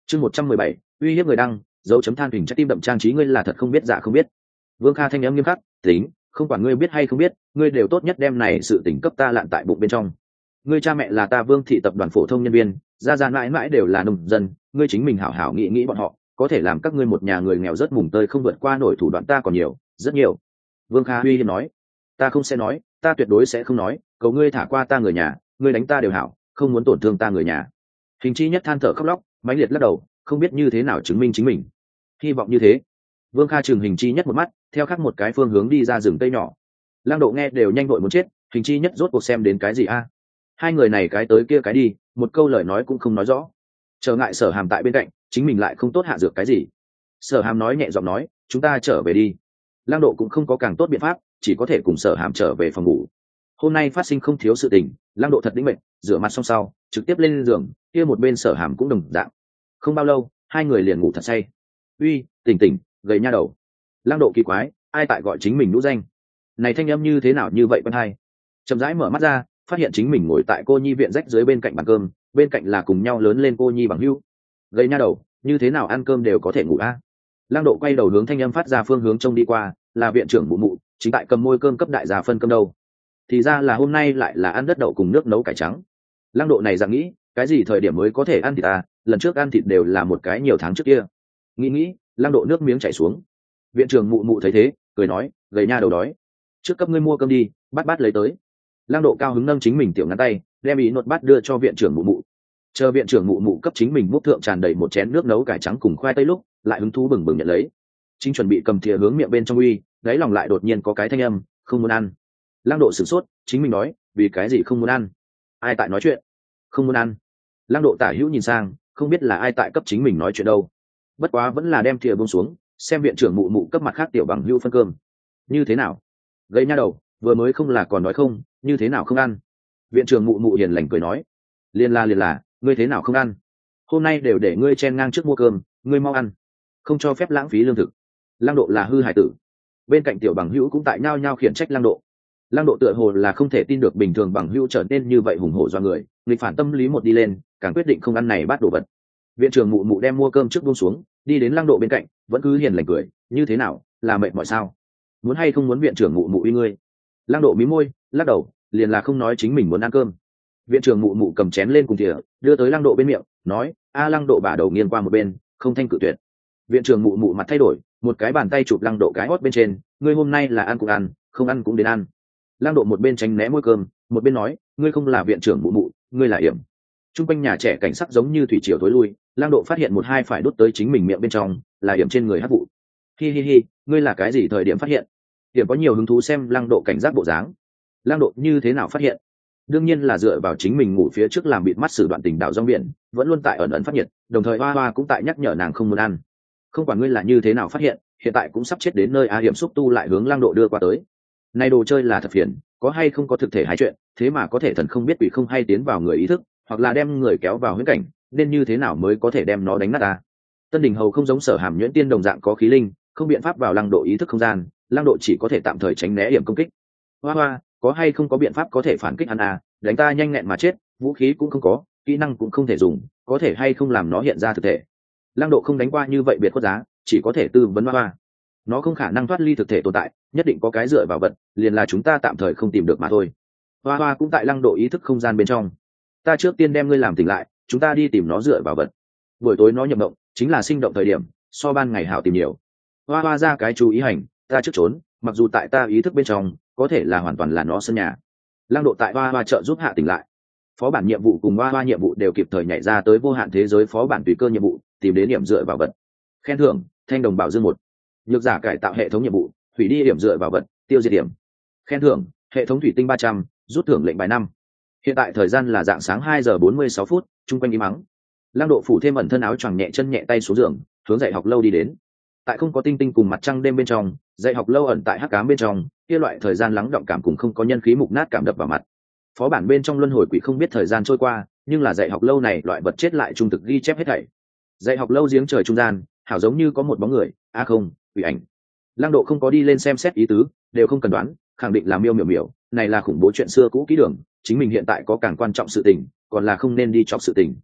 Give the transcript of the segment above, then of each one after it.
Chương 117, uy hiếp người đăng, dấu chấm than hình trái tim đậm trang trí ngươi là thật không biết dạ không biết. Vương Kha thanh âm nghiêm khắc, tính, không quản ngươi biết hay không biết, ngươi đều tốt nhất đem này sự tình cấp ta lạn tại bụng bên trong. Ngươi cha mẹ là ta Vương thị tập đoàn phổ thông nhân viên, gia gia mãi mãi đều là nông dân, ngươi chính mình hảo hảo nghĩ nghĩ bọn họ, có thể làm các ngươi một nhà người nghèo rất mùng tơi không vượt qua nổi thủ đoạn ta còn nhiều, rất nhiều. Vương Kha uy hiếp nói, ta không sẽ nói, ta tuyệt đối sẽ không nói, cầu ngươi thả qua ta người nhà, ngươi đánh ta đều hảo, không muốn tổn thương ta người nhà. Hình chi nhất than thở khóc lóc, mãnh liệt lắc đầu, không biết như thế nào chứng minh chính mình. Hy vọng như thế. Vương Kha chừng hình chi nhất một mắt, theo khác một cái phương hướng đi ra rừng tây nhỏ. Lang Độ nghe đều nhanh vội muốn chết, hình chi nhất rốt cuộc xem đến cái gì a? Hai người này cái tới kia cái đi, một câu lời nói cũng không nói rõ. Trở ngại Sở Hàm tại bên cạnh, chính mình lại không tốt hạ dược cái gì. Sở Hàm nói nhẹ giọng nói, chúng ta trở về đi. Lang Độ cũng không có càng tốt biện pháp, chỉ có thể cùng Sở Hàm trở về phòng ngủ. Hôm nay phát sinh không thiếu sự tình, Lang Độ thật đĩnh mệnh, rửa mặt xong sau, trực tiếp lên giường, kia một bên Sở Hàm cũng đồng dạng. Không bao lâu, hai người liền ngủ thật say. Uy, tỉnh tỉnh, gầy nha đầu. Lang Độ kỳ quái, ai tại gọi chính mình nhũ danh? Này thanh âm như thế nào như vậy quen hay? Chậm rãi mở mắt ra, phát hiện chính mình ngồi tại cô nhi viện rách dưới bên cạnh bàn cơm, bên cạnh là cùng nhau lớn lên cô nhi bằng hữu. Gầy nha đầu, như thế nào ăn cơm đều có thể ngủ a? Lang Độ quay đầu hướng thanh âm phát ra phương hướng trông đi qua, là viện trưởng Mụ Mụ, chính tại cầm môi cơm cấp đại gia phân cơm đâu. Thì ra là hôm nay lại là ăn đất đậu cùng nước nấu cải trắng. Lang Độ này dạng nghĩ, cái gì thời điểm mới có thể ăn thịt à, lần trước ăn thịt đều là một cái nhiều tháng trước kia. Nghĩ, Lang Độ nước miếng chảy xuống. Viện trưởng Mụ Mụ thấy thế, cười nói, gầy nha đầu đói, trước cấp ngươi mua cơm đi, bát lấy tới. Lang Độ cao hứng nâng chính mình tiểu ngắn tay, đem ý nốt bát đưa cho viện trưởng Mụ Mụ. Chờ viện trưởng Mụ Mụ cấp chính mình múc thượng tràn đầy một chén nước nấu cải trắng cùng khoai tây lúc, lại hứng thú bừng bừng nhận lấy. Chính chuẩn bị cầm thìa hướng miệng bên trong uy, đáy lòng lại đột nhiên có cái thanh âm, không muốn ăn. Lang Độ sửng sốt, chính mình nói, vì cái gì không muốn ăn? Ai tại nói chuyện? Không muốn ăn. Lang Độ tả hữu nhìn sang, không biết là ai tại cấp chính mình nói chuyện đâu. Bất quá vẫn là đem thìa buông xuống, xem viện trưởng Mụ Mụ cấp mặt khác tiểu bằng hữu phân cơm. Như thế nào? Gầy nha đầu, vừa mới không là còn nói không, như thế nào không ăn? Viện trưởng Mụ Mụ hiền lành cười nói, liền là, ngươi thế nào không ăn? Hôm nay đều để ngươi chen ngang trước mua cơm, ngươi mau ăn, không cho phép lãng phí lương thực. Lang Độ là hư hải tử. Bên cạnh tiểu bằng hữu cũng tại nhao nhao khiển trách Lang Độ. Lang Độ tựa hồ là không thể tin được bình thường bằng hữu trở nên như vậy hùng hổ do người, nghịch phản tâm lý một đi lên, càng quyết định không ăn này bát đồ vật. Viện trưởng Mụ Mụ đem mua cơm trước buông xuống, đi đến Lang Độ bên cạnh, vẫn cứ hiền lành cười, như thế nào, là mệt mỏi sao? Muốn hay không muốn viện trưởng Mụ Mụ uy ngươi? Lang Độ mím môi, lắc đầu, liền là không nói chính mình muốn ăn cơm. Viện trưởng Mụ Mụ cầm chén lên cùng thìa, đưa tới Lang Độ bên miệng, nói, a Lang Độ bả đầu nghiêng qua một bên, không thanh cự tuyệt. Viện trưởng Mụ Mụ mặt thay đổi, một cái bàn tay chụp Lang Độ cái hót bên trên, ngươi hôm nay là ăn cũng ăn, không ăn cũng đến ăn. Lang Độ một bên tránh né môi cơm, một bên nói, ngươi không là viện trưởng Mụ Mụ, ngươi là yểm. Trung quanh nhà trẻ cảnh sắc giống như thủy triều tối lui, Lang Độ phát hiện một hai phải đút tới chính mình miệng bên trong, là yểm trên người hắc vụ. Hi, ngươi là cái gì thời điểm phát hiện? Yểm có nhiều hứng thú xem Lang Độ cảnh giác bộ dáng. Lang Độ như thế nào phát hiện? Đương nhiên là dựa vào chính mình ngủ phía trước làm bịt mắt xử đoạn tình đạo rong biển, vẫn luôn tại ẩn ẩn phát nhiệt, đồng thời Hoa cũng tại nhắc nhở nàng không muốn ăn. Không quản ngươi là như thế nào phát hiện, hiện tại cũng sắp chết đến nơi a hiểm xúc tu lại hướng Lang Độ đưa qua tới. Này đồ chơi là thật phiền, có hay không có thực thể hai chuyện, thế mà có thể thần không biết quỷ không hay tiến vào người ý thức, hoặc là đem người kéo vào huyễn cảnh, nên như thế nào mới có thể đem nó đánh nát ta? Tân Đình Hầu không giống Sở Hàm nhuyễn tiên đồng dạng có khí linh, không biện pháp vào Lang Độ ý thức không gian, Lang Độ chỉ có thể tạm thời tránh né hiểm công kích. Hoa, có hay không có biện pháp có thể phản kích hắn à? Đánh ta nhanh nhẹn mà chết, vũ khí cũng không có, kỹ năng cũng không thể dùng, có thể hay không làm nó hiện ra thực thể? Lang Độ không đánh qua như vậy biệt khuất giá, chỉ có thể tư vấn Hoa. Nó không khả năng thoát ly thực thể tồn tại, nhất định có cái dựa vào vật, liền là chúng ta tạm thời không tìm được mà thôi. Hoa cũng tại Lang Độ ý thức không gian bên trong. Ta trước tiên đem ngươi làm tỉnh lại, chúng ta đi tìm nó dựa vào vật. Buổi tối nó nhập động, chính là sinh động thời điểm, so ban ngày hảo tìm nhiều. Hoa ra cái chú ý hành, ta trước trốn, mặc dù tại ta ý thức bên trong, có thể là hoàn toàn là nó sân nhà. Lang Độ tại Hoa trợ giúp hạ tỉnh lại. Phó bản nhiệm vụ cùng Hoa nhiệm vụ đều kịp thời nhảy ra tới vô hạn thế giới phó bản tùy cơ nhiệm vụ, tìm đến điểm dựa vào vật. Khen thưởng, thanh đồng bảo dương 1. Nhược giả cải tạo hệ thống nhiệm vụ, hủy đi điểm dựa vào vật, tiêu diệt điểm. Khen thưởng, hệ thống thủy tinh 300, rút thưởng lệnh bài 5. Hiện tại thời gian là dạng sáng 2 giờ 46 phút, chung quanh im mắng. Lang Độ phủ thêm ẩn thân áo choàng nhẹ chân nhẹ tay xuống giường, hướng dạy học lâu đi đến. Tại không có tinh tinh cùng mặt trăng đêm bên trong, dạy học lâu ẩn tại hắc ám bên trong, kia loại thời gian lắng động cảm cùng không có nhân khí mục nát cảm đập vào mặt. Phó bản bên trong luân hồi quỷ không biết thời gian trôi qua, nhưng là dạy học lâu này loại vật chết lại trung thực ghi chép hết thảy. Dạy học lâu giếng trời trung gian, hảo giống như có một bóng người, không, quỷ ảnh. Lang Độ không có đi lên xem xét ý tứ, đều không cần đoán, khẳng định là miêu, này là khủng bố chuyện xưa cũ kỹ đường, chính mình hiện tại có càng quan trọng sự tình, còn là không nên đi chọc sự tình.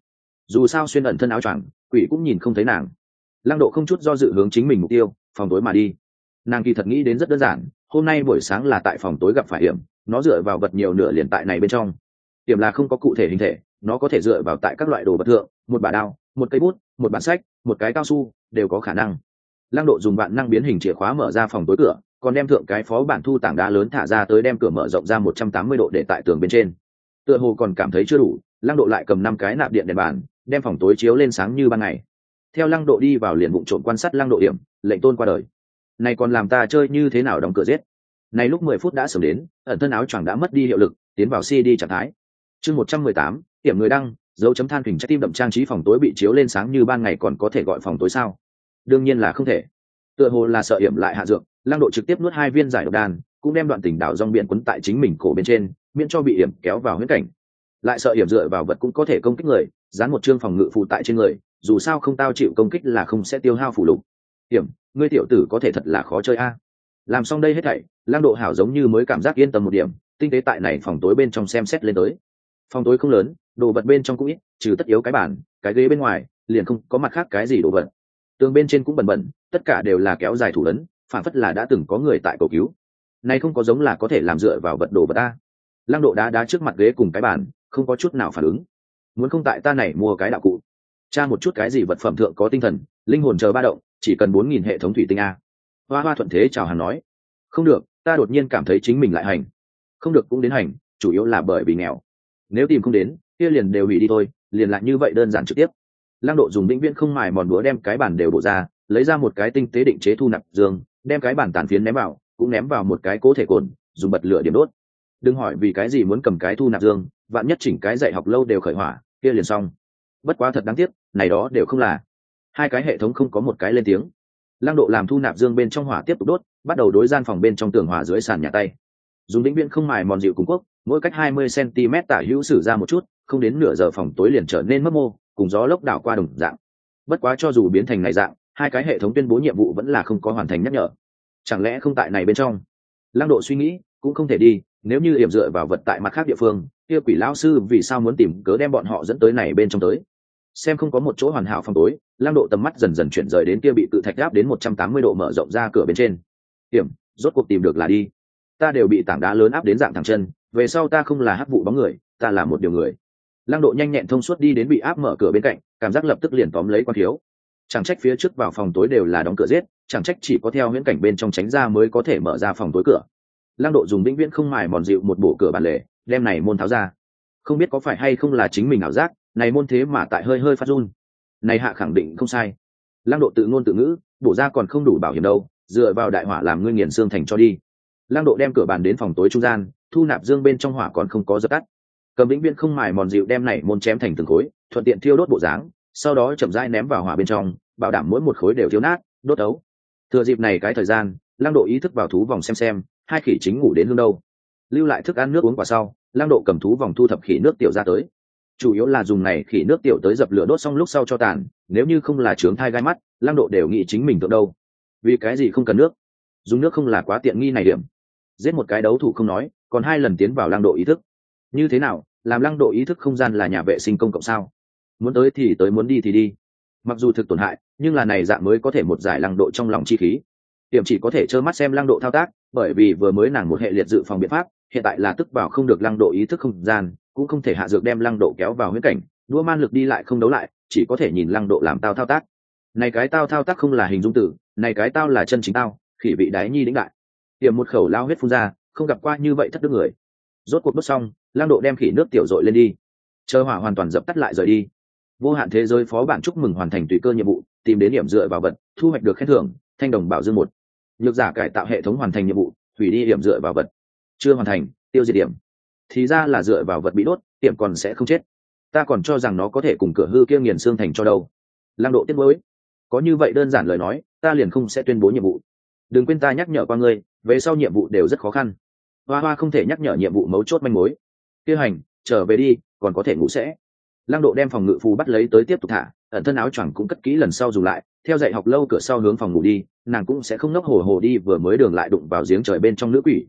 dù sao xuyên ẩn thân áo choàng, quỷ cũng nhìn không thấy nàng. Lăng Độ không chút do dự hướng chính mình mục tiêu phòng tối mà đi. Nàng kỳ thật nghĩ đến rất đơn giản, hôm nay buổi sáng là tại phòng tối gặp phải hiểm, nó dựa vào vật nhiều nửa liền tại này bên trong. Hiểm là không có cụ thể hình thể, nó có thể dựa vào tại các loại đồ vật thượng, một bả đao, một cây bút, một bản sách, một cái cao su đều có khả năng. Lăng Độ dùng vạn năng biến hình chìa khóa mở ra phòng tối cửa, còn đem thượng cái phó bản thu tảng đá lớn thả ra tới, đem cửa mở rộng ra 180 độ để tại tường bên trên. Tựa hồ còn cảm thấy chưa đủ, Lăng Độ lại cầm 5 cái nạp điện đèn bàn, đem phòng tối chiếu lên sáng như ban ngày. Theo Lăng Độ đi vào liền vụng trộm quan sát Lăng Độ điểm, lệnh tôn qua đời. Này còn làm ta chơi như thế nào đóng cửa giết. Này lúc 10 phút đã sớm đến, ẩn thân áo choàng đã mất đi hiệu lực, tiến vào CD trạng thái. Chương 118, điểm người đăng, dấu chấm than hình trái tim đậm trang trí phòng tối bị chiếu lên sáng như ban ngày còn có thể gọi phòng tối sao? Đương nhiên là không thể. Tựa hồ là sợ hiểm lại hạ dược, Lăng Độ trực tiếp nuốt 2 viên giải độc đan, cũng đem đoạn tình đảo rong biển quấn tại chính mình cổ bên trên, miễn cho bị hiểm kéo vào huyễn cảnh. Lại sợ hiểm dựa vào vật cũng có thể công kích người, dán một chương phòng ngự phù tại trên người, dù sao không tao chịu công kích là không sẽ tiêu hao phù lục. Hiểm, ngươi tiểu tử có thể thật là khó chơi a. Làm xong đây hết thảy, Lăng Độ hảo giống như mới cảm giác yên tâm một điểm, tinh tế tại này phòng tối bên trong xem xét lên tới. Phòng tối không lớn, đồ vật bên trong cũng ít, trừ tất yếu cái bàn, cái ghế bên ngoài, liền không có mặt khác cái gì đồ vật. Tường bên trên cũng bẩn bẩn, tất cả đều là kéo dài thủ ấn, phản phất là đã từng có người tại cầu cứu. Này không có giống là có thể làm dựa vào vật đồ vật ta. Lăng Độ đá trước mặt ghế cùng cái bàn, không có chút nào phản ứng. Muốn không tại ta này mua cái đạo cụ, tra một chút cái gì vật phẩm thượng có tinh thần, linh hồn chờ ba động, chỉ cần 4000 hệ thống thủy tinh a. Hoa Hoa thuận thế chào hàng nói, không được, ta đột nhiên cảm thấy chính mình lại hành. Không được cũng đến hành, chủ yếu là bởi vì nghèo. Nếu tìm không đến, kia liền đều hủy đi thôi, liền lại như vậy đơn giản trực tiếp. Lăng Độ dùng vĩnh viễn không mài mòn búa đem cái bàn đều bổ ra, lấy ra một cái tinh tế định chế thu nạp dương, đem cái bàn tàn phiến ném vào, cũng ném vào một cái cố thể cồn, dùng bật lửa điểm đốt. Đừng hỏi vì cái gì muốn cầm cái thu nạp dương, vạn nhất chỉnh cái dạy học lâu đều khởi hỏa, kia liền xong. Bất quá thật đáng tiếc, này đó đều không là. 2 cái hệ thống không có một cái lên tiếng. Lăng Độ làm thu nạp dương bên trong hỏa tiếp tục đốt, bắt đầu đối gian phòng bên trong tường hỏa dưới sàn nhà tay. Dùng vĩnh viễn không mài mòn dịu cùng quốc, mỗi cách 20 cm tả hữu sử ra một chút, không đến nửa giờ phòng tối liền trở nên mấp mô, cùng gió lốc đảo qua đồng dạng. Bất quá cho dù biến thành này dạng, 2 cái hệ thống tuyên bố nhiệm vụ vẫn là không có hoàn thành nhắc nhở. Chẳng lẽ không tại này bên trong? Lăng Độ suy nghĩ, cũng không thể đi, nếu như hiểm dựa vào vật tại mặt khác địa phương, kia quỷ lão sư vì sao muốn tìm cớ đem bọn họ dẫn tới này bên trong tới? Xem không có một chỗ hoàn hảo phòng tối, Lăng Độ tầm mắt dần dần chuyển rời đến kia bị cự thạch áp đến 180 độ mở rộng ra cửa bên trên. Hiểm, rốt cuộc tìm được là đi. Ta đều bị tảng đá lớn áp đến dạng thẳng chân, về sau ta không là hắc vụ bóng người, ta là một điều người. Lăng Độ nhanh nhẹn thông suốt đi đến bị áp mở cửa bên cạnh, cảm giác lập tức liền tóm lấy quan thiếu. Chẳng trách phía trước vào phòng tối đều là đóng cửa giết, chẳng trách chỉ có theo huyễn cảnh bên trong tránh ra mới có thể mở ra phòng tối cửa. Lăng Độ dùng vĩnh viễn không mài mòn dịu một bổ cửa bản lề, đem này môn tháo ra. Không biết có phải hay không là chính mình ảo giác, này môn thế mà tại hơi hơi phát run. Này hạ khẳng định không sai. Lăng Độ tự ngôn tự ngữ, bổ ra còn không đủ bảo hiểm đâu, dựa vào đại hỏa làm ngươi nghiền xương thành cho đi. Lăng Độ đem cửa bàn đến phòng tối trung gian, thu nạp dương bên trong hỏa còn không có dập tắt. Cầm vĩnh viễn không mài mòn dịu đem này môn chém thành từng khối, thuận tiện thiêu đốt bộ dáng, sau đó chậm rãi ném vào hỏa bên trong, bảo đảm mỗi một khối đều thiêu nát, đốt ấu. Thừa dịp này cái thời gian, Lăng Độ ý thức vào thú vòng xem, 2 khỉ chính ngủ đến hương đâu. Lưu lại thức ăn nước uống quả sau, Lăng Độ cầm thú vòng thu thập khỉ nước tiểu ra tới. Chủ yếu là dùng này khỉ nước tiểu tới dập lửa đốt xong lúc sau cho tàn, nếu như không là chướng thai gai mắt, Lăng Độ đều nghĩ chính mình tượng đâu. Vì cái gì không cần nước? Dùng nước không là quá tiện nghi này điểm. Giết một cái đấu thủ không nói, còn 2 lần tiến vào Lăng Độ ý thức. Như thế nào, làm Lăng Độ ý thức không gian là nhà vệ sinh công cộng sao? Muốn tới thì tới, muốn đi thì đi. Mặc dù thực tổn hại, nhưng là này dạng mới có thể một giải Lăng Độ trong lòng chi khí. Tiệm chỉ có thể trơ mắt xem Lăng Độ thao tác, bởi vì vừa mới nàng một hệ liệt dự phòng biện pháp, hiện tại là tức vào không được Lăng Độ ý thức không gian, cũng không thể hạ dược đem Lăng Độ kéo vào huyễn cảnh, đua man lực đi lại không đấu lại, chỉ có thể nhìn Lăng Độ làm tao thao tác. Này cái tao thao tác không là hình dung từ, này cái tao là chân chính tao, khỉ vị đái nhi đĩnh đại. Tiệm một khẩu lao huyết phun ra, không gặp qua như vậy thất đức người. Rốt cuộc đốt xong, Lăng Độ đem khỉ nước tiểu dội lên đi, chờ hỏa hoàn toàn dập tắt lại rời đi. Vô hạn thế giới phó bản chúc mừng hoàn thành tùy cơ nhiệm vụ, tìm đến điểm dựa vào vật, thu hoạch được khen thưởng, thanh đồng bảo dương 1. Nhược giả cải tạo hệ thống hoàn thành nhiệm vụ, hủy đi điểm dựa vào vật. Chưa hoàn thành, tiêu diệt điểm. Thì ra là dựa vào vật bị đốt, điểm còn sẽ không chết. Ta còn cho rằng nó có thể cùng cửa hư kia nghiền xương thành cho đâu. Lăng Độ tiếc nuối. Có như vậy đơn giản lời nói, ta liền không sẽ tuyên bố nhiệm vụ. Đừng quên ta nhắc nhở qua ngươi, về sau nhiệm vụ đều rất khó khăn. Hoa Hoa không thể nhắc nhở nhiệm vụ mấu chốt manh mối. Kia hành, trở về đi, còn có thể ngủ sẽ. Lăng Độ đem phòng ngự phù bắt lấy tới tiếp tục thả, ẩn thân áo choàng cũng cất kỹ lần sau dùng lại, theo dạy học lâu cửa sau hướng phòng ngủ đi, nàng cũng sẽ không nốc hồ hồ đi vừa mới đường lại đụng vào giếng trời bên trong nữ quỷ.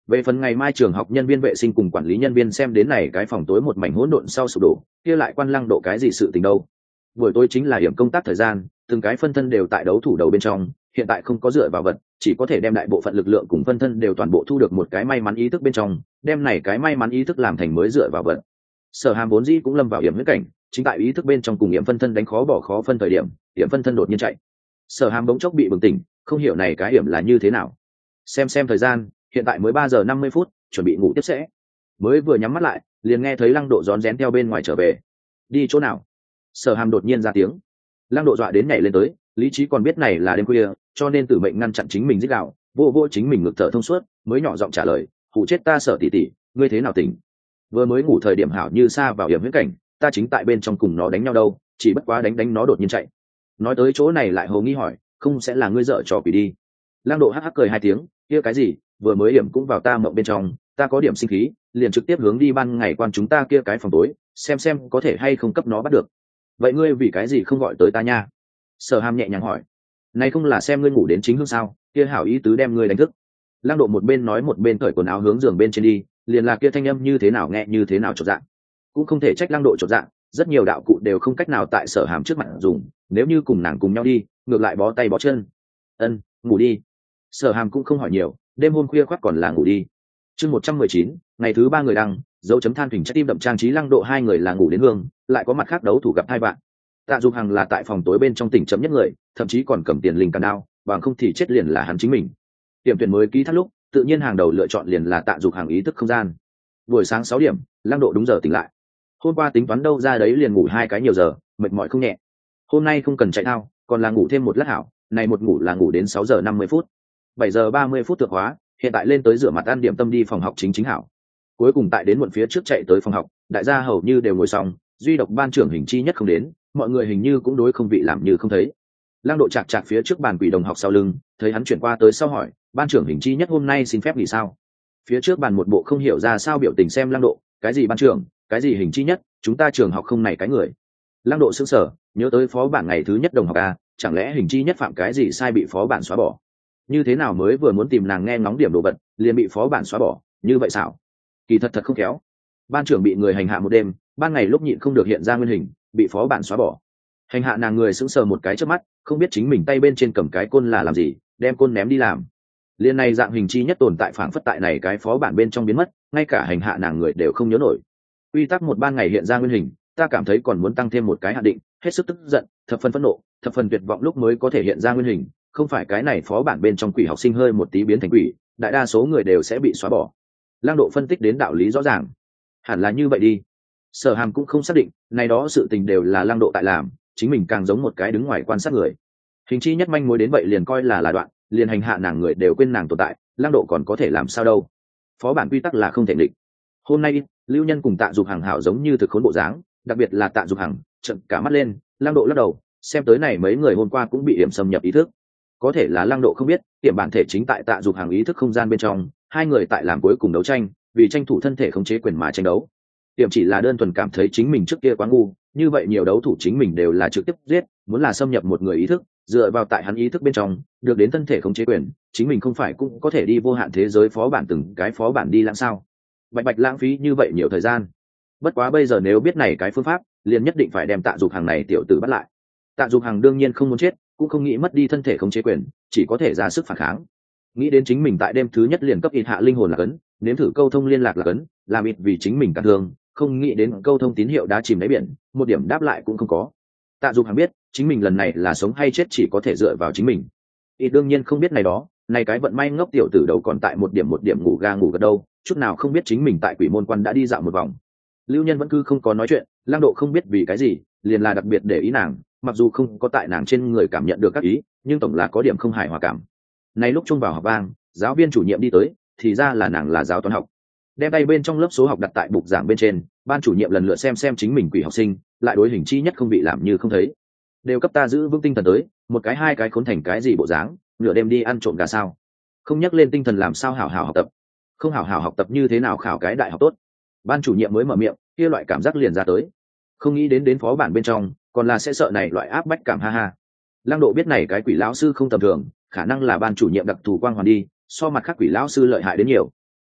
Về phần ngày mai trường học nhân viên vệ sinh cùng quản lý nhân viên xem đến này cái phòng tối một mảnh hỗn độn sau sụp đổ, kia lại quan Lăng Độ cái gì sự tình đâu. Buổi tối chính là điểm công tác thời gian, từng cái phân thân đều tại đấu thủ đầu bên trong, hiện tại không có dựa vào vật, chỉ có thể đem đại bộ phận lực lượng cùng phân thân đều toàn bộ thu được một cái may mắn ý thức bên trong, đem này cái may mắn ý thức làm thành mới dựa vào vật. Sở Hàm vốn dĩ cũng lâm vào hiểm huyễn cảnh, chính tại ý thức bên trong cùng hiểm phân thân đánh khó bỏ khó phân thời điểm, hiểm phân thân đột nhiên chạy. Sở Hàm bỗng chốc bị bừng tỉnh, không hiểu này cái hiểm là như thế nào. Xem thời gian, hiện tại mới 3 giờ 50 phút, chuẩn bị ngủ tiếp sẽ. Mới vừa nhắm mắt lại, liền nghe thấy Lăng Độ rón rén theo bên ngoài trở về. Đi chỗ nào? Sở Hàm đột nhiên ra tiếng. Lăng Độ dọa đến nhảy lên tới, lý trí còn biết này là đêm khuya, cho nên tử mệnh ngăn chặn chính mình rít gào, vô chính mình ngực thở thông suốt, mới nhỏ giọng trả lời, hù chết ta Sở tỷ tỷ, ngươi thế nào tỉnh? Vừa mới ngủ thời điểm hảo như xa vào hiểm huyễn cảnh, ta chính tại bên trong cùng nó đánh nhau đâu, chỉ bất quá đánh nó đột nhiên chạy. Nói tới chỗ này lại hồ nghi hỏi, không sẽ là ngươi dở trò quỷ đi? Lăng Độ hắc hắc cười 2 tiếng, kia cái gì, vừa mới hiểm cũng vào ta mộng bên trong, ta có điểm sinh khí, liền trực tiếp hướng đi ban ngày quan chúng ta kia cái phòng tối, xem có thể hay không cấp nó bắt được. Vậy ngươi vì cái gì không gọi tới ta nha? Sở Hàm nhẹ nhàng hỏi. Này không là xem ngươi ngủ đến chính hương sao, kia hảo ý tứ đem ngươi đánh thức. Lăng Độ một bên nói một bên cởi quần áo hướng giường bên trên đi, liền là kia thanh âm như thế nào nghe như thế nào chột dạ. Cũng không thể trách Lăng Độ chột dạ, rất nhiều đạo cụ đều không cách nào tại Sở Hàm trước mặt dùng, nếu như cùng nàng cùng nhau đi, ngược lại bó tay bó chân. Ngủ đi. Sở Hàm cũng không hỏi nhiều, đêm hôm khuya khoắt còn là ngủ đi. Chương 119, ngày thứ 3 người đăng, dấu chấm than thỉnh trái tim đậm trang trí. Lăng Độ hai người là ngủ đến hương, lại có mặt khác đấu thủ gặp hai bạn. Tạ Dục Hằng là tại phòng tối bên trong tỉnh chấm nhất người, thậm chí còn cầm tiền linh can đao, bằng không thì chết liền là hắn chính mình. Tiệm tuyển mới ký thác lúc, tự nhiên hàng đầu lựa chọn liền là Tạ Dục Hằng ý thức không gian. Buổi sáng 6 điểm, Lăng Độ đúng giờ tỉnh lại. Hôm qua tính toán đâu ra đấy liền ngủ 2 cái nhiều giờ, mệt mỏi không nhẹ. Hôm nay không cần chạy thao, còn là ngủ thêm một lát hảo, này một ngủ là ngủ đến 6 giờ 50 phút. 7 giờ 30 phút thượng hóa, hiện tại lên tới rửa mặt ăn điểm tâm đi phòng học chính hảo. Cuối cùng tại đến muộn phía trước chạy tới phòng học, đại gia hầu như đều ngồi xong, duy độc ban trưởng Hình Chi Nhất không đến, mọi người hình như cũng đối không vị làm như không thấy. Lăng Độ chạc phía trước bàn quỷ đồng học sau lưng, thấy hắn chuyển qua tới sau hỏi, ban trưởng Hình Chi Nhất hôm nay xin phép nghỉ sao? Phía trước bàn một bộ không hiểu ra sao biểu tình xem Lăng Độ, cái gì ban trưởng, cái gì Hình Chi Nhất, chúng ta trường học không này cái người. Lăng Độ sững sờ, nhớ tới phó bản ngày thứ nhất đồng học a, chẳng lẽ Hình Chi Nhất phạm cái gì sai bị phó bản xóa bỏ? Như thế nào mới vừa muốn tìm nàng nghe ngóng điểm đồ vật, liền bị phó bản xóa bỏ, như vậy sao? Kỳ thật không khéo. Ban trưởng bị người hành hạ một đêm, ban ngày lúc nhịn không được hiện ra nguyên hình, bị phó bản xóa bỏ. Hành hạ nàng người sững sờ một cái trước mắt, không biết chính mình tay bên trên cầm cái côn là làm gì, đem côn ném đi làm. Liên này dạng Hình Chi Nhất tồn tại phảng phất tại này cái phó bản bên trong biến mất, ngay cả hành hạ nàng người đều không nhớ nổi. Quy tắc một ban ngày hiện ra nguyên hình, ta cảm thấy còn muốn tăng thêm một cái hạn định, hết sức tức giận, thập phần phẫn nộ, thập phần tuyệt vọng lúc mới có thể hiện ra nguyên hình, không phải cái này phó bản bên trong quỷ học sinh hơi một tí biến thành quỷ, đại đa số người đều sẽ bị xóa bỏ. Lăng Độ phân tích đến đạo lý rõ ràng, hẳn là như vậy đi. Sở Hàm cũng không xác định, này đó sự tình đều là Lăng Độ tại làm, chính mình càng giống một cái đứng ngoài quan sát người. Hình Chi Nhất manh mối đến vậy liền coi là đoạn, liền hành hạ nàng người đều quên nàng tồn tại, Lăng Độ còn có thể làm sao đâu? Phó bản quy tắc là không thể định. Hôm nay Lưu Nhân cùng Tạ Dục Hằng hảo giống như thực khốn bộ dáng, đặc biệt là Tạ Dục Hằng, trợn cả mắt lên. Lăng Độ lắc đầu, xem tới này mấy người hôm qua cũng bị điểm xâm nhập ý thức. Có thể là Lăng Độ không biết, tiệm bản thể chính tại Tạ Dục Hằng ý thức không gian bên trong, hai người tại làm cuối cùng đấu tranh, vì tranh thủ thân thể khống chế quyền mà tranh đấu. Tiệm chỉ là đơn thuần cảm thấy chính mình trước kia quá ngu, như vậy nhiều đấu thủ chính mình đều là trực tiếp giết, muốn là xâm nhập một người ý thức, dựa vào tại hắn ý thức bên trong, được đến thân thể khống chế quyền, chính mình không phải cũng có thể đi vô hạn thế giới phó bản từng cái phó bản đi lãng sao? Bạch lãng phí như vậy nhiều thời gian. Bất quá bây giờ nếu biết này cái phương pháp, liền nhất định phải đem Tạ Dục Hằng này tiểu tử bắt lại. Tạ Dục Hằng đương nhiên không muốn chết, cũng không nghĩ mất đi thân thể khống chế quyền, chỉ có thể ra sức phản kháng. Nghĩ đến chính mình tại đêm thứ nhất liền cấp ít hạ linh hồn là cấn, nếm thử câu thông liên lạc là cấn, làm ít vì chính mình cản thương, không nghĩ đến câu thông tín hiệu đã chìm đáy biển, một điểm đáp lại cũng không có. Tạ Dục Hằng biết, chính mình lần này là sống hay chết chỉ có thể dựa vào chính mình. Ít đương nhiên không biết này đó, này cái vận may ngốc tiểu tử đầu còn tại một điểm ngủ ga ngủ gật đâu, chút nào không biết chính mình tại Quỷ Môn Quan đã đi dạo một vòng. Lưu Nhân vẫn cứ không có nói chuyện, Lăng Độ không biết vì cái gì, liền là đặc biệt để ý nàng, mặc dù không có tại nàng trên người cảm nhận được các ý, nhưng tổng là có điểm không hài hòa cảm. Này lúc chung vào học vang, giáo viên chủ nhiệm đi tới, thì ra là nàng là giáo toán học. Đem tay bên trong lớp số học đặt tại bục giảng bên trên, ban chủ nhiệm lần lượt xem chính mình quỷ học sinh, lại đối Hình Chi Nhất không bị làm như không thấy. Đều cấp ta giữ vững tinh thần tới, một cái hai cái khốn thành cái gì bộ dáng, nửa đêm đi ăn trộm gà sao? Không nhắc lên tinh thần làm sao hảo hảo học tập? Không hảo hảo học tập như thế nào khảo cái đại học tốt? Ban chủ nhiệm mới mở miệng, kia loại cảm giác liền ra tới. Không nghĩ đến phó bản bên trong, còn là sẽ sợ này loại áp bách cảm ha ha. Lăng Độ biết này cái quỷ lão sư không tầm thường, khả năng là ban chủ nhiệm đặc thù quang hoàn đi, so mặt khác quỷ lão sư lợi hại đến nhiều.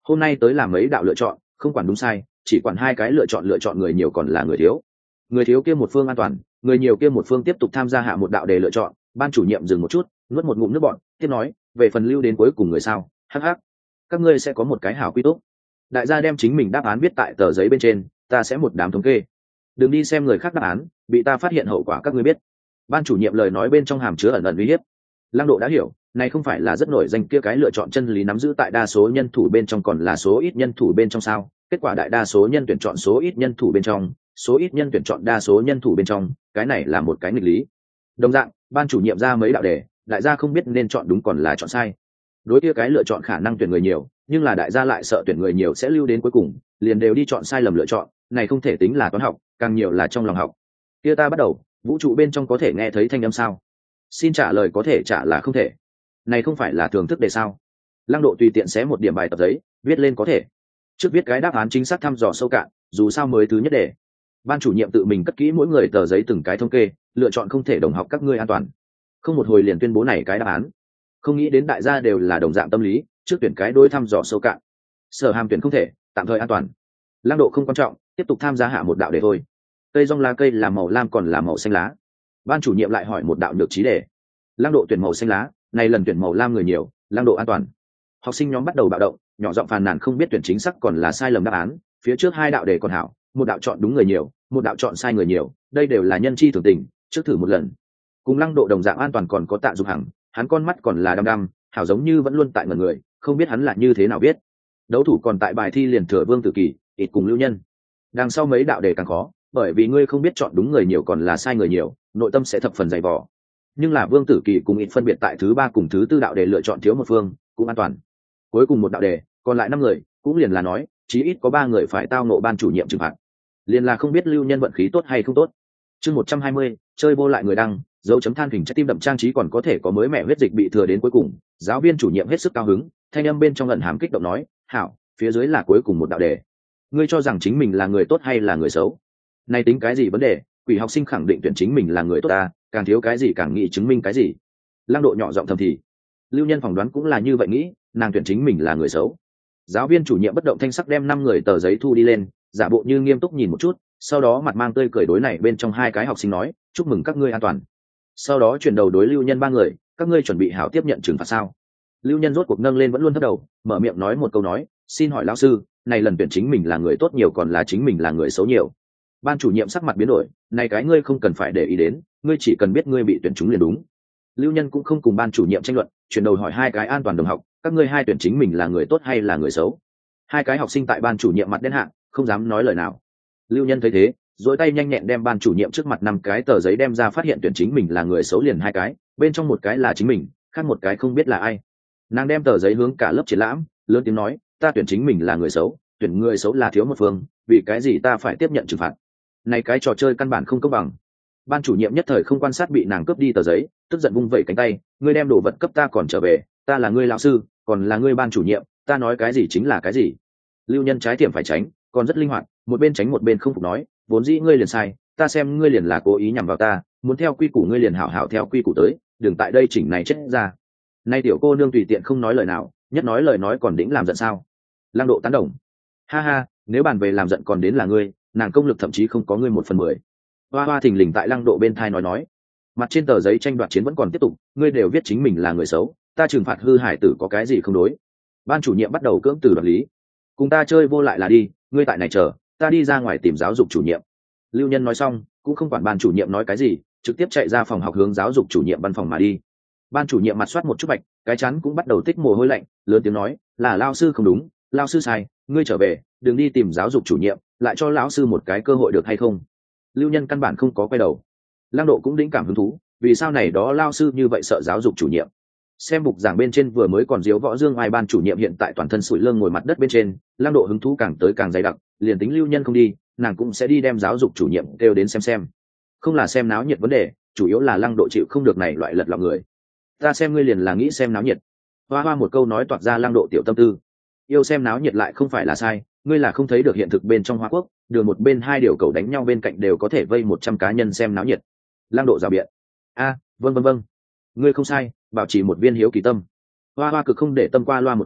hôm nay tới làm mấy đạo lựa chọn, không quản đúng sai, chỉ quản hai cái lựa chọn người nhiều còn là người thiếu. Người thiếu kia một phương an toàn, người nhiều kia một phương tiếp tục tham gia hạ một đạo đề lựa chọn. Ban chủ nhiệm dừng một chút, nuốt một ngụm nước bọt, tiếp nói, về phần lưu đến cuối cùng người sao, hắc hắc, các ngươi sẽ có một cái hảo quy tốt. Đại gia đem chính mình đáp án viết tại tờ giấy bên trên, ta sẽ một đám thống kê. Đừng đi xem người khác đáp án, bị ta phát hiện hậu quả các ngươi biết. Ban chủ nhiệm lời nói bên trong hàm chứa ẩn ẩn uy hiếp. Lăng Độ đã hiểu, này không phải là rất nổi danh kia cái lựa chọn chân lý nắm giữ tại đa số nhân thủ bên trong còn là số ít nhân thủ bên trong sao? Kết quả đại đa số nhân tuyển chọn số ít nhân thủ bên trong, số ít nhân tuyển chọn đa số nhân thủ bên trong, cái này là một cái nghịch lý. Đồng dạng, ban chủ nhiệm ra mấy đạo đề, đại gia không biết nên chọn đúng còn là chọn sai. Đối kia cái lựa chọn khả năng tuyển người nhiều, nhưng là đại gia lại sợ tuyển người nhiều sẽ lưu đến cuối cùng, liền đều đi chọn sai lầm lựa chọn, này không thể tính là toán học, càng nhiều là trong lòng học. Kia ta bắt đầu, vũ trụ bên trong có thể nghe thấy thanh âm sao? Xin trả lời có thể trả là không thể. Này không phải là thường thức đề sao? Lăng Độ tùy tiện xé một điểm bài tập giấy, viết lên có thể. Trước viết cái đáp án chính xác thăm dò sâu cạn, dù sao mới thứ nhất đề. Ban chủ nhiệm tự mình cất kỹ mỗi người tờ giấy từng cái thống kê, lựa chọn không thể đồng học các ngươi an toàn. Không một hồi liền tuyên bố này cái đáp án. Không nghĩ đến đại gia đều là đồng dạng tâm lý, trước tuyển cái đối thăm dò sâu cạn. Sở Hàm tuyển không thể, tạm thời an toàn. Lăng Độ không quan trọng, tiếp tục tham gia hạ một đạo đề thôi. Cây rong lá cây là màu lam còn là màu xanh lá. Ban chủ nhiệm lại hỏi một đạo nhược trí đề. Lăng Độ tuyển màu xanh lá, này lần tuyển màu lam người nhiều, Lăng Độ an toàn. Học sinh nhóm bắt đầu bạo động, nhỏ giọng phàn nàn không biết tuyển chính xác còn là sai lầm đáp án. Phía trước hai đạo đề còn hảo, một đạo chọn đúng người nhiều, một đạo chọn sai người nhiều, đây đều là nhân chi thường tình, trước thử một lần. Cùng Lăng Độ đồng dạng an toàn còn có Tạ Dục Hằng, hắn con mắt còn là đăm đăm, hảo giống như vẫn luôn tại ngẩn người, không biết hắn là như thế nào biết. Đấu thủ còn tại bài thi liền thừa Vương Tử Kỳ, ít cùng Lưu Nhân. Đằng sau mấy đạo đề càng khó, bởi vì ngươi không biết chọn đúng người nhiều còn là sai người nhiều, nội tâm sẽ thập phần dày vò. Nhưng là Vương Tử Kỳ cùng ít phân biệt tại thứ ba cùng thứ tư đạo đề lựa chọn thiếu một phương, cũng an toàn. Cuối cùng một đạo đề, còn lại 5 người, cũng liền là nói, chí ít có 3 người phải tao nộ ban chủ nhiệm trừng phạt. Liền là không biết Lưu Nhân vận khí tốt hay không tốt. Chương 120, chơi vô lại người đăng, dấu chấm than hình trái tim đậm trang trí còn có thể có mới mẻ huyết dịch bị thừa đến cuối cùng, giáo viên chủ nhiệm hết sức cao hứng, thanh âm bên trong ẩn hàm kích động nói, "Hảo, phía dưới là cuối cùng một đạo đề. Ngươi cho rằng chính mình là người tốt hay là người xấu? Này tính cái gì vấn đề, quỷ học sinh khẳng định tuyển chính mình là người tốt ta, càng thiếu cái gì càng nghĩ chứng minh cái gì." Lăng Độ nhỏ giọng thầm thì. Lưu Nhân phỏng đoán cũng là như vậy nghĩ, nàng tuyển chính mình là người xấu. Giáo viên chủ nhiệm bất động thanh sắc đem 5 người tờ giấy thu đi lên, giả bộ như nghiêm túc nhìn một chút, sau đó mặt mang tươi cười đối này bên trong 2 cái học sinh nói, "Chúc mừng các ngươi an toàn." Sau đó chuyển đầu đối Lưu Nhân 3 người, "Các ngươi chuẩn bị hảo tiếp nhận trừng phạt sao?" Lưu Nhân rốt cuộc nâng lên vẫn luôn thấp đầu, mở miệng nói một câu nói, "Xin hỏi lão sư, này lần tuyển chính mình là người tốt nhiều còn là chính mình là người xấu nhiều?" Ban chủ nhiệm sắc mặt biến đổi, "Này cái ngươi không cần phải để ý đến, ngươi chỉ cần biết ngươi bị tuyển trúng liền đúng." Lưu Nhân cũng không cùng ban chủ nhiệm tranh luận, chuyển đầu hỏi 2 cái an toàn đồng học, "Các ngươi 2 tuyển chính mình là người tốt hay là người xấu?" 2 cái học sinh tại ban chủ nhiệm mặt đen hạ, không dám nói lời nào. Lưu Nhân thấy thế, duỗi tay nhanh nhẹn đem ban chủ nhiệm trước mặt 5 cái tờ giấy đem ra, phát hiện tuyển chính mình là người xấu liền 2 cái, bên trong một cái là chính mình, khác một cái không biết là ai. Nàng đem tờ giấy hướng cả lớp triển lãm, lớn tiếng nói, "Ta tuyển chính mình là người xấu, tuyển người xấu là thiếu một phương, vì cái gì ta phải tiếp nhận trừng phạt? Này cái trò chơi căn bản không công bằng." Ban chủ nhiệm nhất thời không quan sát bị nàng cướp đi tờ giấy, tức giận vung vẩy cánh tay, "Ngươi đem đồ vật cấp ta còn trở về, ta là ngươi lão sư, còn là ngươi ban chủ nhiệm, ta nói cái gì chính là cái gì." Lưu Nhân trái tiệm phải tránh, còn rất linh hoạt, một bên tránh một bên không phục nói, "Vốn dĩ ngươi liền sai, ta xem ngươi liền là cố ý nhằm vào ta, muốn theo quy củ ngươi liền hảo hảo theo quy củ tới, đừng tại đây chỉnh này chết ra." Nay tiểu cô nương tùy tiện không nói lời nào, nhất nói lời nói còn đĩnh làm giận sao? Lăng Độ tán đồng, "Ha ha, nếu bàn về làm giận còn đến là ngươi, nàng công lực thậm chí không có ngươi 1/10." Hoa Hoa thình lình tại Lăng Độ bên thai nói. Mặt trên tờ giấy tranh đoạt chiến vẫn còn tiếp tục, "Ngươi đều viết chính mình là người xấu, ta trừng phạt hư hải tử có cái gì không đối?" Ban chủ nhiệm bắt đầu cưỡng từ đoạt lý, "Cùng ta chơi vô lại là đi, ngươi tại này chờ, ta đi ra ngoài tìm giáo dục chủ nhiệm." Lưu Nhân nói xong, cũng không quản ban chủ nhiệm nói cái gì, trực tiếp chạy ra phòng học hướng giáo dục chủ nhiệm văn phòng mà đi. Ban chủ nhiệm mặt soát một chút bạch, cái chắn cũng bắt đầu tích mồ hôi lạnh, lớn tiếng nói, "Là lao sư không đúng, lao sư sai, ngươi trở về, đừng đi tìm giáo dục chủ nhiệm, lại cho lão sư một cái cơ hội được hay không?" Lưu Nhân căn bản không có quay đầu. Lăng Độ cũng đĩnh cảm hứng thú, vì sao này đó lao sư như vậy sợ giáo dục chủ nhiệm? Xem bục giảng bên trên vừa mới còn diếu võ dương ai ban chủ nhiệm hiện tại toàn thân sủi lưng ngồi mặt đất bên trên, Lăng Độ hứng thú càng tới càng dày đặc, liền tính Lưu Nhân không đi, nàng cũng sẽ đi đem giáo dục chủ nhiệm kêu đến xem. Không là xem náo nhiệt vấn đề, chủ yếu là Lăng Độ chịu không được này loại lật lọng người. "Ta xem ngươi liền là nghĩ xem náo nhiệt." Hoa Hoa một câu nói toạc ra Lăng Độ tiểu tâm tư. Yêu xem náo nhiệt lại không phải là sai, ngươi là không thấy được hiện thực bên trong Hoa Quốc, đường một bên 2 điều cầu đánh nhau bên cạnh đều có thể vây 100 cá nhân xem náo nhiệt. Lăng Độ rào biện, Vâng, ngươi không sai, bảo trì một viên hiếu kỳ tâm." Hoa Hoa cực không để tâm qua loa một câu,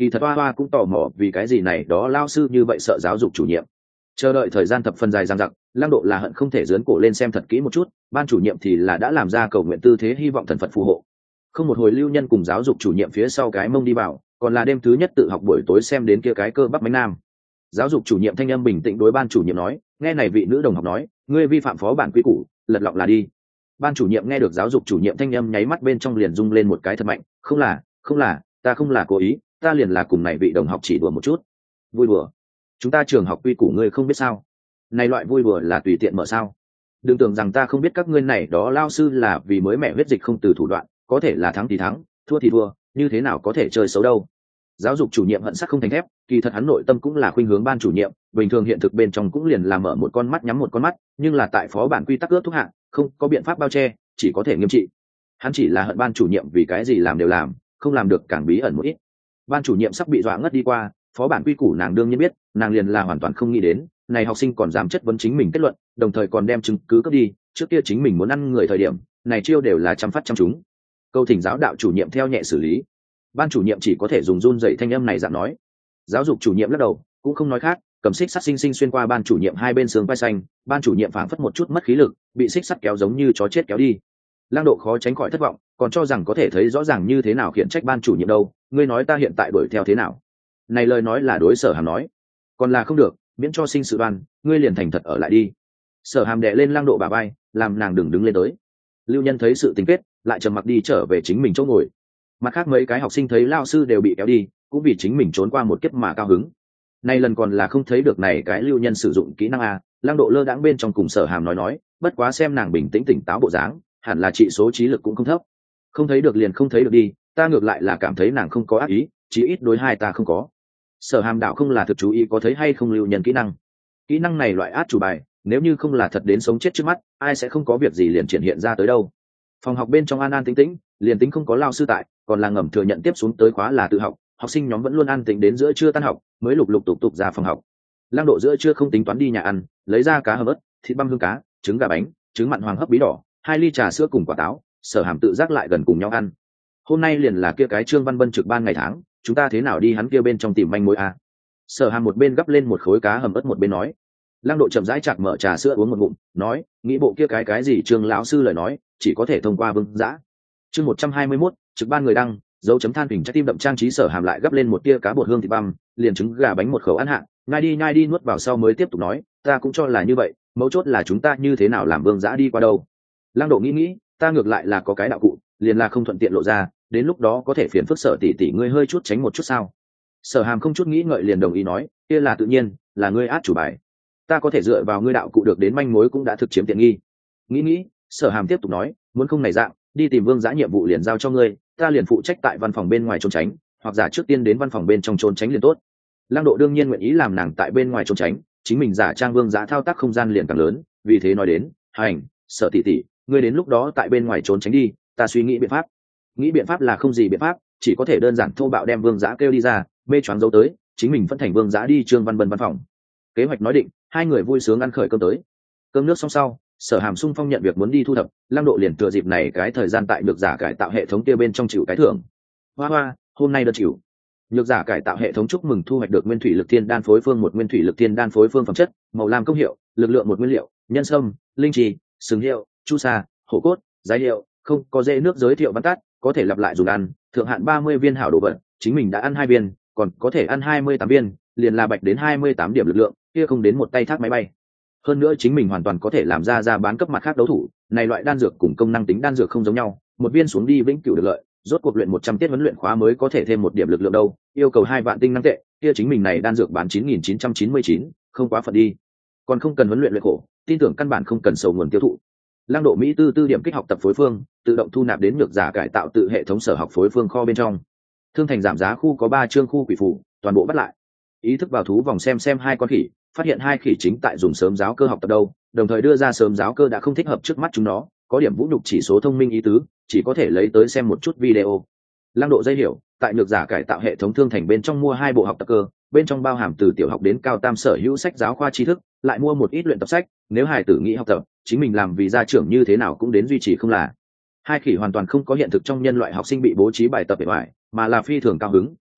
Kỳ thật Hoa Hoa cũng tò mò vì cái gì này đó lao sư như vậy sợ giáo dục chủ nhiệm. Chờ đợi thời gian thập phần dài dằng dặc, Lăng Độ là hận không thể giớn cổ lên xem thật kỹ một chút, ban chủ nhiệm thì là đã làm ra cầu nguyện tư thế hy vọng thần Phật phù hộ. Không một hồi Lưu Nhân cùng giáo dục chủ nhiệm phía sau cái mông đi vào, còn là đêm thứ nhất tự học buổi tối xem đến kia cái cơ bắp bánh nam. Giáo dục chủ nhiệm thanh âm bình tĩnh đối ban chủ nhiệm nói, nghe này vị nữ đồng học nói, ngươi vi phạm phó bản quy củ, lật lọng là đi. Ban chủ nhiệm nghe được giáo dục chủ nhiệm thanh âm nháy mắt bên trong liền rung lên một cái thật mạnh, không là, ta không là cố ý, ta liền là cùng này vị đồng học chỉ đùa một chút. Vui đùa? Chúng ta trường học quy củ ngươi không biết sao? Này loại vui đùa là tùy tiện mở sao? Đừng tưởng rằng ta không biết các ngươi này đó lao sư là vì mới mẹ huyết dịch không từ thủ đoạn, có thể là thắng thì thắng, thua thì thua, như thế nào có thể chơi xấu đâu. Giáo dục chủ nhiệm hận sắt không thành thép, kỳ thật hắn nội tâm cũng là khuynh hướng ban chủ nhiệm, bình thường hiện thực bên trong cũng liền làm mở một con mắt nhắm một con mắt, nhưng là tại phó bản quy tắc ước thúc hạng, không có biện pháp bao che, chỉ có thể nghiêm trị. Hắn chỉ là hận ban chủ nhiệm vì cái gì làm đều làm, không làm được càng bí ẩn một ít. Ban chủ nhiệm sắp bị dọa ngất đi qua, phó bản quy củ nàng đương nhiên biết, nàng liền là hoàn toàn không nghĩ đến, này học sinh còn dám chất vấn chính mình kết luận, đồng thời còn đem chứng cứ cướp đi, trước kia chính mình muốn ăn người thời điểm, này chiêu đều là trăm phát trăm trúng. Câu thỉnh giáo đạo chủ nhiệm theo nhẹ xử lý. Ban chủ nhiệm chỉ có thể dùng run dậy thanh âm này dạng nói. Giáo dục chủ nhiệm lắc đầu, cũng không nói khác, cầm xích sắt xinh xuyên qua ban chủ nhiệm hai bên xương vai xanh, ban chủ nhiệm phảng phất một chút mất khí lực, bị xích sắt kéo giống như chó chết kéo đi. Lang Độ khó tránh khỏi thất vọng, còn cho rằng có thể thấy rõ ràng như thế nào khiển trách ban chủ nhiệm đâu, ngươi nói ta hiện tại đuổi theo thế nào? Này lời nói là đối Sở Hàm nói, còn là không được, miễn cho sinh sự đoan, ngươi liền thành thật ở lại đi. Sở Hàm đè lên Lang Độ bả vai, làm nàng đừng đứng lên tới. Lưu Nhân thấy sự tình kết, lại trầm mặc đi trở về chính mình chỗ ngồi. Mặt khác mấy cái học sinh thấy lao sư đều bị kéo đi, cũng vì chính mình trốn qua một kiếp mà cao hứng. Nay lần còn là không thấy được này cái Lưu Nhân sử dụng kỹ năng a. Lang Độ lơ đãng bên trong cùng Sở Hàm nói, bất quá xem nàng bình tĩnh tỉnh táo bộ dáng, hẳn là trị số trí lực cũng không thấp. Không thấy được liền không thấy được đi, ta ngược lại là cảm thấy nàng không có ác ý, chí ít đối hai ta không có. Sở Hàm đạo không là thực chú ý có thấy hay không Lưu Nhân kỹ năng này loại át chủ bài, nếu như không là thật đến sống chết trước mắt, ai sẽ không có việc gì liền triển hiện ra tới đâu. Phòng học bên trong an an tĩnh tĩnh, liền tính không có lao sư tại, còn là ngầm thừa nhận tiếp xuống tới khóa là tự học, học sinh nhóm vẫn luôn an tĩnh đến giữa trưa tan học mới lục lục tục tục ra phòng học. Lang Độ giữa trưa không tính toán đi nhà ăn, lấy ra cá hầm ớt, thịt băm hương cá, trứng gà bánh, trứng mặn hoàng hấp bí đỏ, 2 ly trà sữa cùng quả táo. Sở Hàm tự giác lại gần cùng nhau ăn. Hôm nay liền là kia cái Trương Văn Bân trực ban ngày tháng, chúng ta thế nào đi hắn kia bên trong tìm manh mối a? Sở Hàm một bên gắp lên một khối cá hầm ớt một bên nói. Lang Độ chậm rãi chạc mở trà sữa uống một ngụm, nói, nghĩ bộ kia cái gì Trương lão sư lời nói, chỉ có thể thông qua Vương Dã. Chương 121, trực ban người đăng, dấu chấm than hình trái tim đậm trang trí. Sở Hàm lại gắp lên một tia cá bột hương thịt băm, liền trứng gà bánh một khẩu ăn hạn, nhai đi nuốt vào sau mới tiếp tục nói, ta cũng cho là như vậy, mấu chốt là chúng ta như thế nào làm Vương Dã đi qua đâu. Lang Độ nghĩ, ta ngược lại là có cái đạo cụ, liền là không thuận tiện lộ ra, đến lúc đó có thể phiền phức Sở tỷ ngươi hơi chút tránh một chút sao? Sở Hàm không chút nghĩ ngợi liền đồng ý nói, kia là tự nhiên, là ngươi át chủ bài, ta có thể dựa vào ngươi đạo cụ được đến manh mối cũng đã thực chiếm tiện nghi. Nghĩ, Sở Hàm tiếp tục nói, muốn không này dạng, đi tìm Vương Dã nhiệm vụ liền giao cho ngươi, ta liền phụ trách tại văn phòng bên ngoài trốn tránh, hoặc giả trước tiên đến văn phòng bên trong trốn tránh liền tốt. Lang Độ đương nhiên nguyện ý làm nàng tại bên ngoài trốn tránh, chính mình giả trang Vương Dã thao tác không gian liền càng lớn, vì thế nói đến, hành, Sở tỷ, ngươi đến lúc đó tại bên ngoài trốn tránh đi, ta suy nghĩ biện pháp. Nghĩ biện pháp là không gì biện pháp, chỉ có thể đơn giản thô bạo đem Vương Dã kêu đi ra, mê choáng giấu tới, chính mình phân thành Vương Dã đi Trương Văn Bân văn phòng. Kế hoạch nói định, hai người vui sướng ăn khởi cơm tới. Cơm nước xong sau, Sở Hàm sung phong nhận việc muốn đi thu thập, Lang Độ liền thừa dịp này cái thời gian tại nhược giả cải tạo hệ thống kia bên trong chịu cái thưởng. Hoa, hôm nay đơn chịu. Nhược giả cải tạo hệ thống chúc mừng thu hoạch được nguyên thủy lực thiên đan phối phương một nguyên thủy lực thiên đan phối phương phẩm chất, màu lam công hiệu, lực lượng một nguyên liệu, nhân sâm, linh trì, sừng hiệu, chu sa, hổ cốt, giái hiệu, không có dễ nước giới thiệu văn tắt, có thể lặp lại dùng ăn, thượng hạn 30 viên hảo đồ vật, chính mình đã ăn 2 viên, còn có thể ăn 28 viên, liền là bạch đến 28 điểm lực lượng, kia không đến một tay thác máy bay. Hơn nữa chính mình hoàn toàn có thể làm ra bán cấp mặt khác đấu thủ, này loại đan dược cùng công năng tính đan dược không giống nhau, một viên xuống đi vĩnh cửu được lợi, rốt cuộc luyện 100 tiết huấn luyện khóa mới có thể thêm 1 điểm lực lượng đâu, yêu cầu 2 vạn tinh năng tệ, kia chính mình này đan dược bán 9999, không quá phận đi. Còn không cần huấn luyện luyện khổ, tin tưởng căn bản không cần sầu nguồn tiêu thụ. Lang Độ Mỹ tư điểm kích học tập phối phương, tự động thu nạp đến nhược giả cải tạo tự hệ thống sở học phối phương kho bên trong. Thương thành giảm giá khu có 3 chương khu quỷ phù, toàn bộ bắt lại. Ý thức vào thú vòng xem 2 con khỉ, phát hiện 2 khỉ chính tại dùng sớm giáo cơ học tập đâu, đồng thời đưa ra sớm giáo cơ đã không thích hợp trước mắt chúng nó, có điểm vũ nhục chỉ số thông minh ý tứ, chỉ có thể lấy tới xem một chút video. Lang Độ dây hiểu, tại nhược giả cải tạo hệ thống thương thành bên trong mua 2 bộ học tập cơ, bên trong bao hàm từ tiểu học đến cao tam sở hữu sách giáo khoa tri thức, lại mua một ít luyện tập sách, nếu hài tử nghĩ học tập, chính mình làm vì gia trưởng như thế nào cũng đến duy trì không là. 2 khỉ hoàn toàn không có hiện thực trong nhân loại học sinh bị bố trí bài tập bề ngoài, mà là phi thường cao hứng,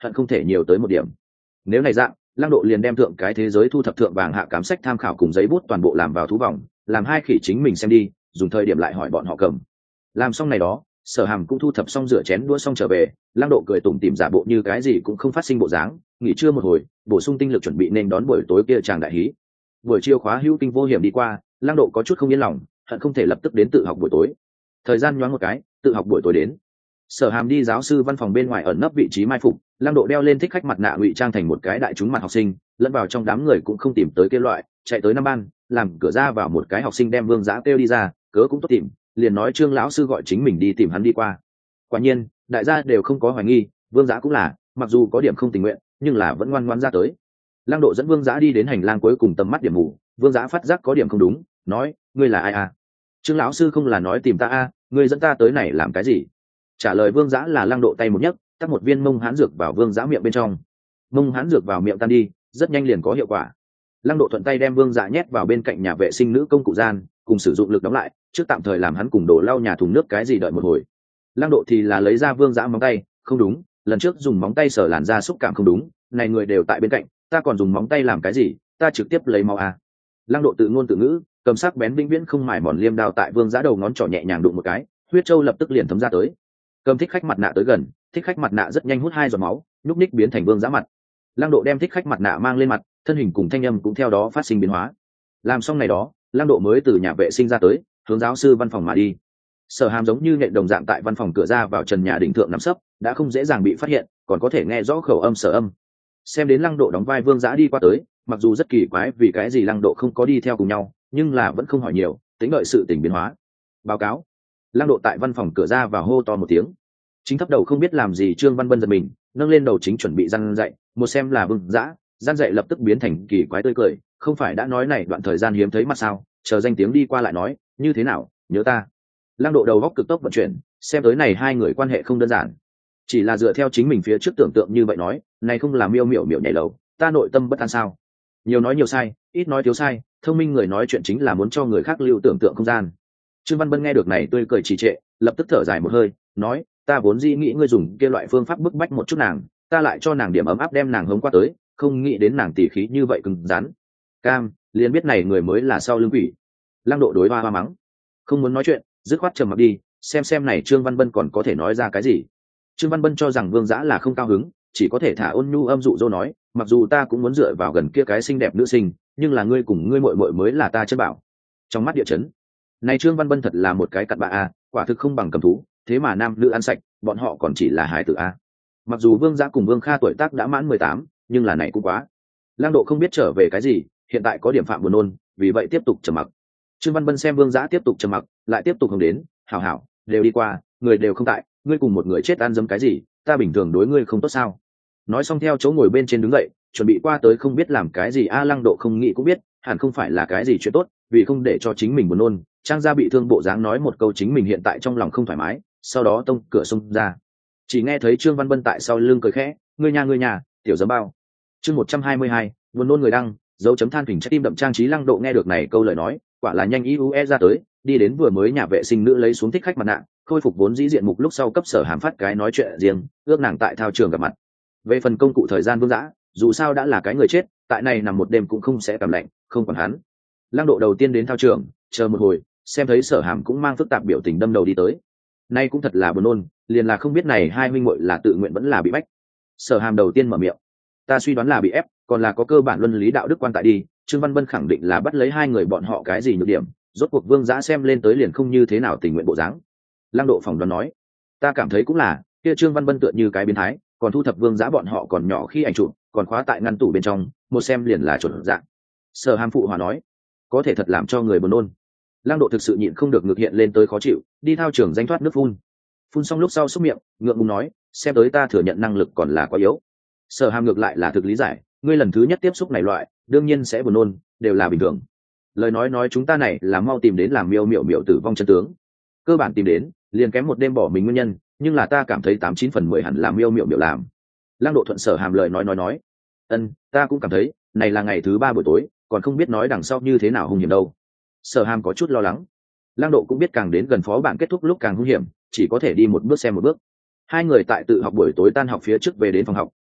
hận không thể nhiều tới một điểm. Nếu này dạng, Lăng Độ liền đem thượng cái thế giới thu thập thượng vàng hạ cám sách tham khảo cùng giấy bút toàn bộ làm vào thú vòng, làm hai khỉ chính mình xem đi, dùng thời điểm lại hỏi bọn họ cầm. Làm xong này đó, Sở Hàm cũng thu thập xong rửa chén đũa xong trở về, Lăng Độ cười tủm tỉm giả bộ như cái gì cũng không phát sinh bộ dáng, nghỉ trưa một hồi, bổ sung tinh lực chuẩn bị nên đón buổi tối kia chàng đại hí. Buổi chiều khóa hữu kinh vô hiểm đi qua, Lăng Độ có chút không yên lòng, hận không thể lập tức đến tự học buổi tối. Thời gian nhoáng một cái, tự học buổi tối đến. Sở Hàm đi giáo sư văn phòng bên ngoài ẩn nấp vị trí mai phục, Lăng Độ đeo lên thích khách mặt nạ ngụy trang thành một cái đại chúng mặt học sinh, lẫn vào trong đám người cũng không tìm tới kia loại, chạy tới năm ban, làm cửa ra vào một cái học sinh đem Vương Dã kêu đi ra, cớ cũng tốt tìm, liền nói Trương lão sư gọi chính mình đi tìm hắn đi qua. Quả nhiên, đại gia đều không có hoài nghi, Vương Dã cũng là, mặc dù có điểm không tình nguyện, nhưng là vẫn ngoan ngoãn ra tới. Lăng Độ dẫn Vương Dã đi đến hành lang cuối cùng tầm mắt điểm mù, Vương Dã phát giác có điểm không đúng, nói, ngươi là ai à? Trương lão sư không là nói tìm ta à, ngươi dẫn ta tới này làm cái gì? Trả lời Vương Dã là Lăng Độ tay một nhấc, tắt một viên mông hán dược vào Vương Dã miệng bên trong. Mông hán dược vào miệng tan đi, rất nhanh liền có hiệu quả. Lăng Độ thuận tay đem Vương Dã nhét vào bên cạnh nhà vệ sinh nữ công cụ gian, cùng sử dụng lực đóng lại, trước tạm thời làm hắn cùng đổ lau nhà thùng nước cái gì đợi một hồi. Lăng Độ thì là lấy ra Vương Dã móng tay, không đúng, lần trước dùng móng tay sờ làn da xúc cảm không đúng, này người đều tại bên cạnh, ta còn dùng móng tay làm cái gì, ta trực tiếp lấy máu à. Lăng Độ tự ngôn tự ngữ, cầm sắc bén vĩnh viễn không mài mòn liêm đao tại Vương Dã đầu ngón trỏ nhẹ nhàng đụng một cái, huyết châu lập tức liền thấm ra tới. Cầm thích khách mặt nạ tới gần, thích khách mặt nạ rất nhanh hút hai giọt máu, nhúc ních biến thành Vương Dã mặt. Lăng Độ đem thích khách mặt nạ mang lên mặt, thân hình cùng thanh âm cũng theo đó phát sinh biến hóa. Làm xong này đó, Lăng Độ mới từ nhà vệ sinh ra tới, hướng giáo sư văn phòng mà đi. Sở Hàm giống như nhện đồng dạng tại văn phòng cửa ra vào trần nhà đỉnh thượng nằm sấp, đã không dễ dàng bị phát hiện, còn có thể nghe rõ khẩu âm sở âm. Xem đến Lăng Độ đóng vai Vương Dã đi qua tới, mặc dù rất kỳ quái vì cái gì Lăng Độ không có đi theo cùng nhau, nhưng là vẫn không hỏi nhiều, tính đợi sự tình biến hóa. Báo cáo. Lăng Độ tại văn phòng cửa ra vào hô to một tiếng. Chính thấp đầu không biết làm gì Trương Văn Bân giật mình, nâng lên đầu chính chuẩn bị răn dậy, một xem là Vương Dã, răn dậy lập tức biến thành kỳ quái tươi cười, không phải đã nói này đoạn thời gian hiếm thấy mặt sao, chờ danh tiếng đi qua lại nói, như thế nào, nhớ ta. Lăng Độ đầu góc cực tốc vận chuyển, xem tới này hai người quan hệ không đơn giản. Chỉ là dựa theo chính mình phía trước tưởng tượng như vậy nói, này không là miêu miểu miểu nhảy lầu, ta nội tâm bất an sao? Nhiều nói nhiều sai, ít nói thiếu sai, thông minh người nói chuyện chính là muốn cho người khác lưu tưởng tượng không gian. Trương Văn Bân nghe được này tươi cười trì trệ, lập tức thở dài một hơi, nói, ta vốn dĩ nghĩ ngươi dùng kia loại phương pháp bức bách một chút nàng, ta lại cho nàng điểm ấm áp đem nàng hống qua tới, không nghĩ đến nàng tỉ khí như vậy cứng rắn. Cam, liền biết này người mới là sau lưng quỷ. Lăng Độ đối hoa hoa mắng, không muốn nói chuyện, dứt khoát trầm mặc đi, xem này Trương Văn Bân còn có thể nói ra cái gì. Trương Văn Bân cho rằng Vương Dã là không cao hứng, chỉ có thể thả ôn nhu âm dụ dỗ nói, mặc dù ta cũng muốn dựa vào gần kia cái xinh đẹp nữ sinh, nhưng là ngươi cùng ngươi muội muội mới là ta chân bảo. Trong mắt địa chấn, này Trương Văn Bân thật là một cái cặn bã a, quả thực không bằng cầm thú, thế mà nam nữ ăn sạch, bọn họ còn chỉ là hài tử a. Mặc dù Vương Dã cùng Vương Kha tuổi tác đã mãn 18, nhưng là này cũng quá. Lăng Độ không biết trở về cái gì, hiện tại có điểm phạm buồn nôn, vì vậy tiếp tục trầm mặc. Trương Văn Bân xem Vương Dã tiếp tục trầm mặc, lại tiếp tục hướng đến, hảo hảo, đều đi qua, người đều không tại, ngươi cùng một người chết ăn dấm cái gì, ta bình thường đối ngươi không tốt sao? Nói xong theo chỗ ngồi bên trên đứng dậy, chuẩn bị qua tới không biết làm cái gì a. Lăng Độ không nghĩ cũng biết, hẳn không phải là cái gì chuyện tốt, vì không để cho chính mình buồn nôn, trang ra bị thương bộ dáng nói một câu chính mình hiện tại trong lòng không thoải mái, sau đó tông cửa xông ra. Chỉ nghe thấy Trương Văn Bân tại sau lưng cười khẽ, ngươi nhà, tiểu giấm bao. Chương 122, buồn nôn người đăng, dấu chấm than thỉnh trái tim đậm trang trí. Lăng Độ nghe được này câu lời nói, quả là nhanh IUE ra tới, đi đến vừa mới nhà vệ sinh nữ lấy xuống thích khách mặt nạ, khôi phục vốn dĩ diện mục lúc sau cấp Sở Hàm phát cái nói chuyện riêng, ước nàng tại thao trường gặp mặt. Về phần công cụ thời gian Vương Dã, dù sao đã là cái người chết, tại này nằm một đêm cũng không sẽ cảm lạnh, không còn hắn. Lăng Độ đầu tiên đến thao trường, chờ một hồi, xem thấy Sở Hàm cũng mang phức tạp biểu tình đâm đầu đi tới. Nay cũng thật là buồn nôn, liền là không biết này hai huynh muội là tự nguyện vẫn là bị bách. Sở Hàm đầu tiên mở miệng, ta suy đoán là bị ép, còn là có cơ bản luân lý đạo đức quan tại đi. Trương Văn Bân khẳng định là bắt lấy hai người bọn họ cái gì nhược điểm, rốt cuộc Vương Dã xem lên tới liền không như thế nào tình nguyện bộ dáng. Lăng Độ phỏng đoán nói, ta cảm thấy cũng là, kia Trương Văn Bân tựa như cái biến thái, còn thu thập Vương Dã bọn họ còn nhỏ khi ảnh chụp, còn khóa tại ngăn tủ bên trong, một xem liền là chuẩn dạng. Sở Hàm phụ hòa nói, có thể thật làm cho người buồn nôn. Lăng Độ thực sự nhịn không được ngược hiện lên tới khó chịu, đi thao trường danh thoát nước phun xong lúc sau xúc miệng, ngượng ngùng nói, xem tới ta thừa nhận năng lực còn là quá yếu. Sở Hàm ngược lại là thực lý giải, ngươi lần thứ nhất tiếp xúc này loại, đương nhiên sẽ buồn nôn, đều là bình thường. Lời nói chúng ta này là mau tìm đến làm miêu miểu tử vong chân tướng. Cơ bản tìm đến, liền kém một đêm bỏ mình nguyên nhân, nhưng là ta cảm thấy 89/10 hẳn là miêu miểu làm. Lăng Độ thuận Sở Hàm lời nói, ta cũng cảm thấy, này là ngày thứ 3 buổi tối, còn không biết nói đằng sau như thế nào hung hiểm đâu. Sở Hàm có chút lo lắng. Lăng Độ cũng biết càng đến gần phó bản kết thúc lúc càng hung hiểm, chỉ có thể đi một bước xem một bước. Hai người tại tự học buổi tối tan học phía trước về đến phòng học,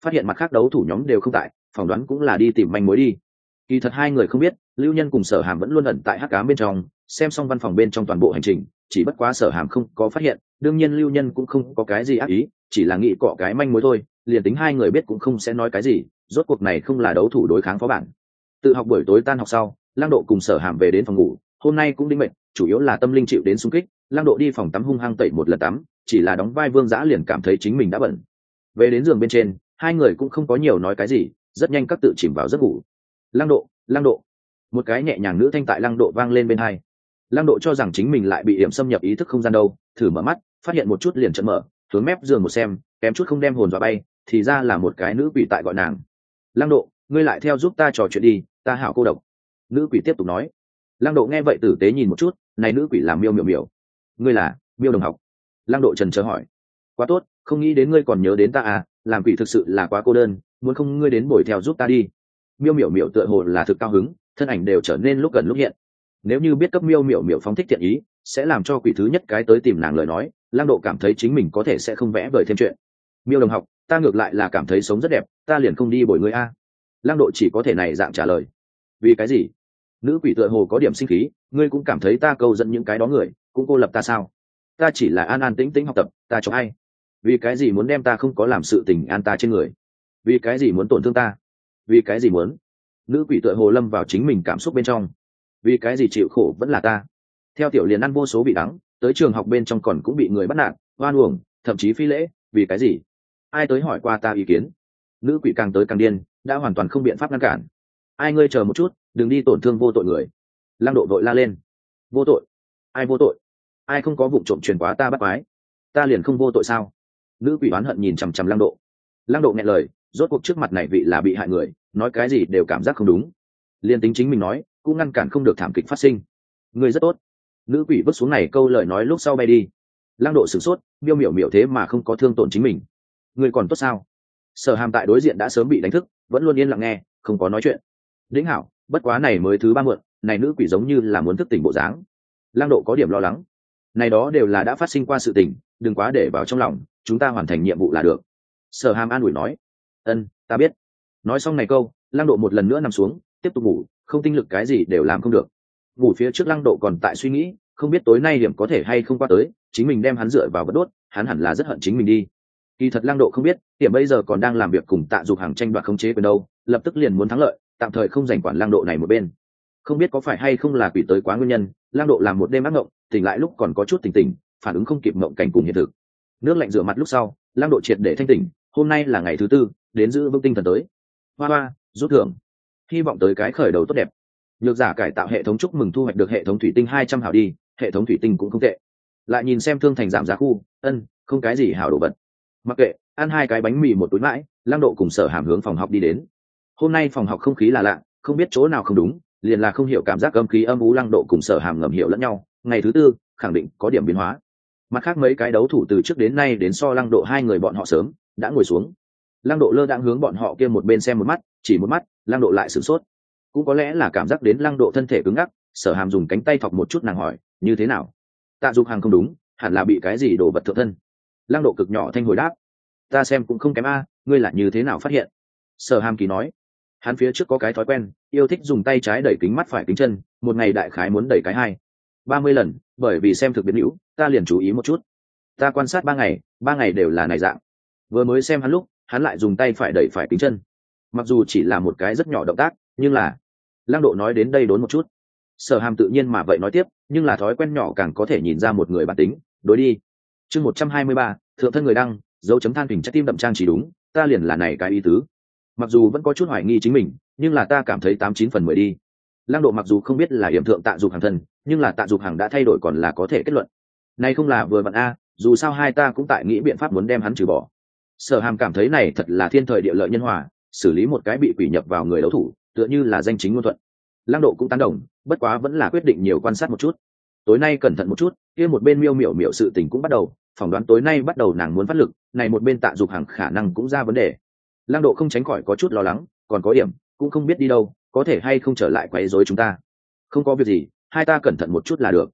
phát hiện mặt khác đấu thủ nhóm đều không tại, phỏng đoán cũng là đi tìm manh mối đi. Kỳ thật hai người không biết, Lưu Nhân cùng Sở Hàm vẫn luôn ẩn tại hắc ám bên trong, xem xong văn phòng bên trong toàn bộ hành trình, chỉ bất quá Sở Hàm không có phát hiện, đương nhiên Lưu Nhân cũng không có cái gì ác ý, chỉ là nghĩ cọ cái manh mối thôi, liền tính hai người biết cũng không sẽ nói cái gì, rốt cuộc này không là đấu thủ đối kháng phó bản. Tự học buổi tối tan học sau, Lăng Độ cùng Sở Hàm về đến phòng ngủ, hôm nay cũng đinh mệt, chủ yếu là tâm linh chịu đến xung kích, Lăng Độ đi phòng tắm hung hăng tẩy một lần tắm, chỉ là đóng vai Vương Dã liền cảm thấy chính mình đã bẩn. Về đến giường bên trên, hai người cũng không có nhiều nói cái gì, rất nhanh các tự chìm vào giấc ngủ. Lăng Độ, Lăng Độ, một cái nhẹ nhàng nữ thanh tại Lăng Độ vang lên bên hai. Lăng Độ cho rằng chính mình lại bị hiểm xâm nhập ý thức không gian đâu, thử mở mắt, phát hiện một chút liền trợn mở, hướng mép giường một xem, kém chút không đem hồn dọa bay, thì ra là một cái nữ quỷ tại gọi nàng. Lăng Độ, ngươi lại theo giúp ta trò chuyện đi, ta hảo cô độc. Nữ quỷ tiếp tục nói. Lăng Độ nghe vậy tử tế nhìn một chút, này nữ quỷ là Miêu Miểu Miểu. Ngươi là Miêu đồng học? Lăng Độ trần trờ hỏi. Quá tốt, không nghĩ đến ngươi còn nhớ đến ta à, làm quỷ thực sự là quá cô đơn, muốn không ngươi đến bồi theo giúp ta đi. Miêu Miểu Miểu tựa hồ là thực cao hứng, thân ảnh đều trở nên lúc gần lúc hiện. Nếu như biết cấp Miêu Miểu Miểu phóng thích thiện ý, sẽ làm cho quỷ thứ nhất cái tới tìm nàng lời nói, Lăng Độ cảm thấy chính mình có thể sẽ không vẽ vời thêm chuyện. Miêu đồng học, ta ngược lại là cảm thấy sống rất đẹp, ta liền không đi bồi ngươi a. Lăng Độ chỉ có thể này dạng trả lời. Vì cái gì? Nữ quỷ tựa hồ có điểm sinh khí, ngươi cũng cảm thấy ta câu dẫn những cái đó người, cũng cô lập ta sao? Ta chỉ là an an tĩnh tĩnh học tập, ta cho ai? Vì cái gì muốn đem ta không có làm sự tình an ta trên người? Vì cái gì muốn tổn thương ta? Vì cái gì muốn? Nữ quỷ tựa hồ lâm vào chính mình cảm xúc bên trong. Vì cái gì chịu khổ vẫn là ta? Theo tiểu liền ăn vô số bị đắng, tới trường học bên trong còn cũng bị người bắt nạt, oan uổng, thậm chí phi lễ, vì cái gì? Ai tới hỏi qua ta ý kiến? Nữ quỷ càng tới càng điên, đã hoàn toàn không biện pháp ngăn cản. Ai, ngươi chờ một chút, đừng đi tổn thương vô tội người. Lăng Độ vội la lên. Vô tội? Ai vô tội? Ai không có vụ trộm truyền quá ta bắt quái? Ta liền không vô tội sao? Nữ quỷ oán hận nhìn chằm chằm Lăng Độ. Lăng Độ nghẹn lời, rốt cuộc trước mặt này vị là bị hại người, nói cái gì đều cảm giác không đúng. Liên tính chính mình nói, cũng ngăn cản không được thảm kịch phát sinh. Ngươi rất tốt. Nữ quỷ vứt xuống này câu lời nói lúc sau bay đi. Lăng Độ sửng sốt, Miêu Miểu Miểu thế mà không có thương tổn chính mình. Ngươi còn tốt sao? Sở Hàm tại đối diện đã sớm bị đánh thức, vẫn luôn yên lặng nghe, không có nói chuyện. Đĩnh hảo, bất quá này mới thứ ba muộn, này nữ quỷ giống như là muốn thức tỉnh bộ dáng. Lăng Độ có điểm lo lắng. Này đó đều là đã phát sinh qua sự tình, đừng quá để vào trong lòng, chúng ta hoàn thành nhiệm vụ là được. Sở Hàm an ủi nói. Ân, ta biết. Nói xong này câu, Lăng Độ một lần nữa nằm xuống, tiếp tục ngủ, không tinh lực cái gì đều làm không được. Ngủ phía trước Lăng Độ còn tại suy nghĩ, không biết tối nay điểm có thể hay không qua tới, chính mình đem hắn dựa vào vật đốt, hắn hẳn là rất hận chính mình đi. Kỳ thật Lăng Độ không biết, điểm bây giờ còn đang làm việc cùng Tạ Dục Hàng tranh đoạt khống chế quyền đâu, lập tức liền muốn thắng lợi, tạm thời không dành quản Lăng Độ này một bên. Không biết có phải hay không là quỷ tới quá nguyên nhân, Lăng Độ làm một đêm ác mộng, tỉnh lại lúc còn có chút tỉnh tỉnh, phản ứng không kịp mộng cảnh cùng hiện thực. Nước lạnh rửa mặt lúc sau, Lăng Độ triệt để thanh tỉnh, hôm nay là ngày thứ tư, đến giữ vững tinh thần tới. Hoa hoa, rút thưởng. Hy vọng tới cái khởi đầu tốt đẹp. Nhược giả cải tạo hệ thống, chúc mừng thu hoạch được hệ thống thủy tinh 200 hảo đi, hệ thống thủy tinh cũng không tệ. Lại nhìn xem thương thành giảm giá khu, không cái gì hảo đồ vật. Mặc kệ, ăn 2 cái bánh mì một túi mãi, Lăng Độ cùng Sở Hàm hướng phòng học đi đến. Hôm nay phòng học không khí là lạ, không biết chỗ nào không đúng, liền là không hiểu cảm giác âm khí âm u. Lăng Độ cùng Sở Hàm ngầm hiểu lẫn nhau, ngày thứ tư khẳng định có điểm biến hóa. Mặt khác mấy cái đấu thủ từ trước đến nay đến so Lăng Độ hai người bọn họ sớm đã ngồi xuống. Lăng Độ lơ đãng hướng bọn họ kia một bên xem một mắt, chỉ một mắt, Lăng Độ lại sửng sốt. Cũng có lẽ là cảm giác đến Lăng Độ thân thể cứng ngắc, Sở Hàm dùng cánh tay thọc một chút nàng hỏi, như thế nào? Tạ Dục Hàng không đúng, hẳn là bị cái gì đổ vật thượng thân. Lăng Độ cực nhỏ thanh hồi đáp, ta xem cũng không kém a, ngươi là như thế nào phát hiện? Sở Hàm kỳ nói, hắn phía trước có cái thói quen, yêu thích dùng tay trái đẩy kính mắt phải kính chân, một ngày đại khái muốn đẩy cái 20-30 lần, bởi vì xem thực biến hữu, ta liền chú ý một chút. Ta quan sát 3 ngày đều là này dạng. Vừa mới xem hắn lúc, hắn lại dùng tay phải đẩy phải kính chân. Mặc dù chỉ là một cái rất nhỏ động tác, nhưng là... Lăng Độ nói đến đây đốn một chút. Sở Hàm tự nhiên mà vậy nói tiếp, nhưng là thói quen nhỏ càng có thể nhìn ra một người bản tính, đối đi. Chương 123, thượng thân người đăng, dấu chấm than hình trái tim đậm trang chỉ đúng, ta liền là này cái ý tứ. Mặc dù vẫn có chút hoài nghi chính mình, nhưng là ta cảm thấy 89 phần 10 đi. Lăng Độ mặc dù không biết là hiểm thượng Tạ Dục Hàng thân, nhưng là Tạ Dục Hàng đã thay đổi còn là có thể kết luận. Này không là vừa vặn a, dù sao hai ta cũng tại nghĩ biện pháp muốn đem hắn trừ bỏ. Sở Hàm cảm thấy này thật là thiên thời địa lợi nhân hòa, xử lý một cái bị quỷ nhập vào người đấu thủ, tựa như là danh chính ngôn thuận. Lăng Độ cũng tán đồng, bất quá vẫn là quyết định nhiều quan sát một chút. Tối nay cẩn thận một chút, kia một bên Miêu Miểu Miểu sự tình cũng bắt đầu, phỏng đoán tối nay bắt đầu nàng muốn phát lực, này một bên Tạ Dục Hàng khả năng cũng ra vấn đề. Lăng Độ không tránh khỏi có chút lo lắng, còn có điểm, cũng không biết đi đâu, có thể hay không trở lại quấy rối chúng ta. Không có việc gì, hai ta cẩn thận một chút là được.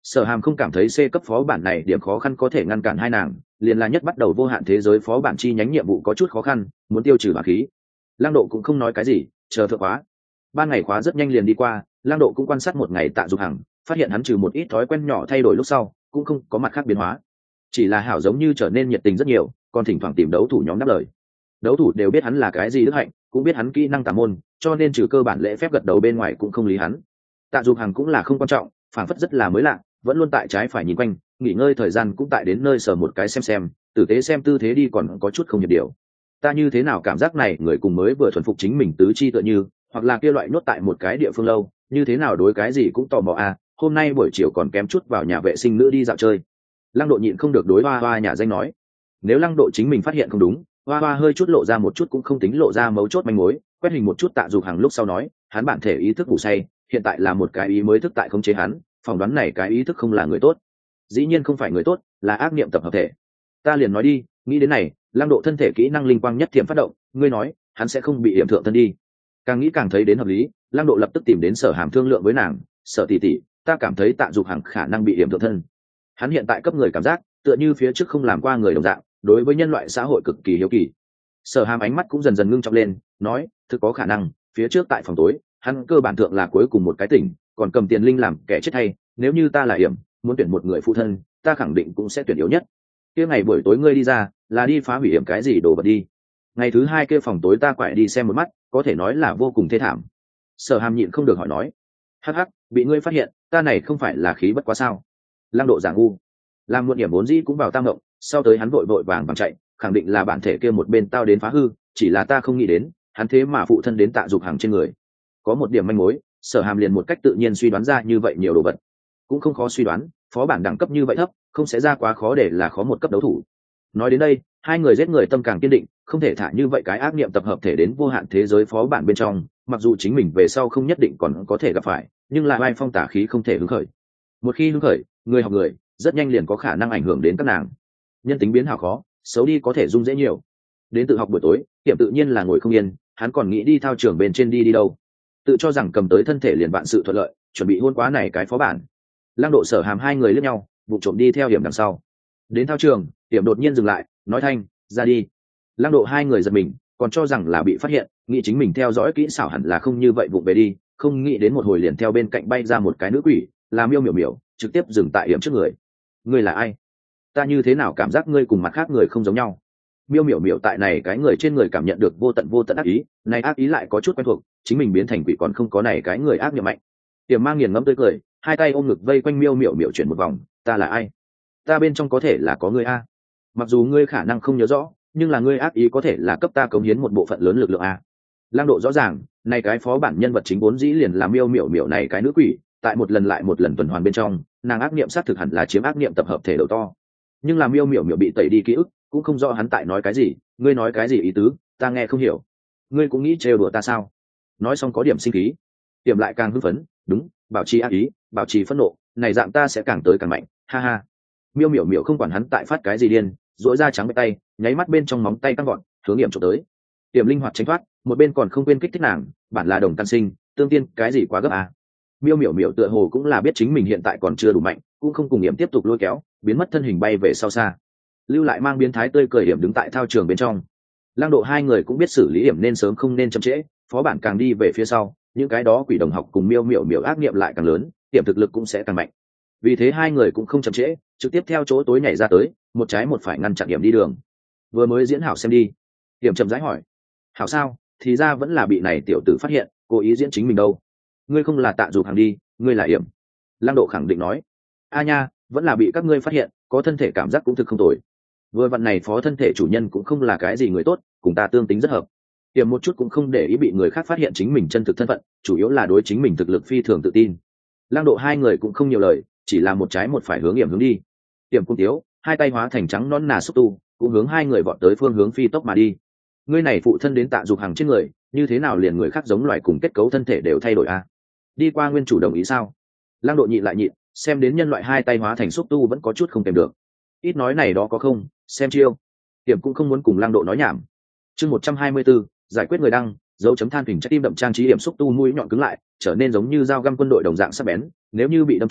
Sở Hàm không cảm thấy C cấp phó bản này điểm khó khăn có thể ngăn cản hai nàng, liền là nhất bắt đầu vô hạn thế giới phó bản chi nhánh nhiệm vụ có chút khó khăn, muốn tiêu trừ bá khí. Lăng Độ cũng không nói cái gì, chờ thượng khóa. Ban ngày khóa rất nhanh liền đi qua, Lăng Độ cũng quan sát một ngày Tạ Dục Hằng, phát hiện hắn trừ một ít thói quen nhỏ thay đổi lúc sau, cũng không có mặt khác biến hóa. Chỉ là hảo giống như trở nên nhiệt tình rất nhiều, còn thỉnh thoảng tìm đấu thủ nhóm đáp lời. Đấu thủ đều biết hắn là cái gì đức hạnh, cũng biết hắn kỹ năng tà môn, cho nên trừ cơ bản lễ phép gật đầu bên ngoài cũng không lý hắn. Tạ Dục Hằng cũng là không quan trọng, phảng phất rất là mới lạ, vẫn luôn tại trái phải nhìn quanh, nghỉ ngơi thời gian cũng tại đến nơi sờ một cái xem, tử tế xem tư thế đi còn có chút không nhiệt điều. Ta như thế nào cảm giác này người cùng mới vừa thuần phục chính mình tứ chi tựa như, hoặc là kia loại nhốt tại một cái địa phương lâu, như thế nào đối cái gì cũng tò mò à, hôm nay buổi chiều còn kém chút vào nhà vệ sinh nữ đi dạo chơi. Lăng Độ nhịn không được đối Hoa Hoa nhà danh nói. Nếu Lăng Độ chính mình phát hiện không đúng, Hoa Hoa hơi chút lộ ra một chút cũng không tính lộ ra mấu chốt manh mối, quét hình một chút Tạ Dục Hằng lúc sau nói, hắn bản thể ý thức ngủ say, hiện tại là một cái ý mới thức tại khống chế hắn, phỏng đoán này cái ý thức không là người tốt. Dĩ nhiên không phải người tốt, là ác niệm tập hợp thể. Ta liền nói đi, nghĩ đến này, Lăng Độ thân thể kỹ năng linh quang nhất thiểm phát động, ngươi nói, hắn sẽ không bị hiểm thượng thân đi. Càng nghĩ càng thấy đến hợp lý, Lăng Độ lập tức tìm đến Sở Hàm thương lượng với nàng, Sở tỷ tỷ, ta cảm thấy Tạ Dục Hằng khả năng bị hiểm thượng thân. Hắn hiện tại cấp người cảm giác tựa như phía trước không làm qua người đồng dạng, đối với nhân loại xã hội cực kỳ hiếu kỳ. Sở Hàm ánh mắt cũng dần dần ngưng trọng lên, nói, thực có khả năng, phía trước tại phòng tối, hắn cơ bản thượng là cuối cùng một cái tỉnh, còn cầm tiền linh làm kẻ chết hay, nếu như ta là hiểm, muốn tuyển một người phụ thân, ta khẳng định cũng sẽ tuyển yếu nhất. Kia ngày buổi tối ngươi đi ra, là đi phá hủy hiểm cái gì đồ vật đi. Ngày thứ hai kia phòng tối ta quải đi xem một mắt, có thể nói là vô cùng thê thảm. Sở Hàm nhịn không được hỏi nói, hắc hắc, bị ngươi phát hiện, ta này không phải là khí bất quá sao? Lăng Độ giả ngu, làm muộn điểm vốn dĩ cũng vào tam ngộng, sau tới hắn vội vội vàng vàng chạy, khẳng định là bản thể kia một bên tao đến phá hư, chỉ là ta không nghĩ đến, hắn thế mà phụ thân đến Tạ Dục Hằng trên người. Có một điểm manh mối, Sở Hàm liền một cách tự nhiên suy đoán ra như vậy nhiều đồ vật, cũng không khó suy đoán, phó bản đẳng cấp như vậy thấp, không sẽ ra quá khó để là khó một cấp đấu thủ. Nói đến đây, hai người giết người tâm càng kiên định, không thể thả như vậy cái ác niệm tập hợp thể đến vô hạn thế giới phó bản bên trong, mặc dù chính mình về sau không nhất định còn có thể gặp phải, nhưng là vai phong tả khí không thể hứng khởi. Một khi hứng khởi, người học người rất nhanh liền có khả năng ảnh hưởng đến các nàng. Nhân tính biến hảo khó, xấu đi có thể dung dễ nhiều. Đến tự học buổi tối, Tiệm tự nhiên là ngồi không yên, hắn còn nghĩ đi thao trường bên trên đi đâu. Tự cho rằng cầm tới thân thể liền vạn sự thuận lợi, chuẩn bị hôn quá này cái phó bản. Lăng Độ Sở Hàm hai người liếc nhau, vụ trộm đi theo Hiểm đằng sau. Đến thao trường, Hiểm đột nhiên dừng lại, nói thanh, ra đi. Lăng Độ hai người giật mình, còn cho rằng là bị phát hiện, nghĩ chính mình theo dõi kỹ xảo hẳn là không như vậy vụng về đi, không nghĩ đến một hồi liền theo bên cạnh bay ra một cái nữ quỷ, là Miêu Miểu Miểu, trực tiếp dừng tại Hiểm trước người. Ngươi là ai? Ta như thế nào cảm giác ngươi cùng mặt khác người không giống nhau? Miêu Miểu Miểu tại này cái người trên người cảm nhận được vô tận ác ý, này ác ý lại có chút quen thuộc, chính mình biến thành quỷ còn không có này cái người ác niệm mạnh. Tiềm Mang nghiền ngẫm tươi cười, hai tay ôm ngực vây quanh Miêu Miểu Miểu chuyển một vòng, ta là ai? Ta bên trong có thể là có ngươi a. Mặc dù ngươi khả năng không nhớ rõ, nhưng là ngươi ác ý có thể là cấp ta cống hiến một bộ phận lớn lực lượng a. Lăng Độ rõ ràng, này cái phó bản nhân vật chính vốn dĩ liền là Miêu Miểu Miểu này cái nữ quỷ, tại một lần lại một lần tuần hoàn bên trong, nàng ác niệm sát thực hẳn là chiếm ác niệm tập hợp thể đầu to. Nhưng là Miêu Miểu Miểu bị tẩy đi ký ức, cũng không rõ hắn tại nói cái gì, ngươi nói cái gì ý tứ, ta nghe không hiểu. Ngươi cũng nghĩ trêu đùa ta sao? Nói xong có điểm sinh khí, Tiệm lại càng hưng phấn, đúng, bảo trì ác ý, bảo trì phẫn nộ, này dạng ta sẽ càng tới càng mạnh, ha ha. Miêu Miểu Miểu không quản hắn tại phát cái gì điên, duỗi ra trắng bệ tay, nháy mắt bên trong móng tay căng gọn, hướng Hiểm chụp tới. Tiệm linh hoạt tránh thoát, một bên còn không quên kích thích nàng, bản là đồng căn sinh, tương tiên, cái gì quá gấp à. Miêu Miểu Miểu tựa hồ cũng là biết chính mình hiện tại còn chưa đủ mạnh, cũng không cùng Hiểm tiếp tục lôi kéo, biến mất thân hình bay về sau xa. Lưu lại mang biến thái tươi cười Hiểm đứng tại thao trường bên trong. Lăng Độ hai người cũng biết xử lý Hiểm nên sớm không nên chậm trễ, phó bản càng đi về phía sau, những cái đó quỷ đồng học cùng Miêu Miểu Miểu ác niệm lại càng lớn, Hiểm thực lực cũng sẽ càng mạnh. Vì thế hai người cũng không chậm trễ, trực tiếp theo chỗ tối nhảy ra tới, một trái một phải ngăn chặn Hiểm đi đường. Vừa mới diễn hảo xem đi. Hiểm chậm rãi hỏi. Hảo sao? Thì ra vẫn là bị này tiểu tử phát hiện, cố ý diễn chính mình đâu. Ngươi không là Tạ Dục Hằng đi, ngươi là Hiểm. Lăng Độ khẳng định nói. A nha, vẫn là bị các ngươi phát hiện, có thân thể cảm giác cũng thực không tồi. Vừa vặn này phó thân thể chủ nhân cũng không là cái gì người tốt, cùng ta tương tính rất hợp. Hiểm một chút cũng không để ý bị người khác phát hiện chính mình chân thực thân phận, chủ yếu là đối chính mình thực lực phi thường tự tin. Lăng Độ hai người cũng không nhiều lời, chỉ là một trái một phải hướng Hiểm hướng đi. Hiểm cung tiếu, hai tay hóa thành trắng non nà xúc tu, cũng hướng hai người vọt tới phương hướng phi tốc mà đi. Ngươi này phụ thân đến Tạ Dục Hằng trên người, như thế nào liền người khác giống loài cùng kết cấu thân thể đều thay đổi a? Đi qua nguyên chủ đồng ý sao? Lăng Độ nhịn lại nhịn, xem đến nhân loại hai tay hóa thành xúc tu vẫn có chút không kèm được. Ít nói này đó có không, xem chiêu. Hiểm cũng không muốn cùng Lăng Độ nói nhảm. Chương 124, giải quyết người đăng, dấu chấm than hình trái tim đậm trang trí Hiểm xúc tu mũi nhọn cứng lại, trở nên giống như dao găm quân đội đồng dạng sắc bén, nếu như bị đâm trúng,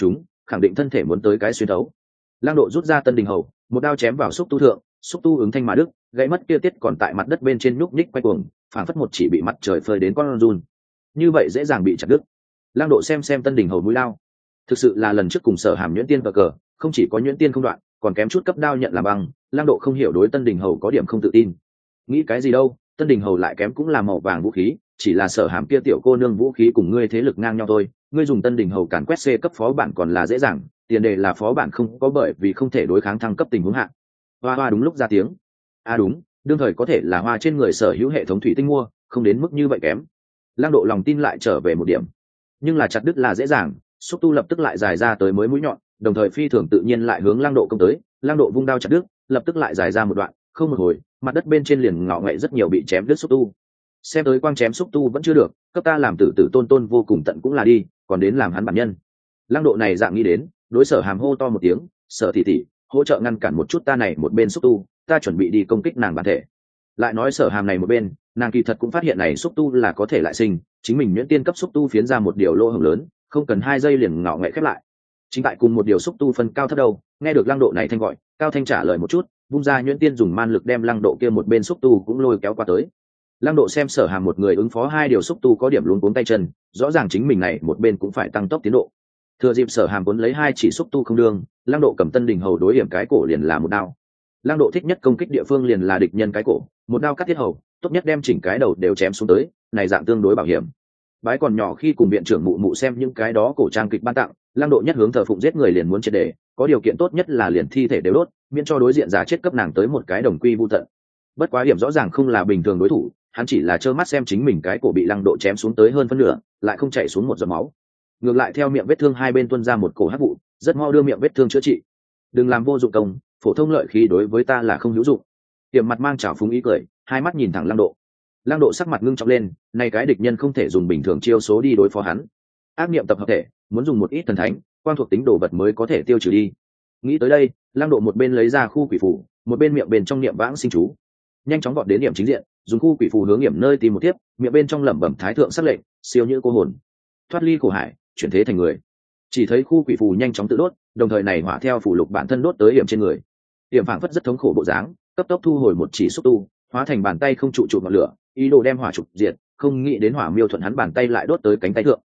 khẳng định thân thể muốn tới cái xuyên thấu. Lăng Độ rút ra Tân Đình Hầu, một đao chém vào xúc tu thượng, xúc tu ứng thanh mà đứt, gãy mất kia tiết còn tại mặt đất bên trên nhúc nhích quay cuồng, phảng phất một chỉ bị mặt trời phơi đến con run. Như vậy dễ dàng bị chặt đứt. Lăng Độ xem Tân Đình Hầu mũi lao, thực sự là lần trước cùng Sở Hàm nhuyễn tiên cờ, không chỉ có nhuyễn tiên không đoạn, còn kém chút cấp đao nhận làm băng. Lăng Độ không hiểu đối Tân Đình Hầu có điểm không tự tin. Nghĩ cái gì đâu, Tân Đình Hầu lại kém cũng là màu vàng vũ khí, chỉ là Sở Hàm kia tiểu cô nương vũ khí cùng ngươi thế lực ngang nhau thôi. Ngươi dùng Tân Đình Hầu càn quét C cấp phó bản còn là dễ dàng, tiền đề là phó bản không có bởi vì không thể đối kháng thăng cấp tình huống hạ. Hoa đúng lúc ra tiếng. Đúng, đương thời có thể là hoa trên người sở hữu hệ thống thủy tinh mua, không đến mức như vậy kém. Lăng Độ lòng tin lại trở về một điểm, nhưng là chặt đứt là dễ dàng, xúc tu lập tức lại dài ra tới mới mũi nhọn, đồng thời phi thường tự nhiên lại hướng Lăng Độ công tới. Lăng Độ vung đao chặt đứt, lập tức lại dài ra một đoạn, không một hồi, mặt đất bên trên liền ngọ ngậy rất nhiều bị chém đứt xúc tu. Xem tới quang chém xúc tu vẫn chưa được, cấp ta làm tử tử tôn tôn vô cùng tận cũng là đi, còn đến làm hắn bản nhân. Lăng Độ này dạng nghĩ đến, đối Sở Hàm hô to một tiếng, Sở tỷ tỷ, hỗ trợ ngăn cản một chút ta này một bên xúc tu, ta chuẩn bị đi công kích nàng bản thể. Lại nói Sở Hàm này một bên, nàng kỳ thật cũng phát hiện này xúc tu là có thể lại sinh, chính mình nhuyễn tiên cấp xúc tu phiến ra một điều lỗ hổng lớn, không cần 2 giây liền ngọ ngậy khép lại. Chính tại cùng một điều xúc tu phân cao thấp đâu, nghe được Lăng Độ này thanh gọi, Cao Thanh trả lời một chút, vung ra nhuyễn tiên dùng man lực đem Lăng Độ kia một bên xúc tu cũng lôi kéo qua tới. Lăng Độ xem Sở Hàm một người ứng phó 2 điều xúc tu có điểm luống cuống tay chân, rõ ràng chính mình này một bên cũng phải tăng tốc tiến độ. Thừa dịp Sở Hàm cuốn lấy 2 chỉ xúc tu không đương, Lăng Độ cầm Tân Đình Hầu đối hiểm cái cổ liền là một đao. Lăng Độ thích nhất công kích địa phương liền là địch nhân cái cổ, một đao cắt thiết hầu, tốt nhất đem chỉnh cái đầu đều chém xuống tới, này dạng tương đối bảo hiểm. Bái còn nhỏ khi cùng viện trưởng mụ mụ xem những cái đó cổ trang kịch ban tặng, Lăng Độ nhất hướng thờ phụng giết người liền muốn triệt để, có điều kiện tốt nhất là liền thi thể đều đốt, miễn cho đối diện giả chết cấp nàng tới một cái đồng quy vu tận. Bất quá hiểm rõ ràng không là bình thường đối thủ, hắn chỉ là trơ mắt xem chính mình cái cổ bị Lăng Độ chém xuống tới hơn phân nửa, lại không chảy xuống một giọt máu. Ngược lại theo miệng vết thương hai bên tuôn ra một cổ hắc vụ, rất mau đưa miệng vết thương chữa trị. Đừng làm vô dụng công, phổ thông lợi khí đối với ta là không hữu dụng. Tiềm mặt mang trào phúng ý cười, hai mắt nhìn thẳng Lăng Độ. Lăng Độ sắc mặt ngưng trọng lên, nay cái địch nhân không thể dùng bình thường chiêu số đi đối phó hắn. Ác niệm tập hợp thể, muốn dùng một ít thần thánh, quang thuộc tính đồ vật mới có thể tiêu trừ đi. Nghĩ tới đây, Lăng Độ một bên lấy ra khu quỷ phù, một bên miệng bên trong niệm vãng sinh chú. Nhanh chóng vọt đến điểm chính diện, dùng khu quỷ phù hướng điểm nơi tìm một tiếp, miệng bên trong lẩm bẩm thái thượng sắc lệnh, siêu như cô hồn, thoát ly khổ hải, chuyển thế thành người. Chỉ thấy khu quỷ phù nhanh chóng tự đốt, đồng thời này hỏa theo phù lục bản thân đốt tới điểm trên người. Điểm phảng phất rất thống khổ bộ dáng, cấp tốc thu hồi một chỉ xúc tu, hóa thành bàn tay không trụ trụ ngọn lửa, ý đồ đem hỏa trục diệt, không nghĩ đến hỏa miêu thuận hắn bàn tay lại đốt tới cánh tay thượng.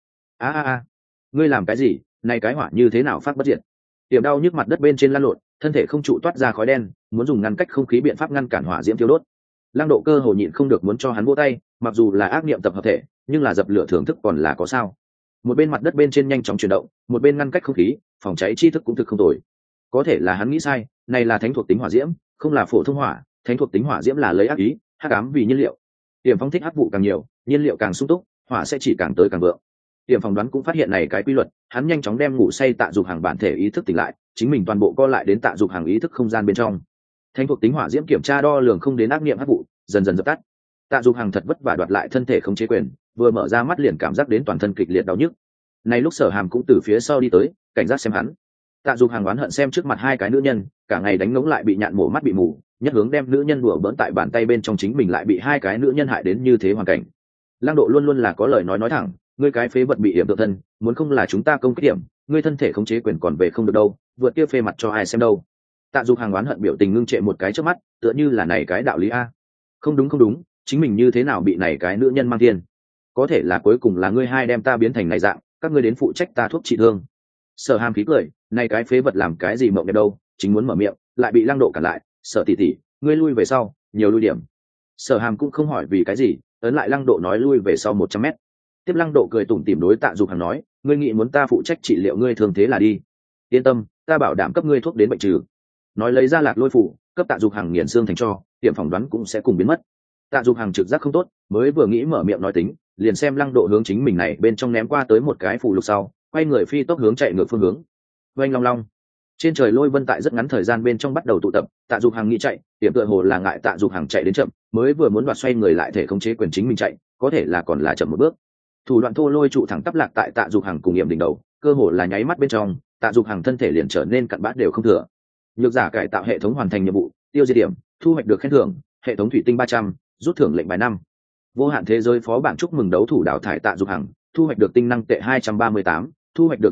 Ngươi làm cái gì? Này cái hỏa như thế nào phát bất diệt? Điểm đau nhức mặt đất bên trên lăn lộn, thân thể không trụ toát ra khói đen, muốn dùng ngăn cách không khí biện pháp ngăn cản hỏa diễm thiêu đốt. Lăng Độ cơ hồ nhịn không được muốn cho hắn vỗ tay, mặc dù là ác niệm tập hợp thể, nhưng là dập lửa thưởng thức còn là có sao. Một bên mặt đất bên trên nhanh chóng chuyển động, một bên ngăn cách không khí, phòng cháy chi thức cũng thực không tồi. Có thể là hắn nghĩ sai, này là thánh thuộc tính hỏa diễm, không là phổ thông hỏa, thánh thuộc tính hỏa diễm là lấy ác ý, hắc ám vì nhiên liệu. Tiềm Phong thích hắc vụ càng nhiều, nhiên liệu càng sung túc, hỏa sẽ chỉ càng tới càng vượng. Tiềm Phong đoán cũng phát hiện này cái quy luật, hắn nhanh chóng đem ngủ say Tạ Dục Hàng bản thể ý thức tỉnh lại, chính mình toàn bộ co lại đến Tạ Dục Hàng ý thức không gian bên trong. Thánh thuộc tính hỏa diễm kiểm tra đo lường không đến ác niệm hắc vụ, dần dần dập tắt. Tạ Dục Hàng thật vất vả đoạt lại thân thể không chế quyền, vừa mở ra mắt liền cảm giác đến toàn thân kịch liệt đau nhức. Này lúc Sở Hàm cũng từ phía sau đi tới, cảnh giác xem hắn. Tạ Dục Hàng oán hận xem trước mặt hai cái nữ nhân, cả ngày đánh ngỗng lại bị nhạn mổ mắt bị mù, nhất hướng đem nữ nhân đùa bỡn tại bàn tay bên trong chính mình lại bị hai cái nữ nhân hại đến như thế hoàn cảnh. Lăng Độ luôn luôn là có lời nói thẳng, ngươi cái phế vật bị hiểm tự thân, muốn không là chúng ta công kích điểm, ngươi thân thể khống chế quyền còn về không được đâu, vượt kia phê mặt cho ai xem đâu. Tạ Dục Hàng oán hận biểu tình ngưng trệ một cái trước mắt, tựa như là này cái đạo lý a. Không đúng, chính mình như thế nào bị này cái nữ nhân mang tiền? Có thể là cuối cùng là ngươi hai đem ta biến thành này dạng, các ngươi đến phụ trách ta thuốc trị thương. Sở Hàm khí cười, này cái phế vật làm cái gì mộng đẹp đâu, chính muốn mở miệng, lại bị Lăng Độ cản lại, Sở tỷ tỷ, ngươi lui về sau, nhiều lui điểm. Sở Hàm cũng không hỏi vì cái gì, ấn lại Lăng Độ nói lui về sau 100 mét. Tiếp Lăng Độ cười tủm tỉm đối Tạ Dục Hàng nói, ngươi nghĩ muốn ta phụ trách trị liệu ngươi thương thế là đi. Yên tâm, ta bảo đảm cấp ngươi thuốc đến bệnh trừ. Nói lấy ra lạc lôi phủ, cấp Tạ Dục Hàng nghiền xương thành cho, tiệm phỏng đoán cũng sẽ cùng biến mất. Tạ Dục Hàng trực giác không tốt, mới vừa nghĩ mở miệng nói tính, liền xem Lăng Độ hướng chính mình này bên trong ném qua tới một cái phù lục sau, quay người phi tốc hướng chạy ngược phương hướng. Oanh long long, trên trời lôi vân tại rất ngắn thời gian bên trong bắt đầu tụ tập. Tạ Dục Hàng nghĩ chạy, tiệm tựa hồ là ngại Tạ Dục Hàng chạy đến chậm, mới vừa muốn đoạt xoay người lại thể khống chế quyền chính mình chạy, có thể là còn là chậm một bước. Thủ đoạn thô lôi trụ thẳng tắp lạc tại Tạ Dục Hàng cùng hiểm đỉnh đầu, cơ hồ là nháy mắt bên trong, Tạ Dục Hàng thân thể liền trở nên cặn bã đều không thừa. Nhược giả cải tạo hệ thống hoàn thành nhiệm vụ, tiêu diệt điểm, thu hoạch được khen thưởng, hệ thống thủy tinh 300, rút thưởng lệnh bài 5. Vô hạn thế giới phó bản chúc mừng đấu thủ đào thải Tạ Dục Hàng, thu hoạch được tinh năng tệ 238, thu hoạch được đạo cụ,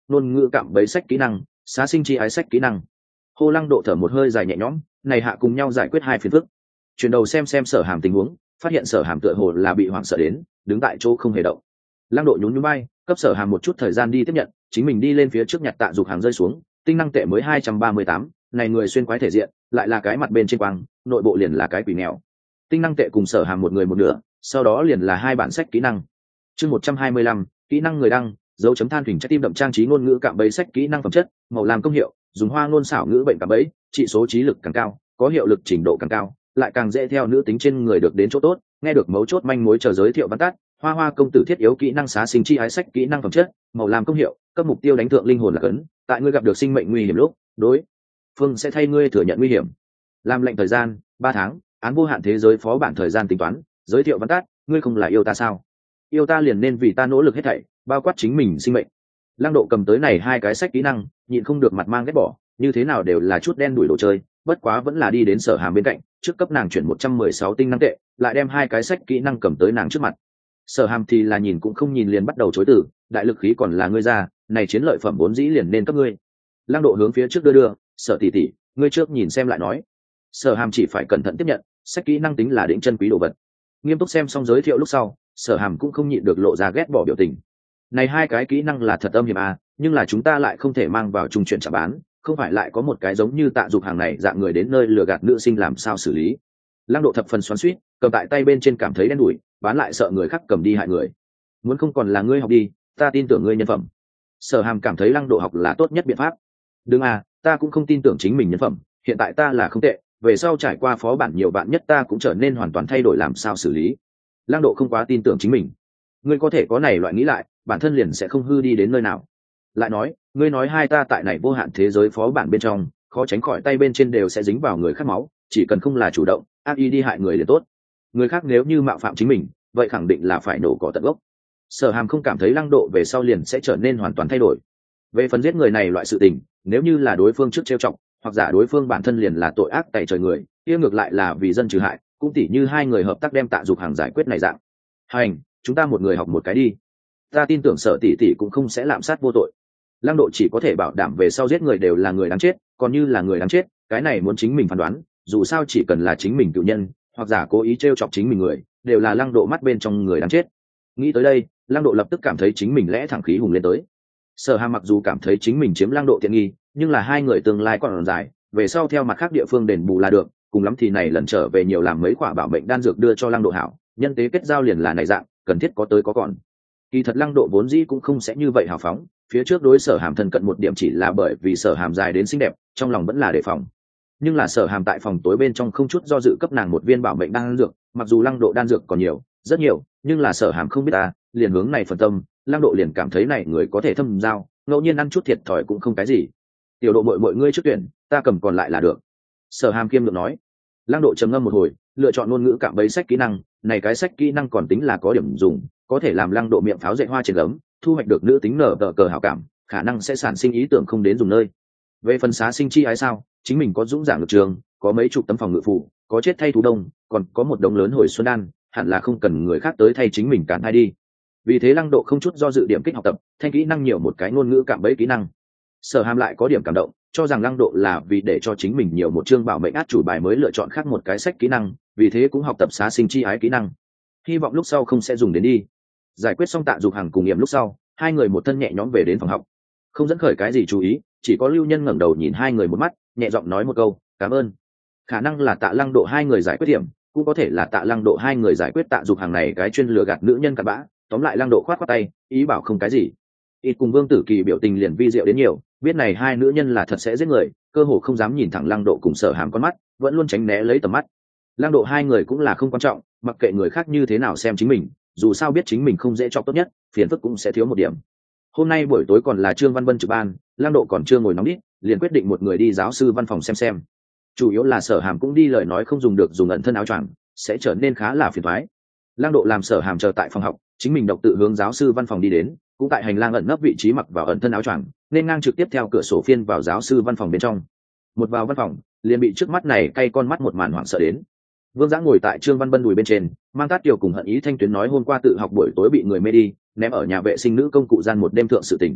ngôn ngữ cạm bẫy sách kỹ năng, xá sinh chi ái sách kỹ năng. Hô Lăng Độ thở một hơi dài nhẹ nhõm, này hạ cùng nhau giải quyết hai phiền phức. Chuyển đầu xem Sở Hàm tình huống, phát hiện Sở Hàm tựa hồ là bị hoảng sợ đến, đứng tại chỗ không hề động. Lăng Độ nhún nhún vai, cấp Sở Hàm một chút thời gian đi tiếp nhận, chính mình đi lên phía trước nhặt tạ dục hàng rơi xuống, tinh năng tệ mới 238, này người xuyên quái thể diện, lại là cái mặt bên trên quang, nội bộ liền là cái quỷ nghèo. Tinh năng tệ cùng Sở Hàm một người một nửa, sau đó liền là hai bản sách kỹ năng. Chương 125, kỹ năng người đăng, dấu chấm than thủy trái tim đậm trang trí ngôn ngữ cạm bẫy sách kỹ năng phẩm chất, màu làm công hiệu, dùng hoa ngôn xảo ngữ bệnh cạm bẫy, trị số trí lực càng cao, có hiệu lực trình độ càng cao, lại càng dễ theo nữ tính trên người được đến chỗ tốt, nghe được mấu chốt manh mối chờ giới thiệu văn tắt, hoa hoa công tử thiết yếu kỹ năng xá sinh chi ái sách kỹ năng phẩm chất, màu làm công hiệu, cấp mục tiêu đánh thượng linh hồn là cấn, tại ngươi gặp được sinh mệnh nguy hiểm lúc, đối phương sẽ thay ngươi thừa nhận nguy hiểm. Làm lệnh thời gian 3 tháng, án vô hạn thế giới phó bản thời gian tính toán, giới thiệu văn tắt, ngươi không là yêu ta sao? Yêu ta liền nên vì ta nỗ lực hết thảy, bao quát chính mình sinh mệnh. Lăng Độ cầm tới này hai cái sách kỹ năng, nhịn không được mặt mang ghét bỏ, như thế nào đều là chút đen đuổi đồ chơi, bất quá vẫn là đi đến Sở Hàm bên cạnh, trước cấp nàng chuyển 116 tinh năng tệ, lại đem hai cái sách kỹ năng cầm tới nàng trước mặt. Sở Hàm thì là nhìn cũng không nhìn liền bắt đầu chối từ, đại lực khí còn là ngươi ra, này chiến lợi phẩm vốn dĩ liền nên cấp ngươi. Lăng Độ hướng phía trước đưa, Sở tỷ tỷ, ngươi trước nhìn xem lại nói. Sở Hàm chỉ phải cẩn thận tiếp nhận, sách kỹ năng tính là đỉnh chân quý đồ vật. Nghiêm túc xem xong giới thiệu lúc sau, Sở Hàm cũng không nhịn được lộ ra ghét bỏ biểu tình. Này hai cái kỹ năng là thật âm hiểm à, nhưng là chúng ta lại không thể mang vào trung chuyển trả bán, không phải lại có một cái giống như Tạ Dục hàng này dạng người đến nơi lừa gạt nữ sinh làm sao xử lý. Lăng Độ thập phần xoắn xuýt, cầm tại tay bên trên cảm thấy đen đủi, bán lại sợ người khác cầm đi hại người. Muốn không còn là ngươi học đi, ta tin tưởng ngươi nhân phẩm. Sở Hàm cảm thấy Lăng Độ học là tốt nhất biện pháp. Đừng à, ta cũng không tin tưởng chính mình nhân phẩm, hiện tại ta là không tệ, về sau trải qua phó bản nhiều bạn nhất ta cũng trở nên hoàn toàn thay đổi làm sao xử lý. Lăng Độ không quá tin tưởng chính mình. Ngươi có thể có này loại nghĩ lại, bản thân liền sẽ không hư đi đến nơi nào. Lại nói, ngươi nói hai ta tại này vô hạn thế giới phó bản bên trong, khó tránh khỏi tay bên trên đều sẽ dính vào người khác máu, chỉ cần không là chủ động ác ý đi hại người liền tốt. Người khác nếu như mạo phạm chính mình, vậy khẳng định là phải nổ cỏ tận gốc. Sở Hàm không cảm thấy Lăng Độ về sau liền sẽ trở nên hoàn toàn thay đổi. Về phần giết người này loại sự tình, nếu như là đối phương trước trêu chọc, hoặc giả đối phương bản thân liền là tội ác tày trời người, kia ngược lại là vì dân trừ hại, cũng tỉ như hai người hợp tác đem Tạ Dục hàng giải quyết này dạng. Hành, chúng ta một người học một cái đi. Ta tin tưởng Sở tỷ tỷ cũng không sẽ lạm sát vô tội. Lăng Độ chỉ có thể bảo đảm về sau giết người đều là người đáng chết, còn như là người đáng chết, cái này muốn chính mình phán đoán, dù sao chỉ cần là chính mình cựu nhân, hoặc giả cố ý trêu chọc chính mình người, đều là Lăng Độ mắt bên trong người đáng chết. Nghĩ tới đây, Lăng Độ lập tức cảm thấy chính mình lẽ thẳng khí hùng lên tới. Sở Hàm mặc dù cảm thấy chính mình chiếm Lăng Độ tiện nghi, nhưng là hai người tương lai còn dài, về sau theo mặt khác địa phương đền bù là được, cùng lắm thì này lần trở về nhiều làm mấy quả bảo mệnh đan dược đưa cho Lăng Độ hảo, nhân tế kết giao liền là này dạng, cần thiết có tới có còn. Kỳ thật Lăng Độ vốn dĩ cũng không sẽ như vậy hào phóng, phía trước đối Sở Hàm thân cận một điểm chỉ là bởi vì Sở Hàm dài đến xinh đẹp, trong lòng vẫn là đề phòng. Nhưng là Sở Hàm tại phòng tối bên trong không chút do dự cấp nàng một viên bảo mệnh đan dược, mặc dù Lăng Độ đan dược còn nhiều, rất nhiều, nhưng là Sở Hàm không biết liền hướng này phần tâm, Lăng Độ liền cảm thấy này người có thể thâm giao, ngẫu nhiên ăn chút thiệt thòi cũng không cái gì. Tiểu Độ mọi ngươi trước tuyển, ta cầm còn lại là được. Sở Hàm kiêm lượng nói. Lăng Độ trầm ngâm một hồi, lựa chọn ngôn ngữ cạm bẫy sách kỹ năng, này cái sách kỹ năng còn tính là có điểm dùng, có thể làm Lăng Độ miệng pháo dạy hoa trên gấm, thu hoạch được nữ tính nở tờ cờ hảo cảm, khả năng sẽ sản sinh ý tưởng không đến dùng nơi. Về phần xá sinh chi ái sao, chính mình có dũng dạng lực trường, có mấy chục tấm phòng ngự phụ, có chết thay thú đông, còn có một đống lớn hồi xuân đan, hẳn là không cần người khác tới thay chính mình cản thay đi. Vì thế Lăng Độ không chút do dự điểm kích học tập, thanh kỹ năng nhiều một cái ngôn ngữ cạm bẫy kỹ năng. Sở Hàm lại có điểm cảm động, cho rằng Lăng Độ là vì để cho chính mình nhiều một chương bảo mệnh át chủ bài mới lựa chọn khác một cái sách kỹ năng, vì thế cũng học tập xá sinh chi ái kỹ năng. Hy vọng lúc sau không sẽ dùng đến đi. Giải quyết xong Tạ Dục hàng cùng nghiệm lúc sau, hai người một thân nhẹ nhõm về đến phòng học. Không dẫn khởi cái gì chú ý, chỉ có Lưu Nhân ngẩng đầu nhìn hai người một mắt, nhẹ giọng nói một câu, "Cảm ơn." Khả năng là Tạ Lăng Độ hai người giải quyết điểm, cũng có thể là Tạ Lăng Độ hai người giải quyết Tạ Dục hàng này cái chuyên lừa gạt nữ nhân cặn bã, tóm lại Lăng Độ khoát khoát tay, ý bảo không cái gì. Ít cùng Vương Tử Kỳ biểu tình liền vi diệu đến nhiều, biết này hai nữ nhân là thật sẽ giết người, cơ hồ không dám nhìn thẳng Lăng Độ cùng Sở Hàm con mắt, vẫn luôn tránh né lấy tầm mắt. Lăng Độ hai người cũng là không quan trọng, mặc kệ người khác như thế nào xem chính mình, dù sao biết chính mình không dễ chọc tốt nhất, phiền phức cũng sẽ thiếu một điểm. Hôm nay buổi tối còn là Trương Văn Vân trực ban, Lăng Độ còn chưa ngồi nóng đít, liền quyết định một người đi giáo sư văn phòng xem. Chủ yếu là Sở Hàm cũng đi lời nói không dùng được dùng ẩn thân áo choàng, sẽ trở nên khá là phiền toái. Lăng Độ làm Sở Hàm chờ tại phòng học, chính mình độc tự hướng giáo sư văn phòng đi đến, cũng tại hành lang ẩn nấp vị trí mặc vào ẩn thân áo choàng, nên ngang trực tiếp theo cửa sổ phiên vào giáo sư văn phòng bên trong. Một vào văn phòng, liền bị trước mắt này cay con mắt một màn hoảng sợ đến. Vương Giã ngồi tại Trương Văn Bân đùi bên trên, mang Tát Kiều cùng Hận Ý Thanh Tuyến nói hôm qua tự học buổi tối bị người mê đi, ném ở nhà vệ sinh nữ công cụ gian một đêm thượng sự tình.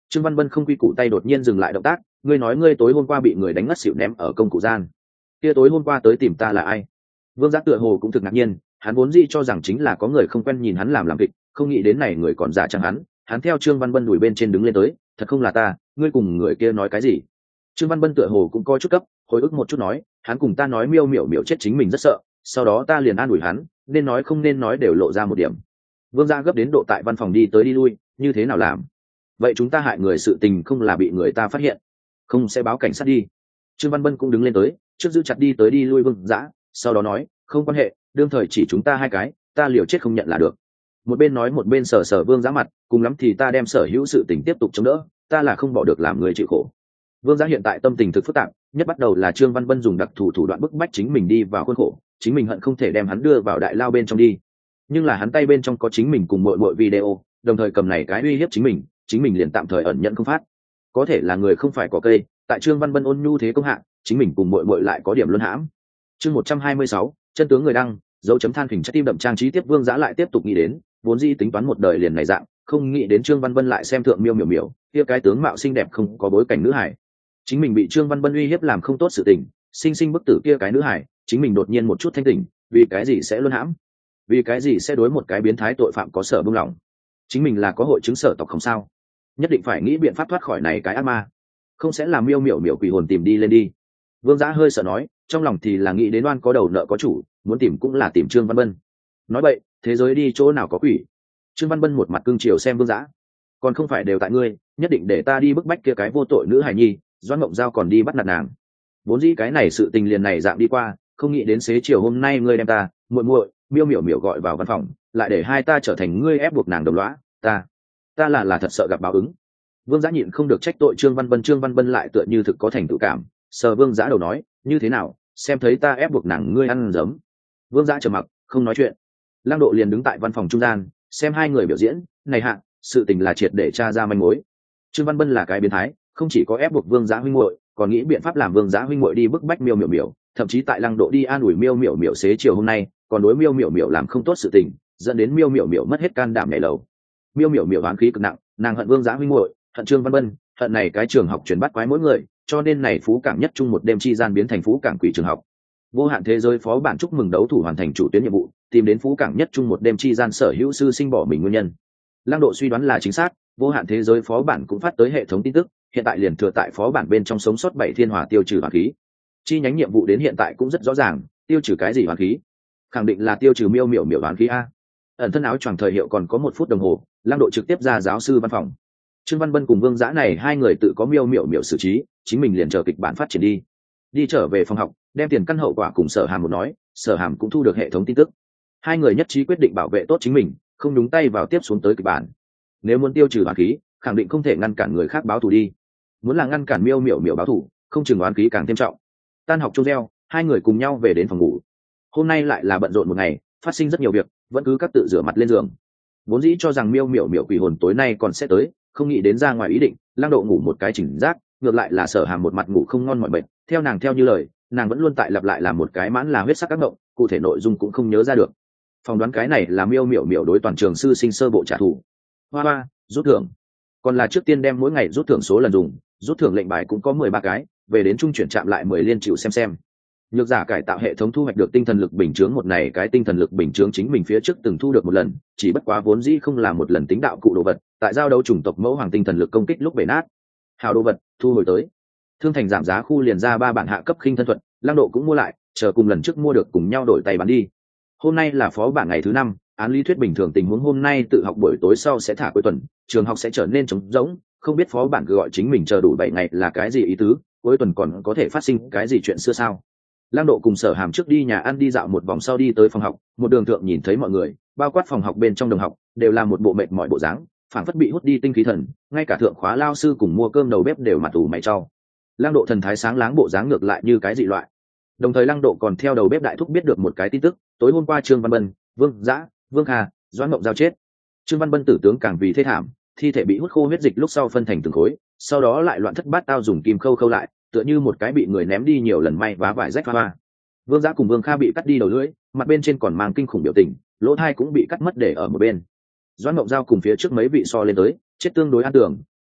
Trương Văn Bân không quy củ tay đột nhiên dừng lại động tác. Ngươi nói ngươi tối hôm qua bị người đánh ngất xỉu ném ở công cụ gian, kia tối hôm qua tới tìm ta là ai? Vương Giác tựa hồ cũng thực ngạc nhiên, hắn vốn dĩ cho rằng chính là có người không quen nhìn hắn làm kịch, không nghĩ đến này người còn giả chẳng hắn theo Trương Văn Bân đuổi bên trên đứng lên tới, thật không là ta, ngươi cùng người kia nói cái gì? Trương Văn Bân tựa hồ cũng có chút cấp, hồi ức một chút nói, hắn cùng ta nói miêu miểu miểu chết chính mình rất sợ, sau đó ta liền an ủi hắn, nên nói không nên nói đều lộ ra một điểm. Vương Gia gấp đến độ tại văn phòng đi tới đi lui, như thế nào làm? Vậy chúng ta hại người sự tình không là bị người ta phát hiện, không sẽ báo cảnh sát đi? Trương Văn Bân cũng đứng lên tới, trước giữ chặt đi tới đi lui Vương Dã, sau đó nói, không quan hệ, đương thời chỉ chúng ta hai cái, ta liều chết không nhận là được. Một bên nói một bên sờ sờ Vương Dã mặt, cùng lắm thì ta đem sở hữu sự tình tiếp tục chống đỡ, ta là không bỏ được làm người chịu khổ. Vương Dã hiện tại tâm tình thực phức tạp, nhất bắt đầu là Trương Văn Bân dùng đặc thủ đoạn bức bách chính mình đi vào khuôn khổ, chính mình hận không thể đem hắn đưa vào đại lao bên trong đi. Nhưng là hắn tay bên trong có chính mình cùng mọi video, đồng thời cầm này cái uy hiếp chính mình liền tạm thời ẩn nhận không phát. Có thể là người không phải có cây, tại Trương Văn Bân ôn nhu thế công hạ, chính mình cùng mọi lại có điểm luân hãm. Chương 126, chân tướng người đăng, dấu chấm than phình trái tim đậm trang trí tiếp. Vương Dã lại tiếp tục nghĩ đến, vốn dĩ tính toán một đời liền này dạng, không nghĩ đến Trương Văn Bân lại xem thượng miêu miểu miểu, kia cái tướng mạo xinh đẹp không có bối cảnh nữ hải. Chính mình bị Trương Văn Bân uy hiếp làm không tốt sự tình, sinh bức tử kia cái nữ hải, chính mình đột nhiên một chút thanh tỉnh, vì cái gì sẽ luân hãm? Vì cái gì sẽ đối một cái biến thái tội phạm có sở buông lỏng? Chính mình là có hội chứng sở tộc không sao? Nhất định phải nghĩ biện pháp thoát khỏi này cái ác ma, không sẽ làm miêu miểu miểu quỷ hồn tìm đi lên đi. Vương Dã hơi sợ nói, trong lòng thì là nghĩ đến oan có đầu nợ có chủ, muốn tìm cũng là tìm Trương Văn Bân. Nói vậy, thế giới đi chỗ nào có quỷ? Trương Văn Bân một mặt cương chiều xem Vương Dã, còn không phải đều tại ngươi, nhất định để ta đi bức bách kia cái vô tội nữ hài nhi, Doãn Mộng Giao còn đi bắt nạt nàng. Vốn dĩ cái này sự tình liền này dạng đi qua, không nghĩ đến xế chiều hôm nay ngươi đem ta, muội miêu miểu miểu gọi vào văn phòng, lại để hai ta trở thành ngươi ép buộc nàng đồng lõa, ta là thật sợ gặp báo ứng. Vương Dã nhịn không được trách tội Trương Văn Bân lại tựa như thực có thành tựu cảm, sờ Vương Dã đầu nói, như thế nào, xem thấy ta ép buộc nàng ngươi ăn giấm. Vương Dã trầm mặc, không nói chuyện. Lăng Độ liền đứng tại văn phòng trung gian, xem hai người biểu diễn, này hạ, sự tình là triệt để tra ra manh mối. Trương Văn Bân là cái biến thái, không chỉ có ép buộc Vương Dã huynh muội, còn nghĩ biện pháp làm Vương Dã huynh muội đi bức bách miêu miểu miểu, thậm chí tại Lăng Độ đi an ủi miêu miểu miểu xế chiều hôm nay, còn đối miêu miểu miểu làm không tốt sự tình, dẫn đến miêu miểu miểu mất hết can đảm nhảy lầu. Miêu miểu miểu oán khí cực nặng, nàng hận Vương Dã huynh muội, hận Trương Văn Bân, hận này cái trường học truyền bắt quái mỗi người, cho nên này Phú Cảng nhất trung một đêm chi gian biến thành Phú Cảng quỷ trường học. Vô hạn thế giới phó bản chúc mừng đấu thủ hoàn thành chủ tuyến nhiệm vụ, tìm đến Phú Cảng nhất trung một đêm chi gian sở hữu sư sinh bỏ mình nguyên nhân. Lăng Độ suy đoán là chính xác, vô hạn thế giới phó bản cũng phát tới hệ thống tin tức, hiện tại liền thừa tại phó bản bên trong sống sót 7 thiên hỏa tiêu trừ hoàn khí. Chi nhánh nhiệm vụ đến hiện tại cũng rất rõ ràng, tiêu trừ cái gì hoàn khí? Khẳng định là tiêu trừ miêu miểu miểu hoàn khí a. Ẩn thân áo choàng thời hiệu còn có 1 phút đồng hồ, Lăng Độ trực tiếp ra giáo sư văn phòng. Trương Văn Bân cùng Vương Dã này hai người tự có miêu miểu miểu xử trí, chính mình liền chờ kịch bản phát triển đi trở về phòng học, đem tiền căn hậu quả cùng Sở Hàm một nói, Sở Hàm cũng thu được hệ thống tin tức. Hai người nhất trí quyết định bảo vệ tốt chính mình, không nhúng tay vào tiếp xuống tới kịch bản. Nếu muốn tiêu trừ oán khí, khẳng định không thể ngăn cản người khác báo thù đi. Muốn là ngăn cản miêu miểu miểu báo thù, không chừng oán khí càng thêm trọng. Tan học chung reo, hai người cùng nhau về đến phòng ngủ. Hôm nay lại là bận rộn một ngày, phát sinh rất nhiều việc, vẫn cứ các tự rửa mặt lên giường. Vốn dĩ cho rằng miêu miểu miểu quỷ hồn tối nay còn sẽ tới, không nghĩ đến ra ngoài ý định, Lăng Độ ngủ một cái chỉnh giác, ngược lại là Sở Hàm một mặt ngủ không ngon mỏi mệt. Theo nàng theo như lời, nàng vẫn luôn tại lặp lại làm một cái mãn là huyết sắc các động, cụ thể nội dung cũng không nhớ ra được. Phỏng đoán cái này là miêu miểu miểu đối toàn trường sư sinh sơ bộ trả thù. Hoa rút thưởng, còn là trước tiên đem mỗi ngày rút thưởng số lần dùng, rút thưởng lệnh bài cũng có 13 cái, về đến trung chuyển chạm lại 10 liên chịu xem. Nhược giả cải tạo hệ thống thu hoạch được tinh thần lực bình chướng một này cái tinh thần lực bình chướng chính mình phía trước từng thu được một lần, chỉ bất quá vốn dĩ không là một lần tính đạo cụ đồ vật, tại giao đấu chủng tộc mẫu hoàng tinh thần lực công kích lúc bể nát. Hào đồ vật thu hồi tới. Thương thành giảm giá khu liền ra 3 bản hạ cấp khinh thân thuật, Lăng Độ cũng mua lại, chờ cùng lần trước mua được cùng nhau đổi tay bán đi. Hôm nay là phó bản ngày thứ 5, án lý thuyết bình thường tình huống hôm nay tự học buổi tối sau sẽ thả cuối tuần, trường học sẽ trở nên trống rỗng, không biết phó bản cứ gọi chính mình chờ đủ 7 ngày là cái gì ý tứ, cuối tuần còn có thể phát sinh cái gì chuyện xưa sao? Lăng Độ cùng Sở Hàm trước đi nhà ăn đi dạo một vòng sau đi tới phòng học, một đường thượng nhìn thấy mọi người, bao quát phòng học bên trong đồng học, đều là một bộ mệt mỏi bộ dáng, phảng phất bị hút đi tinh khí thần, ngay cả thượng khóa lao sư cùng mua cơm đầu bếp đều mặt ủ mày trao. Lăng Độ thần thái sáng láng bộ dáng ngược lại như cái dị loại. Đồng thời Lăng Độ còn theo đầu bếp đại thúc biết được một cái tin tức, tối hôm qua Trương Văn Bân, Vương Dã, Vương Hà, Doãn Mộng Giao chết. Trương Văn Bân tử tướng càng vì thê thảm, thi thể bị hút khô huyết dịch lúc sau phân thành từng khối, sau đó lại loạn thất bát tao dùng kim khâu lại, tựa như một cái bị người ném đi nhiều lần may vá vải rách hoa. Vương Dã cùng Vương Kha bị cắt đi đầu lưỡi, mặt bên trên còn mang kinh khủng biểu tình, lỗ tai cũng bị cắt mất để ở một bên. Doãn Mộng Giao cùng phía trước mấy vị so lên tới, chết tương đối an tưởng,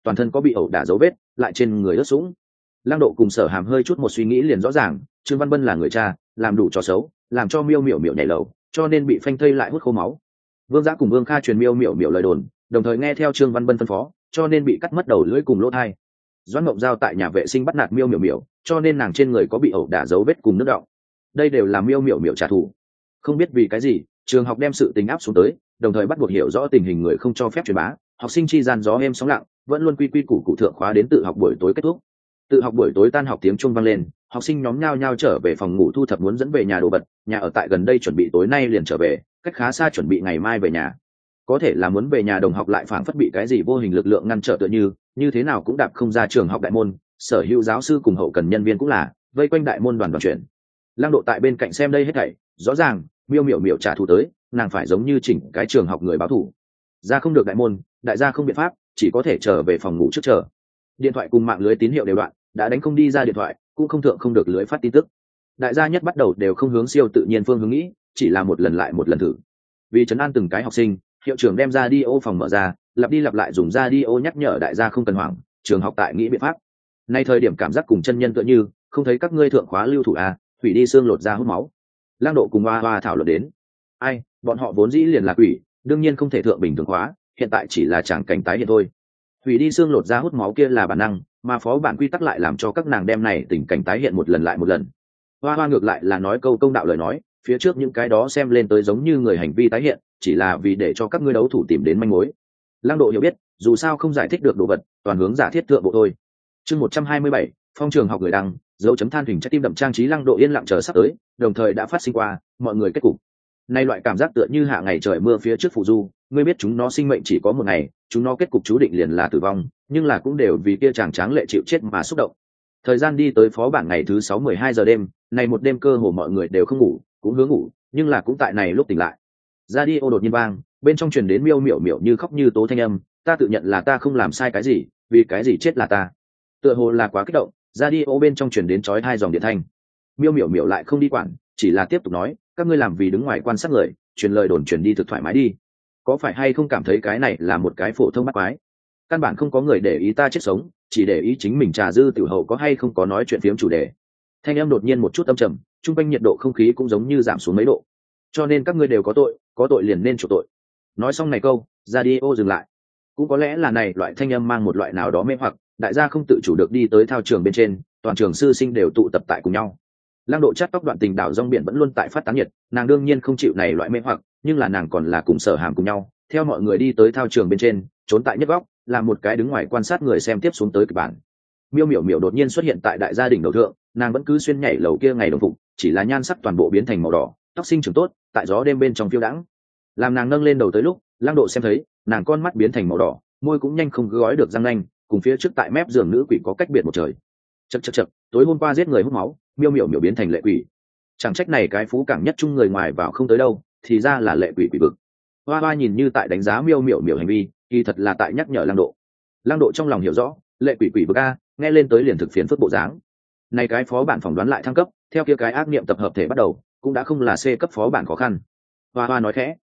toàn thân có bị ẩu đả dấu vết, lại trên người ướt sũng. Lăng Độ cùng Sở Hàm hơi chút một suy nghĩ liền rõ ràng, Trương Văn Bân là người cha, làm đủ trò xấu, làm cho Miêu Miểu Miểu nhảy lầu, cho nên bị phanh thây lại hút khô máu. Vương Giã cùng Vương Kha truyền Miêu Miểu Miểu lời đồn, đồng thời nghe theo Trương Văn Bân phân phó, cho nên bị cắt mất đầu lưỡi cùng lỗ tai. Doãn Mộng Giao tại nhà vệ sinh bắt nạt Miêu Miểu Miểu, cho nên nàng trên người có bị ẩu đả dấu vết cùng nước đọng. Đây đều là Miêu Miểu Miểu trả thù. Không biết vì cái gì, trường học đem sự tình áp xuống tới, đồng thời bắt buộc hiểu rõ tình hình người không cho phép truyền bá, học sinh chi gian gió êm sóng lặng, vẫn luôn quy quy củ củ thượng khóa đến tự học buổi tối kết thúc. Tự học buổi tối tan học tiếng chuông vang lên, học sinh nhóm nhao nhao trở về phòng ngủ thu thập muốn dẫn về nhà đồ vật, nhà ở tại gần đây chuẩn bị tối nay liền trở về, cách khá xa chuẩn bị ngày mai về nhà. Có thể là muốn về nhà đồng học lại phảng phất bị cái gì vô hình lực lượng ngăn trở tựa như thế nào cũng đạp không ra trường học đại môn, sở hữu giáo sư cùng hậu cần nhân viên cũng là vây quanh đại môn đoàn chuyển. Lăng Độ tại bên cạnh xem đây hết thảy, rõ ràng Miêu Miểu Miểu trả thù tới, nàng phải giống như chỉnh cái trường học người báo thù. Ra không được đại môn, đại gia không biện pháp, chỉ có thể trở về phòng ngủ trước chờ. Điện thoại cùng mạng lưới tín hiệu đều đoạn, đã đánh không đi ra điện thoại, cũng không thượng không được lưới phát tin tức. Đại gia nhất bắt đầu đều không hướng siêu tự nhiên phương hướng nghĩ, chỉ là một lần lại một lần thử. Vì trấn an từng cái học sinh, hiệu trưởng đem radio phòng mở ra, lặp đi lặp lại dùng radio nhắc nhở đại gia không cần hoảng, trường học tại nghĩ biện pháp. Nay thời điểm cảm giác cùng chân nhân tựa như, không thấy các ngươi thượng khóa lưu thủ à, hủy đi xương lột ra hút máu. Lăng Độ cùng Hoa Hoa thảo luận đến. Ai, bọn họ vốn dĩ liền là quỷ, đương nhiên không thể thượng bình thường khóa, hiện tại chỉ là chẳng cảnh tái hiện thôi. Hủy đi xương lột ra hút máu kia là bản năng, mà phó bản quy tắc lại làm cho các nàng đem này tình cảnh tái hiện một lần lại một lần. Hoa Hoa ngược lại là nói câu công đạo lời nói, phía trước những cái đó xem lên tới giống như người hành vi tái hiện, chỉ là vì để cho các ngươi đấu thủ tìm đến manh mối. Lăng Độ hiểu biết, dù sao không giải thích được đồ vật, toàn hướng giả thiết thượng bộ thôi. Chương 127, phong trường học người đăng, dấu chấm than hình trái tim đậm trang trí. Lăng Độ yên lặng chờ sắp tới, đồng thời đã phát sinh qua, mọi người kết cục. Nay loại cảm giác tựa như hạ ngày trời mưa phía trước phù du, ngươi biết chúng nó sinh mệnh chỉ có một ngày, chúng nó kết cục chú định liền là tử vong, nhưng là cũng đều vì kia chàng tráng lệ chịu chết mà xúc động. Thời gian đi tới phó bản ngày thứ 6 12 giờ đêm, này một đêm cơ hồ mọi người đều không ngủ, cũng hướng ngủ, nhưng là cũng tại này lúc tỉnh lại. Radio đột nhiên vang, bên trong truyền đến Miêu Miểu Miểu như khóc như tố thanh âm, ta tự nhận là ta không làm sai cái gì, vì cái gì chết là ta. Tựa hồ là quá kích động, radio bên trong truyền đến chói tai dòng điện thanh. Miêu Miểu Miểu lại không đi quản, chỉ là tiếp tục nói, các ngươi làm vì đứng ngoài quan sát người, truyền lời đồn truyền đi thực thoải mái đi. Có phải hay không cảm thấy cái này là một cái phổ thông bắt quái? Căn bản không có người để ý ta chết sống, chỉ để ý chính mình trà dư tiểu hậu có hay không có nói chuyện phiếm chủ đề. Thanh âm đột nhiên một chút âm trầm, trung quanh nhiệt độ không khí cũng giống như giảm xuống mấy độ. Cho nên các ngươi đều có tội liền nên chịu tội. Nói xong này câu, radio dừng lại. Cũng có lẽ là này loại thanh âm mang một loại nào đó mê hoặc, đại gia không tự chủ được đi tới thao trường bên trên, toàn trường sư sinh đều tụ tập tại cùng nhau. Lăng Độ chát tóc đoạn tình đảo rong biển vẫn luôn tại phát tán nhiệt, nàng đương nhiên không chịu này loại mê hoặc, nhưng là nàng còn là cùng Sở Hàm cùng nhau, theo mọi người đi tới thao trường bên trên, trốn tại nhất góc, làm một cái đứng ngoài quan sát người xem tiếp xuống tới kịch bản. Miêu Miểu Miểu đột nhiên xuất hiện tại đại gia đình đầu thượng, nàng vẫn cứ xuyên nhảy lầu kia ngày đồng phục, chỉ là nhan sắc toàn bộ biến thành màu đỏ, tóc sinh trưởng tốt, tại gió đêm bên trong phiêu đãng. Làm nàng nâng lên đầu tới lúc, Lăng Độ xem thấy, nàng con mắt biến thành màu đỏ, môi cũng nhanh không gói được răng nanh, cùng phía trước tại mép giường nữ quỷ có cách biệt một trời. Chậc, tối hôm qua giết người hút máu, Miêu Miểu Miểu biến thành lệ quỷ. Chẳng trách này cái phú cảng nhất chung người ngoài vào không tới đâu, thì ra là lệ quỷ quỷ vực. Hoa Hoa nhìn như tại đánh giá Miêu Miểu Miểu hành vi, kỳ thật là tại nhắc nhở Lăng Độ. Lăng Độ trong lòng hiểu rõ, lệ quỷ quỷ vực a, nghe lên tới liền thực phiền phức bộ dáng. Này cái phó bản phỏng đoán lại thăng cấp, theo kia cái ác niệm tập hợp thể bắt đầu, cũng đã không là C cấp phó bản khó khăn. Hoa Hoa nói khẽ,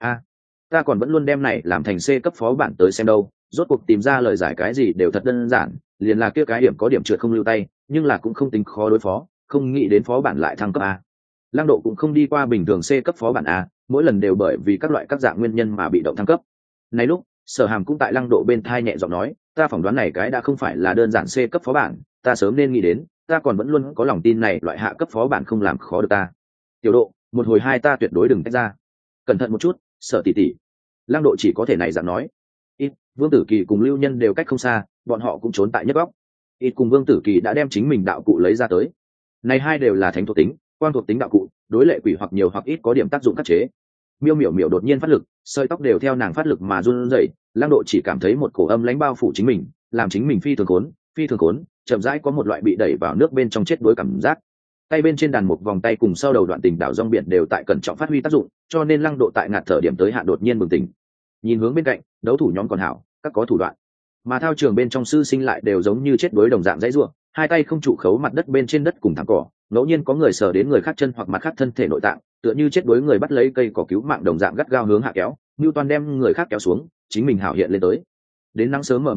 ta còn vẫn luôn đem này làm thành C cấp phó bản tới xem đâu, rốt cuộc tìm ra lời giải cái gì đều thật đơn giản, liền là kia cái điểm có điểm trượt không lưu tay, nhưng là cũng không tính khó đối phó, không nghĩ đến phó bản lại thăng cấp a. Lăng Độ cũng không đi qua bình thường C cấp phó bản a, mỗi lần đều bởi vì các loại các dạng nguyên nhân mà bị động thăng cấp. Này lúc, Sở Hàm cũng tại Lăng Độ bên thai nhẹ giọng nói, ta phỏng đoán này cái đã không phải là đơn giản C cấp phó bản, ta sớm nên nghĩ đến, ta còn vẫn luôn có lòng tin này loại hạ cấp phó bản không làm khó được ta. Tiểu Độ, một hồi hai ta tuyệt đối đừng tách ra. Cẩn thận một chút, Sở tỷ tỷ. Lăng Độ chỉ có thể này dạng nói. Ít, Vương Tử Kỳ cùng Lưu Nhân đều cách không xa, bọn họ cũng trốn tại nhất góc. Ít cùng Vương Tử Kỳ đã đem chính mình đạo cụ lấy ra tới. Này hai đều là thánh thuộc tính, quan thuộc tính đạo cụ, đối lệ quỷ hoặc nhiều hoặc ít có điểm tác dụng khắc chế. Miêu Miểu Miểu đột nhiên phát lực, sợi tóc đều theo nàng phát lực mà run rẩy. Lăng Độ chỉ cảm thấy một cổ âm lãnh bao phủ chính mình, làm chính mình phi thường khốn, chậm rãi có một loại bị đẩy vào nước bên trong chết đuối cảm giác. Tay bên trên đàn một vòng tay cùng sau đầu đoạn tình đảo rong biển đều tại cẩn trọng phát huy tác dụng, cho nên Lăng Độ tại ngạt thở điểm tới hạn đột nhiên bừng tỉnh. Nhìn hướng bên cạnh, đấu thủ nhóm còn hảo, các có thủ đoạn, mà thao trường bên trong sư sinh lại đều giống như chết đuối đồng dạng dãy rủa, hai tay không trụ khấu mặt đất bên trên đất cùng thẳng cỏ, ngẫu nhiên có người sờ đến người khác chân hoặc mặt khác thân thể nội tạng, tựa như chết đuối người bắt lấy cây cỏ cứu mạng đồng dạng gắt gao hướng hạ kéo, Newton đem người khác kéo xuống, chính mình hảo hiện lên tới. Đến nắng sớm mờ mờ lúc,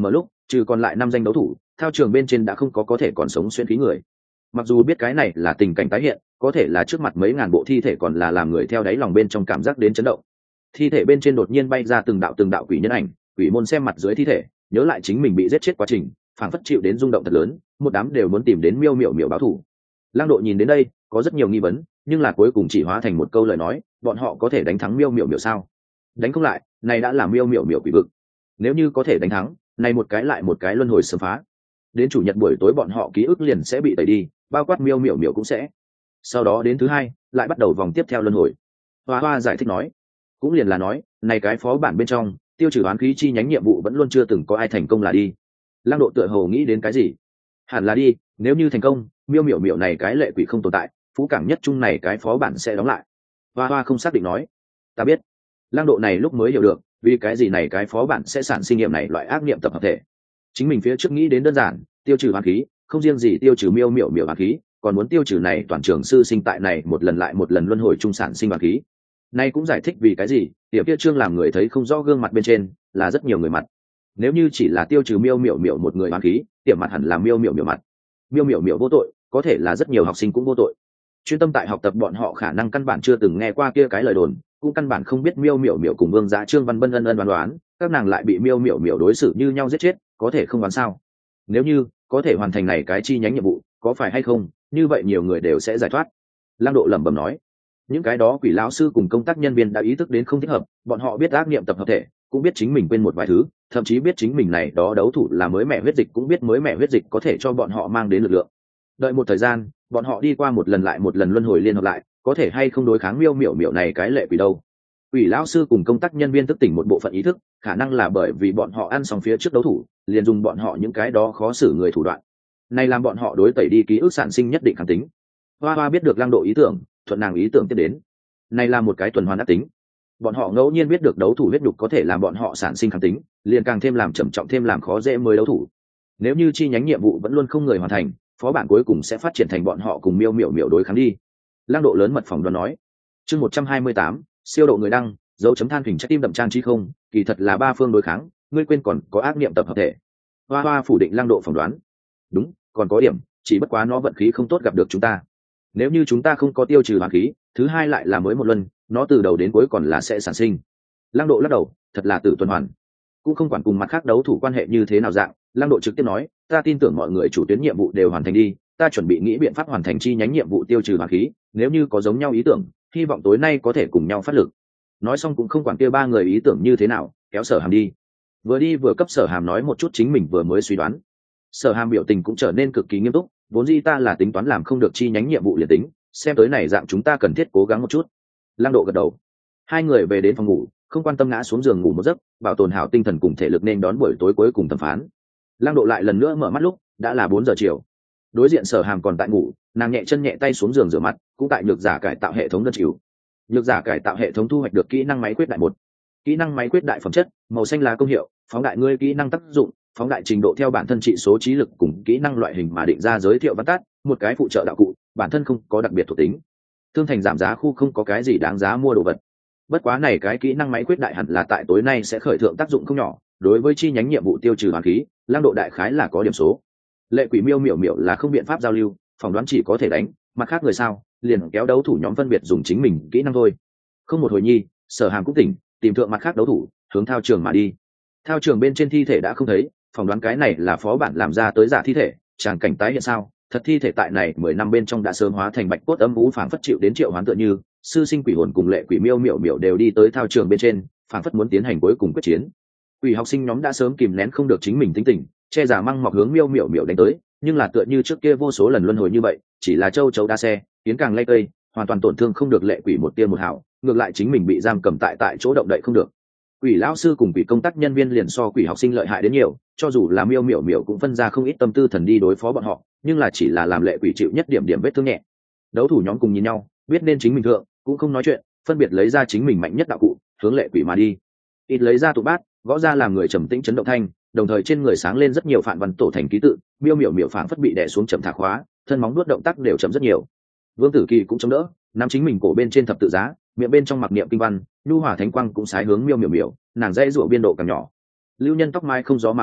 trừ còn lại 5 danh đấu thủ, thao trường bên trên đã không có thể còn sống xuyên khí người. Mặc dù biết cái này là tình cảnh tái hiện, có thể là trước mặt mấy ngàn bộ thi thể còn là làm người theo đáy lòng bên trong cảm giác đến chấn động. Thi thể bên trên đột nhiên bay ra từng đạo quỷ nhân ảnh, quỷ môn xem mặt dưới thi thể, nhớ lại chính mình bị giết chết quá trình, phảng phất chịu đến rung động thật lớn, một đám đều muốn tìm đến Miêu Miểu Miểu báo thù. Lăng Độ nhìn đến đây, có rất nhiều nghi vấn, nhưng là cuối cùng chỉ hóa thành một câu lời nói, bọn họ có thể đánh thắng Miêu Miểu Miểu sao? Đánh không lại, này đã là Miêu Miểu Miểu quỷ vực. Nếu như có thể đánh thắng, này một cái lại một cái luân hồi sớm phá. Đến chủ nhật buổi tối bọn họ ký ức liền sẽ bị tẩy đi, bao quát Miêu Miểu Miểu cũng sẽ. Sau đó đến thứ hai, lại bắt đầu vòng tiếp theo luân hồi. Hoa Hoa giải thích nói, cũng liền là nói, này cái phó bản bên trong, tiêu trừ oán khí chi nhánh nhiệm vụ vẫn luôn chưa từng có ai thành công là đi. Lăng Độ tựa hồ nghĩ đến cái gì, hẳn là đi, nếu như thành công, Miêu Miểu Miểu này cái lệ quỷ không tồn tại, phú cảng nhất trung này cái phó bản sẽ đóng lại. Hoa Hoa không xác định nói, ta biết. Lăng Độ này lúc mới hiểu được, vì cái gì này cái phó bản sẽ sản sinh nghiệm này loại ác niệm tập hợp thể. Chính mình phía trước nghĩ đến đơn giản, tiêu trừ oán khí, không riêng gì tiêu trừ Miêu Miểu Miểu oán khí, còn muốn tiêu trừ này toàn trường sư sinh tại này một lần lại một lần luân hồi trung sản sinh oán khí. Nay cũng giải thích vì cái gì tiểu kia trương làm người thấy không rõ gương mặt bên trên là rất nhiều người mặt. Nếu như chỉ là tiêu trừ Miêu Miểu Miểu một người oán khí, tiệm mặt hẳn là Miêu Miểu Miểu mặt. Miêu Miểu Miểu vô tội, có thể là rất nhiều học sinh cũng vô tội. Chuyên tâm tại học tập bọn họ khả năng căn bản chưa từng nghe qua kia cái lời đồn, cũng căn bản không biết Miêu Miểu Miểu cùng Vương Giá Trương Văn Bân ân ân đoán, các nàng lại bị Miêu Miểu Miểu đối xử như nhau giết chết, có thể không đoán sao? Nếu như có thể hoàn thành này cái chi nhánh nhiệm vụ, có phải hay không, như vậy nhiều người đều sẽ giải thoát. Lăng Độ lẩm bẩm nói, những cái đó quỷ lão sư cùng công tác nhân viên đã ý thức đến không thích hợp, bọn họ biết ác niệm tập hợp thể, cũng biết chính mình quên một vài thứ, thậm chí biết chính mình này đó đấu thủ là mới mẹ huyết dịch, cũng biết mới mẹ huyết dịch có thể cho bọn họ mang đến lực lượng. Đợi một thời gian, bọn họ đi qua một lần lại một lần luân hồi liên hợp lại, có thể hay không đối kháng Miêu Miểu Miểu này cái lệ quỷ đâu. Quỷ lão sư cùng công tác nhân viên thức tỉnh một bộ phận ý thức, khả năng là bởi vì bọn họ ăn xong phía trước đấu thủ, liền dùng bọn họ những cái đó khó xử người thủ đoạn. Này làm bọn họ đối tẩy đi ký ức sản sinh nhất định kháng tính. Hoa Hoa biết được Lăng Độ ý tưởng, thuận nàng ý tưởng tiếp đến. Này là một cái tuần hoàn ác tính. Bọn họ ngẫu nhiên biết được đấu thủ huyết nhục có thể làm bọn họ sản sinh kháng tính, liền càng thêm làm trầm trọng thêm làm khó dễ mới đấu thủ. Nếu như chi nhánh nhiệm vụ vẫn luôn không người hoàn thành, phó bản cuối cùng sẽ phát triển thành bọn họ cùng Miêu Miểu Miểu đối kháng đi. Lăng Độ lớn mật phỏng đoán nói. Chương 128, siêu độ người đăng, dấu chấm than hình trái tim đậm trang trí không, kỳ thật là ba phương đối kháng, ngươi quên còn có ác niệm tập hợp thể. Hoa Hoa phủ định Lăng Độ phỏng đoán. Đúng, còn có điểm, chỉ bất quá nó vận khí không tốt gặp được chúng ta. Nếu như chúng ta không có tiêu trừ hoàn khí, thứ hai lại là mới một lần, nó từ đầu đến cuối còn là sẽ sản sinh. Lăng Độ lắc đầu, thật là tử tuần hoàn. Cũng không quản cùng mặt khác đấu thủ quan hệ như thế nào dạng, Lăng Độ trực tiếp nói, ta tin tưởng mọi người chủ tuyến nhiệm vụ đều hoàn thành đi, ta chuẩn bị nghĩ biện pháp hoàn thành chi nhánh nhiệm vụ tiêu trừ hoàn khí, nếu như có giống nhau ý tưởng, hy vọng tối nay có thể cùng nhau phát lực. Nói xong cũng không quản kia ba người ý tưởng như thế nào, kéo Sở Hàm đi. Vừa đi vừa cấp Sở Hàm nói một chút chính mình vừa mới suy đoán. Sở Hàm biểu tình cũng trở nên cực kỳ nghiêm túc, vốn dĩ ta là tính toán làm không được chi nhánh nhiệm vụ liền tính, xem tới này dạng chúng ta cần thiết cố gắng một chút. Lăng Độ gật đầu. Hai người về đến phòng ngủ, không quan tâm ngã xuống giường ngủ một giấc, bảo tồn hảo tinh thần cùng thể lực nên đón buổi tối cuối cùng thẩm phán. Lăng Độ lại lần nữa mở mắt lúc đã là 4 giờ chiều. Đối diện Sở Hàm còn tại ngủ, nàng nhẹ chân nhẹ tay xuống giường rửa mặt, cũng tại nhược giả cải tạo hệ thống đơn chịu. Nhược giả cải tạo hệ thống thu hoạch được kỹ năng máy quyết đại 1. Kỹ năng máy quyết đại phẩm chất, màu xanh lá công hiệu, phóng đại ngươi kỹ năng tác dụng, phóng đại trình độ theo bản thân trị số trí lực cùng kỹ năng loại hình mà định ra giới thiệu văn tắt, một cái phụ trợ đạo cụ, bản thân không có đặc biệt thuộc tính. Thương thành giảm giá khu không có cái gì đáng giá mua đồ vật. Bất quá này cái kỹ năng máy quyết đại hẳn là tại tối nay sẽ khởi thượng tác dụng không nhỏ, đối với chi nhánh nhiệm vụ tiêu trừ hoàn khí, Lăng Độ đại khái là có điểm số. Lệ quỷ Miêu Miểu Miểu là không biện pháp giao lưu, phỏng đoán chỉ có thể đánh, mặt khác người sao, liền kéo đấu thủ nhóm phân biệt dùng chính mình kỹ năng thôi. Không một hồi nhi, Sở Hàm cũng tỉnh, tìm thượng mặt khác đấu thủ, hướng thao trường mà đi. Thao trường bên trên thi thể đã không thấy, phỏng đoán cái này là phó bản làm ra tới giả thi thể, tràng cảnh tái hiện sao? Thật thi thể tại này 10 năm bên trong đã sớm hóa thành bạch cốt âm vũ, phảng phất chịu đến triệu hoán tựa như, sư sinh quỷ hồn cùng lệ quỷ Miêu Miểu Miểu đều đi tới thao trường bên trên, phảng phất muốn tiến hành cuối cùng quyết chiến. Quỷ học sinh nhóm đã sớm kìm nén không được chính mình tính tình, che giả măng mọc hướng Miêu Miểu Miểu đánh tới, nhưng là tựa như trước kia vô số lần luân hồi như vậy, chỉ là châu chấu đa xe, tiến càng lay cây, hoàn toàn tổn thương không được lệ quỷ một tia một hào, ngược lại chính mình bị giam cầm tại chỗ động đậy không được. Quỷ lão sư cùng quỷ công tác nhân viên liền so quỷ học sinh lợi hại đến nhiều, cho dù là Miêu Miểu Miểu cũng phân ra không ít tâm tư thần đi đối phó bọn họ, nhưng là chỉ là làm lệ quỷ chịu nhất điểm vết thương nhẹ. Đấu thủ nhóm cùng nhìn nhau, biết nên chính mình thượng, cũng không nói chuyện, phân biệt lấy ra chính mình mạnh nhất đạo cụ, hướng lệ quỷ mà đi. Ít lấy ra tụ bát, gõ ra làm người trầm tĩnh chấn động thanh, đồng thời trên người sáng lên rất nhiều phản văn tổ thành ký tự. Miêu Miểu Miểu phảng phất bị đè xuống chậm thả khóa, thân móng nuốt động tác đều chậm rất nhiều. Vương Tử Kỳ cũng chống đỡ, nắm chính mình cổ bên trên thập tự giá, miệng bên trong mặc niệm kinh văn, nhu hỏa thánh quang cũng sái hướng Miêu Miểu Miểu, nàng dây rủa biên độ càng nhỏ. Lưu Nhân tóc mai không gió mà bay,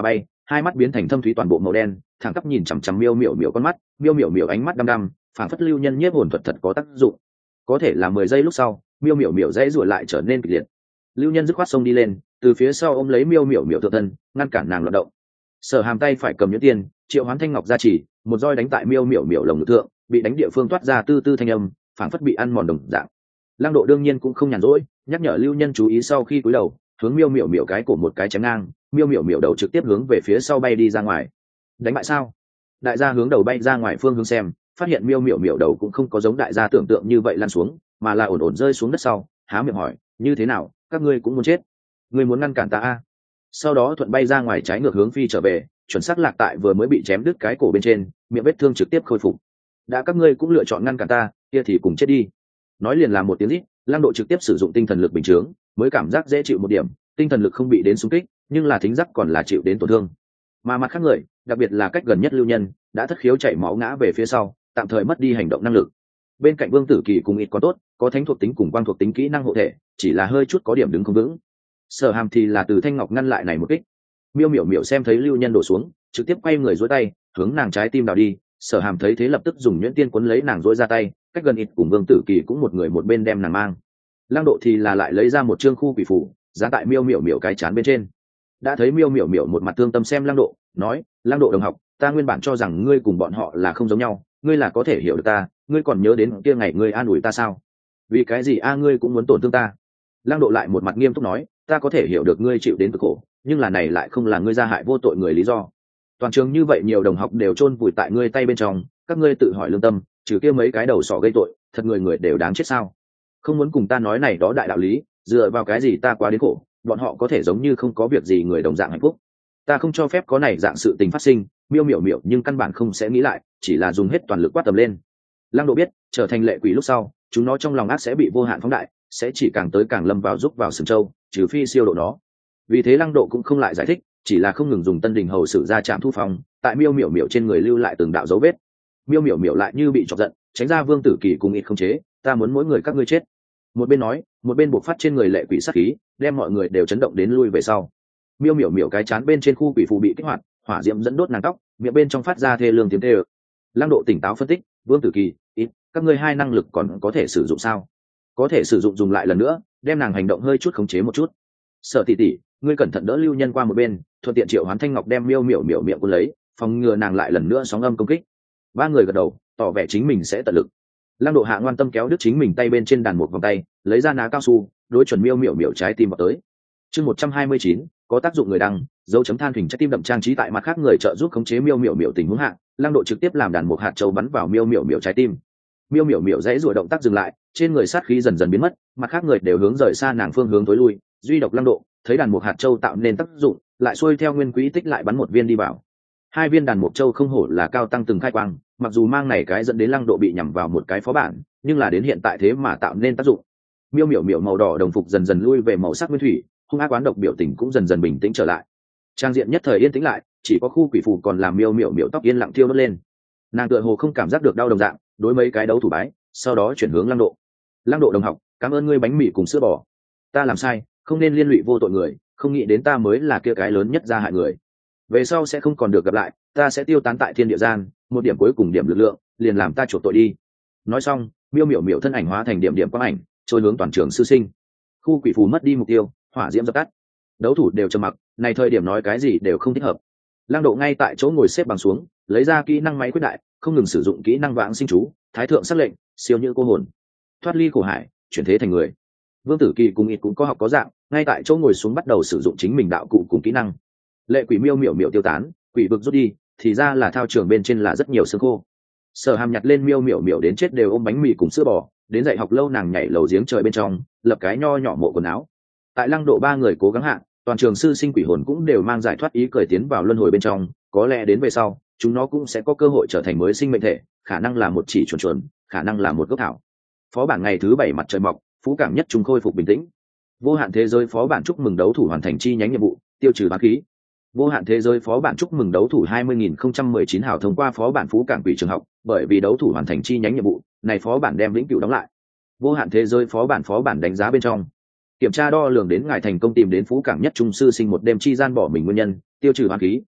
hai mắt biến thành thâm thúy toàn bộ màu đen, thẳng tắp nhìn chằm chằm miêu miểu miểu con mắt, miêu miểu miểu ánh mắt đăm đăm, phảng phất lưu nhân nhiếp hồn thuật thật có tác dụng. Có thể là 10 giây lúc sau, miêu miểu miểu dãy rủa lại trở nên kịch liệt. Lưu nhân dứt khoát xông đi lên, từ phía sau ôm lấy miêu miểu miểu thượng thân, ngăn cản nàng loạn động. Sở Hàm tay phải cầm nhuyễn tiên, triệu hoán thanh ngọc gia trì, một roi đánh tại miêu miểu miểu lồng ngực thượng, bị đánh địa phương toát ra tư tư thanh âm, phảng phất bị ăn mòn đồng dạng. Lăng Độ đương nhiên cũng không nhàn rỗi, nhắc nhở lưu nhân chú ý sau khi cúi đầu, hướng miêu miểu miểu cái cổ một cái chém ngang, miêu miểu miểu đầu trực tiếp hướng về phía sau bay đi ra ngoài. Đánh bại sao? Đại gia hướng đầu bay ra ngoài phương hướng xem, phát hiện miêu miểu miểu đầu cũng không có giống đại gia tưởng tượng như vậy lăn xuống, mà là ổn ổn rơi xuống đất sau, há miệng hỏi, như thế nào, các ngươi cũng muốn chết? Ngươi muốn ngăn cản ta a? Sau đó thuận bay ra ngoài trái ngược hướng phi trở về, chuẩn xác lạc tại vừa mới bị chém đứt cái cổ bên trên, miệng vết thương trực tiếp khôi phục. Đã các ngươi cũng lựa chọn ngăn cản ta, kia thì cùng chết đi. Nói liền làm một tiếng rít, Lăng Độ trực tiếp sử dụng tinh thần lực bình chướng, mới cảm giác dễ chịu một điểm, tinh thần lực không bị đến xung kích, nhưng là thính giác còn là chịu đến tổn thương. Mà mặt khác người, đặc biệt là cách gần nhất lưu nhân, đã thất khiếu chảy máu ngã về phía sau, tạm thời mất đi hành động năng lực. Bên cạnh Vương Tử Kỳ cùng ít có tốt, có thánh thuộc tính cùng quang thuộc tính kỹ năng hộ thể, chỉ là hơi chút có điểm đứng không vững. Sở Hàm thì là từ thanh ngọc ngăn lại này một kích. Miêu miểu miểu xem thấy lưu nhân đổ xuống, trực tiếp quay người duỗi tay hướng nàng trái tim đào đi. Sở Hàm thấy thế lập tức dùng nhuyễn tiên cuốn lấy nàng duỗi ra tay, cách gần ít cùng Vương Tử Kỳ cũng một người một bên đem nàng mang. Lăng Độ thì là lại lấy ra một trương khu quỷ phù, dán tại miêu miểu miểu cái chán bên trên. Đã thấy miêu miểu miểu một mặt thương tâm xem Lăng Độ, nói: Lăng Độ đồng học, ta nguyên bản cho rằng ngươi cùng bọn họ là không giống nhau, ngươi là có thể hiểu được ta, ngươi còn nhớ đến kia ngày ngươi an ủi ta sao? Vì cái gì ngươi cũng muốn tổn thương ta? Lăng Độ lại một mặt nghiêm túc nói: ta có thể hiểu được ngươi chịu đến cực khổ, nhưng là này lại không là ngươi gia hại vô tội người lý do. Toàn trường như vậy nhiều đồng học đều chôn vùi tại ngươi tay bên trong, các ngươi tự hỏi lương tâm, trừ kia mấy cái đầu sỏ gây tội, thật người người đều đáng chết sao? Không muốn cùng ta nói này đó đại đạo lý, dựa vào cái gì ta quá đến khổ, bọn họ có thể giống như không có việc gì người đồng dạng hạnh phúc. Ta không cho phép có này dạng sự tình phát sinh. Miêu miểu miểu nhưng căn bản không sẽ nghĩ lại, chỉ là dùng hết toàn lực quát tầm lên. Lăng Độ biết, trở thành lệ quỷ lúc sau, chúng nó trong lòng ác sẽ bị vô hạn phóng đại, sẽ chỉ càng tới càng lâm vào rúc vào sừng châu, trừ phi siêu độ nó. Vì thế Lăng Độ cũng không lại giải thích, chỉ là không ngừng dùng tân đình hầu sử ra chạm thu phòng, tại miêu miểu miểu trên người lưu lại từng đạo dấu vết. Miêu miểu miểu lại như bị chọc giận, tránh ra Vương Tử Kỳ cùng ít không chế, ta muốn mỗi người các ngươi chết. Một bên nói, một bên buộc phát trên người lệ quỷ sát khí, đem mọi người đều chấn động đến lui về sau. Miêu miểu miểu cái chán bên trên khu quỷ phù bị kích hoạt, hỏa diễm dẫn đốt nàng tóc, miệng bên trong phát ra thê lương tiếng tê ơ. Lăng Độ tỉnh táo phân tích, Vương Tử Kỳ, ít, các ngươi hai năng lực còn có thể sử dụng sao? Có thể sử dụng dùng lại lần nữa, đem nàng hành động hơi chút khống chế một chút. Sở tỷ tỷ, ngươi cẩn thận đỡ lưu nhân qua một bên, thuận tiện triệu hoán thanh ngọc đem miêu miểu miểu miệng cuốn lấy, phòng ngừa nàng lại lần nữa sóng âm công kích. Ba người gật đầu, tỏ vẻ chính mình sẽ tận lực. Lăng Độ hạ ngoan tâm kéo đứt chính mình tay bên trên đàn một vòng tay, lấy ra ná cao su, đối chuẩn miêu miểu miểu trái tim vào tới. Chương 129, có tác dụng người đăng, dấu chấm than thỉnh trái tim đậm trang trí tại mặt khác người trợ giúp khống chế miêu miểu miểu tình huống hạ, Lăng Độ trực tiếp làm đàn một hạt châu bắn vào miêu miểu miểu trái tim. Miêu miểu miểu dãy rủa động tác dừng lại, trên người sát khí dần dần biến mất, mặt khác người đều hướng rời xa nàng phương hướng tối lui, duy độc Lăng Độ thấy đàn một hạt châu tạo nên tác dụng, lại xuôi theo nguyên quỹ tích lại bắn một viên đi vào. Hai viên đàn mục châu không hổ là cao tăng từng khai quang, mặc dù mang này cái dẫn đến Lăng Độ bị nhằm vào một cái phó bản, nhưng là đến hiện tại thế mà tạo nên tác dụng. Miêu miểu miểu màu đỏ đồng phục dần dần lui về màu sắc nguyên thủy, hung ác oán độc biểu tình cũng dần dần bình tĩnh trở lại. Trang diện nhất thời yên tĩnh lại, chỉ có khu quỷ phù còn làm miêu miểu miểu tóc yên lặng thiêu đốt lên. Nàng tựa hồ không cảm giác được đau đồng dạng, đối mấy cái đấu thủ bái, sau đó chuyển hướng Lăng Độ. Lăng Độ đồng học, cảm ơn ngươi bánh mì cùng sữa bò. Ta làm sai, không nên liên lụy vô tội người, không nghĩ đến ta mới là kia cái lớn nhất gia hại người. Về sau sẽ không còn được gặp lại, ta sẽ tiêu tán tại thiên địa gian, một điểm cuối cùng điểm lực lượng, liền làm ta chuộc tội đi. Nói xong, miêu miểu miểu thân ảnh hóa thành điểm điểm quang ảnh, trôi hướng toàn trường sư sinh. Khu quỷ phù mất đi mục tiêu, hỏa diễm dập tắt. Đấu thủ đều trầm mặc, này thời điểm nói cái gì đều không thích hợp. Lăng Độ ngay tại chỗ ngồi xếp bằng xuống, lấy ra kỹ năng máy quyết đại, không ngừng sử dụng kỹ năng vãng sinh chú, thái thượng sắc lệnh, siêu như cô hồn, thoát ly khổ hải, chuyển thế thành người. Vương Tử Kỳ cùng ít cũng có học có dạng, ngay tại chỗ ngồi xuống bắt đầu sử dụng chính mình đạo cụ cùng kỹ năng. Lệ quỷ miêu miểu miểu tiêu tán, quỷ vực rút đi, thì ra là thao trường bên trên là rất nhiều xương khô. Sở Hàm nhặt lên miêu miểu miểu đến chết đều ôm bánh mì cùng sữa bò, đến dạy học lâu nàng nhảy lầu giếng trời bên trong, lập cái nho nhỏ mộ quần áo. Tại Lăng Độ ba người cố gắng hạ, toàn trường sư sinh quỷ hồn cũng đều mang giải thoát ý cởi tiến vào luân hồi bên trong, có lẽ đến về sau, chúng nó cũng sẽ có cơ hội trở thành mới sinh mệnh thể, khả năng là một chỉ chuồn chuồn, khả năng là một gốc thảo. Phó bản ngày thứ 7 mặt trời mọc, phú cảm nhất trung khôi phục bình tĩnh. Vô hạn thế giới phó bản chúc mừng đấu thủ hoàn thành chi nhánh nhiệm vụ, tiêu trừ bá khí. Vô hạn thế giới phó bản chúc mừng đấu thủ 20.019 hào thông qua phó bản phú cảng quỷ trường học, bởi vì đấu thủ hoàn thành chi nhánh nhiệm vụ, này phó bản đem vĩnh cửu đóng lại. Vô hạn thế giới phó bản đánh giá bên trong. Kiểm tra đo lường đến ngài thành công tìm đến phú cảng nhất trung sư sinh một đêm chi gian bỏ mình nguyên nhân, tiêu trừ hoán khí,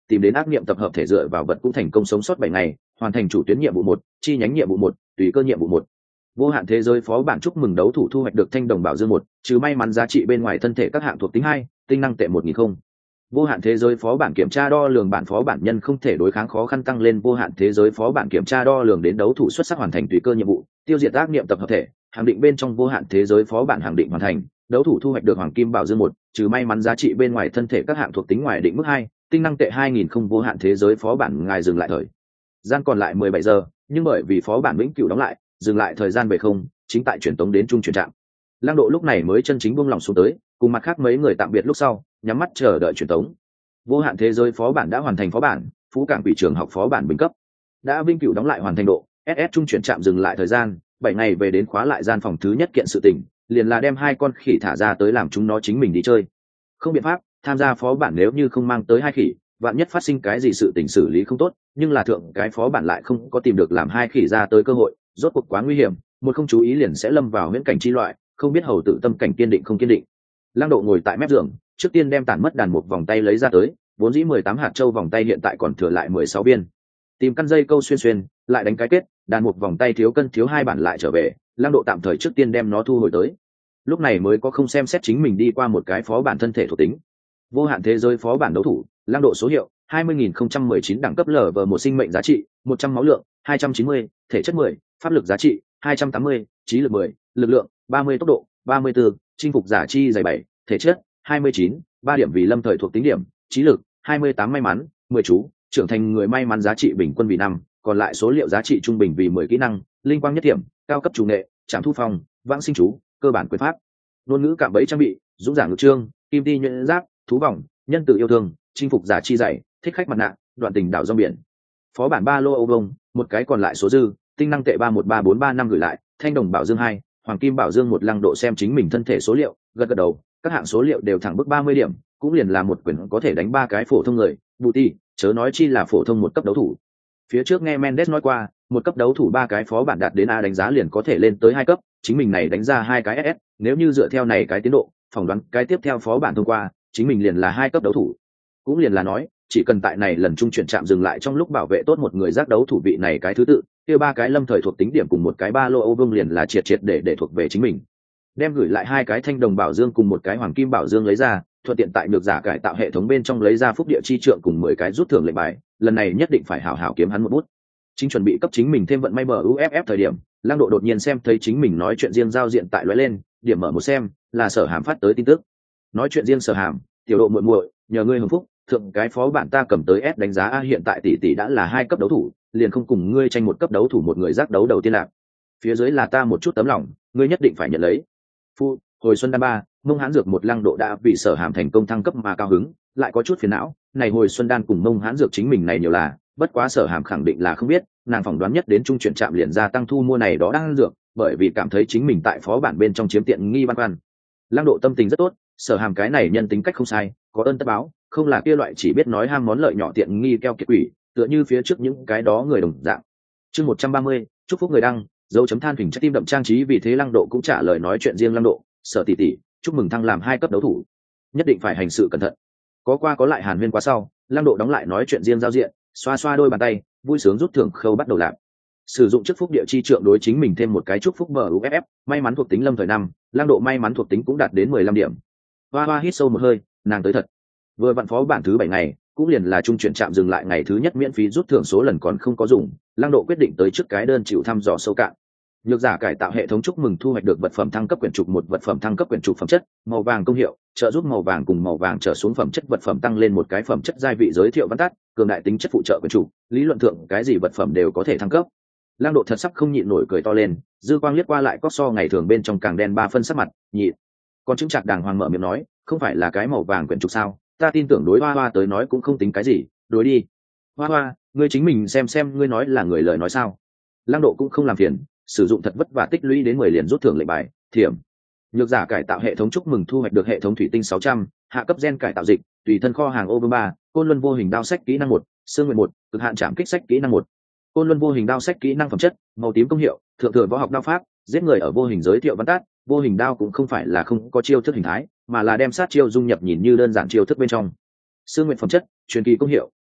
tìm đến ác niệm tập hợp thể dựa vào vật cũng thành công sống sót 7 ngày, hoàn thành chủ tuyến nhiệm vụ 1, chi nhánh nhiệm vụ 1, tùy cơ nhiệm vụ 1. Vô hạn thế giới phó bản chúc mừng đấu thủ thu hoạch được thanh đồng bảo dương 1, trừ may mắn giá trị bên ngoài thân thể các hạng thuộc tính 2, tinh năng tệ 1000 không. Vô hạn thế giới phó bản kiểm tra đo lường bản phó bản nhân không thể đối kháng khó khăn tăng lên vô hạn thế giới phó bản kiểm tra đo lường đến đấu thủ xuất sắc hoàn thành tùy cơ nhiệm vụ, tiêu diệt ác niệm tập hợp thể, hàng định bên trong vô hạn thế giới phó bản hàng định hoàn thành, đấu thủ thu hoạch được hoàng kim bảo dương 1, trừ may mắn giá trị bên ngoài thân thể các hạng thuộc tính ngoài định mức 2, tinh năng tệ 2000 không. Vô hạn thế giới phó bản ngài dừng lại thời gian còn lại 17 giờ, nhưng bởi vì phó bản vĩnh cửu đóng lại, dừng lại thời gian về không, chính tại truyền tống đến trung chuyển trạm. Lăng Độ lúc này mới chân chính buông lòng xuống tới, cùng mặt khác mấy người tạm biệt lúc sau, nhắm mắt chờ đợi truyền tống. Vô hạn thế giới phó bản đã hoàn thành phó bản, Phú Cảng Quỷ Trường học phó bản bình cấp đã vĩnh cửu đóng lại hoàn thành độ, SS trung chuyển trạm dừng lại thời gian 7 ngày về đến khóa lại gian phòng thứ nhất kiện sự tình, liền là đem 2 con khỉ thả ra tới làm chúng nó chính mình đi chơi. Không biện pháp, tham gia phó bản nếu như không mang tới 2 khỉ, vạn nhất phát sinh cái gì sự tình xử lý không tốt, nhưng là thượng cái phó bản lại không có tìm được làm 2 khỉ ra tới cơ hội, rốt cuộc quá nguy hiểm, một không chú ý liền sẽ lâm vào huyễn cảnh chi loại, không biết hầu tự tâm cảnh kiên định không kiên định. Lăng Độ ngồi tại mép giường, trước tiên đem tản mất đàn mục vòng tay lấy ra tới, vốn dĩ 18 hạt châu vòng tay hiện tại còn thừa lại 16 biên. Tìm căn dây câu xuyên, lại đánh cái kết, đàn mục vòng tay thiếu cân thiếu 2 bản lại trở về, Lăng Độ tạm thời trước tiên đem nó thu hồi tới. Lúc này mới có không xem xét chính mình đi qua một cái phó bản thân thể thuộc tính. Vô hạn thế giới phó bản đấu thủ, Lăng Độ số hiệu 20.019 đẳng cấp LV1 sinh mệnh giá trị 100 máu lượng 290, thể chất 10, pháp lực giá trị 280, trí lực 10, lực lượng 30, tốc độ 34, chinh phục giả chi dày 7, thể chất 29, 3 điểm vì lâm thời thuộc tính điểm, trí lực 28, may mắn 10 chú, trưởng thành người may mắn giá trị bình quân vì 5, còn lại số liệu giá trị trung bình vì 10 kỹ năng, linh quang nhất điểm, cao cấp chủ nghệ, trảm thu phong, vãng sinh chú, cơ bản quyền pháp. Ngôn ngữ cạm bẫy trang bị, dũng giả ngự trương, kim ti nhuyễn giáp, thú vòng, nhân từ yêu thương, chinh phục giả chi dày, thích khách mặt nạ, đoạn tình đảo rong biển. Phó bản ba lô ô vông, một cái còn lại số dư, tinh năng tệ 313435 gửi lại, thanh đồng bảo dương 2, hoàng kim bảo dương 1. Lăng Độ xem chính mình thân thể số liệu, gật gật đầu, các hạng số liệu đều thẳng bức 30 điểm, cũng liền là một quyển có thể đánh 3 cái phổ thông người, bù ti, chớ nói chi là phổ thông một cấp đấu thủ. Phía trước nghe Mendes nói qua, một cấp đấu thủ 3 cái phó bản đạt đến A đánh giá liền có thể lên tới 2 cấp, chính mình này đánh ra 2 cái SS, nếu như dựa theo này cái tiến độ, phỏng đoán cái tiếp theo phó bản thông qua, chính mình liền là 2 cấp đấu thủ. Cũng liền là nói, chỉ cần tại này lần trung chuyển trạm dừng lại trong lúc bảo vệ tốt một người giác đấu thủ vị này cái thứ tự, kia 3 cái lâm thời thuộc tính điểm cùng một cái ba lô ô vương liền là triệt để thuộc về chính mình. Đem gửi lại 2 cái thanh đồng bảo dương cùng một cái hoàng kim bảo dương lấy ra, thuận tiện tại nhược giả cải tạo hệ thống bên trong lấy ra phúc địa chi trượng cùng 10 cái rút thưởng lệnh bài, lần này nhất định phải hảo hảo kiếm hắn một bút. Chính chuẩn bị cấp chính mình thêm vận may MUFF thời điểm, Lăng Độ đột nhiên xem thấy chính mình nói chuyện riêng giao diện tại lóe lên, điểm mở một xem, là Sở Hàm phát tới tin tức. Nói chuyện riêng Sở Hàm, tiểu độ muội muội, nhờ ngươi hưởng phúc, thượng cái phó bản ta cầm tới S đánh giá A, hiện tại tỷ đã là 2 cấp đấu thủ, liền không cùng ngươi tranh một cấp đấu thủ một người giác đấu đầu tiên lạc. Phía dưới là ta một chút tấm lòng, ngươi nhất định phải nhận lấy. Phu, hồi xuân đan 3, Mông Hán Dược một. Lăng Độ đã vì Sở Hàm thành công thăng cấp mà cao hứng, lại có chút phiền não, này hồi xuân đan cùng Mông Hán Dược chính mình này nhiều là, bất quá Sở Hàm khẳng định là không biết, nàng phỏng đoán nhất đến trung chuyển trạm liền gia tăng thu mua này đó đang dược, bởi vì cảm thấy chính mình tại phó bản bên trong chiếm tiện nghi băn khoăn. Lăng Độ tâm tình rất tốt, Sở Hàm cái này nhân tính cách không sai, có ơn tất báo, không là kia loại chỉ biết nói ham món lợi nhỏ tiện nghi keo kiệt quỷ, tựa như phía trước những cái đó người đồng dạng. Chương 130, chúc phúc người đăng, dấu chấm than thỉnh trái tim đậm trang trí. Vì thế Lăng Độ cũng trả lời nói chuyện riêng Lăng Độ, Sở tỷ tỷ, chúc mừng thăng làm 2 cấp đấu thủ, nhất định phải hành sự cẩn thận. Có qua có lại hàn huyên qua sau, Lăng Độ đóng lại nói chuyện riêng giao diện, xoa xoa đôi bàn tay, vui sướng rút thưởng khâu bắt đầu làm. Sử dụng chức phúc địa chi trượng đối chính mình thêm một cái chúc phúc MUFF, may mắn thuộc tính lâm thời 5, Lăng Độ may mắn thuộc tính cũng đạt đến 15 điểm. Hoa Hoa hít sâu một hơi, nàng tới thật. Vừa vặn phó bản thứ 7 ngày, cũng liền là trung chuyển trạm dừng lại ngày thứ nhất miễn phí rút thưởng số lần còn không có dùng, Lăng Độ quyết định tới trước cái đơn chịu thăm dò sâu cạn. Nhược giả cải tạo hệ thống chúc mừng thu hoạch được vật phẩm thăng cấp quyển trục 1. Vật phẩm thăng cấp quyển trục phẩm chất màu vàng công hiệu, trợ giúp màu vàng cùng màu vàng trở xuống phẩm chất vật phẩm tăng lên một cái phẩm chất giai vị. Giới thiệu văn tắt, cường đại tính chất phụ trợ quyển trục, lý luận thượng cái gì vật phẩm đều có thể thăng cấp. Lăng Độ thật sắp không nhịn nổi cười to lên, dư quang liếc qua lại có so ngày thường bên trong càng đen 3 phân sắc mặt, nhịn. Còn chứng chặt đàng hoàng mở miệng nói, không phải là cái màu vàng quyển trục sao, ta tin tưởng đối Hoa Hoa tới nói cũng không tính cái gì, đối đi. Hoa Hoa, ngươi chính mình xem ngươi nói là người lời nói sao. Lăng Độ cũng không làm phiền, sử dụng thật vất vả tích lũy đến 10 liền rút thưởng lệnh bài, thiểm. Nhược giả cải tạo hệ thống chúc mừng thu hoạch được hệ thống thủy tinh 600, hạ cấp gen cải tạo dịch, tùy thân kho hàng ô 3, côn luân vô hình đao sách kỹ năng 1, xương nguyện 1, cực hạn chạm kích sách kỹ năng 1. Côn luân vô hình đao sách kỹ năng phẩm chất màu tím công hiệu, thượng thừa võ học đao pháp, giết người ở vô hình. Giới thiệu văn tắt, vô hình đao cũng không phải là không có chiêu thức hình thái, mà là đem sát chiêu dung nhập nhìn như đơn giản chiêu thức bên trong. Xương nguyện phẩm chất truyền kỳ công hiệu,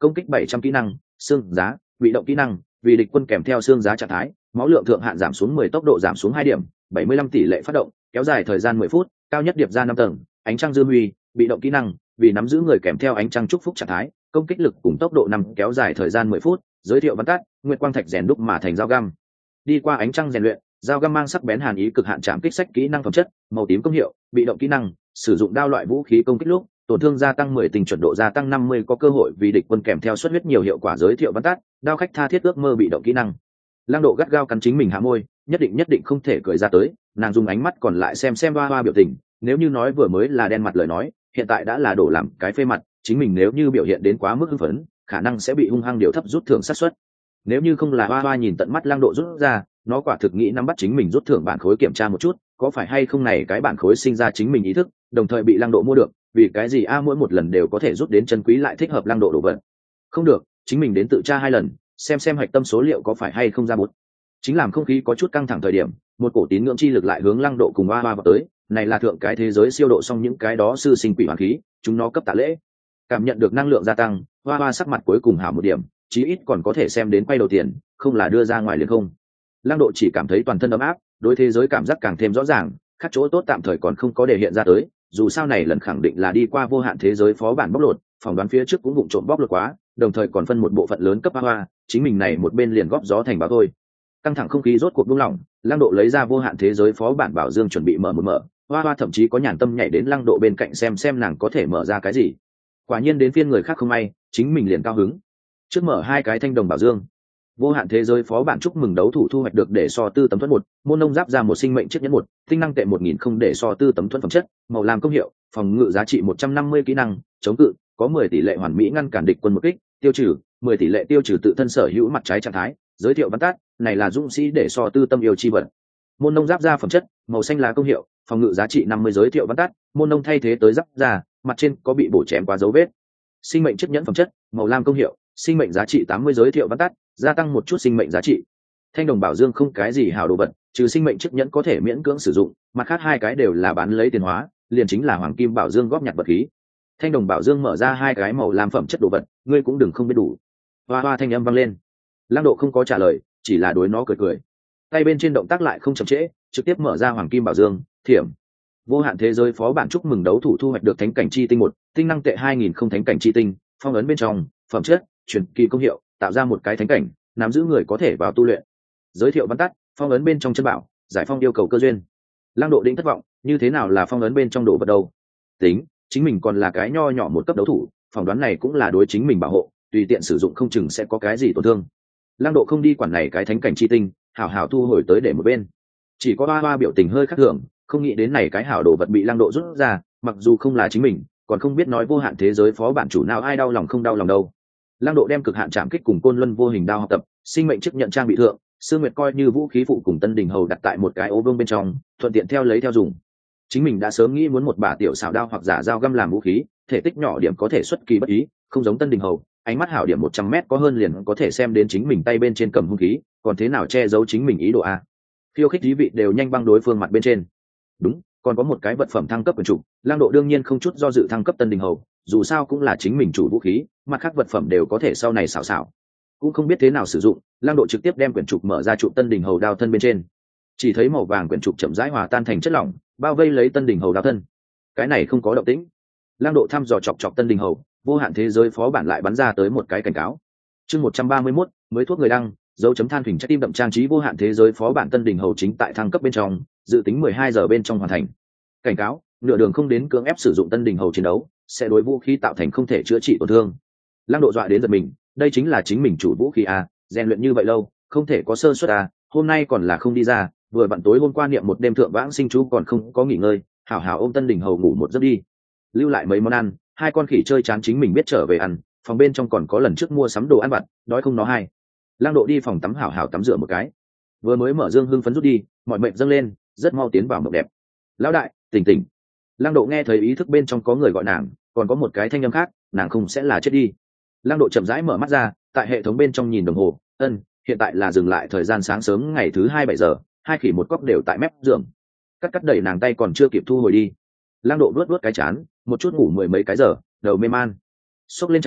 công kích 700 kỹ năng, xương giá, bị động kỹ năng, vì địch quân kèm theo xương giá trạng thái, máu lượng thượng hạn giảm xuống 10, tốc độ giảm xuống 2 điểm, 75 tỷ lệ phát động, kéo dài thời gian 10 phút, cao nhất điệp ra 5 tầng, ánh trăng dư huy, bị động kỹ năng, vì nắm giữ người kèm theo ánh trăng chúc phúc trạng thái, công kích lực cùng tốc độ 5, kéo dài thời gian 10 phút, giới thiệu văn tắt, nguyệt quang thạch rèn đúc mà thành dao găm. Đi qua ánh trăng rèn luyện, dao găm mang sắc bén hàn ý cực hạn chạm kích sách kỹ năng phẩm chất, màu tím công hiệu, bị động kỹ năng, sử dụng đao loại vũ khí công kích lúc, tổn thương gia tăng 10, tình chuẩn độ gia tăng 50, có cơ hội vì địch quân kèm theo xuất huyết nhiều hiệu quả. Giới thiệu văn tắt, đao khách tha thiết ước mơ bị động kỹ năng. Lang Độ gắt gao cắn chính mình hạ môi, nhất định không thể cười ra tới, nàng dùng ánh mắt còn lại xem hoa hoa biểu tình, nếu như nói vừa mới là đen mặt lời nói, hiện tại đã là đổ làm cái phê mặt, chính mình nếu như biểu hiện đến quá mức hưng phấn, khả năng sẽ bị hung hăng điều thấp rút thưởng xác suất. Nếu như không là hoa hoa nhìn tận mắt Lang Độ rút ra, nó quả thực nghĩ nắm bắt chính mình rút thưởng bản khối kiểm tra một chút, có phải hay không này cái bản khối sinh ra chính mình ý thức, đồng thời bị Lang Độ mua được, vì cái gì mỗi một lần đều có thể rút đến chân quý lại thích hợp Lang Độ đồ vật. Không được, chính mình đến tự tra 2 lần, xem hạch tâm số liệu có phải hay không ra bút. Chính làm không khí có chút căng thẳng thời điểm, một cổ tín ngưỡng chi lực lại hướng Lang Độ cùng hoa hoa vào tới, này là thượng cái thế giới siêu độ xong những cái đó sư sinh quỷ hoàn khí, chúng nó cấp tạ lễ. Cảm nhận được năng lượng gia tăng, hoa hoa sắc mặt cuối cùng hảo một điểm, chí ít còn có thể xem đến quay đầu tiền, không là đưa ra ngoài liền không. Lang Độ chỉ cảm thấy toàn thân ấm áp, đối thế giới cảm giác càng thêm rõ ràng, các chỗ tốt tạm thời còn không có để hiện ra tới, dù sao này lần khẳng định là đi qua vô hạn thế giới phó bản bóc lột, phỏng đoán phía trước cũng vụng trộm bóc lột quá, đồng thời còn phân một bộ phận lớn cấp hoa, chính mình này một bên liền góp gió thành bão thôi. Căng thẳng không khí rốt cuộc buông lỏng, Lang Độ lấy ra vô hạn thế giới phó bản bảo dương chuẩn bị mở một mở, hoa thậm chí có nhàn tâm nhảy đến Lang Độ bên cạnh xem nàng có thể mở ra cái gì. Quả nhiên đến phiên người khác không may, chính mình liền cao hứng. Trước mở 2 cái thanh đồng bảo dương, vô hạn thế giới phó bản chúc mừng đấu thủ thu hoạch được để so tư tấm thuẫn 1, môn nông giáp ra một sinh mệnh chiếc nhẫn 1, tinh năng tệ 1000 không để so tư tấm thuẫn phẩm chất, màu lam công hiệu, phòng ngự giá trị 150 kỹ năng, chống cự, có 10 tỷ lệ hoàn mỹ ngăn cản địch quân một kích, tiêu trừ, 10 tỷ lệ tiêu trừ tự thân sở hữu mặt trái trạng thái. Giới thiệu văn tắt, này là dũng sĩ để so tư tâm yêu chi vật. Môn nông giáp ra phẩm chất, màu xanh lá công hiệu, phòng ngự giá trị 50. Giới thiệu văn tắt, môn nông thay thế tới giáp ra, mặt trên có bị bổ chém qua dấu vết. Sinh mệnh chiếc nhẫn phẩm chất, màu lam công hiệu, sinh mệnh giá trị 80. Giới thiệu văn tắt, gia tăng một chút sinh mệnh giá trị. Thanh đồng bảo dương không cái gì hảo đồ vật, trừ sinh mệnh chiếc nhẫn có thể miễn cưỡng sử dụng, mặt khác 2 cái đều là bán lấy tiền hóa, liền chính là hoàng kim bảo dương góp nhặt vật khí. Thanh đồng bảo dương mở ra 2 cái màu lam phẩm chất đồ vật, ngươi cũng đừng không biết đủ. Hoa thanh âm vang lên. Lang Độ không có trả lời, chỉ là đối nó cười. Tay bên trên động tác lại không chậm trễ, trực tiếp mở ra hoàng kim bảo dương, thiểm. Vô hạn thế giới phó bản chúc mừng đấu thủ thu hoạch được thánh cảnh chi tinh 1, tinh năng tệ 2000 không thánh cảnh chi tinh, phong ấn bên trong, phẩm chất, truyền kỳ công hiệu, tạo ra một cái thánh cảnh, nắm giữ người có thể vào tu luyện. Giới thiệu văn tắt, phong ấn bên trong chân bảo, giải phong yêu cầu cơ duyên. Lang Độ định thất vọng, như thế nào là phong ấn bên trong đồ vật đâu? Tính, chính mình còn là cái nho nhỏ một cấp đấu thủ, phỏng đoán này cũng là đối chính mình bảo hộ, tùy tiện sử dụng không chừng sẽ có cái gì tổn thương. Lang Độ không đi quản này cái thánh cảnh chi tinh, hảo thu hồi tới để một bên. Chỉ có hoa biểu tình hơi khác thường, không nghĩ đến này cái hảo đồ vật bị Lang Độ rút ra, mặc dù không là chính mình, còn không biết nói vô hạn thế giới phó bản chủ nào ai đau lòng không đau lòng đâu. Lang Độ đem cực hạn chạm kích cùng côn luân vô hình đao học tập, sinh mệnh chức nhận trang bị thượng, Sương Nguyệt coi như vũ khí phụ cùng Tân Đình Hầu đặt tại một cái ô vương bên trong, thuận tiện theo lấy theo dùng. Chính mình đã sớm nghĩ muốn một bả tiểu xảo đao hoặc giả dao găm làm vũ khí, thể tích nhỏ điểm có thể xuất kỳ bất ý, không giống Tân Đình Hầu, ánh mắt hảo điểm 100 m có hơn liền có thể xem đến chính mình tay bên trên cầm hung khí, còn thế nào che giấu chính mình ý đồ a? Khiêu khích thí vị đều nhanh băng đối phương mặt bên trên. Đúng, còn có một cái vật phẩm thăng cấp quyền chủ, Lang Độ đương nhiên không chút do dự thăng cấp Tân Đình Hầu, dù sao cũng là chính mình chủ vũ khí, mặt khác vật phẩm đều có thể sau này xảo. Cũng không biết thế nào sử dụng, Lang Độ trực tiếp đem quyển trục mở ra trụ Tân Đình Hầu đao thân bên trên. Chỉ thấy màu vàng quyển trục chậm rãi hòa tan thành chất lỏng, bao vây lấy Tân Đình Hầu đao thân. Cái này không có động tĩnh. Lang Độ thăm dò chọc Tân Đình Hầu, vô hạn thế giới phó bản lại bắn ra tới một cái cảnh cáo. Chương 131, mới thuốc người đăng, dấu chấm than thỉnh trái tim đậm trang trí vô hạn thế giới phó bản Tân Đình Hầu chính tại thăng cấp bên trong, dự tính 12 giờ bên trong hoàn thành. Cảnh cáo, nửa đường không đến cưỡng ép sử dụng Tân Đình Hầu chiến đấu, sẽ đối vũ khí tạo thành không thể chữa trị tổn thương. Lang Độ dọa đến giật mình, đây chính là chính mình chủ vũ khí à, rèn luyện như vậy lâu, không thể có sơ suất à, hôm nay còn là không đi ra, vừa vặn tối hôm qua niệm một đêm thượng vãng sinh chú còn không có nghỉ ngơi, hảo ôm Tân Đình Hầu ngủ một giấc đi. Lưu lại mấy món ăn, 2 con khỉ chơi chán chính mình biết trở về ăn, phòng bên trong còn có lần trước mua sắm đồ ăn vặt, đói không nó hay. Lang Độ đi phòng tắm hảo tắm rửa một cái, vừa mới mở dương hưng phấn rút đi, mọi mệnh dâng lên, rất mau tiến vào mộng đẹp. Lão đại, tỉnh. Lang Độ nghe thấy ý thức bên trong có người gọi nàng, còn có một cái thanh âm khác, nàng không sẽ là chết đi. Lang Độ chậm rãi mở mắt ra, tại hệ thống bên trong nhìn đồng hồ, hiện tại là dừng lại thời gian sáng sớm ngày thứ 2 7 giờ, 2 khỉ một cóc đều tại mép giường. Cắt đẩy nàng tay còn chưa kịp thu hồi đi. Lang Độ vuốt cái chán, một chút ngủ 10 mấy cái giờ, đầu mê man. Xốc lên chăn,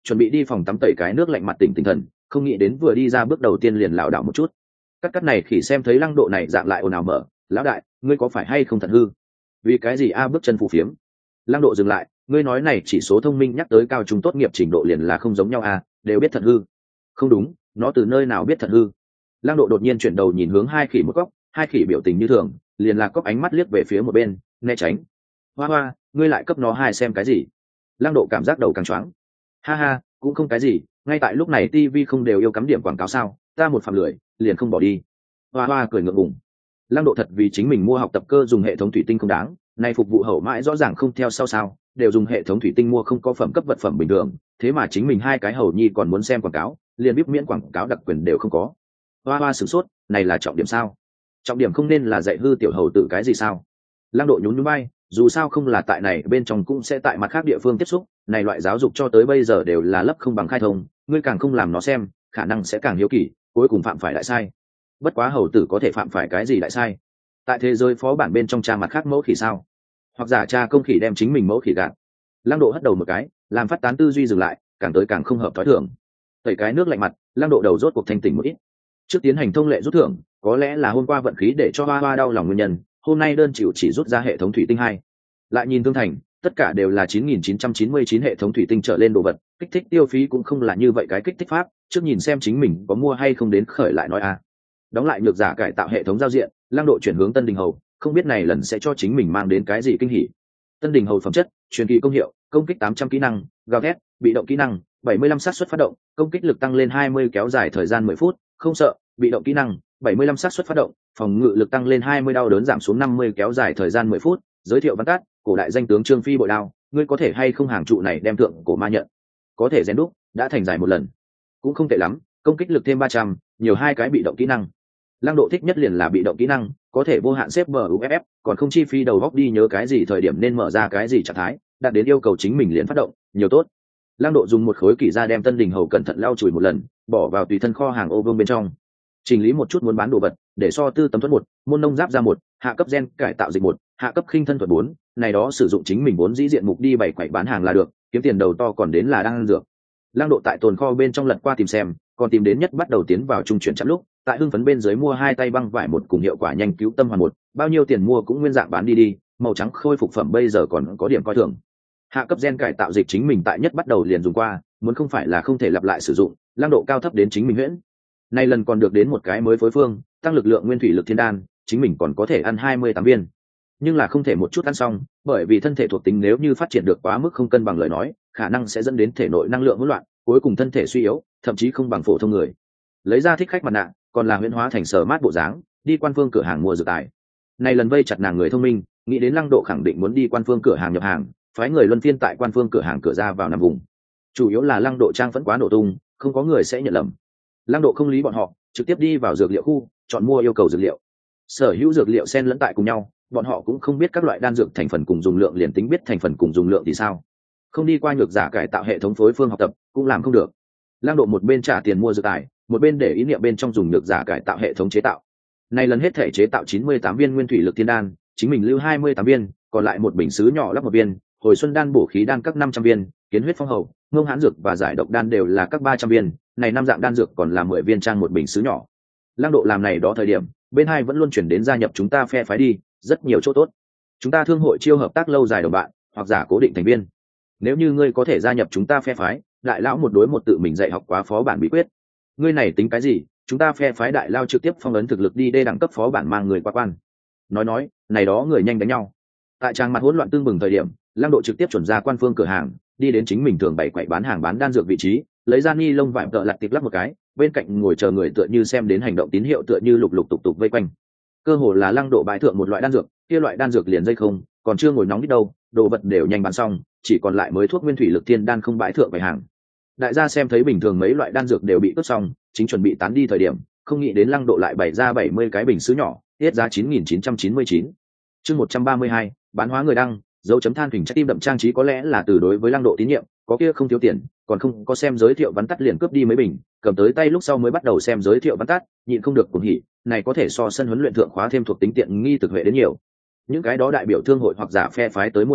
chuẩn bị đi phòng tắm tẩy cái nước lạnh mặt tỉnh tinh thần, không nghĩ đến vừa đi ra bước đầu tiên liền lảo đảo một chút. Cắt này khỉ xem thấy Lăng Độ này dạng lại ồn ào mở, lão đại, ngươi có phải hay không thật hư? Vì cái gì bước chân phù phiếm? Lăng Độ dừng lại, ngươi nói này chỉ số thông minh nhắc tới cao trung tốt nghiệp trình độ liền là không giống nhau đều biết thật hư. Không đúng, nó từ nơi nào biết thật hư? Lăng Độ đột nhiên chuyển đầu nhìn hướng hai khỉ một góc, hai khỉ biểu tình như thường, liền là cóc ánh mắt liếc về phía một bên, né tránh. Hoa hoa, ngươi lại cấp nó hai xem cái gì? Lăng Độ cảm giác đầu càng choáng. Ha ha, cũng không cái gì, ngay tại lúc này TV không đều yêu cắm điểm quảng cáo sao, ta một phạm lười, liền không bỏ đi. Hoa hoa cười ngượng ngùng. Lăng Độ thật vì chính mình mua học tập cơ dùng hệ thống thủy tinh không đáng, này phục vụ hậu mãi rõ ràng không theo sau sao, đều dùng hệ thống thủy tinh mua không có phẩm cấp vật phẩm bình thường, thế mà chính mình hai cái hầu nhi còn muốn xem quảng cáo, liền biết miễn quảng cáo đặc quyền đều không có. Hoa hoa sửng sốt, này là trọng điểm sao? Trọng điểm không nên là dạy hư tiểu hầu tử cái gì sao? Lăng Độ nhún nhún vai, dù sao không là tại này bên trong cũng sẽ tại mặt khác địa phương tiếp xúc, này loại giáo dục cho tới bây giờ đều là lấp không bằng khai thông, ngươi càng không làm nó xem, khả năng sẽ càng hiếu kỳ, cuối cùng phạm phải đại sai. Bất quá hầu tử có thể phạm phải cái gì đại sai? Tại thế giới phó bản bên trong cha mặt khác mẫu khỉ sao? Hoặc giả cha công khỉ đem chính mình mẫu khỉ gạt? Lăng Độ hất đầu một cái, làm phát tán tư duy dừng lại, càng tới càng không hợp thói thường. Tẩy cái nước lạnh mặt, Lăng Độ đầu rốt cuộc thanh tỉnh một ít. Trước tiến hành thông lệ rút thưởng, có lẽ là hôm qua vận khí để cho hoa hoa đau lòng nguyên nhân, hôm nay đơn chịu chỉ rút ra hệ thống thủy tinh 2. Lại nhìn thương thành, tất cả đều là 9.999 hệ thống thủy tinh trở lên đồ vật, kích thích tiêu phí cũng không là như vậy cái kích thích pháp, trước nhìn xem chính mình có mua hay không đến khởi lại nói Đóng lại nhược giả cải tạo hệ thống giao diện, Lăng Độ chuyển hướng Tân Đình Hầu, không biết này lần sẽ cho chính mình mang đến cái gì kinh hỉ. Tân Đình Hầu phẩm chất, truyền kỳ công hiệu, công kích 800 kỹ năng, gào thét, bị động kỹ năng, 75 xác suất phát động, công kích lực tăng lên 20 kéo dài thời gian 10 phút, không sợ, bị động kỹ năng, 75 xác suất phát động, phòng ngự lực tăng lên 20 đau đớn giảm xuống 50 kéo dài thời gian 10 phút, giới thiệu văn tắt, cổ đại danh tướng Trương Phi bội đao, ngươi có thể hay không hàng trụ này đem thượng cổ ma nhận. Có thể rèn đúc, đã thành giải một lần. Cũng không tệ lắm, công kích lực thêm 300, nhiều hai cái bị động kỹ năng. Lăng Độ thích nhất liền là bị động kỹ năng, có thể vô hạn xếp buff, còn không chi phí đầu góc đi nhớ cái gì thời điểm nên mở ra cái gì trạng thái, đạt đến yêu cầu chính mình liền phát động, nhiều tốt. Lăng Độ dùng một khối kỷ ra đem Tân Đình Hầu cẩn thận lau chùi một lần, bỏ vào tùy thân kho hàng ô vương bên trong. Chỉnh lý một chút muốn bán đồ vật, để so tư tấm thuật 1, môn nông giáp ra 1, hạ cấp gen cải tạo dịch 1, hạ cấp khinh thân thuật 4, này đó sử dụng chính mình vốn dĩ diện mục đi bày quậy bán hàng là được, kiếm tiền đầu to còn đến là đang ăn dược. Lăng Độ tại tồn kho bên trong lật qua tìm xem, còn tìm đến nhất bắt đầu tiến vào trung chuyển chậm lúc, tại hưng phấn bên dưới mua 2 tay băng vải 1 cùng hiệu quả nhanh cứu tâm hoàn 1, bao nhiêu tiền mua cũng nguyên dạng bán đi, màu trắng khôi phục phẩm bây giờ còn có điểm coi thường. Hạ cấp gen cải tạo dịch chính mình tại nhất bắt đầu liền dùng qua, muốn không phải là không thể lặp lại sử dụng, Lăng Độ cao thấp đến chính mình huyễn. Nay lần còn được đến một cái mới phối phương, tăng lực lượng nguyên thủy lực thiên đan, chính mình còn có thể ăn 28 viên. Nhưng là không thể một chút ăn xong, bởi vì thân thể thuộc tính nếu như phát triển được quá mức không cân bằng lời nói, khả năng sẽ dẫn đến thể nội năng lượng hỗn loạn, cuối cùng thân thể suy yếu, thậm chí không bằng phổ thông người. Lấy ra thích khách mặt nạ, còn là huyễn hóa thành sờ mát bộ dáng, đi quan phương cửa hàng mua dược tài. Nay lần vây chặt nàng người thông minh, nghĩ đến Lăng Độ khẳng định muốn đi quan phương cửa hàng nhập hàng, phái người luân phiên tại quan phương cửa hàng cửa ra vào nằm vùng. Chủ yếu là Lăng Độ trang phẫn quá nổ tung, không có người sẽ nhận lầm. Lăng Độ không lý bọn họ, trực tiếp đi vào dược liệu khu, chọn mua yêu cầu dược liệu. Sở hữu dược liệu xen lẫn tại cùng nhau, bọn họ cũng không biết các loại đan dược thành phần cùng dùng lượng liền tính biết thành phần cùng dùng lượng thì sao. Không đi qua nhược giả cải tạo hệ thống phối phương học tập, cũng làm không được. Lăng Độ một bên trả tiền mua dược tài, một bên để ý niệm bên trong dùng nhược giả cải tạo hệ thống chế tạo. Nay lần hết thể chế tạo 98 viên nguyên thủy lực thiên đan, chính mình lưu 28 viên, còn lại một bình sứ nhỏ lắp một viên, hồi xuân đan bổ khí đan các 500 viên, kiến huyết phong hầu, ngông hãn dược và giải độc đan đều là các 300 viên, này 5 dạng đan dược còn là 10 viên trang một bình sứ nhỏ. Lăng Độ làm này đó thời điểm, bên hai vẫn luôn chuyển đến gia nhập chúng ta phe phái đi, rất nhiều chỗ tốt. Chúng ta thương hội chiêu hợp tác lâu dài đồng bạn, hoặc giả cố định thành viên. Nếu như ngươi có thể gia nhập chúng ta phe phái, đại lão một đối một tự mình dạy học quá phó bản bí quyết. Ngươi này tính cái gì, chúng ta phe phái đại lao trực tiếp phong ấn thực lực đi đê đẳng cấp phó bản mang người qua quan. Nói, này đó người nhanh đánh nhau. Tại trang mặt hỗn loạn tương bừng thời điểm, Lăng Độ trực tiếp chuẩn ra quan phương cửa hàng, đi đến chính mình thường bày quậy bán hàng bán đan dược vị trí, lấy ra ni lông vải tợ lặt tiệp lắp một cái, bên cạnh ngồi chờ người tựa như xem đến hành động tín hiệu tựa như lục lục tục tục vây quanh. Cơ hồ là Lăng Độ bãi thượng một loại đan dược, kia loại đan dược liền dây không, còn chưa ngồi nóng đi đâu, đồ vật đều nhanh bán xong, chỉ còn lại mới thuốc nguyên thủy lực thiên đan không bãi thượng bày hàng. Đại gia xem thấy bình thường mấy loại đan dược đều bị cướp xong, chính chuẩn bị tán đi thời điểm, không nghĩ đến Lăng Độ lại bày ra 70 cái bình sứ nhỏ, tiết giá 9.999. Chương 132, bán hóa người đăng, dấu chấm than hình trái tim đậm trang trí có lẽ là từ đối với Lăng Độ tín nhiệm, có kia không thiếu tiền, còn không có xem giới thiệu vắn tắt liền cướp đi mấy bình, cầm tới tay lúc sau mới bắt đầu xem giới thiệu vắn tắt, nhịn không được cuồng hỉ, này có thể so sân huấn luyện thượng khóa thêm thuộc tính tiện nghi thực huệ đến nhiều. Những cái đó đại biểu thương hội hoặc giả phe phái tới mua sắm,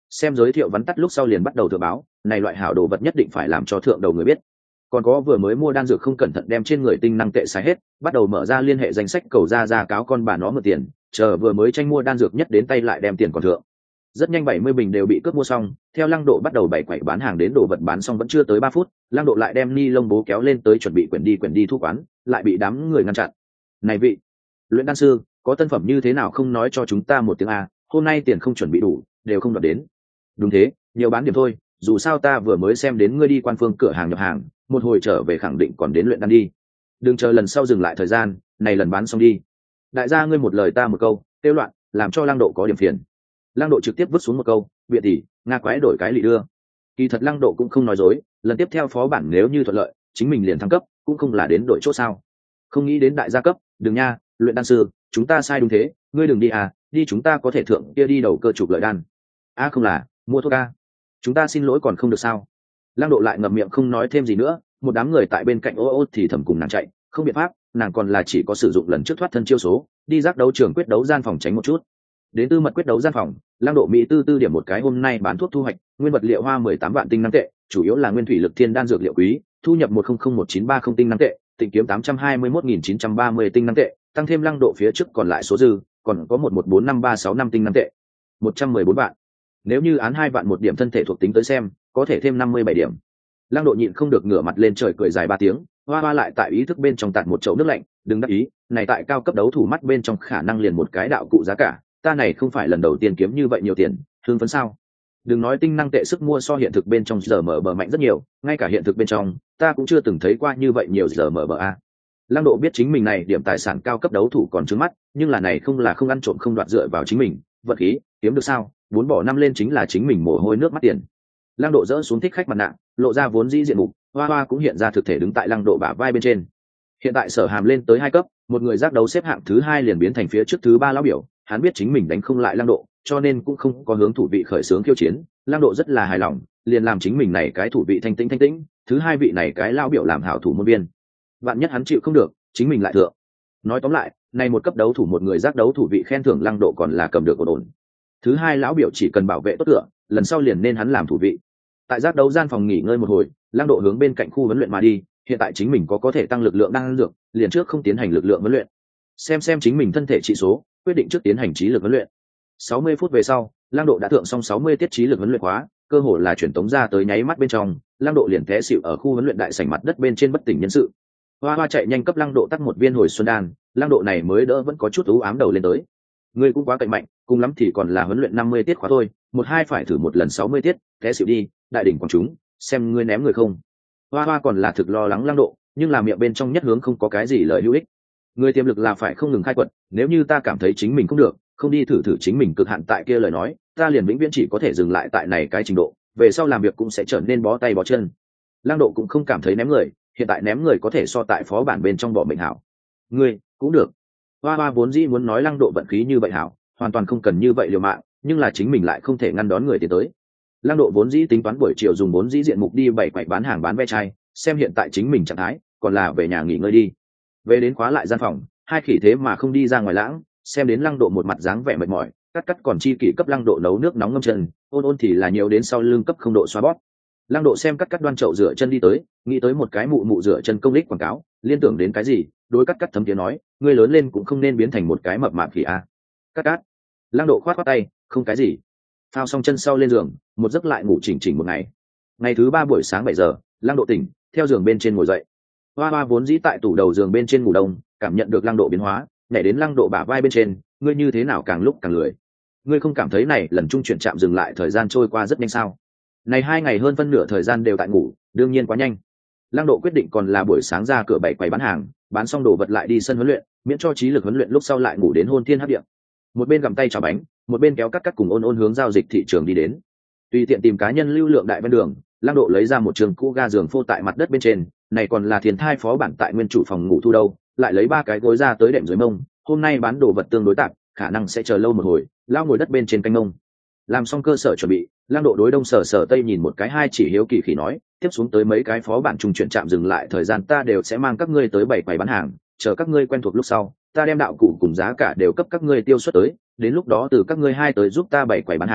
xem giới thiệu vắn tắt lúc sau liền bắt đầu thừa báo, này loại hảo đồ vật nhất định phải làm cho thượng đầu người biết. Còn có vừa mới mua đan dược không cẩn thận đem trên người tinh năng tệ xài hết, bắt đầu mở ra liên hệ danh sách cầu ra cáo con bà nó mượn tiền, chờ vừa mới tranh mua đan dược nhất đến tay lại đem tiền còn thượng. Rất nhanh 70 bình đều bị cướp mua xong, theo Lăng Độ bắt đầu bày quẩy bán hàng đến đồ vật bán xong vẫn chưa tới 3 phút, Lăng Độ lại đem ni lông bố kéo lên tới chuẩn bị quyển đi thu quán, lại bị đám người ngăn chặn. "Này vị, luyện đan sư, có tân phẩm như thế nào không nói cho chúng ta một tiếng a, hôm nay tiền không chuẩn bị đủ, đều không đoạt đến." "Đúng thế, nhiều bán điểm thôi, dù sao ta vừa mới xem đến ngươi đi quan phương cửa hàng nhập hàng, một hồi trở về khẳng định còn đến luyện đan đi. Đừng chờ lần sau dừng lại thời gian, này lần bán xong đi." Đại gia ngươi một lời ta một câu, tiêu loạn, làm cho Lăng Độ có điểm phiền. Lăng Độ trực tiếp vứt xuống một câu, "Biện tỷ, nga quái đổi cái lì đưa." Kỳ thật Lăng Độ cũng không nói dối, lần tiếp theo phó bản nếu như thuận lợi, chính mình liền thăng cấp, cũng không là đến đổi chỗ sao. Không nghĩ đến đại gia cấp, "Đừng nha, luyện đan sư, chúng ta sai đúng thế, ngươi đừng đi à, đi chúng ta có thể thượng kia đi đầu cơ trục lợi đan." "A không là, mua thuốc a. Chúng ta xin lỗi còn không được sao?" Lăng Độ lại ngậm miệng không nói thêm gì nữa, một đám người tại bên cạnh ô ô thì thầm cùng nàng chạy, không biện pháp, nàng còn là chỉ có sử dụng lần trước thoát thân chiêu số, đi giác đấu trường quyết đấu gian phòng tránh một chút. Đến tư mật quyết đấu gian phòng, Lăng Độ mỹ tư điểm một cái hôm nay bán thuốc thu hoạch, nguyên vật liệu hoa 18 vạn tinh năng tệ, chủ yếu là nguyên thủy lực thiên đan dược liệu quý, thu nhập 100190 tinh năng tệ, tịnh kiếm 821.930 tinh năng tệ, tăng thêm Lăng Độ phía trước còn lại số dư, còn có 1145365 tinh năng tệ, 114 vạn. Nếu như án 2 vạn một điểm thân thể thuộc tính tới xem, có thể thêm 57 điểm. Lăng Độ nhịn không được ngửa mặt lên trời cười dài 3 tiếng, hoa hoa lại tại ý thức bên trong tạt một chậu nước lạnh, "Đừng đắc ý, này tại cao cấp đấu thủ mắt bên trong khả năng liền một cái đạo cụ giá cả, ta này không phải lần đầu tiên kiếm như vậy nhiều tiền, hưng phấn sao? Đừng nói tinh năng tệ sức mua so hiện thực bên trong giờ mở bờ mạnh rất nhiều, ngay cả hiện thực bên trong, ta cũng chưa từng thấy qua như vậy nhiều giờ mở bờ a." Lăng Độ biết chính mình này điểm tài sản cao cấp đấu thủ còn trướng mắt, nhưng là này không là không ăn trộm không đoạt dựa vào chính mình, vật khí, kiếm được sao, 4 bỏ 5 lên chính là chính mình mồ hôi nước mắt tiền. Lăng Độ dỡ xuống thích khách mặt nạ, lộ ra vốn dĩ diện mục, hoa hoa cũng hiện ra thực thể đứng tại Lăng Độ bả vai bên trên. Hiện tại Sở Hàm lên tới 2 cấp, một người giác đấu xếp hạng thứ 2 liền biến thành phía trước thứ 3 lão biểu, hắn biết chính mình đánh không lại Lăng Độ, cho nên cũng không có hướng thủ vị khởi xướng khiêu chiến. Lăng Độ rất là hài lòng, liền làm chính mình này cái thủ vị thanh tĩnh, thứ 2 vị này cái lão biểu làm hảo thủ môn viên. Vạn nhất hắn chịu không được, chính mình lại thượng. Nói tóm lại, này một cấp đấu thủ một người giác đấu thủ vị khen thưởng Lăng Độ còn là cầm được ổn. Thứ 2 lão biểu chỉ cần bảo vệ tốt cửa, lần sau liền nên hắn làm thủ vị. Tại giác đấu gian phòng nghỉ ngơi một hồi, Lăng Độ hướng bên cạnh khu huấn luyện mà đi, hiện tại chính mình có thể tăng lực lượng đang dược, liền trước không tiến hành lực lượng huấn luyện. Xem chính mình thân thể trị số, quyết định trước tiến hành trí lực huấn luyện. 60 phút về sau, Lăng Độ đã thượng xong 60 tiết trí lực huấn luyện khóa, cơ hồ là truyền tống ra tới nháy mắt bên trong, Lăng Độ liền té xỉu ở khu huấn luyện đại sảnh mặt đất bên trên bất tỉnh nhân sự. Hoa hoa chạy nhanh cấp Lăng Độ tắc một viên hồi xuân đan, Lăng Độ này mới đỡ vẫn có chút u ám đầu lên tới. Ngươi cũng quá cậy mạnh, cùng lắm thì còn là huấn luyện 50 tiết khóa thôi, 1-2 phải thử một lần 60 tiết, té xỉu đi, đại đỉnh quảng chúng, xem ngươi ném người không. Hoa hoa còn là thực lo lắng Lăng Độ, nhưng là miệng bên trong nhất hướng không có cái gì lợi hữu ích. Người tiềm lực là phải không ngừng khai quật, nếu như ta cảm thấy chính mình không được, không đi thử chính mình cực hạn tại kia lời nói, ta liền vĩnh viễn chỉ có thể dừng lại tại này cái trình độ, về sau làm việc cũng sẽ trở nên bó tay bó chân. Lăng Độ cũng không cảm thấy ném người, hiện tại ném người có thể so tại phó bản bên trong bỏ mệnh hảo. Ngươi cũng được. Hoa hoa vốn dĩ muốn nói Lăng Độ vận khí như vậy hảo, hoàn toàn không cần như vậy liều mạng, nhưng là chính mình lại không thể ngăn đón người tiến tới. Lăng Độ vốn dĩ tính toán buổi chiều dùng vốn dĩ diện mục đi bày quậy bán hàng bán ve chai, xem hiện tại chính mình trạng thái, còn là về nhà nghỉ ngơi đi. Về đến khóa lại gian phòng, hai khỉ thế mà không đi ra ngoài lãng, xem đến Lăng Độ một mặt dáng vẻ mệt mỏi, cắt còn chi kỷ cấp Lăng Độ nấu nước nóng ngâm chân, ôn thì là nhiều đến sau lưng cấp không độ xoa bóp. Lăng Độ xem cắt đoan chậu rửa chân đi tới, nghĩ tới một cái mụ rửa chân công lích quảng cáo, liên tưởng đến cái gì, đối cắt thấm tiếng nói, ngươi lớn lên cũng không nên biến thành một cái mập mạp khỉ a. Cắt. Lăng Độ khoát tay, không cái gì. Phao xong chân sau lên giường, một giấc lại ngủ chỉnh một ngày. Ngày thứ 3 buổi sáng 7 giờ, Lăng Độ tỉnh, theo giường bên trên ngồi dậy. Hoa hoa vốn dĩ tại tủ đầu giường bên trên ngủ đông, cảm nhận được Lăng Độ biến hóa, nhảy đến Lăng Độ bả vai bên trên, ngươi như thế nào càng lúc càng lười. Ngươi không cảm thấy này lần trung chuyển chạm dừng lại thời gian trôi qua rất nhanh sao? Này 2 ngày hơn phân nửa thời gian đều tại ngủ, đương nhiên quá nhanh. Lăng Độ quyết định còn là buổi sáng ra cửa bày quầy bán hàng, bán xong đồ vật lại đi sân huấn luyện, miễn cho trí lực huấn luyện lúc sau lại ngủ đến hôn thiên hấp địa. Một bên gặm tay chào bánh, một bên kéo cắt cùng ôn hướng giao dịch thị trường đi đến. Tùy tiện tìm cá nhân lưu lượng đại ven đường, Lăng Độ lấy ra một trường cũ ga giường phô tại mặt đất bên trên, này còn là thiên thai phó bản tại nguyên chủ phòng ngủ thu đâu, lại lấy 3 cái gối ra tới đệm dưới mông, hôm nay bán đồ vật tương đối tạp, khả năng sẽ chờ lâu một hồi, lao ngồi đất bên trên canh mông. Làm xong cơ sở chuẩn bị, Lăng Độ đối đông sở tây nhìn một cái, hai chỉ hiếu kỳ khỉ nói, tiếp xuống tới mấy cái phó bản trung chuyển chạm dừng lại thời gian ta đều sẽ mang các ngươi tới bảy quầy bán hàng, chờ các ngươi quen thuộc lúc sau, ta đem đạo cụ cùng giá cả đều cấp các ngươi tiêu xuất tới, đến lúc đó từ các ngươi hai tới giúp ta bảy quầy bán hàng,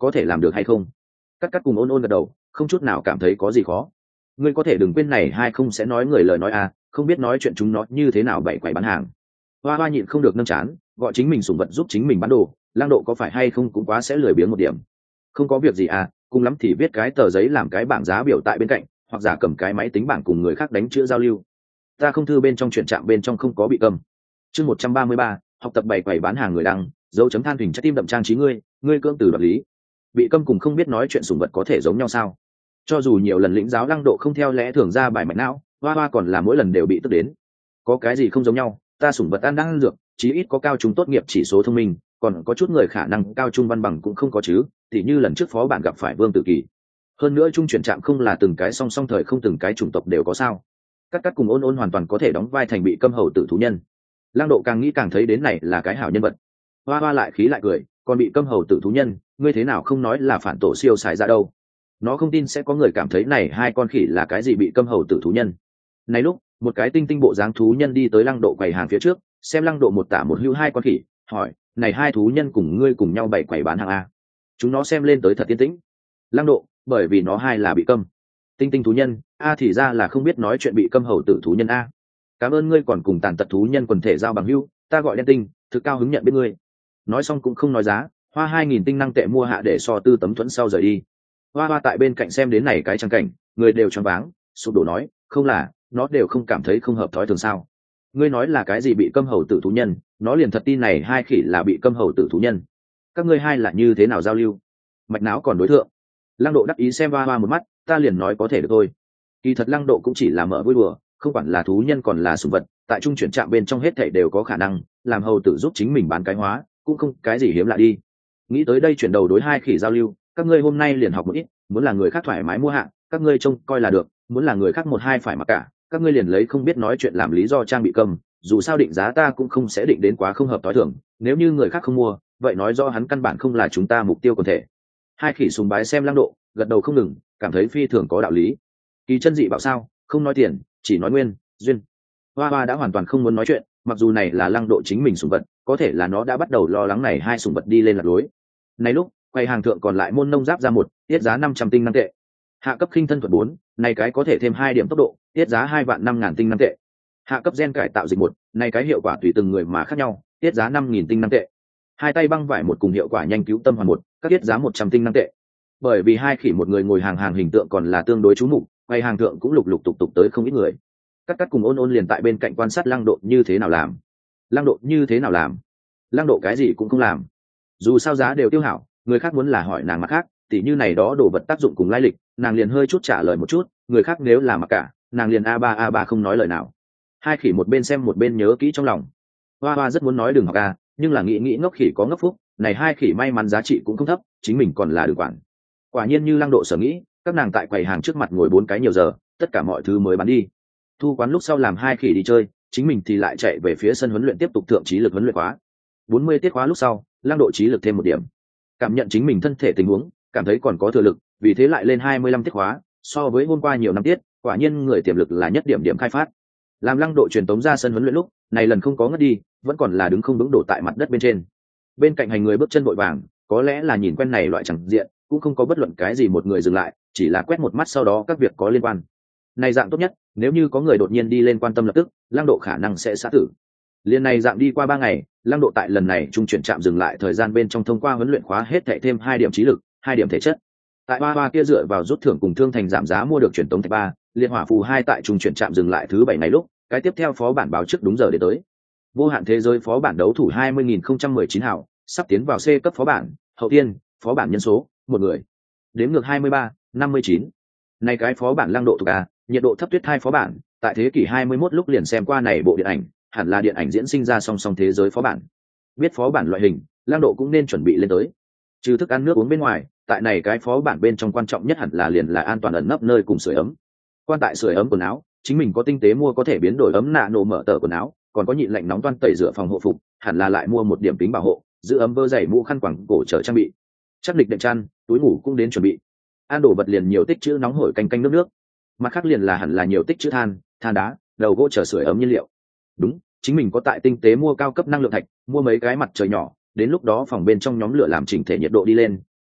có thể làm được hay không? Cắt cắt cùng ôn ôn gật đầu, không chút nào cảm thấy có gì khó. Ngươi có thể đừng quên này hai không sẽ nói người lời nói à, không biết nói chuyện chúng nó như thế nào bày quầy bán hàng. Hoa hoa nhịn không được nâng chán, gọi chính mình sủng vật giúp chính mình bán đồ, Lăng Độ có phải hay không cũng quá sẽ lười biếng một điểm. Không có việc gì à, cùng lắm thì viết cái tờ giấy làm cái bảng giá biểu tại bên cạnh, hoặc giả cầm cái máy tính bảng cùng người khác đánh chữ giao lưu. Ta không thư bên trong chuyện trạm bên trong không có bị cầm. Chương 133, học tập bày quầy bán hàng người đăng, dấu chấm than thỉnh trái tim đậm trang trí ngươi cưỡng từ đoạt lý. Bị câm cùng không biết nói chuyện sủng vật có thể giống nhau sao? Cho dù nhiều lần lĩnh giáo Lăng Độ không theo lẽ thường ra bài mạch não, hoa hoa còn là mỗi lần đều bị tức đến. Có cái gì không giống nhau, ta sủng vật ăn đang ăn dược, chí ít có cao trung tốt nghiệp chỉ số thông minh, còn có chút người khả năng cao trung văn bằng cũng không có chứ, tỉ như lần trước phó bản gặp phải Vương Tử Kỳ. Hơn nữa trung chuyển trạm không là từng cái song song thời không từng cái chủng tộc đều có sao? Cắt cắt cùng ôn ôn hoàn toàn có thể đóng vai thành bị câm hầu tử thú nhân. Lăng Độ càng nghĩ càng thấy đến này là cái hảo nhân vật. Hoa hoa lại khí lại cười, còn bị câm hầu tử thú nhân, ngươi thế nào không nói là phản tổ siêu xài ra đâu? Nó không tin sẽ có người cảm thấy này hai con khỉ là cái gì bị câm hầu tử thú nhân. Này lúc, một cái tinh tinh bộ dáng thú nhân đi tới Lăng Độ quầy hàng phía trước, xem Lăng Độ một tả một hữu hai con khỉ, hỏi, này hai thú nhân cùng ngươi cùng nhau bày quầy bán hàng a? Chúng nó xem lên tới thật tiên tĩnh. Lăng Độ, bởi vì nó hai là bị câm. Tinh tinh thú nhân, a thì ra là không biết nói chuyện bị câm hầu tử thú nhân a. Cảm ơn ngươi còn cùng tàn tật thú nhân quần thể giao bằng hữu, ta gọi đen tinh, thực cao hứng nhận biết ngươi. Nói xong cũng không nói giá, hoa 2000 tinh năng tệ mua hạ để so tư tấm thuẫn sau rời đi. Hoa hoa tại bên cạnh xem đến này cái trang cảnh, người đều choáng váng, sụp đổ nói, không là, nó đều không cảm thấy không hợp thói thường sao? Ngươi nói là cái gì bị câm hầu tử thú nhân, nó liền thật tin này hai khỉ là bị câm hầu tử thú nhân. Các ngươi hai là như thế nào giao lưu? Mạch não còn đối thượng. Lăng Độ đắc ý xem hoa hoa một mắt, ta liền nói có thể được thôi. Kỳ thật Lăng Độ cũng chỉ là mở vui đùa, không quản là thú nhân còn là sủng vật, tại trung chuyển trạm bên trong hết thảy đều có khả năng làm hầu tử giúp chính mình bán cái hóa, cũng không cái gì hiếm lạ đi. Nghĩ tới đây chuyển đầu đối hai khỉ giao lưu, các ngươi hôm nay liền học một ít, muốn là người khác thoải mái mua hạng, các ngươi trông coi là được, muốn là người khác một hai phải mặc cả, các ngươi liền lấy không biết nói chuyện làm lý do trang bị cầm, dù sao định giá ta cũng không sẽ định đến quá không hợp tối thường, nếu như người khác không mua, vậy nói do hắn căn bản không là chúng ta mục tiêu quần thể. Hai khỉ sùng bái xem Lăng Độ, gật đầu không ngừng, cảm thấy phi thường có đạo lý. Kỳ chân dị bảo sao, không nói tiền, chỉ nói nguyên duyên. Hoa hoa đã hoàn toàn không muốn nói chuyện, mặc dù này là Lăng Độ chính mình sùng vật, có thể là nó đã bắt đầu lo lắng này hai sùng vật đi lên lạc lối. Này lúc, quầy hàng thượng còn lại môn nông giáp ra một, tiết giá 500 tinh năng tệ. Hạ cấp khinh thân thuật 4, này cái có thể thêm 2 điểm tốc độ, tiết giá 2.000.000 tinh năng tệ. Hạ cấp gen cải tạo dịch 1, này cái hiệu quả tùy từng người mà khác nhau, tiết giá 5.000 tinh năng tệ. Hai tay băng vải một cùng hiệu quả nhanh cứu tâm hoàn 1, các tiết giá 100 tinh năng tệ. Bởi vì hai khỉ một người ngồi hàng hình tượng còn là tương đối chú mục, quầy hàng thượng cũng lục tục tới không ít người. Cắt cắt cùng ôn ôn liền tại bên cạnh quan sát Lăng Độ như thế nào làm. Lăng Độ như thế nào làm? Lăng Độ cái gì cũng không làm. Dù sao giá đều tiêu hảo, người khác muốn là hỏi nàng mặt khác, tỉ như này đó đồ vật tác dụng cùng lai lịch, nàng liền hơi chút trả lời một chút, người khác nếu là mặc cả, nàng liền a ba không nói lời nào. Hai khỉ một bên xem một bên nhớ kỹ trong lòng. Hoa hoa rất muốn nói đừng học a, nhưng là nghĩ ngốc khỉ có ngốc phúc, này hai khỉ may mắn giá trị cũng không thấp, chính mình còn là đừng quản. Quả nhiên như Lăng Độ sở nghĩ, các nàng tại quầy hàng trước mặt ngồi 4 cái nhiều giờ, tất cả mọi thứ mới bán đi. Thu quán lúc sau làm hai khỉ đi chơi, chính mình thì lại chạy về phía sân huấn luyện tiếp tục thượng trí lực huấn luyện khóa. 40 tiết khóa lúc sau, Lăng Độ trí lực thêm 1 điểm. Cảm nhận chính mình thân thể tình huống, cảm thấy còn có thừa lực, vì thế lại lên 25 tiết khóa, so với hôm qua nhiều năm tiết, quả nhiên người tiềm lực là nhất điểm khai phát. Làm Lăng Độ truyền tống ra sân huấn luyện lúc, này lần không có ngất đi, vẫn còn là đứng không vững đổ tại mặt đất bên trên. Bên cạnh hành người bước chân vội vàng, có lẽ là nhìn quen này loại chẳng diện, cũng không có bất luận cái gì một người dừng lại, chỉ là quét một mắt sau đó các việc có liên quan. Này dạng tốt nhất, nếu như có người đột nhiên đi lên quan tâm lập tức, Lăng Độ khả năng sẽ xã tử. Liên này dạng đi qua 3 ngày, Lăng Độ tại lần này trung chuyển trạm dừng lại thời gian bên trong thông qua huấn luyện khóa hết thảy thêm 2 điểm trí lực, 2 điểm thể chất. Tại ba kia dựa vào rút thưởng cùng thương thành giảm giá mua được truyền tống thạch 3, liệt hỏa phù 2 tại trung chuyển trạm dừng lại thứ 7 ngày lúc, cái tiếp theo phó bản báo trước đúng giờ để tới. Vô hạn thế giới phó bản đấu thủ 20019 hảo, sắp tiến vào C cấp phó bản, hậu tiên, phó bản nhân số, 1 người. Đếm ngược 23, 59. Này cái phó bản Lăng Độ thuộc A, nhiệt độ thấp tuyết thai phó bản, tại thế kỷ 21 lúc liền xem qua này bộ điện ảnh, hẳn là điện ảnh diễn sinh ra song song thế giới phó bản. Biết phó bản loại hình, Lăng Độ cũng nên chuẩn bị lên tới. Trừ thức ăn nước uống bên ngoài, tại này cái phó bản bên trong quan trọng nhất hẳn là liền là an toàn ẩn nấp nơi cùng sưởi ấm. Quan tại sưởi ấm quần áo, chính mình có tinh tế mua có thể biến đổi ấm nạ nổ mở tờ quần áo, còn có nhịn lạnh nóng toan tẩy rửa phòng hộ phục, hẳn là lại mua một điểm kính bảo hộ, giữ ấm vơ giày mũ khăn quàng cổ trở trang bị. Chắc lịch đệm chăn, túi ngủ cũng đến chuẩn bị. An đổ vật liền nhiều tích trữ nóng hổi canh nước. Mặt khác liền là hẳn là nhiều tích trữ than đá, đầu gỗ chở sưởi ấm nhiên liệu. Đúng, chính mình có tại tinh tế mua cao cấp năng lượng thạch, mua mấy cái mặt trời nhỏ, đến lúc đó phòng bên trong nhóm lửa làm chỉnh thể nhiệt độ đi lên,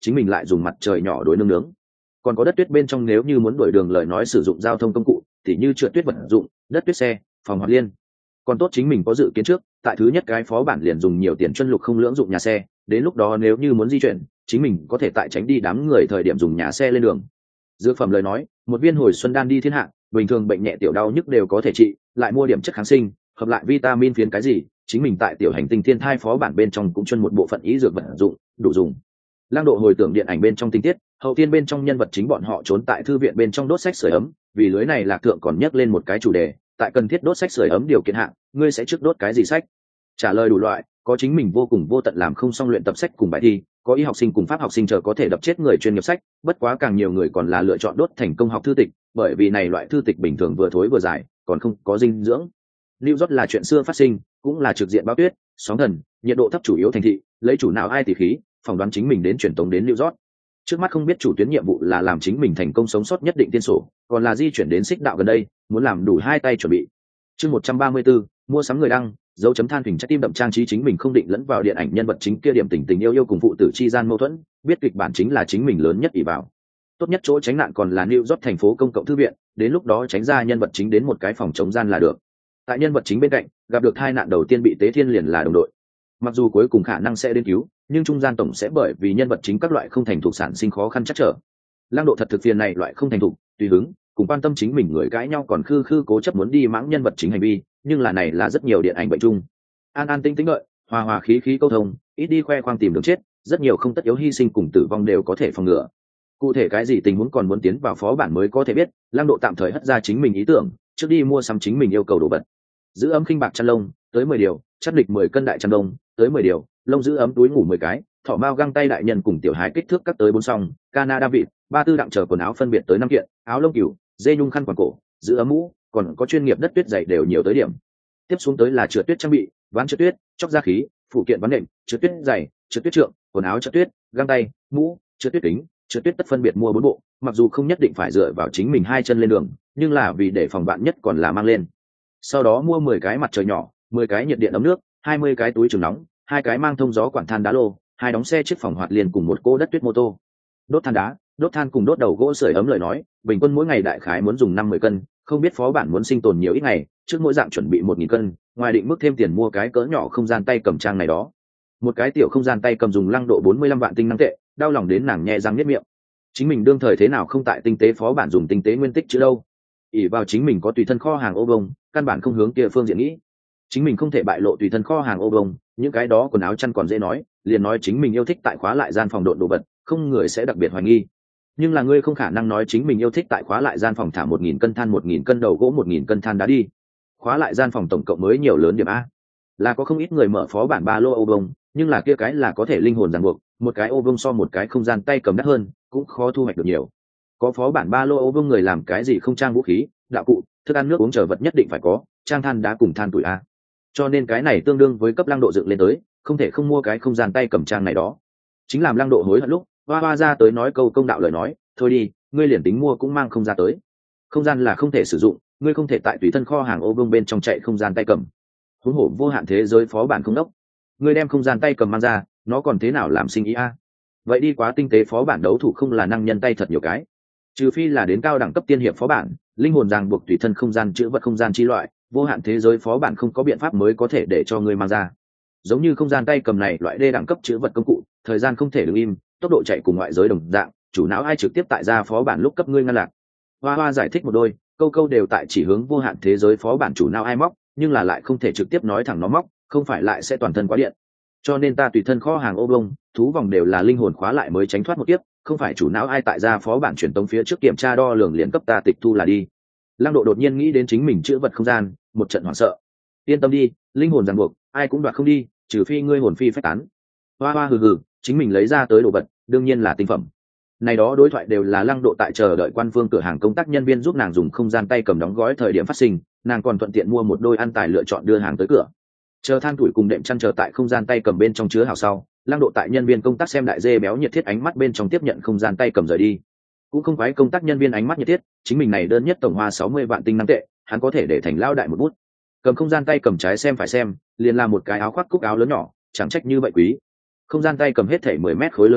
chính mình lại dùng mặt trời nhỏ đối nương nướng. Còn có đất tuyết bên trong nếu như muốn đổi đường lời nói sử dụng giao thông công cụ thì như trượt tuyết vật dụng, đất tuyết xe, phòng hoạt liên. Còn tốt chính mình có dự kiến trước, tại thứ nhất cái phó bản liền dùng nhiều tiền chân lục không lưỡng dụng nhà xe, đến lúc đó nếu như muốn di chuyển chính mình có thể tại tránh đi đám người thời điểm dùng nhà xe lên đường. Dược phẩm lời nói, một viên hồi xuân đan đi thiên hạ, bình thường bệnh nhẹ tiểu đau nhức đều có thể trị, lại mua điểm chất kháng sinh, hợp lại vitamin phiến cái gì, chính mình tại tiểu hành tinh thiên thai phó bản bên trong cũng chuyên một bộ phận ý dược vật dụng, đủ dùng. Lang Độ hồi tưởng điện ảnh bên trong tình tiết, hậu tiên bên trong nhân vật chính bọn họ trốn tại thư viện bên trong đốt sách sưởi ấm, vì lưới này Lạc Thượng còn nhắc lên một cái chủ đề, tại cần thiết đốt sách sưởi ấm điều kiện hạng, ngươi sẽ trước đốt cái gì sách? Trả lời đủ loại, có chính mình vô cùng vô tận làm không xong luyện tập sách cùng bài thi, có y học sinh cùng pháp học sinh chờ có thể đập chết người chuyên nghiệp sách, bất quá càng nhiều người còn là lựa chọn đốt thành công học thư tịch, bởi vì này loại thư tịch bình thường vừa thối vừa dài, còn không có dinh dưỡng. Lưu Rót là chuyện xưa phát sinh, cũng là trực diện bão tuyết, sóng thần, nhiệt độ thấp chủ yếu thành thị, lấy chủ nào ai tỷ khí, phỏng đoán chính mình đến truyền tống đến Lưu Rót. Trước mắt không biết chủ tuyến nhiệm vụ là làm chính mình thành công sống sót nhất định tiên sổ, còn là di chuyển đến xích đạo gần đây, muốn làm đủ hai tay chuẩn bị. Chương 134, mua sắm người đăng, dấu chấm than phình trái tim đậm trang trí chính mình không định lẫn vào điện ảnh nhân vật chính kia điểm tình tình yêu yêu cùng phụ tử chi gian mâu thuẫn, biết kịch bản chính là chính mình lớn nhất ỷ vào. Tốt nhất chỗ tránh nạn còn là New York thành phố công cộng thư viện, đến lúc đó tránh ra nhân vật chính đến một cái phòng chống gian là được. Tại nhân vật chính bên cạnh, gặp được tai nạn đầu tiên bị Tế Thiên liền là đồng đội. Mặc dù cuối cùng khả năng sẽ đến cứu, nhưng trung gian tổng sẽ bởi vì nhân vật chính các loại không thành thục sản sinh khó khăn chắc trở. Lang Độ thật thực phiền này loại không thành thục, tùy hứng, cùng quan tâm chính mình người cãi nhau còn khư khư cố chấp muốn đi mãng nhân vật chính hành vi, nhưng là này là rất nhiều điện ảnh bệnh chung. An an tĩnh tĩnh đợi, hòa hòa khí khí câu thông, ít đi khoe khoang tìm đường chết, rất nhiều không tất yếu hy sinh cùng tử vong đều có thể phòng ngừa. Cụ thể cái gì tình huống còn muốn tiến vào phó bản mới có thể biết, Lang Độ tạm thời hất ra chính mình ý tưởng, trước đi mua sắm chính mình yêu cầu đồ vật. Giữ ấm khinh bạc chăn lông, tới 10 điều, chất lịch 10 cân đại chăn đông, tới 10 điều, lông giữ ấm túi ngủ 10 cái, thỏ mao găng tay đại nhân cùng tiểu hài kích thước cắt tới 4 song, Canada vịt, 34 đặng chờ quần áo phân biệt tới 5 kiện, áo lông cừu, dê nhung khăn quàng cổ, giữ ấm mũ, còn có chuyên nghiệp đất tuyết dày đều nhiều tới điểm. Tiếp xuống tới là trượt tuyết trang bị, ván trượt tuyết, chóc da khí, phụ kiện ván đệm, trượt tuyết dày, trượt tuyết trượng, quần áo trượt tuyết, găng tay, mũ, trượt tuyết kính, trượt tuyết tất phân biệt mua 4 bộ, mặc dù không nhất định phải dựa vào chính mình hai chân lên đường, nhưng là vì để phòng bạn nhất còn là mang lên. Sau đó mua 10 cái mặt trời nhỏ, 10 cái nhiệt điện ấm nước, 20 cái túi trường nóng, 2 cái mang thông gió quản than đá lô, 2 đóng xe chiếc phòng hoạt liền cùng một cô đất tuyết mô tô. Đốt than đá, đốt than cùng đốt đầu gỗ sưởi ấm lời nói, bình quân mỗi ngày đại khái muốn dùng 50 cân, không biết phó bản muốn sinh tồn nhiều ít ngày, trước mỗi dạng chuẩn bị 1000 cân, ngoài định mức thêm tiền mua cái cỡ nhỏ không gian tay cầm trang này đó. Một cái tiểu không gian tay cầm dùng Lang Độ 45 vạn tinh năng tệ, đau lòng đến nàng nhẹ răng niết miệng. Chính mình đương thời thế nào không tại tinh tế phó bản dùng tinh tế nguyên tích chữ đâu? ỷ vào chính mình có tùy thân kho hàng ô bông, căn bản không hướng kia phương diện nghĩ. Chính mình không thể bại lộ tùy thân kho hàng ô bông, những cái đó quần áo chăn còn dễ nói, liền nói chính mình yêu thích tại khóa lại gian phòng độn đồ vật, không người sẽ đặc biệt hoài nghi. Nhưng là ngươi không khả năng nói chính mình yêu thích tại khóa lại gian phòng thả 1000 cân than 1000 cân đầu gỗ 1000 cân than đá đi. Khóa lại gian phòng tổng cộng mới nhiều lớn điểm a. Là có không ít người mở phó bản ba lô ô bông, nhưng là kia cái là có thể linh hồn ràng buộc, một cái ô bông so một cái không gian tay cầm đắt hơn, cũng khó thu hoạch được nhiều. Có phó bản ba lô ô bông người làm cái gì không trang vũ khí, đạo cụ, thức ăn nước uống chờ vật nhất định phải có, trang than đá cùng than tuổi a. Cho nên cái này tương đương với cấp Lang Độ dựng lên tới, không thể không mua cái không gian tay cầm trang này đó. Chính làm Lang Độ hối hận lúc, hoa ra tới nói câu công đạo lời nói, thôi đi, ngươi liền tính mua cũng mang không ra tới. Không gian là không thể sử dụng, ngươi không thể tại tùy thân kho hàng ô vương bên trong chạy không gian tay cầm. Huống hồ vô hạn thế giới phó bản không đốc, ngươi đem không gian tay cầm mang ra, nó còn thế nào làm sinh ý a? Vậy đi quá tinh tế phó bản đấu thủ không là năng nhân tay thật nhiều cái. Trừ phi là đến cao đẳng cấp tiên hiệp phó bản, linh hồn ràng buộc tùy thân không gian chữ vật không gian chi loại, vô hạn thế giới phó bản không có biện pháp mới có thể để cho ngươi mang ra. Giống như không gian tay cầm này loại đê đẳng cấp chữ vật công cụ, thời gian không thể đứng im, tốc độ chạy cùng ngoại giới đồng dạng, chủ não ai trực tiếp tại ra phó bản lúc cấp ngươi ngăn lạc. Hoa giải thích một đôi, câu đều tại chỉ hướng vô hạn thế giới phó bản chủ não ai móc, nhưng là lại không thể trực tiếp nói thẳng nó móc, không phải lại sẽ toàn thân quá điện. Cho nên ta tùy thân kho hàng ô bông, thú vòng đều là linh hồn khóa lại mới tránh thoát một kiếp, không phải chủ não ai tại ra phó bản truyền tống phía trước kiểm tra đo lường liền cấp ta tịch thu là đi. Lang Độ đột nhiên nghĩ đến chính mình chữa vật không gian, một trận hoảng sợ. Yên tâm đi, linh hồn ràng buộc, ai cũng đoạt không đi, trừ phi ngươi hồn phi phách tán. Hoa hừ, chính mình lấy ra tới đồ vật, đương nhiên là tinh phẩm. Này đó đối thoại đều là Lang Độ tại chờ đợi quan phương cửa hàng công tác nhân viên giúp nàng dùng không gian tay cầm đóng gói thời điểm phát sinh, nàng còn thuận tiện mua một đôi ăn tài lựa chọn đưa hàng tới cửa. Chờ than tuổi cùng đệm chăn chờ tại không gian tay cầm bên trong chứa hào sau, Lang Độ tại nhân viên công tác xem đại dê béo nhiệt thiết ánh mắt bên trong tiếp nhận không gian tay cầm rời đi. Cũng không quái công tác nhân viên ánh mắt nhiệt thiết, chính mình này đơn nhất tổng hoa 60 vạn tinh năng tệ, hắn có thể để thành lao đại một bút. Cầm không gian tay cầm trái xem phải xem, liền làm một cái áo khoác cúc áo lớn nhỏ, chẳng trách như vậy quý. Không gian tay cầm hết thảy 10 mét khối lớn nhỏ,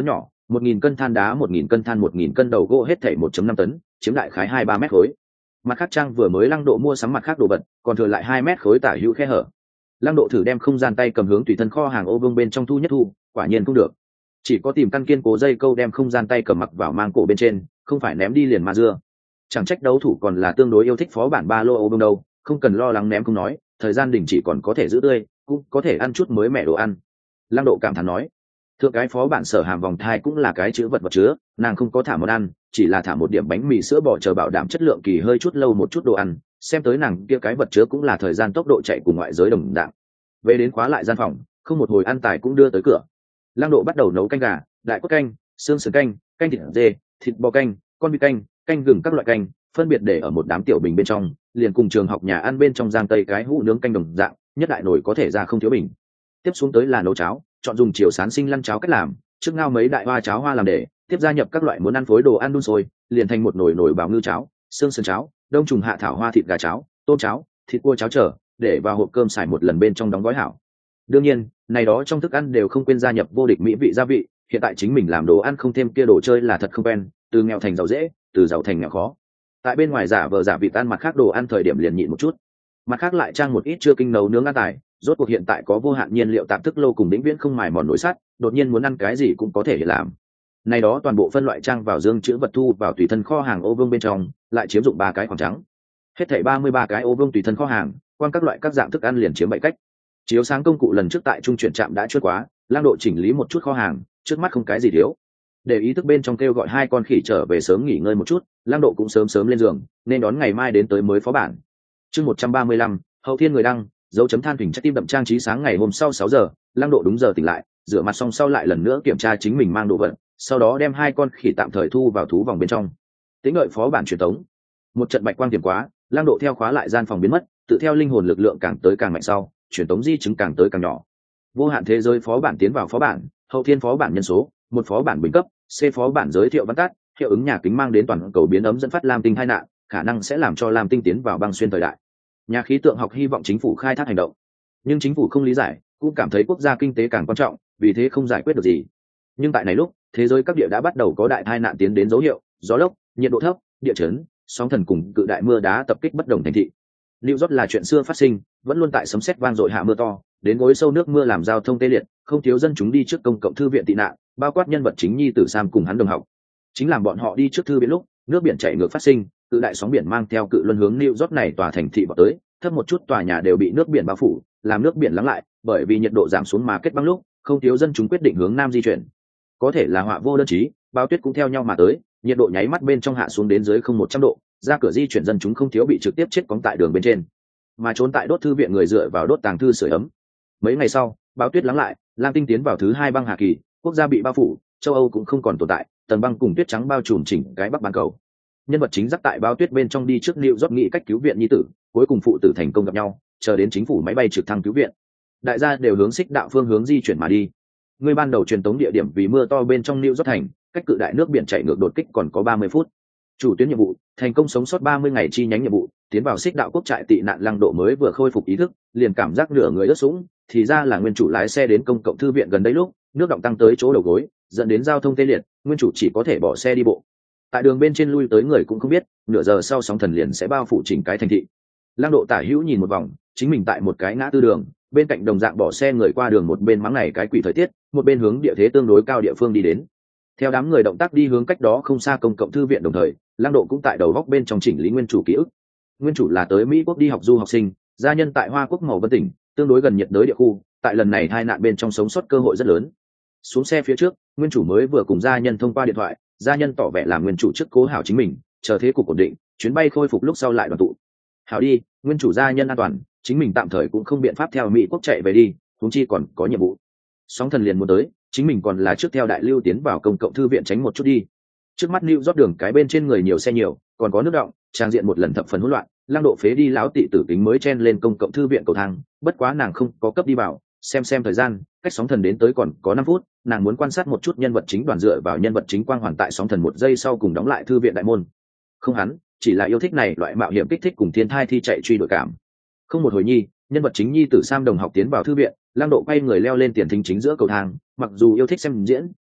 1.000 cân than đá, 1.000 cân than, 1.000 cân đầu gỗ, hết thảy 1.5 tấn, chiếm đại khái 2-3 mét khối. Mặt khác Trang vừa mới Lăng Độ mua sắm mặt khác đồ vật, còn thừa lại 2 mét khối tả hữu khe hở. Lăng Độ thử đem không gian tay cầm hướng tùy thân kho hàng ô vương bên trong thu nhất thu, quả nhiên không được. Chỉ có tìm căn kiên cố dây câu đem không gian tay cầm mặc vào mang cổ bên trên, không phải ném đi liền mà dưa. Chẳng trách đấu thủ còn là tương đối yêu thích phó bản ba lô ô vương đâu, không cần lo lắng ném không nói, thời gian đình chỉ còn có thể giữ tươi, cũng có thể ăn chút mới mẻ đồ ăn. Lăng Độ cảm thán nói, thượng cái phó bản sở hàm vòng thai cũng là cái chữ vật chứa, nàng không có thả món ăn, chỉ là thả một điểm bánh mì sữa bò chờ bảo đảm chất lượng kỳ hơi chút lâu một chút đồ ăn, xem tới nàng kia cái vật chứa cũng là thời gian tốc độ chạy cùng ngoại giới đồng dạng. Về đến khóa lại gian phòng, không một hồi ăn tài cũng đưa tới cửa. Lăng Độ bắt đầu nấu canh gà, đại cốt canh, xương sườn canh, canh thịt dê, thịt bò canh, con vịt canh, canh gừng các loại canh, phân biệt để ở một đám tiểu bình bên trong, liền cùng trường học nhà ăn bên trong giang tây cái hũ nướng canh đồng dạng, nhất đại nồi có thể ra không thiếu bình. Tiếp xuống tới là nấu cháo, chọn dùng chiều sán sinh lăn cháo cách làm, trước ngao mấy đại hoa cháo hoa làm để, tiếp gia nhập các loại muốn ăn phối đồ ăn đun sôi, liền thành một nồi bào ngư cháo, xương sườn cháo, đông trùng hạ thảo hoa thịt gà cháo, tôm cháo, thịt cua cháo trở, để vào hộp cơm xài một lần bên trong đóng gói hảo. Đương nhiên, này đó trong thức ăn đều không quên gia nhập vô địch mỹ vị gia vị, hiện tại chính mình làm đồ ăn không thêm kia đồ chơi là thật không quen, từ nghèo thành giàu dễ, từ giàu thành nghèo khó. Tại bên ngoài giả vờ giả vị tan mặt khác đồ ăn thời điểm liền nhịn một chút, mặt khác lại trang một ít chưa kinh nấu nướng ăn tài, rốt cuộc hiện tại có vô hạn nhiên liệu tạp thức lâu cùng vĩnh viễn không mài mòn nổi sắt, đột nhiên muốn ăn cái gì cũng có thể làm. Này đó toàn bộ phân loại trang vào dương chữ vật thu vào tùy thân kho hàng ô vương bên trong, lại chiếm dụng 3 cái khoảng trắng. Hết thảy 33 cái ô vương tùy thân kho hàng, quan các loại các dạng thức ăn liền chiếm 7 cách. Chiếu sáng công cụ lần trước tại trung chuyển trạm đã chốt quá, Lang Độ chỉnh lý một chút kho hàng, trước mắt không cái gì thiếu. Để ý thức bên trong kêu gọi 2 con khỉ trở về sớm nghỉ ngơi một chút, Lang Độ cũng sớm lên giường, nên đón ngày mai đến tới mới phó bản. Chương 135, Hậu Thiên người đăng, dấu chấm than thỉnh trái tim đậm trang trí. Sáng ngày hôm sau 6 giờ, Lang Độ đúng giờ tỉnh lại, rửa mặt xong sau lại lần nữa kiểm tra chính mình mang đồ vật, sau đó đem 2 con khỉ tạm thời thu vào thú vòng bên trong. Tĩnh đợi phó bản truyền tống. Một trận bạch quang tiềm quá, Lang Độ theo khóa lại gian phòng biến mất, tự theo linh hồn lực lượng càng tới càng mạnh sau, truyền tống di chứng càng tới càng nhỏ. Vô hạn thế giới phó bản tiến vào phó bản, hậu thiên phó bản nhân số, một phó bản bình cấp, C phó bản giới thiệu văn tắt, hiệu ứng nhà kính mang đến toàn cầu biến ấm dẫn phát lam tinh tai nạn, khả năng sẽ làm cho lam tinh tiến vào băng xuyên thời đại. Nhà khí tượng học hy vọng chính phủ khai thác hành động, nhưng chính phủ không lý giải, cũng cảm thấy quốc gia kinh tế càng quan trọng, vì thế không giải quyết được gì. Nhưng tại này lúc, thế giới các địa đã bắt đầu có đại tai nạn tiến đến dấu hiệu, gió lốc, nhiệt độ thấp, địa chấn, sóng thần cùng cự đại mưa đá tập kích bất đồng thành thị. New York là chuyện xưa phát sinh, vẫn luôn tại sấm sét vang dội hạ mưa to, đến gối sâu nước mưa làm giao thông tê liệt, không thiếu dân chúng đi trước công cộng thư viện tị nạn, bao quát nhân vật chính nhi tử Sam cùng hắn đồng học. Chính làm bọn họ đi trước thư viện lúc, nước biển chảy ngược phát sinh, cự đại sóng biển mang theo cự luân hướng New York này tòa thành thị vào tới, thấp một chút tòa nhà đều bị nước biển bao phủ, làm nước biển lắng lại, bởi vì nhiệt độ giảm xuống mà kết băng lúc, không thiếu dân chúng quyết định hướng nam di chuyển. Có thể là họa vô đơn chí, bao tuyết cũng theo nhau mà tới, nhiệt độ nháy mắt bên trong hạ xuống đến dưới không 100 độ, ra cửa di chuyển dân chúng không thiếu bị trực tiếp chết cóng tại đường bên trên, mà trốn tại đốt thư viện người dựa vào đốt tàng thư sưởi ấm. Mấy ngày sau, bão tuyết lắng lại, lam tinh tiến vào thứ 2 băng hà kỳ, quốc gia bị bao phủ, châu Âu cũng không còn tồn tại, tầng băng cùng tuyết trắng bao trùm chỉnh cái bắc bán cầu. Nhân vật chính dắt tại bão tuyết bên trong đi trước New York nghĩ cách cứu viện nhi tử, cuối cùng phụ tử thành công gặp nhau, chờ đến chính phủ máy bay trực thăng cứu viện. Đại gia đều hướng xích đạo phương hướng di chuyển mà đi. Người ban đầu truyền tống địa điểm vì mưa to bên trong New York thành, cách cự đại nước biển chảy ngược đột kích còn có 30 phút. Chủ tuyến nhiệm vụ, thành công sống sót 30 ngày chi nhánh nhiệm vụ, tiến vào xích đạo quốc trại tị nạn. Lăng Độ mới vừa khôi phục ý thức, liền cảm giác nửa người ướt sũng, thì ra là nguyên chủ lái xe đến công cộng thư viện gần đây lúc, nước đọng tăng tới chỗ đầu gối, dẫn đến giao thông tê liệt, nguyên chủ chỉ có thể bỏ xe đi bộ. Tại đường bên trên lui tới người cũng không biết, nửa giờ sau sóng thần liền sẽ bao phủ chỉnh cái thành thị. Lăng Độ tả hữu nhìn một vòng, chính mình tại một cái ngã tư đường, bên cạnh đồng dạng bỏ xe người qua đường, một bên mắng này cái quỷ thời tiết, một bên hướng địa thế tương đối cao địa phương đi đến. Theo đám người động tác đi hướng cách đó không xa công cộng thư viện, đồng thời Lăng Độ cũng tại đầu góc bên trong chỉnh lý nguyên chủ ký ức. Nguyên chủ là tới Mỹ quốc đi học du học sinh, gia nhân tại Hoa Quốc Màu Vân tỉnh, tương đối gần nhiệt đới địa khu, tại lần này tai nạn bên trong sống sót cơ hội rất lớn. Xuống xe phía trước, nguyên chủ mới vừa cùng gia nhân thông qua điện thoại, gia nhân tỏ vẻ là nguyên chủ trước cố hảo chính mình, chờ thế cục ổn định, chuyến bay khôi phục lúc sau lại đoàn tụ. Hảo đi, nguyên chủ gia nhân an toàn, chính mình tạm thời cũng không biện pháp theo Mỹ quốc chạy về đi, huống chi còn có nhiệm vụ. Sóng thần liền muốn tới, chính mình còn là trước theo đại lưu tiến vào công cộng thư viện tránh một chút đi. Trước mắt New York đường cái bên trên người nhiều xe nhiều, còn có nước động, trang diện một lần thập phần hỗn loạn. Lăng Độ phế đi lão tị tử kính mới chen lên công cộng thư viện cầu thang, bất quá nàng không có cấp đi vào, xem thời gian, cách sóng thần đến tới còn có 5 phút, nàng muốn quan sát một chút nhân vật chính đoàn dựa vào nhân vật chính quang hoàn tại sóng thần 1 giây sau cùng đóng lại thư viện đại môn. Không hắn, chỉ là yêu thích này loại mạo hiểm kích thích cùng thiên thai thi chạy truy đuổi cảm. Không một hồi nhi, nhân vật chính nhi tử Sam đồng học tiến vào thư viện, Lăng Độ quay người leo lên tiền thính chính giữa cầu thang, mặc dù yêu thích xem diễn,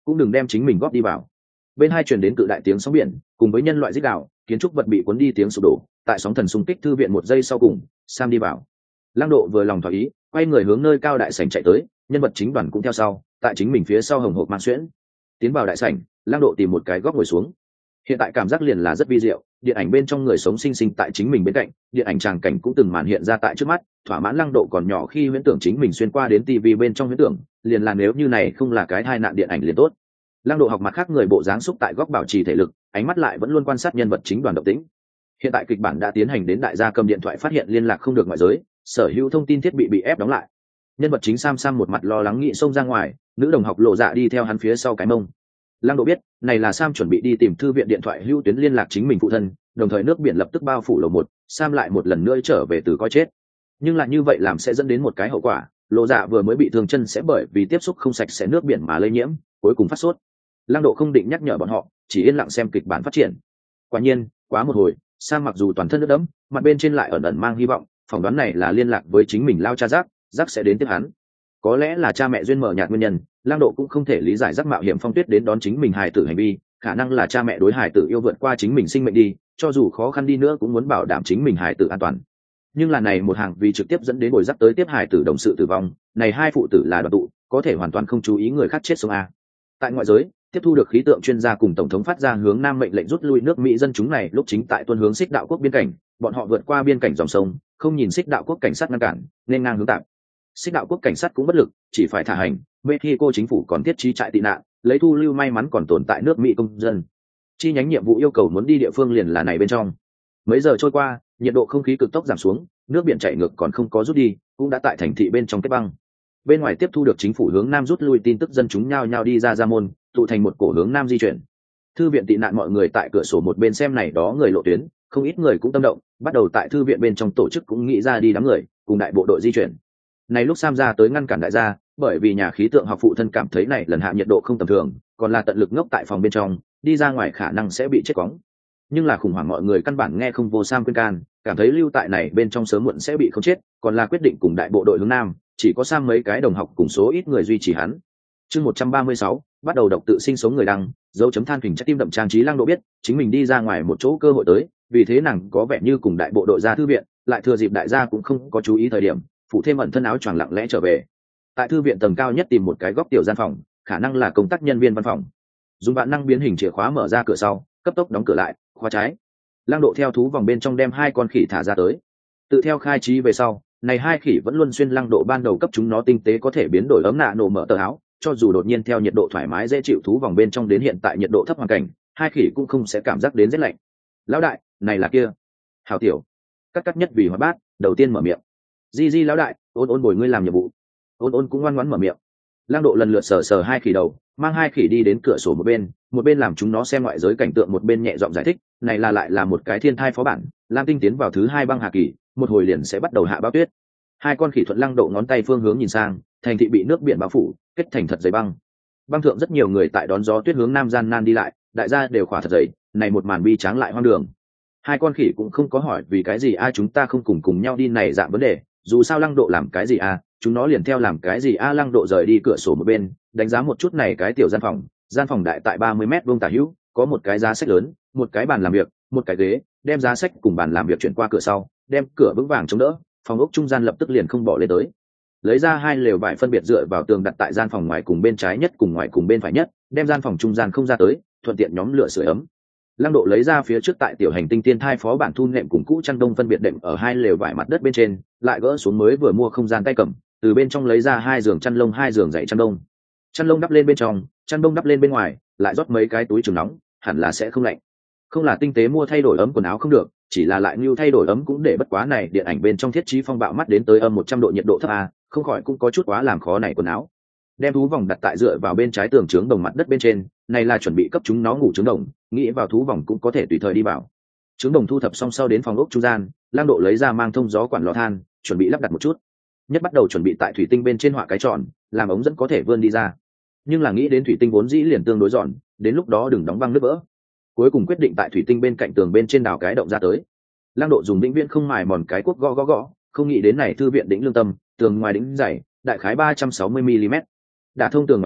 cũng đừng đem chính mình góp đi vào. Bên hai truyền đến cự đại tiếng sóng biển cùng với nhân loại rít gào, kiến trúc vật bị cuốn đi tiếng sụp đổ. Tại sóng thần xung kích thư viện một giây sau cùng, Sam đi vào. Lăng Độ vừa lòng thỏa ý, quay người hướng nơi cao đại sảnh chạy tới, nhân vật chính đoàn cũng theo sau, tại chính mình phía sau hồng hộc mang xuyễn. Tiến vào đại sảnh, Lăng Độ tìm một cái góc ngồi xuống. Hiện tại cảm giác liền là rất vi diệu, điện ảnh bên trong người sống sinh sinh tại chính mình bên cạnh, điện ảnh tràng cảnh cũng từng màn hiện ra tại trước mắt, thỏa mãn Lăng Độ còn nhỏ khi huyễn tưởng chính mình xuyên qua đến tivi bên trong huyễn tưởng, liền là nếu như này không là cái tai nạn điện ảnh liền tốt. Lăng Độ học mặt khác người bộ dáng xúc tại góc bảo trì thể lực, ánh mắt lại vẫn luôn quan sát nhân vật chính đoàn động tĩnh. Hiện tại kịch bản đã tiến hành đến đại gia cầm điện thoại phát hiện liên lạc không được ngoại giới, sở hữu thông tin thiết bị ép đóng lại. Nhân vật chính Sam Sam một mặt lo lắng nghĩ xông ra ngoài, nữ đồng học Lộ Dạ đi theo hắn phía sau cái mông. Lăng Độ biết, này là Sam chuẩn bị đi tìm thư viện điện thoại hữu tuyến liên lạc chính mình phụ thân, đồng thời nước biển lập tức bao phủ lầu một, Sam lại một lần nữa trở về từ coi chết. Nhưng lại như vậy làm sẽ dẫn đến một cái hậu quả, Lộ Dạ vừa mới bị thương chân sẽ bởi vì tiếp xúc không sạch sẽ nước biển mà lây nhiễm, cuối cùng phát sốt. Lăng Độ không định nhắc nhở bọn họ, chỉ yên lặng xem kịch bản phát triển. Quả nhiên, quá một hồi, Sam mặc dù toàn thân nước đẫm, mặt bên trên lại ẩn ẩn mang hy vọng, phỏng đoán này là liên lạc với chính mình lao cha Giác sẽ đến tiếp hắn. Có lẽ là cha mẹ duyên mở nhạt nguyên nhân, Lăng Độ cũng không thể lý giải Giác mạo hiểm phong tuyết đến đón chính mình hài tử hành vi, khả năng là cha mẹ đối hài tử yêu vượt qua chính mình sinh mệnh đi, cho dù khó khăn đi nữa cũng muốn bảo đảm chính mình hài tử an toàn. Nhưng là này một hàng vì trực tiếp dẫn đến bồi Giác tới tiếp hài tử đồng sự tử vong, này hai phụ tử là đoàn tụ, có thể hoàn toàn không chú ý người khác chết sống a. Tại ngoại giới, tiếp thu được khí tượng chuyên gia cùng tổng thống phát ra hướng nam mệnh lệnh rút lui nước Mỹ dân chúng này lúc chính tại tuân hướng Xích Đạo quốc biên cảnh, bọn họ vượt qua biên cảnh dòng sông, không nhìn Xích Đạo quốc cảnh sát ngăn cản, nên ngang hướng tạm. Xích Đạo quốc cảnh sát cũng bất lực, chỉ phải thả hành. Mexico chính phủ còn thiết trí trại tị nạn, lấy thu lưu may mắn còn tồn tại nước Mỹ công dân. Chi nhánh nhiệm vụ yêu cầu muốn đi địa phương liền là này bên trong. Mấy giờ trôi qua, nhiệt độ không khí cực tốc giảm xuống, nước biển chảy ngược còn không có rút đi, cũng đã tại thành thị bên trong kết băng. Bên ngoài tiếp thu được chính phủ hướng nam rút lui tin tức, dân chúng nhao nhao đi ra môn, tụ thành một cổ hướng nam di chuyển. Thư viện tị nạn mọi người tại cửa sổ một bên xem này đó người lộ tuyến, không ít người cũng tâm động, bắt đầu tại thư viện bên trong tổ chức cũng nghĩ ra đi đám người, cùng đại bộ đội di chuyển. Này lúc Sam ra tới ngăn cản đại gia, bởi vì nhà khí tượng học phụ thân cảm thấy này lần hạ nhiệt độ không tầm thường, còn là tận lực ngốc tại phòng bên trong, đi ra ngoài khả năng sẽ bị chết cóng. Nhưng là khủng hoảng mọi người căn bản nghe không vô Sam khuyên can, cảm thấy lưu tại này bên trong sớm muộn sẽ bị không chết, còn là quyết định cùng đại bộ đội hướng nam, chỉ có Sam mấy cái đồng học cùng số ít người duy trì hắn. Chương 136, bắt đầu độc tự sinh sống người đăng, dấu chấm than kình trái tim đậm trang trí. Lăng Độ biết, chính mình đi ra ngoài một chỗ cơ hội tới, vì thế nàng có vẻ như cùng đại bộ đội ra thư viện, lại thừa dịp đại gia cũng không có chú ý thời điểm, phụ thêm ẩn thân áo choàng lặng lẽ trở về. Tại thư viện tầng cao nhất tìm một cái góc tiểu gian phòng, khả năng là công tác nhân viên văn phòng. Dùng vạn năng biến hình chìa khóa mở ra cửa sau, cấp tốc đóng cửa lại, khóa trái. Lăng Độ theo thú vòng bên trong đem hai con khỉ thả ra tới. Tự theo khai trí về sau, này hai khỉ vẫn luôn xuyên Lăng Độ ban đầu cấp chúng nó tinh tế có thể biến đổi ấm nạ nổ mở tờ áo, cho dù đột nhiên theo nhiệt độ thoải mái dễ chịu thú vòng bên trong đến hiện tại nhiệt độ thấp hoàn cảnh, hai khỉ cũng không sẽ cảm giác đến rét lạnh. Lão đại, này là kia. Hảo tiểu. Cắt nhất vì hóa bát, đầu tiên mở miệng. Di lão đại, ôn bồi ngươi làm nhiệm vụ. Ôn cũng ngoan ngoãn mở miệng. Lăng Độ lần lượt sờ hai khỉ đầu, mang hai khỉ đi đến cửa sổ một bên làm chúng nó xem ngoại giới cảnh tượng, một bên nhẹ giọng giải thích, này là lại là một cái thiên thai phó bản, Lam Tinh tiến vào thứ hai băng hà kỳ, một hồi liền sẽ bắt đầu hạ bão tuyết. Hai con khỉ thuận Lăng Độ ngón tay phương hướng nhìn sang, thành thị bị nước biển bao phủ, kết thành thật dày băng. Băng thượng rất nhiều người tại đón gió tuyết hướng nam gian nan đi lại, đại gia đều khỏa thật dày, này một màn bi tráng lại hoang đường. Hai con khỉ cũng không có hỏi vì cái gì chúng ta không cùng nhau đi này dạng vấn đề, dù sao Lăng Độ làm cái gì chúng nó liền theo làm cái gì Lăng Độ rời đi cửa sổ một bên, đánh giá một chút này cái tiểu gian phòng đại tại 30 mét vuông tả hữu, có một cái giá sách lớn, một cái bàn làm việc, một cái ghế, đem giá sách cùng bàn làm việc chuyển qua cửa sau, đem cửa vững vàng chống đỡ, phòng ốc trung gian lập tức liền không bỏ lên tới. Lấy ra hai lều vải phân biệt dựa vào tường đặt tại gian phòng ngoài cùng bên trái nhất cùng ngoài cùng bên phải nhất, đem gian phòng trung gian không ra tới, thuận tiện nhóm lửa sưởi ấm. Lăng Độ lấy ra phía trước tại tiểu hành tinh tiên thai phó bản thu nệm cùng cũ chăn đông phân biệt đệm ở hai lều vải mặt đất bên trên, lại gỡ xuống mới vừa mua không gian tay cầm, từ bên trong lấy ra hai giường chăn lông, hai giường dãy chăn đông. Chăn lông đắp lên bên trong, chăn đông đắp lên bên ngoài, lại rót mấy cái túi trường nóng, hẳn là sẽ không lạnh. Không là tinh tế mua thay đổi ấm quần áo không được, chỉ là lại như thay đổi ấm cũng để bất quá này điện ảnh bên trong thiết trí phong bạo mắt đến tới âm 100 độ nhiệt độ thấp không khỏi cũng có chút quá làm khó này quần áo. Đem thú vòng đặt tại dựa vào bên trái tường trướng đồng mặt đất bên trên, này là chuẩn bị cấp chúng nó ngủ trướng đồng, nghĩ vào thú vòng cũng có thể tùy thời đi vào. Trướng đồng thu thập xong sau đến phòng ốc trung gian, Lăng Độ lấy ra mang thông gió quản lò than, chuẩn bị lắp đặt một chút. Nhất bắt đầu chuẩn bị tại thủy tinh bên trên họa cái tròn, làm ống dẫn có thể vươn đi ra. Nhưng là nghĩ đến thủy tinh vốn dĩ liền tương đối giòn, đến lúc đó đừng đóng băng nứt vỡ. Cuối cùng quyết định tại thủy tinh bên cạnh tường bên trên đào cái động ra tới. Lăng Độ dùng đĩnh viễn không mài mòn cái cuốc gõ, không nghĩ đến này thư viện đĩnh lương tâm, tường ngoài đĩnh dày, đại khái 360 mm. Đả thông tường ngoài sau,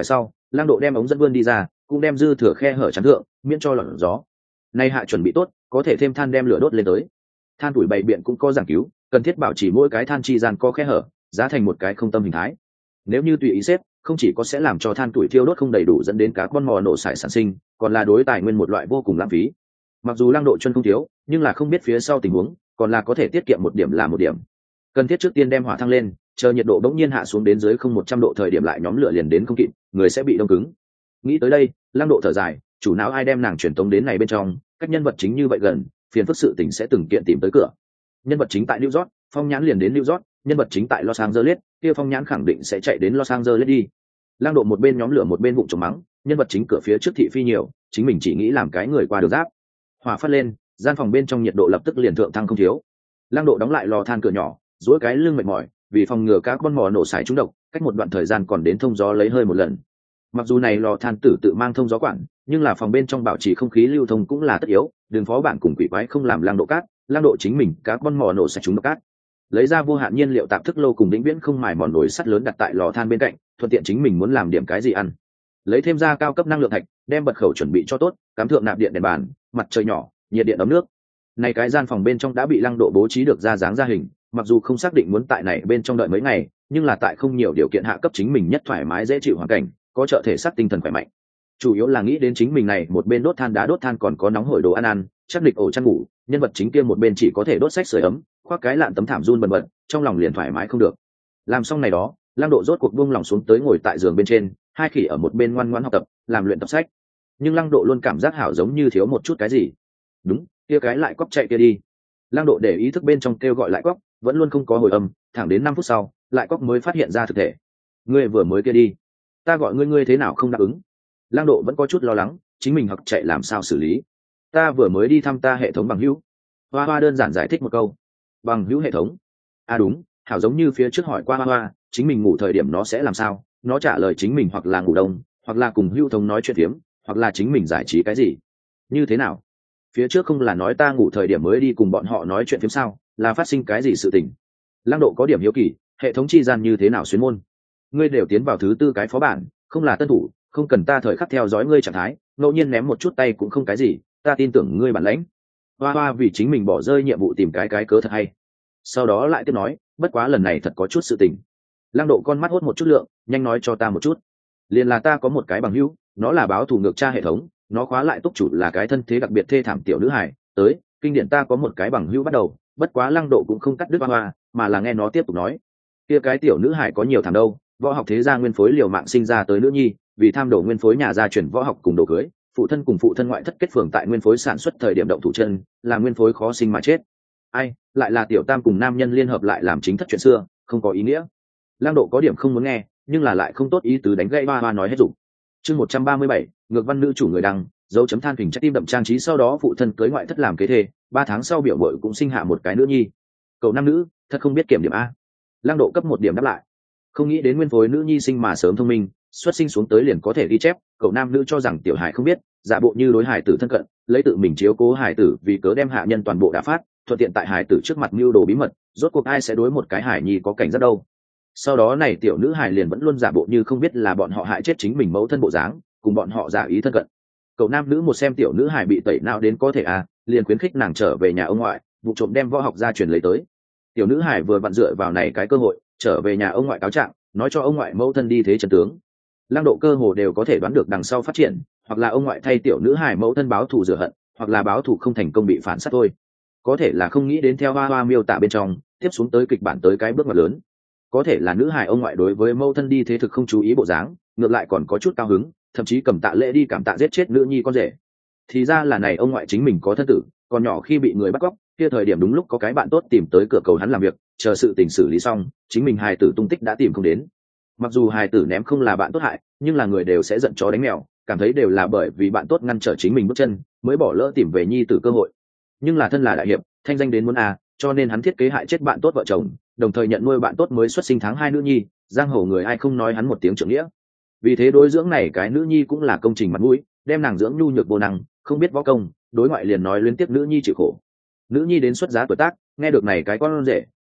Lăng Độ đem ống dẫn vươn đi ra, cũng đem dư thừa khe hở chắn thượng, miễn cho lọt gió. Nay hạ chuẩn bị tốt, có thể thêm than đem lửa đốt lên tới. Than tuổi bày biện cũng có giảng cứu, cần thiết bảo trì mỗi cái than chi gian có khe hở, giá thành một cái không tâm hình thái. Nếu như tùy ý xếp, không chỉ có sẽ làm cho than tuổi thiêu đốt không đầy đủ dẫn đến cá con mò nổ xài sản sinh, còn là đối tài nguyên một loại vô cùng lãng phí. Mặc dù Lăng Độ chân không thiếu, nhưng là không biết phía sau tình huống, còn là có thể tiết kiệm một điểm là một điểm. Cần thiết trước tiên đem hỏa thăng lên, chờ nhiệt độ bỗng nhiên hạ xuống đến dưới không 100 độ thời điểm lại nhóm lửa liền đến không kịp, người sẽ bị đông cứng. Nghĩ tới đây, Lăng Độ thở dài, chủ não ai đem nàng truyền tống đến này bên trong, cách nhân vật chính như vậy gần, phiền phức sự tình sẽ từng kiện tìm tới cửa. Nhân vật chính tại New York, Phong Nhãn liền đến New York, nhân vật chính tại Los Angeles, kia Phong Nhãn khẳng định sẽ chạy đến Los Angeles đi. Lăng Độ một bên nhóm lửa một bên vụng trộm mắng, nhân vật chính cửa phía trước thị phi nhiều, chính mình chỉ nghĩ làm cái người qua đường giáp. Hỏa phát lên, gian phòng bên trong nhiệt độ lập tức liền thượng thăng không thiếu. Lăng Độ đóng lại lò than cửa nhỏ, duỗi cái lưng mệt mỏi, vì phòng ngừa các con mò nổ xài trúng độc, cách một đoạn thời gian còn đến thông gió lấy hơi một lần. Mặc dù này lò than tự mang thông gió quản, nhưng là phòng bên trong bảo trì không khí lưu thông cũng là tất yếu, đường phó bản cùng quỷ quái không làm Lăng Độ cát, Lăng Độ chính mình các con mò nổ xài trúng độc cát. Lấy ra vô hạn nhiên liệu tạm thức lâu cùng vĩnh viễn không mài mòn nồi sắt lớn đặt tại lò than bên cạnh, thuận tiện chính mình muốn làm điểm cái gì ăn. Lấy thêm ra cao cấp năng lượng thạch, đem bật khẩu chuẩn bị cho tốt, cắm thượng nạp điện đèn bàn, mặt trời nhỏ, nhiệt điện ấm nước. Này cái gian phòng bên trong đã bị Lăng Độ bố trí được ra dáng ra hình, mặc dù không xác định muốn tại này bên trong đợi mấy ngày, nhưng là tại không nhiều điều kiện hạ cấp chính mình nhất thoải mái dễ chịu hoàn cảnh, có trợ thể xác tinh thần khỏe mạnh. Chủ yếu là nghĩ đến chính mình này một bên đốt than đá đốt than còn có nóng hổi đồ ăn ăn, chắc địch ổ chăn ngủ, nhân vật chính kia một bên chỉ có thể đốt sách sưởi ấm, khoác cái lạn tấm thảm run bần bật, trong lòng liền thoải mái không được. Làm xong này đó, Lăng Độ rốt cuộc buông lòng xuống tới ngồi tại giường bên trên, hai khỉ ở một bên ngoan ngoãn học tập, làm luyện tập sách. Nhưng Lăng Độ luôn cảm giác hảo giống như thiếu một chút cái gì. Đúng, kia cái lại cóc chạy kia đi. Lăng Độ để ý thức bên trong kêu gọi lại cóc, vẫn luôn không có hồi âm, thẳng đến 5 phút sau, lại cóc mới phát hiện ra thực thể. Ngươi vừa mới kia đi, ta gọi ngươi thế nào không đáp ứng? Lăng Độ vẫn có chút lo lắng, chính mình học chạy làm sao xử lý. Ta vừa mới đi thăm ta hệ thống bằng hữu. Hoa Hoa đơn giản giải thích một câu. Bằng hữu hệ thống? À đúng, hảo giống như phía trước hỏi qua Hoa Hoa, chính mình ngủ thời điểm nó sẽ làm sao? Nó trả lời chính mình hoặc là ngủ đông, hoặc là cùng hữu thống nói chuyện phiếm, hoặc là chính mình giải trí cái gì. Như thế nào? Phía trước không là nói ta ngủ thời điểm mới đi cùng bọn họ nói chuyện phiếm sao? Là phát sinh cái gì sự tình? Lăng Độ có điểm hiếu kỳ, hệ thống chi gian như thế nào xuyên môn? Ngươi đều tiến vào thứ 4 cái phó bản, không là tân thủ, không cần ta thời khắc theo dõi ngươi trạng thái, ngẫu nhiên ném một chút tay cũng không cái gì, ta tin tưởng ngươi bản lãnh. Hoa Hoa vì chính mình bỏ rơi nhiệm vụ tìm cái cớ thật hay. Sau đó lại tiếp nói, bất quá lần này thật có chút sự tình. Lăng Độ con mắt hốt một chút lượng, nhanh nói cho ta một chút. Liền là ta có một cái bằng hữu, nó là báo thù ngược tra hệ thống, nó khóa lại túc chủ là cái thân thế đặc biệt thê thảm tiểu nữ hài, tới, kinh điển ta có một cái bằng hữu bắt đầu, bất quá Lăng Độ cũng không cắt đứt Hoa Hoa, mà là nghe nó tiếp tục nói. Kia cái tiểu nữ hài có nhiều thảm đâu, võ học thế gia nguyên phối liều mạng sinh ra tới nữ nhi, vì tham đồ nguyên phối nhà gia chuyển võ học cùng đồ cưới, phụ thân cùng phụ thân ngoại thất kết phường tại nguyên phối sản xuất thời điểm động thủ chân, là nguyên phối khó sinh mà chết. Ai, lại là tiểu tam cùng nam nhân liên hợp lại làm chính thất chuyện xưa, không có ý nghĩa. Lăng Độ có điểm không muốn nghe, nhưng là lại không tốt ý tứ đánh gãy Hoa Hoa nói hết dụng. Chương 137, ngược văn nữ chủ người đăng, dấu chấm than hình trái tim đậm trang trí sau đó phụ thân cưới ngoại thất làm kế thê, 3 tháng sau biểu muội cũng sinh hạ một cái nữ nhi. Cậu nam nữ, thật không biết kiểm điểm a. Lăng Độ cấp 1 điểm đáp lại. Không nghĩ đến nguyên phối nữ nhi sinh mà sớm thông minh, xuất sinh xuống tới liền có thể ghi chép, cậu nam nữ cho rằng tiểu hải không biết, giả bộ như đối hải tử thân cận, lấy tự mình chiếu cố hải tử vì cớ đem hạ nhân toàn bộ đã phát, thuận tiện tại hải tử trước mặt mưu đồ bí mật, rốt cuộc ai sẽ đối một cái hải nhi có cảnh giác đâu. Sau đó này tiểu nữ hải liền vẫn luôn giả bộ như không biết là bọn họ hại chết chính mình mẫu thân bộ dáng, cùng bọn họ giả ý thân cận. Cậu nam nữ một xem tiểu nữ hải bị tẩy nào đến có thể liền khuyến khích nàng trở về nhà ông ngoại, vụ trộm đem võ học gia truyền lấy tới. Tiểu nữ hải vừa vặn dựa vào này cái cơ hội trở về nhà ông ngoại cáo trạng, nói cho ông ngoại mẫu thân đi thế chân tướng. Lăng Độ cơ hồ đều có thể đoán được đằng sau phát triển, hoặc là ông ngoại thay tiểu nữ hải mẫu thân báo thù rửa hận, hoặc là báo thù không thành công bị phản sát thôi. Có thể là không nghĩ đến theo Hoa Hoa miêu tả bên trong, tiếp xuống tới kịch bản tới cái bước ngoặt lớn. Có thể là nữ hải ông ngoại đối với mẫu thân đi thế thực không chú ý bộ dáng, ngược lại còn có chút cao hứng, thậm chí cầm tạ lễ đi cảm tạ giết chết nữ nhi con rể. Thì ra là này ông ngoại chính mình có thân tử, còn nhỏ khi bị người bắt cóc, kia thời điểm đúng lúc có cái bạn tốt tìm tới cửa cầu hắn làm việc, chờ sự tình xử lý xong, chính mình hài tử tung tích đã tìm không đến. Mặc dù hài tử ném không là bạn tốt hại, nhưng là người đều sẽ giận chó đánh mèo, cảm thấy đều là bởi vì bạn tốt ngăn trở chính mình bước chân, mới bỏ lỡ tìm về nhi tử cơ hội. Nhưng là thân là đại hiệp, thanh danh đến muốn cho nên hắn thiết kế hại chết bạn tốt vợ chồng, đồng thời nhận nuôi bạn tốt mới xuất sinh tháng 2 nữ nhi, giang hồ người ai không nói hắn một tiếng trưởng nghĩa. Vì thế đối dưỡng này cái nữ nhi cũng là công trình mặt mũi, đem nàng dưỡng nhu nhược vô năng, không biết võ công, đối ngoại liền nói liên tiếp nữ nhi chịu khổ. Nữ nhi đến xuất giá tuổi tác, nghe được này cái con rể,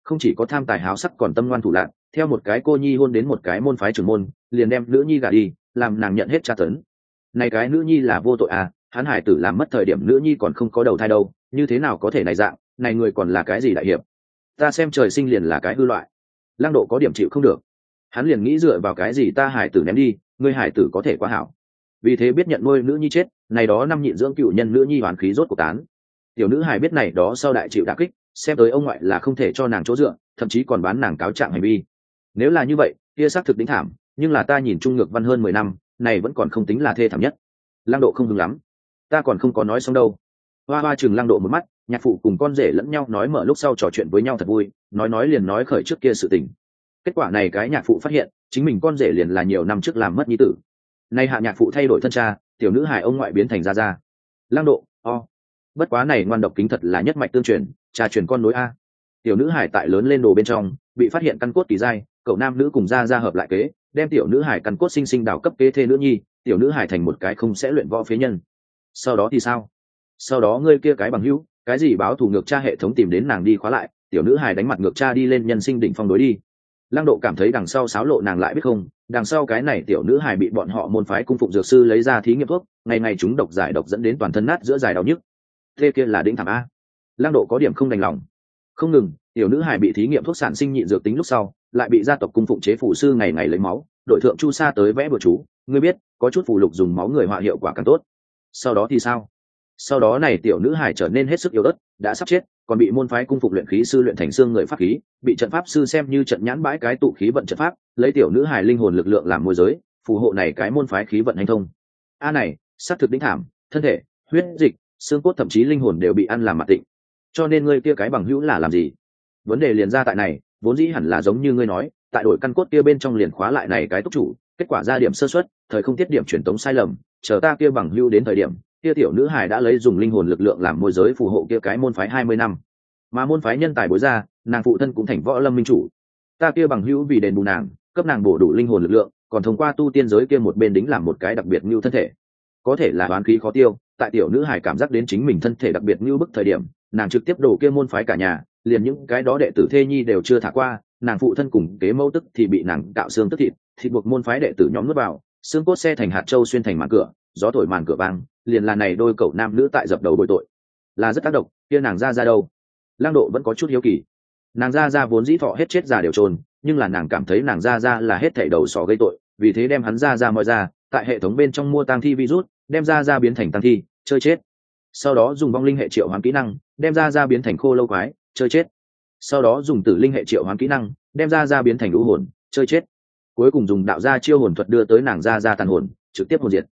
không chỉ có tham tài háo sắc còn tâm ngoan thủ lạc, theo một cái cô nhi hôn đến một cái môn phái trưởng môn, liền đem nữ nhi gả đi, làm nàng nhận hết tra tấn. Này cái nữ nhi là vô tội à, hắn hải tử làm mất thời điểm nữ nhi còn không có đầu thai đâu, như thế nào có thể này dạng, này người còn là cái gì đại hiệp? Ta xem trời sinh liền là cái hư loại. Lăng Độ có điểm chịu không được, hắn liền nghĩ dựa vào cái gì ta hải tử ném đi, ngươi hải tử có thể quá hảo. Vì thế biết nhận nuôi nữ nhi chết, này đó năm nhịn dưỡng cựu nhân nữ nhi hoàn khí rốt cuộc tán. Tiểu nữ hài biết này đó sau đại chịu đả kích, xem tới ông ngoại là không thể cho nàng chỗ dựa, thậm chí còn bán nàng cáo trạng hành vi. Nếu là như vậy, kia xác thực đính thảm, nhưng là ta nhìn Trung Ngược Văn hơn 10 năm, này vẫn còn không tính là thê thảm nhất. Lăng Độ không hứng lắm, ta còn không có nói xong đâu. Hoa Hoa chừng Lăng Độ một mắt, nhạc phụ cùng con rể lẫn nhau nói mở lúc sau trò chuyện với nhau thật vui, nói liền nói khởi trước kia sự tình. Kết quả này cái nhạc phụ phát hiện, chính mình con rể liền là nhiều năm trước làm mất nhi tử. Nay hạ nhạc phụ thay đổi thân cha, tiểu nữ hài ông ngoại biến thành gia. Lăng Độ, bất quá này ngoan độc kính thật là nhất mạch tương truyền, cha truyền con nối a. Tiểu nữ hải tại lớn lên đồ bên trong, bị phát hiện căn cốt kỳ dai, cậu nam nữ cùng gia hợp lại kế, đem tiểu nữ hải căn cốt sinh sinh đào cấp kế thê nữ nhi, tiểu nữ hải thành một cái không sẽ luyện võ phế nhân. Sau đó thì sao? Sau đó ngươi kia cái bằng hữu, cái gì báo thù ngược cha hệ thống tìm đến nàng đi khóa lại, tiểu nữ hải đánh mặt ngược cha đi lên nhân sinh đỉnh phong đối đi. Lăng Độ cảm thấy đằng sau xáo lộ nàng lại biết không, đằng sau cái này tiểu nữ hài bị bọn họ môn phái cung phụng dược sư lấy ra thí nghiệm thuốc, ngày ngày chúng độc giải độc dẫn đến toàn thân nát giữa dài đau nhức. Thế kia là đỉnh thảm a. Lăng Độ có điểm không đành lòng. Không ngừng, tiểu nữ hài bị thí nghiệm thuốc sản sinh nhịn dược tính lúc sau, lại bị gia tộc cung phụng chế phủ sư ngày ngày lấy máu, đội thượng chu sa tới vẽ bừa chú, ngươi biết, có chút phù lục dùng máu người họa hiệu quả càng tốt. Sau đó thì sao? Sau đó này tiểu nữ hài trở nên hết sức yếu ớt, đã sắp chết, còn bị môn phái cung phục luyện khí sư luyện thành xương người pháp khí, bị trận pháp sư xem như trận nhãn bãi cái tụ khí vận trận pháp, lấy tiểu nữ hài linh hồn lực lượng làm môi giới, phù hộ này cái môn phái khí vận hành thông. A này, xác thực đỉnh thảm, thân thể, huyết dịch, xương cốt thậm chí linh hồn đều bị ăn làm mặt tịnh. Cho nên ngươi kia cái bằng hữu là làm gì? Vấn đề liền ra tại này, vốn dĩ hẳn là giống như ngươi nói, tại đổi căn cốt kia bên trong liền khóa lại này cái túc chủ, kết quả ra điểm sơ suất, thời không tiết điểm truyền tống sai lầm, chờ ta kia bằng hữu đến thời điểm, kia tiểu nữ hài đã lấy dùng linh hồn lực lượng làm môi giới phù hộ kia cái môn phái 20 năm, mà môn phái nhân tài bối ra, nàng phụ thân cũng thành võ lâm minh chủ. Ta kia bằng hữu vì đền bù nàng, cấp nàng bổ đủ linh hồn lực lượng, còn thông qua tu tiên giới kia một bên đính làm một cái đặc biệt như thân thể. Có thể là oán khí khó tiêu, tại tiểu nữ hài cảm giác đến chính mình thân thể đặc biệt như bức thời điểm, nàng trực tiếp đổ kia môn phái cả nhà, liền những cái đó đệ tử thê nhi đều chưa thả qua, nàng phụ thân cùng kế mẫu tức thì bị nàng cạo xương tức thịt buộc môn phái đệ tử nhóm nuốt vào, xương cốt xe thành hạt châu xuyên thành màn cửa, gió thổi màn cửa vang, liền là này đôi cậu nam nữ tại dập đầu bồi tội, là rất tác động. Kia nàng ra đâu? Lăng Độ vẫn có chút hiếu kỳ. Nàng ra vốn dĩ thọ hết chết già đều trồn, nhưng là nàng cảm thấy nàng ra là hết thảy đầu sỏ gây tội, vì thế đem hắn ra mọi ra, tại hệ thống bên trong mua tang thi virus, đem ra biến thành tang thi, chơi chết. Sau đó dùng vong linh hệ triệu hoán kỹ năng, đem ra biến thành khô lâu quái, chơi chết. Sau đó dùng tử linh hệ triệu hoán kỹ năng, đem ra biến thành lũ hồn, chơi chết. Cuối cùng dùng đạo gia chiêu hồn thuật đưa tới nàng ra tàn hồn, trực tiếp hồn diệt.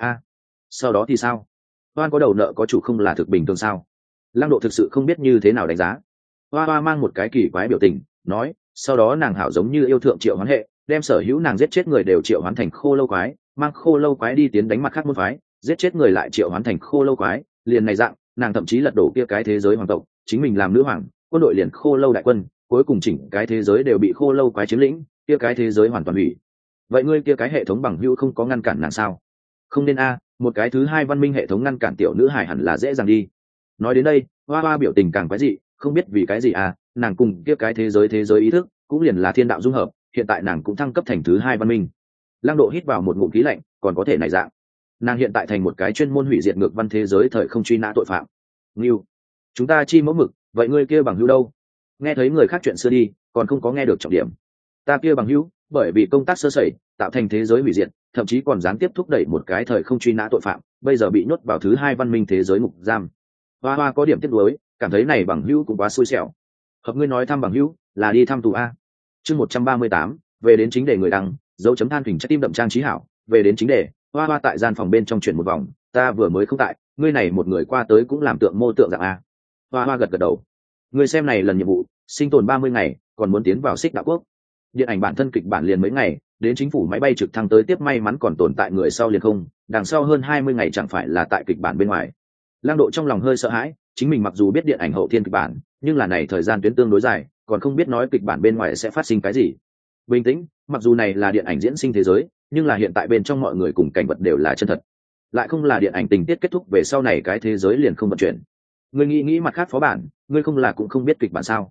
Sau đó thì sao? Hoan có đầu nợ có chủ không là thực bình thường sao? Lăng Độ thực sự không biết như thế nào đánh giá. Hoa mang một cái kỳ quái biểu tình, nói, sau đó nàng hảo giống như yêu thượng triệu hoán hệ, đem sở hữu nàng giết chết người đều triệu hoán thành khô lâu quái, mang khô lâu quái đi tiến đánh mặt khác môn phái, giết chết người lại triệu hoán thành khô lâu quái, liền này dạng, nàng thậm chí lật đổ kia cái thế giới hoàng tộc, chính mình làm nữ hoàng, quân đội liền khô lâu đại quân, cuối cùng chỉnh cái thế giới đều bị khô lâu quái chiếm lĩnh, kia cái thế giới hoàn toàn hủy. Vậy ngươi kia cái hệ thống bằng hữu không có ngăn cản nàng sao? Không nên một cái thứ hai văn minh hệ thống ngăn cản tiểu nữ hài hẳn là dễ dàng đi. Nói đến đây, Hoa biểu tình càng quái dị, không biết vì cái gì nàng cùng kia cái thế giới ý thức cũng liền là thiên đạo dung hợp, hiện tại nàng cũng thăng cấp thành thứ hai văn minh. Lăng Độ hít vào một ngụm khí lạnh, còn có thể này dạng, nàng hiện tại thành một cái chuyên môn hủy diệt ngược văn thế giới thời không truy nã tội phạm. Ngưu, chúng ta chi mẫu mực, vậy ngươi kia bằng hữu đâu? Nghe thấy người khác chuyện xưa đi, còn không có nghe được trọng điểm. Ta kia bằng hữu, bởi vì công tác sơ sẩy, tạo thành thế giới hủy diệt, thậm chí còn gián tiếp thúc đẩy một cái thời không truy nã tội phạm, bây giờ bị nhốt vào thứ hai văn minh thế giới ngục giam. Hoa có điểm tiếc nuối, cảm thấy này bằng hữu cũng quá xui xẻo. Hợp ngươi nói thăm bằng hữu là đi thăm tù chương 138, về đến chính đề người đăng, dấu chấm than thỉnh trái tim đậm trang trí hảo, về đến chính đề. Hoa tại gian phòng bên trong chuyển một vòng, ta vừa mới không tại, ngươi này một người qua tới cũng làm tượng mô tượng dạng Hoa gật đầu. Ngươi xem này lần nhiệm vụ, sinh tồn 30 ngày, còn muốn tiến vào Xích Đạo Quốc. Điện ảnh bản thân kịch bản liền mấy ngày, đến chính phủ máy bay trực thăng tới tiếp may mắn còn tồn tại người sau liền không, đằng sau hơn 20 ngày chẳng phải là tại kịch bản bên ngoài. Lăng Độ trong lòng hơi sợ hãi, chính mình mặc dù biết điện ảnh hậu thiên kịch bản, nhưng là này thời gian tuyến tương đối dài, còn không biết nói kịch bản bên ngoài sẽ phát sinh cái gì. Bình tĩnh, mặc dù này là điện ảnh diễn sinh thế giới, nhưng là hiện tại bên trong mọi người cùng cảnh vật đều là chân thật, lại không là điện ảnh tình tiết kết thúc về sau này cái thế giới liền không vận chuyển. Ngươi nghĩ mặt khác phó bản, ngươi không là cũng không biết kịch bản sao?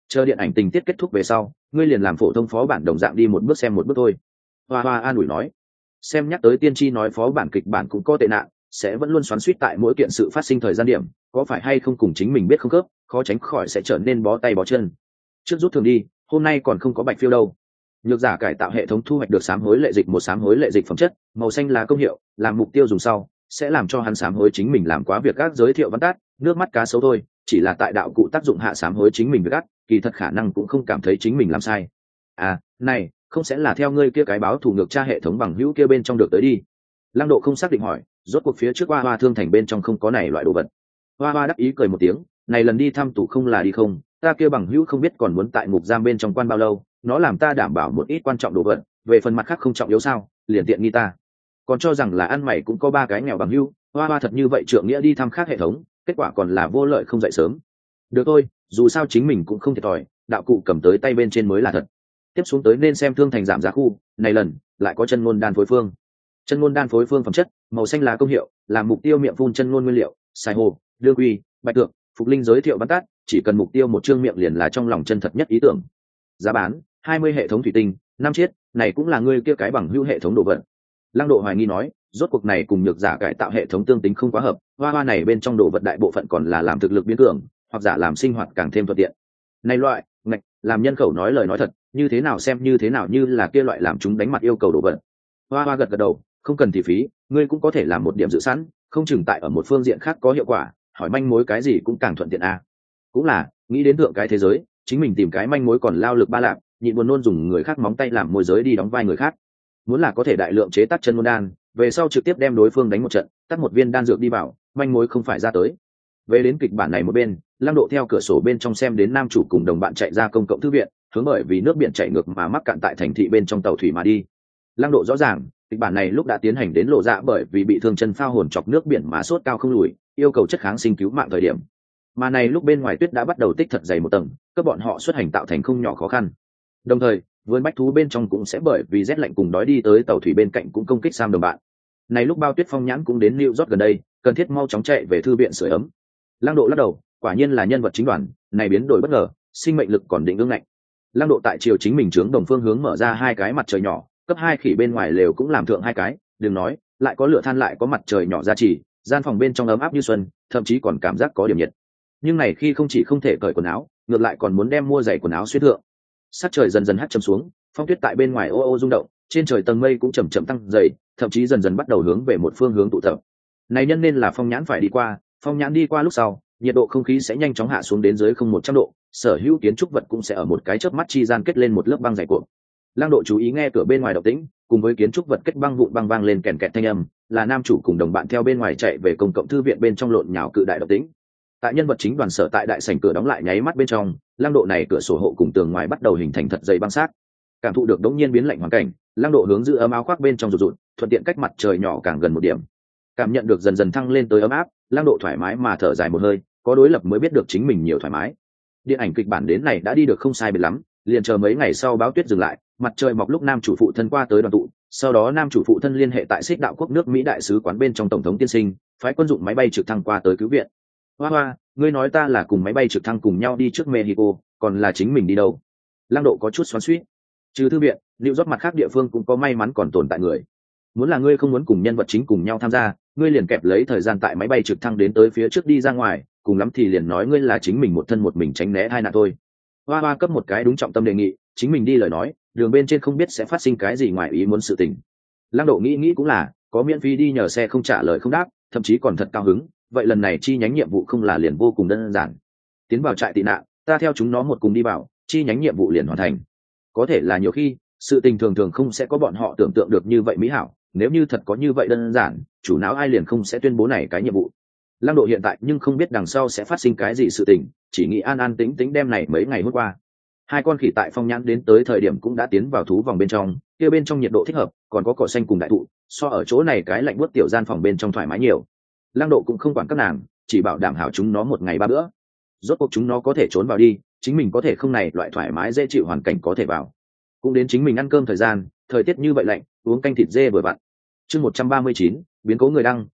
chờ điện ảnh tình tiết kết thúc về sau ngươi liền làm phổ thông phó bản đồng dạng đi một bước xem một bước thôi. Hoa Hoa an ủi nói. Xem nhắc tới tiên tri nói phó bản kịch bản cũng có tệ nạn, sẽ vẫn luôn xoắn xuýt tại mỗi kiện sự phát sinh thời gian điểm, có phải hay không cùng chính mình biết không khớp, khó tránh khỏi sẽ trở nên bó tay bó chân. Trước rút thường đi, hôm nay còn không có bạch phiêu đâu. Nhược giả cải tạo hệ thống thu hoạch được sám hối lệ dịch, một sám hối lệ dịch phẩm chất màu xanh là công hiệu, làm mục tiêu dùng sau sẽ làm cho hắn sám hối chính mình làm quá việc gác, giới thiệu văn tát nước mắt cá sấu thôi, chỉ là tại đạo cụ tác dụng hạ sám hối chính mình việc gác, kỳ thật khả năng cũng không cảm thấy chính mình làm sai. À này không sẽ là theo ngươi kia cái báo thủ ngược tra hệ thống bằng hữu kia bên trong được tới đi? Lăng Độ không xác định hỏi, rốt cuộc phía trước Hoa Hoa thương thành bên trong không có này loại đồ vật. Hoa Hoa đắc ý cười một tiếng, này lần đi thăm tù không là đi không, ta kia bằng hữu không biết còn muốn tại ngục giam bên trong quan bao lâu, nó làm ta đảm bảo một ít quan trọng đồ vật, về phần mặt khác không trọng yếu sao, liền tiện nghi ta. Còn cho rằng là ăn mày cũng có 3 cái nghèo bằng hữu, Hoa Hoa thật như vậy trượng nghĩa đi thăm khác hệ thống, kết quả còn là vô lợi không dậy sớm. Được thôi, dù sao chính mình cũng không thiệt thòi, đạo cụ cầm tới tay bên trên mới là thật. Tiếp xuống tới nên xem thương thành giảm giá khu, này lần lại có chân ngôn đan phối phương. Chân ngôn đan phối phương phẩm chất màu xanh là công hiệu, làm mục tiêu miệng phun chân ngôn nguyên liệu, sai hồ, đương quy, bạch tượng, phục linh giới thiệu bắn tát, chỉ cần mục tiêu một chương miệng liền là trong lòng chân thật nhất ý tưởng. Giá bán 20 hệ thống thủy tinh, 5 chiết, này cũng là ngươi kia cái bằng hữu hệ thống đồ vật. Lăng Độ hoài nghi nói, rốt cuộc này cùng nhược giả cải tạo hệ thống tương tính không quá hợp, Hoa Hoa này bên trong đồ vật đại bộ phận còn là làm thực lực biến cường, hoặc giả làm sinh hoạt càng thêm thuận tiện. Này loại, ngạch, làm nhân khẩu nói lời nói thật, như thế nào xem như thế nào như là kia loại làm chúng đánh mặt yêu cầu đồ vật. Hoa Hoa gật gật đầu, không cần thì phí, ngươi cũng có thể làm một điểm dự sẵn, không chừng tại ở một phương diện khác có hiệu quả, hỏi manh mối cái gì cũng càng thuận tiện a. Cũng là, nghĩ đến thượng cái thế giới, chính mình tìm cái manh mối còn lao lực ba lạc, nhịn buồn nôn dùng người khác móng tay làm môi giới đi đóng vai người khác. Muốn là có thể đại lượng chế tác chân môn đan, về sau trực tiếp đem đối phương đánh một trận, tắt một viên đan dược đi vào, manh mối không phải ra tới. Về đến kịch bản này một bên, Lăng Độ theo cửa sổ bên trong xem đến nam chủ cùng đồng bạn chạy ra công cộng thư viện, hướng bởi vì nước biển chảy ngược mà mắc cạn tại thành thị bên trong tàu thủy mà đi. Lăng Độ rõ ràng, kịch bản này lúc đã tiến hành đến lộ dạ bởi vì bị thương chân phao hồn chọc nước biển mà sốt cao không lùi, yêu cầu chất kháng sinh cứu mạng thời điểm. Mà này lúc bên ngoài tuyết đã bắt đầu tích thật dày một tầng, các bọn họ xuất hành tạo thành không nhỏ khó khăn. Đồng thời, vườn bách thú bên trong cũng sẽ bởi vì rét lạnh cùng đói đi tới tàu thủy bên cạnh cũng công kích Sam đồng bạn. Này lúc Bao Tuyết Phong nhãn cũng đến New York gần đây, cần thiết mau chóng chạy về thư viện sưởi ấm. Lăng Độ lắc đầu, quả nhiên là nhân vật chính đoàn, này biến đổi bất ngờ, sinh mệnh lực còn định ương ngạnh. Lăng Độ tại chiều chính mình trướng đồng phương hướng mở ra 2 cái mặt trời nhỏ, cấp 2 khỉ bên ngoài lều cũng làm thượng 2 cái, đừng nói, lại có lửa than lại có mặt trời nhỏ ra chỉ, gian phòng bên trong ấm áp như xuân, thậm chí còn cảm giác có điểm nhiệt. Nhưng này khi không chỉ không thể cởi quần áo, ngược lại còn muốn đem mua giày quần áo xuyên thượng. Sắc trời dần dần hắt châm xuống, phong tuyết tại bên ngoài ô ô rung động, trên trời tầng mây cũng chậm chậm tăng dày, thậm chí dần dần bắt đầu hướng về một phương hướng tụ tập. Này nhân nên là Phong Nhãn phải đi qua, Phong Nhãn đi qua lúc sau, nhiệt độ không khí sẽ nhanh chóng hạ xuống đến dưới 100 độ, sở hữu kiến trúc vật cũng sẽ ở một cái chớp mắt chi gian kết lên một lớp băng dày cuộn. Lăng Độ chú ý nghe cửa bên ngoài động tĩnh, cùng với kiến trúc vật kết băng vụn băng vang lên kèn kẹt thanh âm, là nam chủ cùng đồng bạn theo bên ngoài chạy về công cộng thư viện bên trong lộn nhào cự đại động tĩnh. Tại nhân vật chính đoàn sở tại đại sảnh cửa đóng lại nháy mắt bên trong, Lăng Độ này cửa sổ hộ cùng tường ngoài bắt đầu hình thành thật dày băng sát. Cảm thụ được đống nhiên biến lạnh hoàn cảnh, Lăng Độ hướng giữ ấm áo khoác bên trong rụt rụt, thuận tiện cách mặt trời nhỏ càng gần một điểm. Cảm nhận được dần dần thăng lên tới ấm áp, Lăng Độ thoải mái mà thở dài một hơi, có đối lập mới biết được chính mình nhiều thoải mái. Điện ảnh kịch bản đến này đã đi được không sai biệt lắm, liền chờ mấy ngày sau báo tuyết dừng lại, mặt trời mọc lúc nam chủ phụ thân qua tới đoàn tụ, sau đó nam chủ phụ thân liên hệ tại Xích Đạo quốc nước Mỹ đại sứ quán bên trong tổng thống tiên sinh, phái quân dụng máy bay trực thăng qua tới cứu viện. Hoa Hoa, ngươi nói ta là cùng máy bay trực thăng cùng nhau đi trước Mexico, còn là chính mình đi đâu? Lăng Độ có chút xoắn xuýt. Trừ thư viện, liệu rót mặt khác địa phương cũng có may mắn còn tồn tại người. Muốn là ngươi không muốn cùng nhân vật chính cùng nhau tham gia, ngươi liền kẹp lấy thời gian tại máy bay trực thăng đến tới phía trước đi ra ngoài, cùng lắm thì liền nói ngươi là chính mình một thân một mình tránh né tai nạn thôi. Hoa Hoa cấp một cái đúng trọng tâm đề nghị, chính mình đi lời nói, đường bên trên không biết sẽ phát sinh cái gì ngoài ý muốn sự tình. Lăng Độ nghĩ cũng là, có miễn phí đi nhờ xe không trả lời không đáp, thậm chí còn thật cao hứng, vậy lần này chi nhánh nhiệm vụ không là liền vô cùng đơn giản. Tiến vào trại tị nạn, ta theo chúng nó một cùng đi vào, chi nhánh nhiệm vụ liền hoàn thành. Có thể là nhiều khi, sự tình thường thường không sẽ có bọn họ tưởng tượng được như vậy mỹ hảo, nếu như thật có như vậy đơn giản, chủ não ai liền không sẽ tuyên bố này cái nhiệm vụ. Lăng Độ hiện tại nhưng không biết đằng sau sẽ phát sinh cái gì sự tình, chỉ nghĩ an an tĩnh tĩnh đem này mấy ngày hôm qua. 2 con khỉ tại Phong Nhãn đến tới thời điểm cũng đã tiến vào thú vòng bên trong, kia bên trong nhiệt độ thích hợp, còn có cỏ xanh cùng đại thụ, so ở chỗ này cái lạnh buốt tiểu gian phòng bên trong thoải mái nhiều. Lăng Độ cũng không quản các nàng, chỉ bảo đảm hảo chúng nó một ngày 3 bữa. Rốt cuộc chúng nó có thể trốn vào đi, chính mình có thể không, này loại thoải mái dễ chịu hoàn cảnh có thể vào. Cũng đến chính mình ăn cơm thời gian, thời tiết như vậy lạnh, uống canh thịt dê vừa vặn. Chương 139, biến cố người đăng,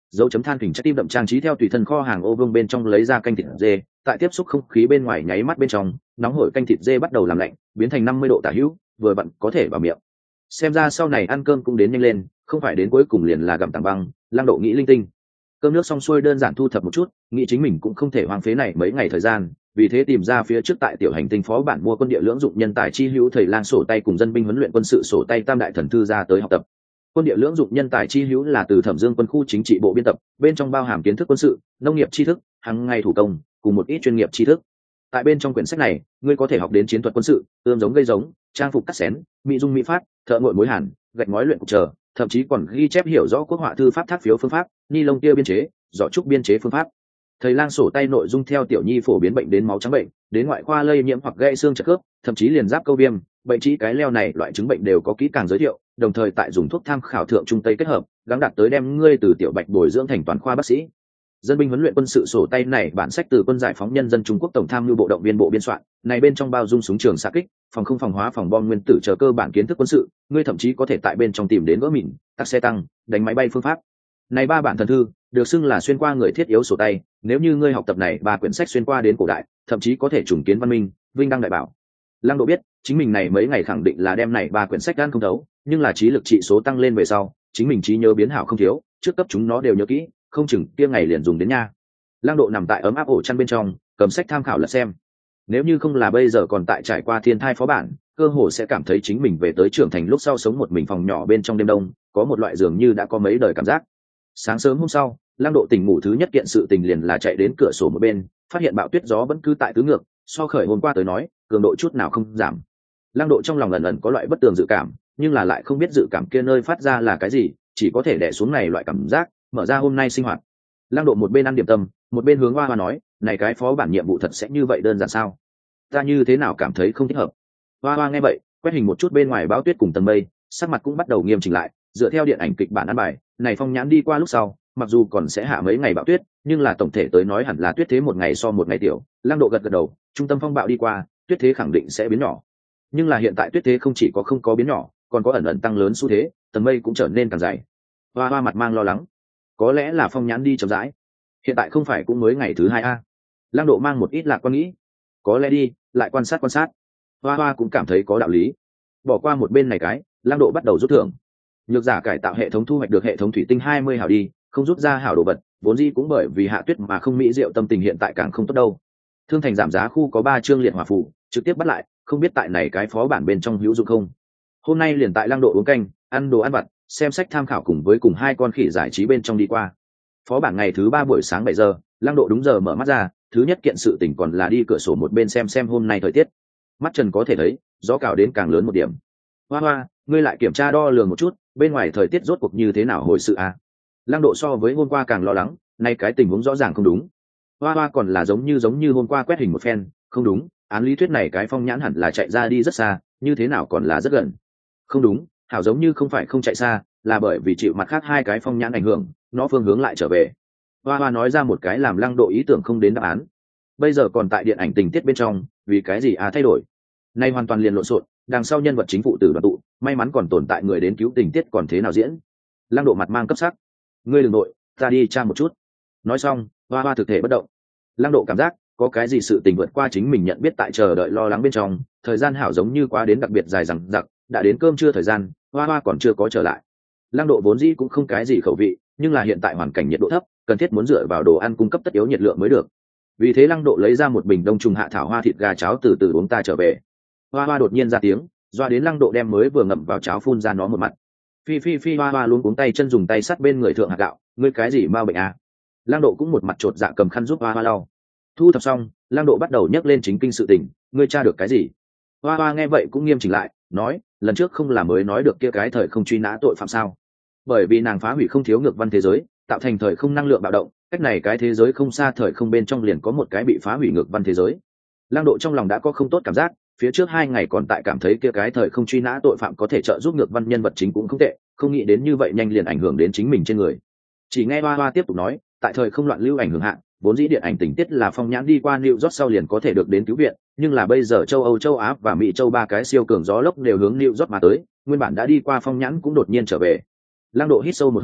dấu chấm than hình trái tim đậm trang trí theo tùy thân kho hàng ô vương bên trong lấy ra canh thịt dê, tại tiếp xúc không khí bên ngoài nháy mắt bên trong nóng hổi canh thịt dê bắt đầu làm lạnh, biến thành 50 độ tả hữu, vừa vặn có thể vào miệng. Xem ra sau này ăn cơm cũng đến nhanh lên, không phải đến cuối cùng liền là gặm tảng băng. Lăng Độ nghĩ linh tinh. Cơm nước xong xuôi đơn giản thu thập một chút, nghĩ chính mình cũng không thể hoang phế này mấy ngày thời gian, vì thế tìm ra phía trước tại tiểu hành tinh phó bản mua quân địa lưỡng dụng nhân tài chi hữu thầy lang sổ tay cùng dân binh huấn luyện quân sự sổ tay tam đại thần thư ra tới học tập. Quân địa lưỡng dụng nhân tài chi hữu là từ Thẩm Dương quân khu chính trị bộ biên tập, bên trong bao hàm kiến thức quân sự, nông nghiệp tri thức, hàng ngày thủ công, cùng một ít chuyên nghiệp tri thức. Tại bên trong quyển sách này, ngươi có thể học đến chiến thuật quân sự, ươm giống gây giống, trang phục cắt xén, mỹ dung mỹ phát, thợ ngội mối hàn, gạch ngói luyện cục trở, thậm chí còn ghi chép hiểu rõ quốc họa thư pháp thác phiếu phương pháp, ni lông tia biên chế, giỏ trúc biên chế phương pháp. Thầy lang sổ tay nội dung theo tiểu nhi phổ biến bệnh đến máu trắng bệnh, đến ngoại khoa lây nhiễm hoặc gãy xương chật khớp, thậm chí liền giáp câu viêm, bệnh trĩ cái leo này loại chứng bệnh đều có kỹ càng giới thiệu, đồng thời tại dùng thuốc tham khảo thượng trung tây kết hợp, gắng đạt tới đem ngươi từ tiểu bạch bồi dưỡng thành toàn khoa bác sĩ. Dân binh huấn luyện quân sự sổ tay này bản sách từ quân giải phóng nhân dân Trung Quốc tổng tham mưu bộ động viên bộ biên soạn, này bên trong bao dung súng trường xạ kích, phòng không phòng hóa phòng bom nguyên tử chờ cơ bản kiến thức quân sự, ngươi thậm chí có thể tại bên trong tìm đến vỡ mìn, tắc xe tăng, đánh máy bay phương pháp. Này ba bản thần thư được xưng là xuyên qua người thiết yếu sổ tay, nếu như ngươi học tập này ba quyển sách xuyên qua đến cổ đại, thậm chí có thể trùng kiến văn minh, vinh đăng đại bảo. Lăng Độ biết, chính mình này mấy ngày khẳng định là đem này ba quyển sách gan không thấu, nhưng là trí lực trị số tăng lên về sau, chính mình trí nhớ biến hảo không thiếu, trước cấp chúng nó đều nhớ kỹ, không chừng kia ngày liền dùng đến nha. Lăng Độ nằm tại ấm áp ổ chăn bên trong, cầm sách tham khảo lật xem. Nếu như không là bây giờ còn tại trải qua thiên thai phó bản, cơ hồ sẽ cảm thấy chính mình về tới trưởng thành lúc sau sống một mình phòng nhỏ bên trong đêm đông, có một loại dường như đã có mấy đời cảm giác. Sáng sớm hôm sau, Lăng Độ tỉnh ngủ thứ nhất kiện sự tình liền là chạy đến cửa sổ một bên, phát hiện bão tuyết gió vẫn cứ tại tứ ngược, so khởi hôm qua tới nói, cường độ chút nào không giảm. Lăng Độ trong lòng ẩn ẩn có loại bất tường dự cảm, nhưng là lại không biết dự cảm kia nơi phát ra là cái gì, chỉ có thể đè xuống này loại cảm giác, mở ra hôm nay sinh hoạt. Lăng Độ một bên ăn điểm tâm, một bên hướng Hoa Hoa nói, này cái phó bản nhiệm vụ thật sẽ như vậy đơn giản sao? Ta như thế nào cảm thấy không thích hợp. Hoa Hoa nghe vậy, quét hình một chút bên ngoài bão tuyết cùng tầng mây, sắc mặt cũng bắt đầu nghiêm chỉnh lại, dựa theo điện ảnh kịch bản ăn bài, này phong nhãn đi qua lúc sau, mặc dù còn sẽ hạ mấy ngày bão tuyết, nhưng là tổng thể tới nói hẳn là tuyết thế một ngày so một ngày tiểu. Lăng Độ gật gật đầu, trung tâm phong bạo đi qua, tuyết thế khẳng định sẽ biến nhỏ. Nhưng là hiện tại tuyết thế không chỉ có không có biến nhỏ, còn có ẩn ẩn tăng lớn xu thế, tầng mây cũng trở nên càng dày. Hoa Hoa mặt mang lo lắng, có lẽ là phong nhãn đi chậm rãi. Hiện tại không phải cũng mới ngày thứ 2 a? Lăng Độ mang một ít lạc quan nghĩ, có lẽ đi, lại quan sát. Hoa Hoa cũng cảm thấy có đạo lý. Bỏ qua một bên này cái, Lăng Độ bắt đầu rút thưởng. Nhược giả cải tạo hệ thống thu hoạch được hệ thống thủy tinh 20 hảo đi, không rút ra hảo đồ vật, vốn dĩ cũng bởi vì hạ tuyết mà không mỹ diệu tâm tình hiện tại càng không tốt đâu. Thương thành giảm giá khu có 3 chương liệt hỏa phù, trực tiếp bắt lại, không biết tại này cái phó bản bên trong hữu dụng không. Hôm nay liền tại Lăng Độ uống canh, ăn đồ ăn vặt, xem sách tham khảo cùng với cùng 2 con khỉ giải trí bên trong đi qua. Phó bản ngày thứ 3 buổi sáng 7 giờ, Lăng Độ đúng giờ mở mắt ra, thứ nhất kiện sự tình còn là đi cửa sổ một bên xem hôm nay thời tiết. Mắt trần có thể thấy, gió cào đến càng lớn một điểm. Hoa Hoa, ngươi lại kiểm tra đo lường một chút, bên ngoài thời tiết rốt cuộc như thế nào hồi sự à? Lăng Độ so với hôm qua càng lo lắng, nay cái tình huống rõ ràng không đúng. Hoa Hoa còn là giống như hôm qua quét hình một phen, không đúng, án lý thuyết này cái phong nhãn hẳn là chạy ra đi rất xa, như thế nào còn là rất gần. Không đúng, hảo giống như không phải không chạy xa, là bởi vì chịu mặt khác 2 cái phong nhãn ảnh hưởng, nó phương hướng lại trở về. Hoa Hoa nói ra một cái làm Lăng Độ ý tưởng không đến đáp án. Bây giờ còn tại điện ảnh tình tiết bên trong, vì cái gì thay đổi? Nay hoàn toàn liền lộn xộn, đằng sau nhân vật chính phụ tử đoàn tụ, may mắn còn tồn tại người đến cứu tình tiết còn thế nào diễn. Lăng Độ mặt mang cấp sắc, ngươi đừng nội, ta đi tra một chút. Nói xong, Hoa Hoa thực thể bất động. Lăng Độ cảm giác có cái gì sự tình vượt qua chính mình nhận biết tại chờ đợi lo lắng bên trong, thời gian hảo giống như quá đến đặc biệt dài dằng dặc, đã đến cơm trưa thời gian, Hoa Hoa còn chưa có trở lại. Lăng Độ vốn dĩ cũng không cái gì khẩu vị, nhưng là hiện tại hoàn cảnh nhiệt độ thấp, cần thiết muốn dựa vào đồ ăn cung cấp tất yếu nhiệt lượng mới được. Vì thế Lăng Độ lấy ra một bình đông trùng hạ thảo hoa thịt gà cháo từ từ uống ta trở về. Hoa Hoa đột nhiên ra tiếng, doa đến Lăng Độ đem mới vừa ngậm vào cháo phun ra nó một mặt. Phi Hoa Hoa luôn cuống tay chân dùng tay sắt bên người thượng hạt gạo, ngươi cái gì mau bệnh à? Lăng Độ cũng một mặt chột dạ cầm khăn giúp Hoa Hoa lau. Thu thập xong, Lăng Độ bắt đầu nhắc lên chính kinh sự tình, ngươi tra được cái gì? Hoa Hoa nghe vậy cũng nghiêm chỉnh lại, nói, lần trước không là mới nói được kia cái thời không truy nã tội phạm sao? Bởi vì nàng phá hủy không thiếu ngược văn thế giới, tạo thành thời không năng lượng bạo động, cách này cái thế giới không xa thời không bên trong liền có một cái bị phá hủy ngược văn thế giới. Lăng Độ trong lòng đã có không tốt cảm giác, phía trước 2 ngày còn tại cảm thấy kia cái thời không truy nã tội phạm có thể trợ giúp ngược văn nhân vật chính cũng không tệ, không nghĩ đến như vậy nhanh liền ảnh hưởng đến chính mình trên người. Chỉ nghe Hoa Hoa tiếp tục nói, tại thời không loạn lưu ảnh hưởng hạn, vốn dĩ điện ảnh tình tiết là phong nhãn đi qua New York sau liền có thể được đến cứu viện, nhưng là bây giờ châu Âu, châu Á và Mỹ châu 3 cái siêu cường gió lốc đều hướng New York mà tới, nguyên bản đã đi qua phong nhãn cũng đột nhiên trở về. Lăng Độ hít sâu một hơi,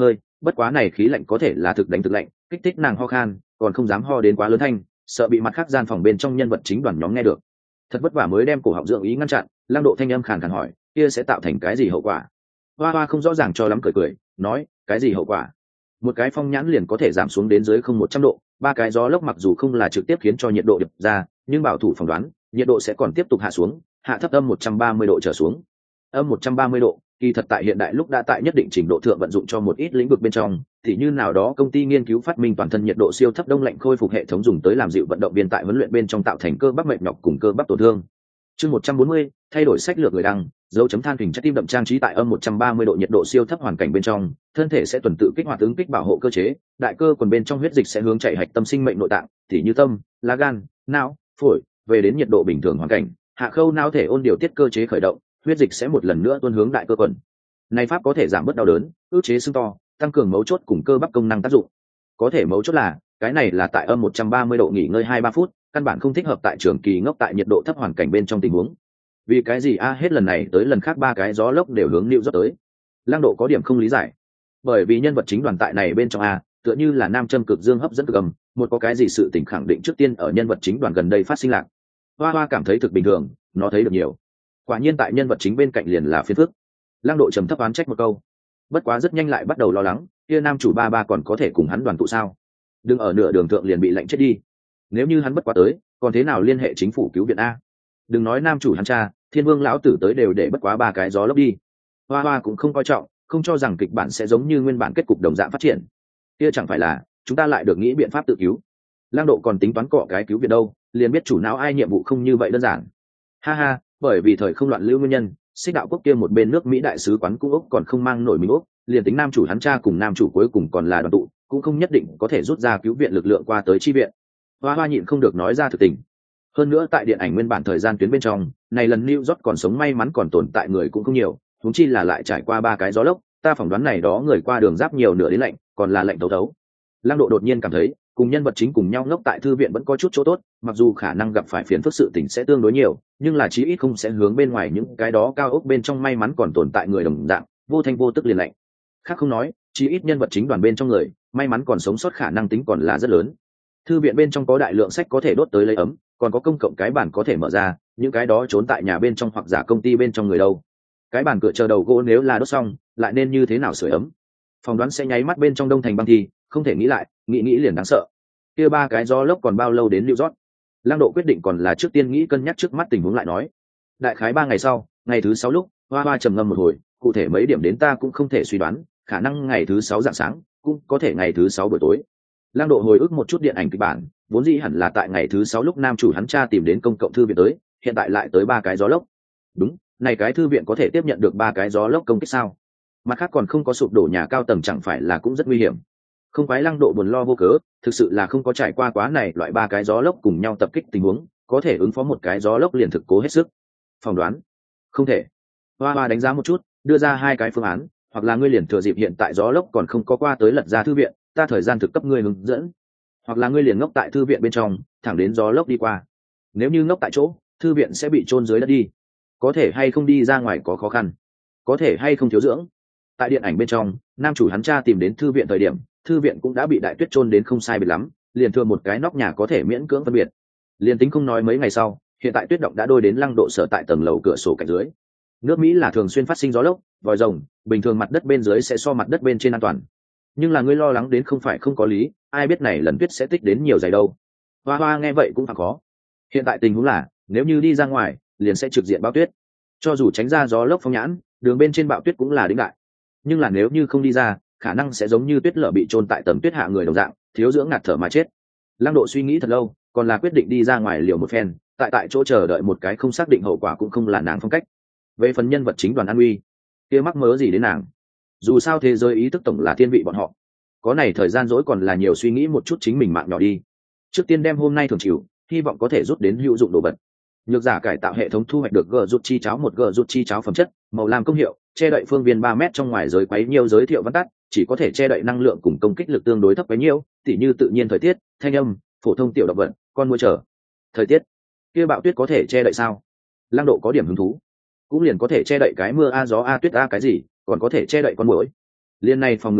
bất quá này khí lạnh có thể là thực đánh thực lạnh, kích thích nàng ho khan, còn không dám ho đến quá lớn thanh, sợ bị mặt khác gian phòng bên trong nhân vật chính đoàn nhóm nghe được. Thật vất vả mới đem cổ họng dưỡng ý ngăn chặn, Lăng Độ thanh âm khàn khàn hỏi, kia sẽ tạo thành cái gì hậu quả? Hoa Hoa không rõ ràng cho lắm cười cười, nói, cái gì hậu quả? Một cái phong nhãn liền có thể giảm xuống đến dưới không 100 độ, ba cái gió lốc mặc dù không là trực tiếp khiến cho nhiệt độ đập ra, nhưng bảo thủ phỏng đoán, nhiệt độ sẽ còn tiếp tục hạ xuống, hạ thấp âm 130 độ trở xuống. Âm 130 độ, kỳ thật tại hiện đại lúc đã tại nhất định trình độ thượng vận dụng cho một ít lĩnh vực bên trong, thì như nào đó công ty nghiên cứu phát minh toàn thân nhiệt độ siêu thấp đông lạnh khôi phục hệ thống dùng tới làm dịu vận động viên tại huấn luyện bên trong tạo thành cơ bắp mệt nhọc cùng cơ bắp tổn thương. Chương 140, thay đổi sách lược người đăng, dấu chấm than hình trái tim đậm trang trí tại âm 130 độ nhiệt độ siêu thấp hoàn cảnh bên trong, thân thể sẽ tuần tự kích hoạt ứng kích bảo hộ cơ chế, đại cơ quần bên trong huyết dịch sẽ hướng chạy hạch tâm sinh mệnh nội tạng, tỉ như tâm, lá gan, não, phổi, về đến nhiệt độ bình thường hoàn cảnh, hạ khâu não thể ôn điều tiết cơ chế khởi động, huyết dịch sẽ một lần nữa tuôn hướng đại cơ quần. Này pháp có thể giảm bớt đau đớn, ức chế sưng to, tăng cường mấu chốt cùng cơ bắp công năng tác dụng. Có thể mấu chốt là, cái này là tại âm 130 độ nghỉ ngơi 2-3 phút, căn bản không thích hợp tại trường kỳ ngốc tại nhiệt độ thấp hoàn cảnh bên trong tình huống. Vì cái gì hết lần này tới lần khác ba cái gió lốc đều hướng New York tới. Lăng Độ có điểm không lý giải. Bởi vì nhân vật chính đoàn tại này bên trong tựa như là nam châm cực dương hấp dẫn cực âm, một có cái gì sự tình khẳng định trước tiên ở nhân vật chính đoàn gần đây phát sinh lạc. Hoa Hoa cảm thấy thực bình thường, nó thấy được nhiều. Quả nhiên tại nhân vật chính bên cạnh liền là phiền phức. Lăng Độ trầm thấp oán trách một câu. Bất quá rất nhanh lại bắt đầu lo lắng, kia nam chủ ba còn có thể cùng hắn đoàn tụ sao? Đừng ở nửa đường thượng liền bị lệnh chết đi. Nếu như hắn bất quá tới, còn thế nào liên hệ chính phủ cứu viện a? Đừng nói nam chủ hắn cha, Thiên Vương lão tử tới đều để bất quá ba cái gió lốc đi. Hoa Hoa cũng không coi trọng, không cho rằng kịch bản sẽ giống như nguyên bản kết cục đồng dạng phát triển. Kia chẳng phải là chúng ta lại được nghĩ biện pháp tự cứu. Lăng Độ còn tính toán cọ cái cứu viện đâu, liền biết chủ não ai nhiệm vụ không như vậy đơn giản. Ha ha, bởi vì thời không loạn lưu nguyên nhân, Xích Đạo quốc kia một bên nước Mỹ đại sứ quán cũng Úc còn không mang nổi mình Úc, liền tính nam chủ hắn cha cùng nam chủ cuối cùng còn là đoàn tụ, cũng không nhất định có thể rút ra cứu viện lực lượng qua tới chi viện. Hoa Hoa nhịn không được nói ra thực tình. Hơn nữa tại điện ảnh nguyên bản thời gian tuyến bên trong, này lần New York còn sống may mắn còn tồn tại người cũng không nhiều, huống chi là lại trải qua ba cái gió lốc, ta phỏng đoán này đó người qua đường giáp nhiều nửa đến lạnh, còn là lạnh thấu thấu. Lăng Độ đột nhiên cảm thấy, cùng nhân vật chính cùng nhau ngốc tại thư viện vẫn có chút chỗ tốt, mặc dù khả năng gặp phải phiền phức sự tình sẽ tương đối nhiều, nhưng là chí ít không sẽ hướng bên ngoài những cái đó cao ốc bên trong may mắn còn tồn tại người đồng dạng, vô thanh vô tức liền lạnh. Khác không nói, chí ít nhân vật chính đoàn bên trong người, may mắn còn sống sót khả năng tính còn là rất lớn. Thư viện bên trong có đại lượng sách có thể đốt tới lấy ấm, còn có công cộng cái bàn có thể mở ra, những cái đó trốn tại nhà bên trong hoặc giả công ty bên trong người đâu. Cái bàn cửa chờ đầu gỗ nếu là đốt xong, lại nên như thế nào sưởi ấm? Phỏng đoán sẽ nháy mắt bên trong đông thành băng thi, không thể nghĩ lại, nghĩ liền đáng sợ. Kia ba cái gió lốc còn bao lâu đến New York? Lăng Độ quyết định còn là trước tiên nghĩ cân nhắc trước mắt tình huống lại nói. Đại khái 3 ngày sau, ngày thứ 6 lúc, Hoa Hoa trầm ngâm một hồi, cụ thể mấy điểm đến ta cũng không thể suy đoán, khả năng ngày thứ 6 rạng sáng, cũng có thể ngày thứ 6 buổi tối. Lăng Độ hồi ức một chút điện ảnh kịch bản, vốn dĩ hẳn là tại ngày thứ 6 lúc nam chủ hắn cha tìm đến công cộng thư viện tới, hiện tại lại tới ba cái gió lốc. Đúng, này cái thư viện có thể tiếp nhận được ba cái gió lốc công kích sao? Mặt khác còn không có sụp đổ nhà cao tầng chẳng phải là cũng rất nguy hiểm. Không phải Lăng Độ buồn lo vô cớ, thực sự là không có trải qua quá này loại ba cái gió lốc cùng nhau tập kích tình huống, có thể ứng phó một cái gió lốc liền thực cố hết sức. Phỏng đoán, không thể. Hoa Hoa đánh giá một chút, đưa ra hai cái phương án, hoặc là ngươi liền thừa dịp hiện tại gió lốc còn không có qua tới lật ra thư viện, ta thời gian thực cấp ngươi hướng dẫn, hoặc là ngươi liền ngốc tại thư viện bên trong, thẳng đến gió lốc đi qua. Nếu như ngốc tại chỗ, thư viện sẽ bị chôn dưới đất đi. Có thể hay không đi ra ngoài có khó khăn, có thể hay không thiếu dưỡng. Tại điện ảnh bên trong, nam chủ hắn cha tìm đến thư viện thời điểm, thư viện cũng đã bị đại tuyết chôn đến không sai biệt lắm, liền thừa một cái nóc nhà có thể miễn cưỡng phân biệt. Liền tính không nói mấy ngày sau, hiện tại tuyết động đã đôi đến Lăng Độ sở tại tầng lầu cửa sổ cạnh dưới. Nước Mỹ là thường xuyên phát sinh gió lốc, vòi rồng, bình thường mặt đất bên dưới sẽ so mặt đất bên trên an toàn. Nhưng là ngươi lo lắng đến không phải không có lý, ai biết này lần tuyết sẽ tích đến nhiều dày đâu. Hoa Hoa nghe vậy cũng phải khó. Hiện tại tình huống là, nếu như đi ra ngoài, liền sẽ trực diện bão tuyết. Cho dù tránh ra gió lốc phong nhãn, đường bên trên bão tuyết cũng là đỉnh đại. Nhưng là nếu như không đi ra, khả năng sẽ giống như tuyết lở bị chôn tại tầng tuyết hạ người đồng dạng, thiếu dưỡng ngạt thở mà chết. Lăng Độ suy nghĩ thật lâu, còn là quyết định đi ra ngoài liều một phen, tại chỗ chờ đợi một cái không xác định hậu quả cũng không là nàng phong cách. Về phần nhân vật chính Đoàn An Uy, kia mắc mớ gì đến nàng? Dù sao thế giới ý thức tổng là thiên vị bọn họ. Có này thời gian dỗi còn là nhiều suy nghĩ một chút chính mình mạng nhỏ đi. Trước tiên đem hôm nay thường chịu, hy vọng có thể rút đến hữu dụng đồ vật. Nhược giả cải tạo hệ thống thu hoạch được rút chi cháo một rút chi cháo phẩm chất, màu lam công hiệu, che đậy phương viên 3 mét trong ngoài giới quấy nhiêu giới thiệu văn tắt, chỉ có thể che đậy năng lượng cùng công kích lực tương đối thấp quấy nhiêu, tỉ như tự nhiên thời tiết, thanh âm, phổ thông tiểu động vật, con muỗi trở. Thời tiết, kia bạo tuyết có thể che đậy sao? Lăng Độ có điểm hứng thú. Cũng liền có thể che đậy cái mưa a gió a tuyết a cái gì, còn có thể che đậy con muỗi. Liên này phòng ngự lực,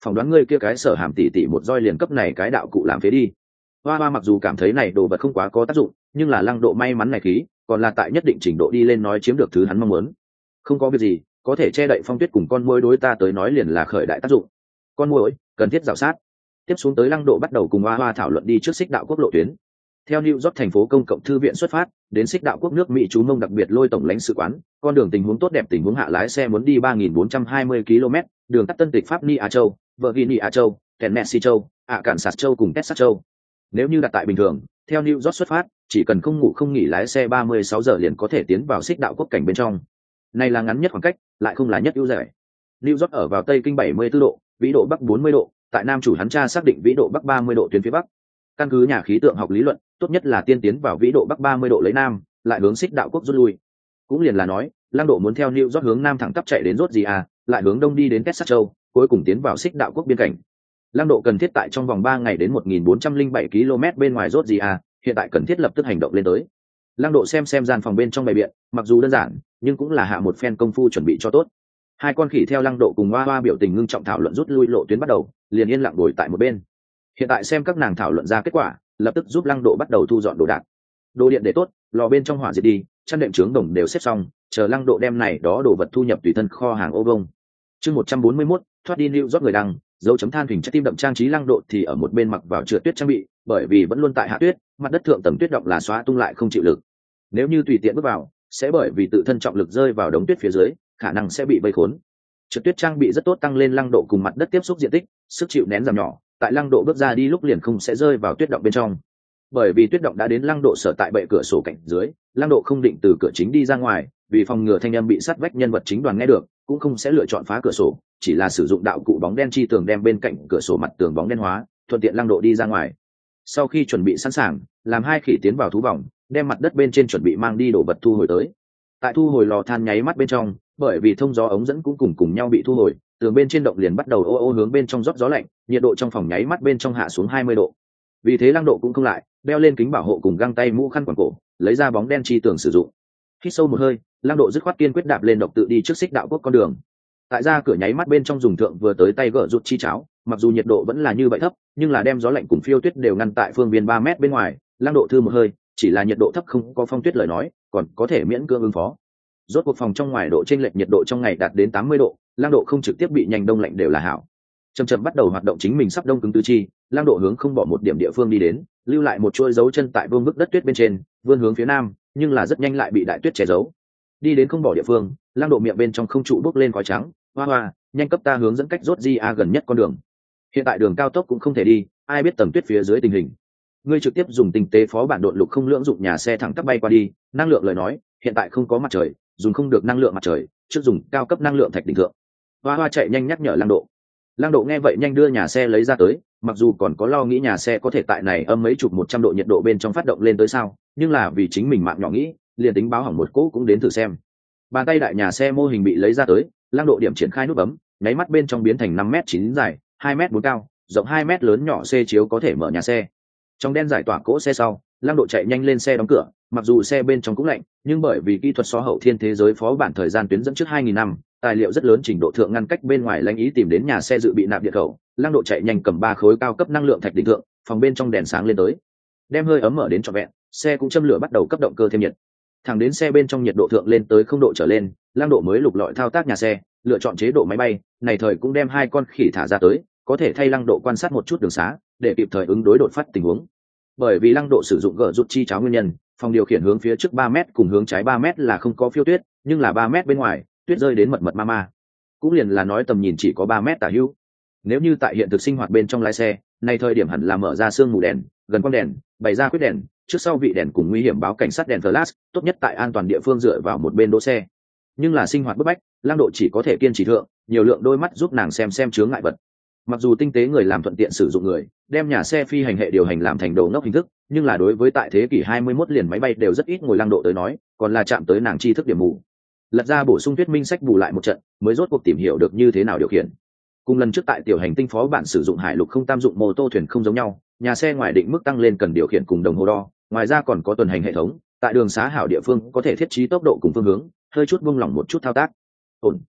phỏng đoán ngươi kia cái sở hàm tỷ tỷ một roi liền cấp này cái đạo cụ làm phế đi. Hoa Hoa mặc dù cảm thấy này đồ vật không quá có tác dụng, nhưng là Lăng Độ may mắn này khí, còn là tại nhất định trình độ đi lên nói chiếm được thứ hắn mong muốn. Không có việc gì, có thể che đậy phong tuyết cùng con muỗi đối ta tới nói liền là khởi đại tác dụng. Con muỗi cần thiết rào sát. Tiếp xuống tới Lăng Độ bắt đầu cùng Hoa Hoa thảo luận đi trước Xích Đạo Quốc lộ tuyến. Theo New York thành phố công cộng thư viện xuất phát, đến Xích Đạo Quốc nước Mỹ trú Mông đặc biệt lôi tổng lãnh sự quán, con đường tình huống tốt đẹp tình huống hạ lái xe muốn đi 3.420 km, đường tắt Tân Tịch Pháp Ni Á Châu, Virginia Châu, Tennessee Châu, Arkansas Châu cùng Texas Châu. Nếu như đặt tại bình thường, theo New York xuất phát, chỉ cần không ngủ không nghỉ lái xe 36 giờ liền có thể tiến vào Xích Đạo Quốc cảnh bên trong. Này là ngắn nhất khoảng cách, lại không là nhất ưu rẻ. New York ở vào Tây kinh 74 độ, vĩ độ Bắc 40 độ, tại Nam chủ hắn tra xác định vĩ độ Bắc 30 độ tuyến phía Bắc. Căn cứ nhà khí tượng học lý luận, tốt nhất là tiên tiến vào vĩ độ Bắc 30 độ lấy Nam, lại hướng Xích Đạo Quốc rút lui. Cũng liền là nói, Lăng Độ muốn theo New York hướng Nam thẳng tắp chạy đến Georgia, lại hướng Đông đi đến Texas Châu, cuối cùng tiến vào Xích Đạo Quốc biên cảnh. Lăng Độ cần thiết tại trong vòng 3 ngày đến 1.407 km bên ngoài Georgia, hiện tại cần thiết lập tức hành động lên tới. Lăng Độ xem gian phòng bên trong bày biện, mặc dù đơn giản, nhưng cũng là hạ một phen công phu chuẩn bị cho tốt. Hai con khỉ theo Lăng Độ cùng Hoa Hoa biểu tình ngưng trọng thảo luận rút lui lộ tuyến bắt đầu, liền yên lặng ngồi tại một bên. Hiện tại xem các nàng thảo luận ra kết quả, lập tức giúp Lăng Độ bắt đầu thu dọn đồ đạc. Đồ điện để tốt, lò bên trong hỏa diệt đi, chăn đệm trướng đồng đều xếp xong, chờ Lăng Độ đem này đó đồ vật thu nhập tùy thân kho hàng ô vông. Chương 141, thoát đi New York người đăng, dấu chấm than hình trái tim đậm trang trí Lăng Độ thì ở một bên mặc vào trượt tuyết trang bị, bởi vì vẫn luôn tại hạ tuyết, mặt đất thượng tầng tuyết động là xóa tung lại không chịu lực. Nếu như tùy tiện bước vào, sẽ bởi vì tự thân trọng lực rơi vào đống tuyết phía dưới, khả năng sẽ bị vây khốn. Trượt tuyết trang bị rất tốt tăng lên Lăng Độ cùng mặt đất tiếp xúc diện tích, sức chịu nén giảm nhỏ, tại Lăng Độ bước ra đi lúc liền không sẽ rơi vào tuyết động bên trong. Bởi vì tuyết động đã đến Lăng Độ sở tại bệ cửa sổ cạnh dưới, Lăng Độ không định từ cửa chính đi ra ngoài, vì phòng ngừa thanh âm bị sát vách nhân vật chính đoàn nghe được, cũng không sẽ lựa chọn phá cửa sổ, chỉ là sử dụng đạo cụ bóng đen chi tường đem bên cạnh cửa sổ mặt tường bóng đen hóa, thuận tiện Lăng Độ đi ra ngoài. Sau khi chuẩn bị sẵn sàng, làm hai khỉ tiến vào thú vòng, đem mặt đất bên trên chuẩn bị mang đi đồ vật thu hồi tới. Tại thu hồi lò than nháy mắt bên trong, bởi vì thông gió ống dẫn cũng cùng nhau bị thu hồi, tường bên trên động liền bắt đầu ô ô hướng bên trong rót gió lạnh, nhiệt độ trong phòng nháy mắt bên trong hạ xuống 20 độ. Vì thế Lăng Độ cũng không lại, đeo lên kính bảo hộ cùng găng tay mũ khăn quàng cổ, lấy ra bóng đen chi tường sử dụng. Hít sâu một hơi, Lăng Độ dứt khoát kiên quyết đạp lên độc tự đi trước Xích Đạo Quốc con đường. Tại ra cửa nháy mắt bên trong dùng thượng vừa tới tay gỡ rụt chi cháo, mặc dù nhiệt độ vẫn là như vậy thấp, nhưng là đem gió lạnh cùng phiêu tuyết đều ngăn tại phương viên 3 mét bên ngoài. Lăng Độ thư một hơi, chỉ là nhiệt độ thấp không có phong tuyết lời nói, còn có thể miễn cưỡng ứng phó. Rốt cuộc phòng trong ngoài độ chênh lệch nhiệt độ trong ngày đạt đến 80 độ, Lăng Độ không trực tiếp bị nhanh đông lạnh đều là hảo. Chậm bắt đầu hoạt động chính mình sắp đông cứng tứ chi, Lăng Độ hướng không bỏ một điểm địa phương đi đến, lưu lại một chuỗi dấu chân tại vương bức đất tuyết bên trên, vươn hướng phía nam, nhưng là rất nhanh lại bị đại tuyết che giấu. Đi đến không bỏ địa phương, Lăng Độ miệng bên trong không trụ bốc lên khói trắng, hoa hoa, nhanh cấp ta hướng dẫn cách rốt Georgia gần nhất con đường. Hiện tại đường cao tốc cũng không thể đi, ai biết tầng tuyết phía dưới tình hình. Ngươi trực tiếp dùng tinh tế phó bản độn lục không lưỡng dụng nhà xe thẳng tắp bay qua đi, năng lượng lời nói, hiện tại không có mặt trời, dùng không được năng lượng mặt trời, trước dùng cao cấp năng lượng thạch đỉnh thượng. Hoa hoa chạy nhanh nhắc nhở Lăng Độ. Lăng Độ nghe vậy nhanh đưa nhà xe lấy ra tới, mặc dù còn có lo nghĩ nhà xe có thể tại này âm mấy chục 100 độ nhiệt độ bên trong phát động lên tới sao, nhưng là vì chính mình mạng nhỏ nghĩ, liền tính báo hỏng một cỗ cũng đến thử xem. Bàn tay đại nhà xe mô hình bị lấy ra tới, Lăng Độ điểm triển khai nút bấm, nháy mắt bên trong biến thành 5m9 dài, 2m4 cao, rộng 2m lớn nhỏ xe chiếu có thể mở nhà xe. Trong đen giải tỏa cỗ xe sau, Lăng Độ chạy nhanh lên xe đóng cửa, mặc dù xe bên trong cũng lạnh, nhưng bởi vì kỹ thuật xóa hậu thiên thế giới phó bản thời gian tuyến dẫn trước 2000 năm, tài liệu rất lớn trình độ thượng ngăn cách bên ngoài lãnh ý tìm đến nhà xe dự bị nạp điện khẩu. Lăng Độ chạy nhanh cầm 3 khối cao cấp năng lượng thạch đỉnh thượng, phòng bên trong đèn sáng lên tới, đem hơi ấm mở đến trọn vẹn, xe cũng châm lửa bắt đầu cấp động cơ thêm nhiệt. Thẳng đến xe bên trong nhiệt độ thượng lên tới 0 độ trở lên, Lăng Độ mới lục lọi thao tác nhà xe, lựa chọn chế độ máy bay, này thời cũng đem 2 con khỉ thả ra tới, có thể thay Lăng Độ quan sát một chút đường xá, để kịp thời ứng đối đột phát tình huống. Bởi vì Lăng Độ sử dụng gỡ rút chi cháo nguyên nhân, phòng điều khiển hướng phía trước 3 mét cùng hướng trái 3 mét là không có phiêu tuyết, nhưng là 3 mét bên ngoài, tuyết rơi đến mật ma. Cũng liền là nói tầm nhìn chỉ có 3 mét tả hữu. Nếu như tại hiện thực sinh hoạt bên trong lái xe, này thời điểm hẳn là mở ra sương mù đèn, gần quang đèn, bày ra khuyết đèn, trước sau vị đèn cùng nguy hiểm báo cảnh sát đèn flash, tốt nhất tại an toàn địa phương dựa vào một bên đỗ xe. Nhưng là sinh hoạt bức bách, Lăng Độ chỉ có thể kiên trì thượng, nhiều lượng đôi mắt giúp nàng xem chướng ngại vật. Mặc dù tinh tế người làm thuận tiện sử dụng người, đem nhà xe phi hành hệ điều hành làm thành đồ ngốc hình thức, nhưng là đối với tại thế kỷ 21 liền máy bay đều rất ít ngồi Lăng Độ tới nói, còn là chạm tới nàng tri thức điểm mù. Lật ra bổ sung thuyết minh sách bù lại một trận, mới rốt cuộc tìm hiểu được như thế nào điều khiển. Cùng lần trước tại tiểu hành tinh phó bản sử dụng hải lục không tam dụng mô tô thuyền không giống nhau, nhà xe ngoài định mức tăng lên cần điều khiển cùng đồng hồ đo, ngoài ra còn có tuần hành hệ thống, tại đường xá hảo địa phương có thể thiết trí tốc độ cùng phương hướng, hơi chút buông lỏng một chút thao tác. Ổn.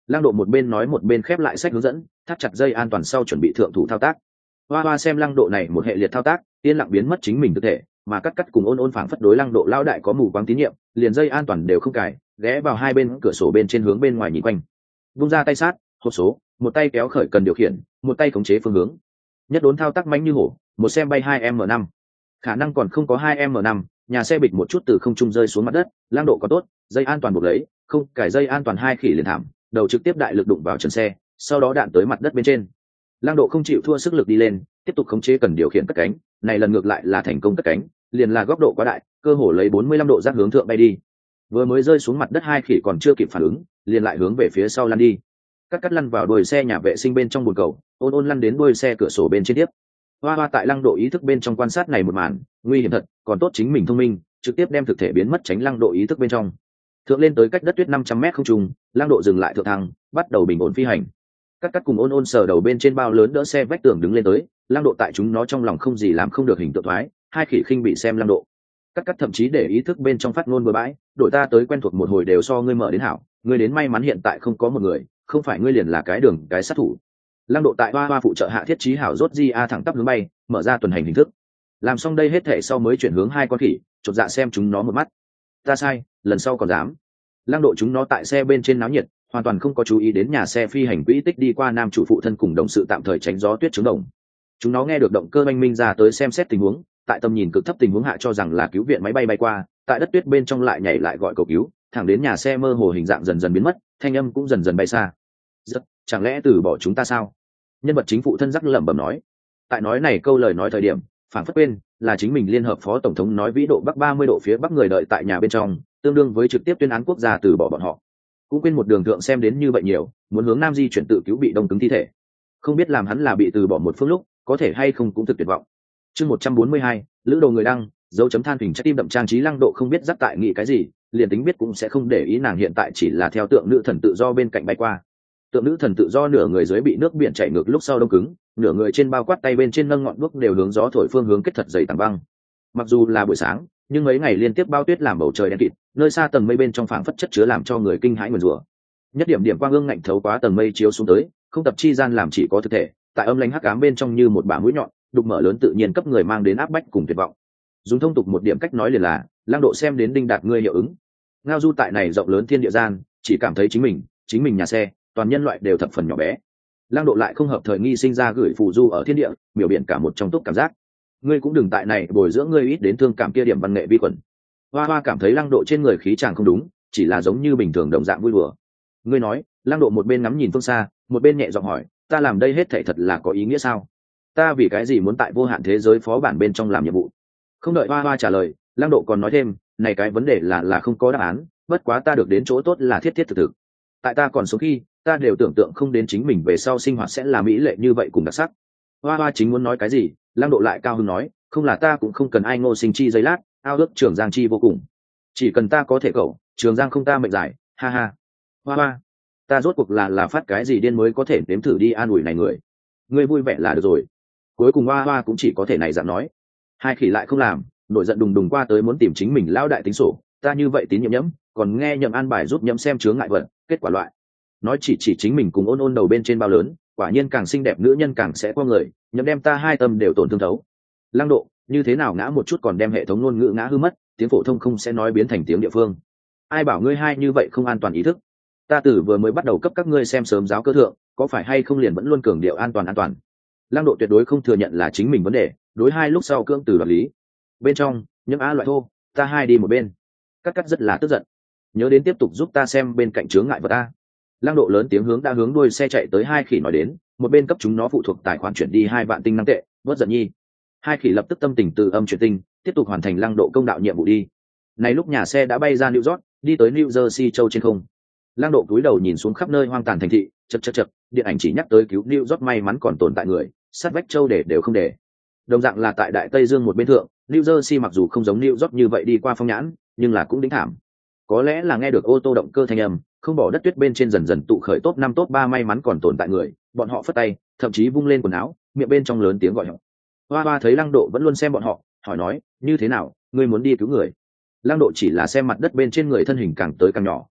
Lăng Độ một bên nói một bên khép lại sách hướng dẫn, thắt chặt dây an toàn sau chuẩn bị thượng thủ thao tác. Hoa Hoa xem Lăng Độ này một hệ liệt thao tác, yên lặng biến mất chính mình thực thể, mà cắt cắt cùng ôn ôn phảng phất đối Lăng Độ lao đại có mù quáng tín nhiệm, liền dây an toàn đều không cài, ghé vào hai bên cửa sổ bên trên hướng bên ngoài nhìn quanh. Vung ra tay sát, hộp số, một tay kéo khởi cần điều khiển, một tay khống chế phương hướng. Nhất đốn thao tác mãnh như hổ, một xem bay 2m5. Khả năng còn không có 2m5, nhà xe bịch một chút từ không trung rơi xuống mặt đất, Lăng Độ có tốt, dây an toàn buộc lấy, không cài dây an toàn hai khỉ liền thảm, đầu trực tiếp đại lực đụng vào trần xe, sau đó đạn tới mặt đất bên trên. Lăng Độ không chịu thua sức lực đi lên, tiếp tục khống chế cần điều khiển cất cánh, này lần ngược lại là thành công cất cánh, liền là góc độ quá đại, cơ hồ lấy 45 độ giác hướng thượng bay đi. Vừa mới rơi xuống mặt đất hai khỉ còn chưa kịp phản ứng, liền lại hướng về phía sau lăn đi. Cắt lăn vào đuôi xe nhà vệ sinh bên trong bồn cầu, ôn lăn đến đuôi xe cửa sổ bên trên tiếp. Hoa Hoa tại Lăng Độ ý thức bên trong quan sát này một màn, nguy hiểm thật, còn tốt chính mình thông minh, trực tiếp đem thực thể biến mất tránh Lăng Độ ý thức bên trong. Thượng lên tới cách đất tuyết 500 m không trung, Lăng Độ dừng lại thượng thang, bắt đầu bình ổn phi hành. Cắt cùng ôn sờ đầu bên trên bao lớn đỡ xe vách tường đứng lên tới, Lăng Độ tại chúng nó trong lòng không gì làm không được hình tượng thoái, hai khỉ khinh bị xem Lăng Độ. Cắt thậm chí để ý thức bên trong phát ngôn bừa bãi, đổi ta tới quen thuộc một hồi đều so ngươi mở đến hảo, ngươi đến may mắn hiện tại không có một người, không phải ngươi liền là cái đường cái sát thủ. Lăng Độ tại Hoa Hoa phụ trợ hạ thiết trí hảo rốt di a thẳng tắp hướng bay, mở ra tuần hành hình thức. Làm xong đây hết thể sau mới chuyển hướng hai con khỉ, chột dạ xem chúng nó một mắt. Ta sai, lần sau còn dám. Lăng Độ chúng nó tại xe bên trên náo nhiệt, hoàn toàn không có chú ý đến nhà xe phi hành quỹ tích đi qua nam chủ phụ thân cùng đồng sự tạm thời tránh gió tuyết trứng đồng. Chúng nó nghe được động cơ oanh minh ra tới xem xét tình huống, tại tầm nhìn cực thấp tình huống hạ cho rằng là cứu viện máy bay bay qua, tại đất tuyết bên trong lại nhảy lại gọi cầu cứu, thẳng đến nhà xe mơ hồ hình dạng dần dần biến mất, thanh âm cũng dần dần bay xa. Chẳng lẽ từ bỏ chúng ta sao? Nhân vật chính phụ thân rắc lẩm bẩm nói. Tại nói này câu lời nói thời điểm, phản phất quên là chính mình liên hợp phó tổng thống nói vĩ độ bắc 30 độ phía bắc người đợi tại nhà bên trong, tương đương với trực tiếp tuyên án quốc gia từ bỏ bọn họ. Cũng quên một đường thượng xem đến như vậy nhiều, muốn hướng nam di chuyển tự cứu bị đông cứng thi thể. Không biết làm hắn là bị từ bỏ một phương lúc, có thể hay không cũng thực tuyệt vọng. Chương 142, lữ đồ người đăng, dấu chấm than phình trái tim đậm trang trí Lăng Độ không biết dắt tại nghĩ cái gì, liền tính biết cũng sẽ không để ý nàng hiện tại chỉ là theo tượng nữ thần tự do bên cạnh bay qua. Tượng nữ thần tự do nửa người dưới bị nước biển chảy ngược lúc sau đông cứng, nửa người trên bao quát tay bên trên nâng ngọn đuốc đều hướng gió thổi phương hướng kết thật dày tảng băng. Mặc dù là buổi sáng, nhưng mấy ngày liên tiếp bao tuyết làm bầu trời đen kịt, nơi xa tầng mây bên trong phảng phất chất chứa làm cho người kinh hãi nguyền rủa. Nhất điểm quang ương ngạnh thấu quá tầng mây chiếu xuống tới, không tập chi gian làm chỉ có thực thể, tại âm lãnh hắc ám bên trong như một bả mũi nhọn, đục mở lớn tự nhiên cấp người mang đến áp bách cùng tuyệt vọng. Dùng thông tục một điểm cách nói liền là, Lăng Độ xem đến đinh đạt ngươi hiệu ứng. Ngao du tại này rộng lớn thiên địa gian, chỉ cảm thấy chính mình nhà xe, toàn nhân loại đều thập phần nhỏ bé. Lăng Độ lại không hợp thời nghi sinh ra gửi phù du ở thiên địa, biểu hiện cả một trong túc cảm giác. Ngươi cũng đừng tại này bồi dưỡng ngươi ít đến thương cảm kia điểm văn nghệ vi khuẩn. Hoa Hoa cảm thấy Lăng Độ trên người khí chàng không đúng, chỉ là giống như bình thường đồng dạng vui đùa. Ngươi nói, Lăng Độ một bên ngắm nhìn phương xa, một bên nhẹ giọng hỏi, ta làm đây hết thảy thật là có ý nghĩa sao? Ta vì cái gì muốn tại vô hạn thế giới phó bản bên trong làm nhiệm vụ? Không đợi Hoa Hoa trả lời, Lăng Độ còn nói thêm, này cái vấn đề là không có đáp án, bất quá ta được đến chỗ tốt là thiết thực. Tại ta còn sống khi, ta đều tưởng tượng không đến chính mình về sau sinh hoạt sẽ là mỹ lệ như vậy cùng đặc sắc. Hoa Hoa chính muốn nói cái gì, Lăng Độ lại cao hứng nói, không là ta cũng không cần ai ngô sinh chi giây lát, ao ước Trường Giang chi vô cùng. Chỉ cần ta có thể cậu, Trường Giang không ta mệnh giải, ha ha. Hoa Hoa, ta rốt cuộc là phát cái gì điên mới có thể nếm thử đi an ủi này người. Ngươi vui vẻ là được rồi. Cuối cùng Hoa Hoa cũng chỉ có thể này dạng nói. Hai khỉ lại không làm, nổi giận đùng qua tới muốn tìm chính mình lao đại tính sổ, ta như vậy tín nhiệm nhẫm, còn nghe nhậm an bài giúp nhẫm xem chướng ngại vật, kết quả loại. Nói chỉ chính mình cùng ôn đầu bên trên bao lớn, quả nhiên càng xinh đẹp nữ nhân càng sẽ qua người, nhậm đem ta hai tâm đều tổn thương thấu. Lăng Độ, như thế nào ngã một chút còn đem hệ thống ngôn ngữ ngã hư mất, tiếng phổ thông không sẽ nói biến thành tiếng địa phương. Ai bảo ngươi hai như vậy không an toàn ý thức? Ta tử vừa mới bắt đầu cấp các ngươi xem sớm giáo cơ thượng, có phải hay không liền vẫn luôn cường điệu an toàn. Lăng Độ tuyệt đối không thừa nhận là chính mình vấn đề, đối hai lúc sau cưỡng từ đoạt lý. Bên trong, nhậm a loại thô, ta hai đi một bên. Cắt rất là tức giận. Nhớ đến tiếp tục giúp ta xem bên cạnh chướng ngại vật ta. Lăng Độ lớn tiếng hướng đuôi xe chạy tới hai khỉ nói đến, một bên cấp chúng nó phụ thuộc tài khoản chuyển đi 2 vạn tinh năng tệ, vớt giận nhi. Hai khỉ lập tức tâm tình từ âm chuyển tinh, tiếp tục hoàn thành Lăng Độ công đạo nhiệm vụ đi. Này lúc nhà xe đã bay ra New York, đi tới New Jersey châu trên không. Lăng Độ cúi đầu nhìn xuống khắp nơi hoang tàn thành thị, chật, điện ảnh chỉ nhắc tới cứu New York may mắn còn tồn tại người, sát vách châu để đều không để. Đồng dạng là tại Đại Tây Dương một bên thượng, New Jersey mặc dù không giống New York như vậy đi qua phong nhãn, nhưng là cũng đính thảm. Có lẽ là nghe được ô tô động cơ thanh âm, không bỏ đất tuyết bên trên dần dần tụ khởi top 5 top 3 may mắn còn tồn tại người, bọn họ phất tay, thậm chí vung lên quần áo, miệng bên trong lớn tiếng gọi họ. Hoa Hoa thấy Lăng Độ vẫn luôn xem bọn họ, hỏi nói, như thế nào, ngươi muốn đi cứu người? Lăng Độ chỉ là xem mặt đất bên trên người thân hình càng tới càng nhỏ,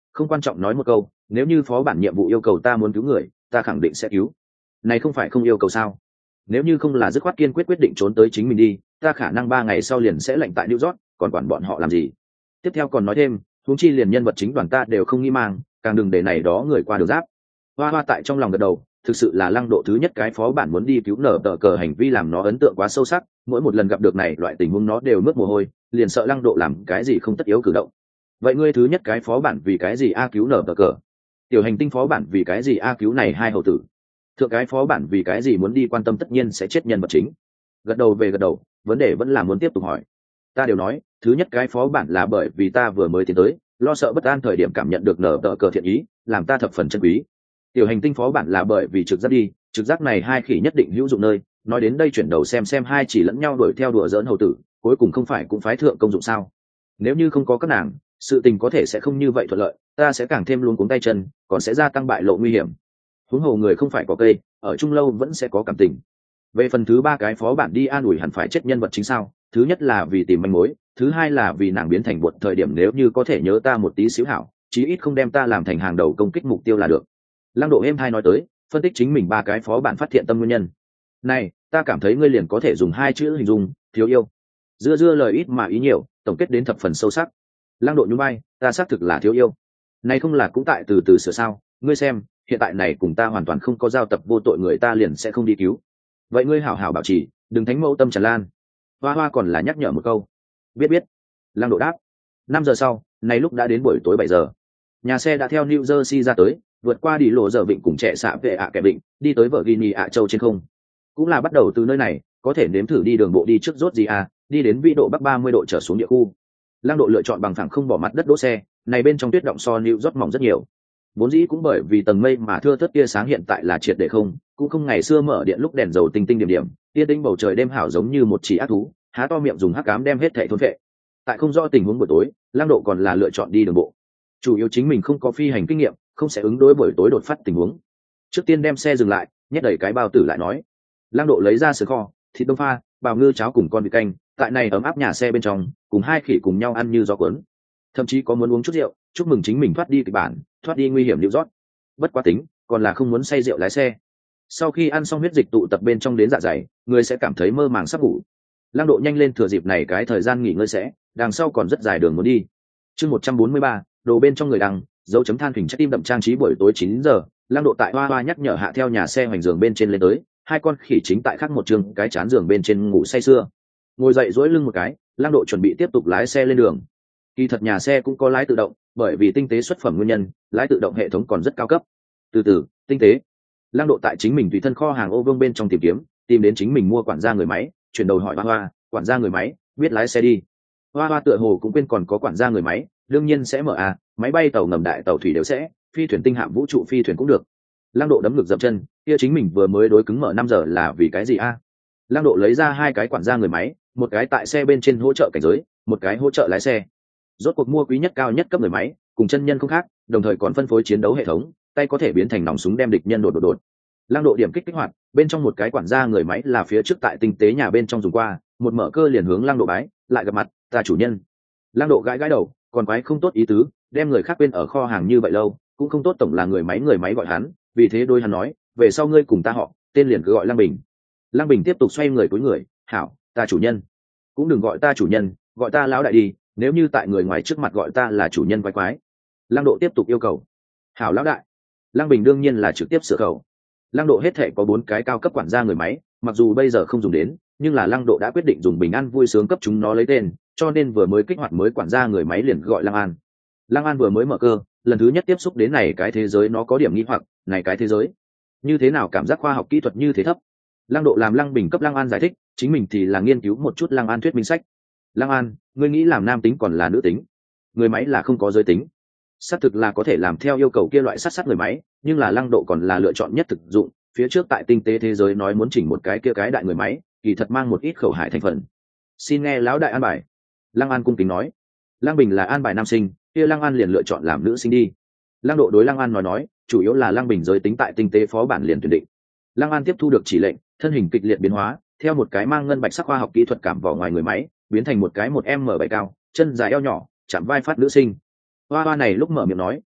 không quan trọng nói một câu, nếu như phó bản nhiệm vụ yêu cầu ta muốn cứu người, ta khẳng định sẽ cứu. Này không phải không yêu cầu sao? Nếu như không là dứt khoát kiên quyết định trốn tới chính mình đi, ta khả năng 3 ngày sau liền sẽ lệnh tại New York, còn quản bọn họ làm gì? Tiếp theo còn nói thêm, huống chi liền nhân vật chính đoàn ta đều không nghĩ mang, càng đừng để này đó người qua đường giáp. Hoa Hoa tại trong lòng gật đầu, thực sự là Lăng Độ thứ nhất cái phó bản muốn đi cứu nở tờ cờ hành vi làm nó ấn tượng quá sâu sắc, mỗi một lần gặp được này loại tình huống nó đều mướt mồ hôi, liền sợ Lăng Độ làm cái gì không tất yếu cử động. Vậy ngươi thứ nhất cái phó bản vì cái gì a cứu nở tờ cờ? Tiểu hành tinh phó bản vì cái gì a cứu này hai hầu tử? Thượng cái phó bản vì cái gì muốn đi quan tâm tất nhiên sẽ chết nhân vật chính? Gật đầu về gật đầu, vấn đề vẫn là muốn tiếp tục hỏi. Ta đều nói, thứ nhất cái phó bản là bởi vì ta vừa mới tiến tới, lo sợ bất an thời điểm cảm nhận được nở tờ cờ thiện ý, làm ta thập phần chân quý. Tiểu hành tinh phó bản là bởi vì trực giác đi, trực giác này hai khỉ nhất định hữu dụng nơi. Nói đến đây chuyển đầu xem hai chỉ lẫn nhau đuổi theo đùa giỡn hầu tử, cuối cùng không phải cũng phái thượng công dụng sao? Nếu như không có các nàng, sự tình có thể sẽ không như vậy thuận lợi, ta sẽ càng thêm luống cuống tay chân, còn sẽ gia tăng bại lộ nguy hiểm. Huống hồ người không phải có cây, ở chung lâu vẫn sẽ có cảm tình. Về phần thứ ba cái phó bản đi an ủi hẳn phải chết nhân vật chính sao? Thứ nhất là vì tìm manh mối, thứ hai là vì nàng biến thành bột thời điểm nếu như có thể nhớ ta một tí xíu hảo, chí ít không đem ta làm thành hàng đầu công kích mục tiêu là được. Lăng Độ êm hai nói tới, phân tích chính mình ba cái phó bản phát hiện tâm nguyên nhân. Này, ta cảm thấy ngươi liền có thể dùng hai chữ hình dung, thiếu yêu. Dưa lời ít mà ý nhiều, tổng kết đến thập phần sâu sắc. Lăng Độ nhún vai, ta xác thực là thiếu yêu. Này không là cũng tại từ từ sửa sao? Ngươi xem, hiện tại này cùng ta hoàn toàn không có giao tập vô tội người ta liền sẽ không đi cứu. Vậy ngươi hảo hảo bảo trì, đừng thánh mẫu tâm tràn lan. Hoa Hoa còn là nhắc nhở một câu. Biết. Lăng Độ đáp. 5 giờ sau, này lúc đã đến buổi tối 7 giờ. Nhà xe đã theo New Jersey ra tới, vượt qua đi lộ giờ vịnh cùng trẻ xạ vệ ạ kẻ vịnh, đi tới Virginia ạ châu trên không. Cũng là bắt đầu từ nơi này, có thể nếm thử đi đường bộ đi trước Georgia, đi đến vĩ độ bắc 30 độ trở xuống địa khu. Lăng Độ lựa chọn bằng phẳng không bỏ mặt đất đỗ xe, này bên trong tuyết động so New York mỏng rất nhiều. Vốn dĩ cũng bởi vì tầng mây mà thưa thớt tia sáng hiện tại là triệt để không, cũng không ngày xưa mở điện lúc đèn dầu tinh tinh điểm điểm, tia tinh bầu trời đêm hảo giống như một chỉ ác thú, há to miệng dùng hắc ám đem hết thảy thôn phệ. Tại không rõ tình huống buổi tối, Lăng Độ còn là lựa chọn đi đường bộ. Chủ yếu chính mình không có phi hành kinh nghiệm, không sẽ ứng đối buổi tối đột phát tình huống. Trước tiên đem xe dừng lại, nhét đầy cái bao tử lại nói. Lăng Độ lấy ra sữa kho, thịt đông pha, bào ngư cháo cùng con vịt canh, tại này ấm áp nhà xe bên trong, cùng hai khỉ cùng nhau ăn như gió cuốn. Thậm chí có muốn uống chút rượu, chúc mừng chính mình thoát đi kịch bản, thoát đi nguy hiểm lưu rót. Bất quá tính, còn là không muốn say rượu lái xe. Sau khi ăn xong huyết dịch tụ tập bên trong đến dạ dày, người sẽ cảm thấy mơ màng sắp ngủ. Lăng Độ nhanh lên thừa dịp này cái thời gian nghỉ ngơi sẽ, đằng sau còn rất dài đường muốn đi. Chương 143, đồ bên trong người đằng, dấu chấm than phình trái tim đậm trang trí buổi tối 9 giờ, Lăng Độ tại Hoa Hoa nhắc nhở hạ theo nhà xe hoành giường bên trên lên tới, hai con khỉ chính tại khác một trường cái chán giường bên trên ngủ say sưa. Ngồi dậy duỗi lưng một cái, Lăng Độ chuẩn bị tiếp tục lái xe lên đường. Kỳ thật nhà xe cũng có lái tự động, bởi vì tinh tế xuất phẩm nguyên nhân, lái tự động hệ thống còn rất cao cấp. Từ từ, tinh tế. Lăng Độ tại chính mình tùy thân kho hàng ô vương bên trong tìm kiếm, tìm đến chính mình mua quản gia người máy, chuyển đầu hỏi Hoa Hoa, quản gia người máy, biết lái xe đi. Hoa Hoa tựa hồ cũng quên còn có quản gia người máy, đương nhiên sẽ mở máy bay tàu ngầm đại tàu thủy đều sẽ, phi thuyền tinh hạm vũ trụ phi thuyền cũng được. Lăng Độ đấm ngực dậm chân, kia chính mình vừa mới đối cứng mở 5 giờ là vì cái gì Lăng Độ lấy ra hai cái quản gia người máy, một cái tại xe bên trên hỗ trợ cảnh giới, một cái hỗ trợ lái xe. Rốt cuộc mua quý nhất cao nhất cấp người máy, cùng chân nhân không khác, đồng thời còn phân phối chiến đấu hệ thống, tay có thể biến thành nòng súng đem địch nhân đột. Lăng Độ điểm kích kích hoạt, bên trong một cái quản gia người máy là phía trước tại tinh tế nhà bên trong dùng qua, một mở cơ liền hướng Lăng Độ bái, lại gặp mặt, ta chủ nhân. Lăng Độ gãi đầu, còn quái không tốt ý tứ, đem người khác quên ở kho hàng như vậy lâu, cũng không tốt tổng là người máy gọi hắn, vì thế đôi hắn nói, về sau ngươi cùng ta họ, tên liền cứ gọi Lăng Bình. Lăng Bình tiếp tục xoay người cúi người, hảo, ta chủ nhân. Cũng đừng gọi ta chủ nhân, gọi ta lão đại đi, nếu như tại người ngoài trước mặt gọi ta là chủ nhân quái. Lăng Độ tiếp tục yêu cầu, hảo lão đại. Lăng Bình đương nhiên là trực tiếp sửa khẩu. Lăng Độ hết thể có 4 cái cao cấp quản gia người máy, mặc dù bây giờ không dùng đến, nhưng là Lăng Độ đã quyết định dùng bình an vui sướng cấp chúng nó lấy tên, cho nên vừa mới kích hoạt mới quản gia người máy liền gọi Lăng An. Lăng An vừa mới mở cơ, lần thứ nhất tiếp xúc đến này cái thế giới nó có điểm nghi hoặc, này cái thế giới như thế nào cảm giác khoa học kỹ thuật như thế thấp. Lăng Độ làm Lăng Bình cấp Lăng An giải thích, chính mình thì là nghiên cứu một chút Lăng An thuyết minh sách. Lăng An, ngươi nghĩ làm nam tính còn là nữ tính? Người máy là không có giới tính. Xác thực là có thể làm theo yêu cầu kia loại sát người máy, nhưng là Lăng Độ còn là lựa chọn nhất thực dụng, phía trước tại tinh tế thế giới nói muốn chỉnh một cái kia cái đại người máy, kỳ thật mang một ít khẩu hải thành phần. Xin nghe lão đại an bài. Lăng An cung kính nói. Lăng Bình là an bài nam sinh, kia Lăng An liền lựa chọn làm nữ sinh đi. Lăng Độ đối Lăng An nói, chủ yếu là Lăng Bình giới tính tại tinh tế phó bản liền tuyển định. Lăng An tiếp thu được chỉ lệnh, thân hình kịch liệt biến hóa, theo một cái mang ngân bạch sắc khoa học kỹ thuật cảm vỏ ngoài người máy, biến thành một cái 1m7 cao, chân dài eo nhỏ, chạm vai phát nữ sinh. Hoa Hoa này lúc mở miệng nói,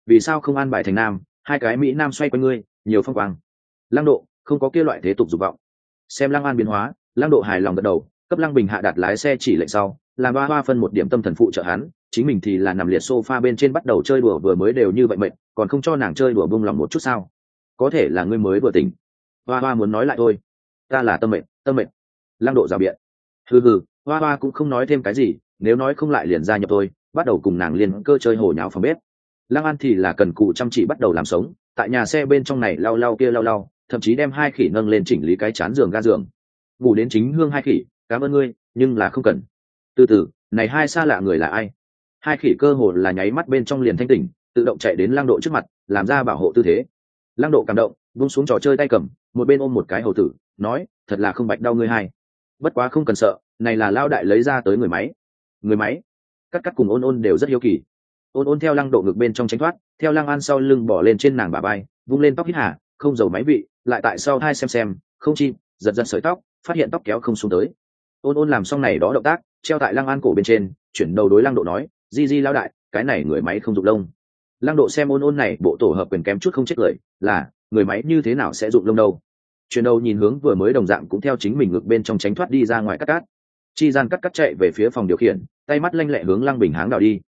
vì sao không an bài thành nam, hai cái mỹ nam xoay quanh ngươi, nhiều phong quang. Lăng Độ không có kia loại thế tục dục vọng. Xem Lăng An biến hóa, Lăng Độ hài lòng gật đầu, cấp Lăng Bình hạ đặt lái xe chỉ lệnh sau, làm Hoa Hoa phân một điểm tâm thần phụ trợ hắn, chính mình thì là nằm liệt sofa bên trên bắt đầu chơi đùa, vừa mới đều như vậy mệt, còn không cho nàng chơi đùa buông lòng một chút sao? Có thể là ngươi mới vừa tỉnh. Hoa Hoa muốn nói lại thôi. Ta là tâm mệt. Lăng Độ rào biện. Hừ, Hoa Hoa cũng không nói thêm cái gì, nếu nói không lại liền gia nhập tôi, bắt đầu cùng nàng liên cơ chơi hồ nháo phòng bếp. Lăng An thì là cần cù chăm chỉ bắt đầu làm sống, tại nhà xe bên trong này lau kia lau, thậm chí đem hai khỉ nâng lên chỉnh lý cái chán giường ga giường. Ngủ đến chính hương hai khỉ, cảm ơn ngươi, nhưng là không cần. Từ từ, này hai xa lạ người là ai? Hai khỉ cơ hồ là nháy mắt bên trong liền thanh tỉnh, tự động chạy đến Lăng Độ trước mặt, làm ra bảo hộ tư thế. Lăng Độ cảm động, vung xuống trò chơi tay cầm, một bên ôm một cái hầu tử, nói, thật là không bạch đau ngươi hai. Bất quá không cần sợ, này là lao đại lấy ra tới người máy. Cắt cùng ôn đều rất hiếu kỳ. Ôn theo Lăng Độ ngực bên trong tránh thoát, theo Lăng An sau lưng bỏ lên trên nàng bả vai, vung lên tóc hít hà, không dầu máy vị, lại tại sau hai xem, không chi, giật sợi tóc, phát hiện tóc kéo không xuống tới. Ôn làm xong này đó động tác, treo tại Lăng An cổ bên trên, chuyển đầu đối Lăng Độ nói, di lao đại, cái này người máy không dụng lông. Lăng Độ xem ôn này bộ tổ hợp quyền kém chút không chết lời, là người máy như thế nào sẽ dụng lông đâu? Chuyển đầu nhìn hướng vừa mới đồng dạng cũng theo chính mình ngực bên trong tránh thoát đi ra ngoài cắt. Chi gian cắt chạy về phía phòng điều khiển, tay mắt lanh lẹ hướng Lăng Bình háng đảo đi.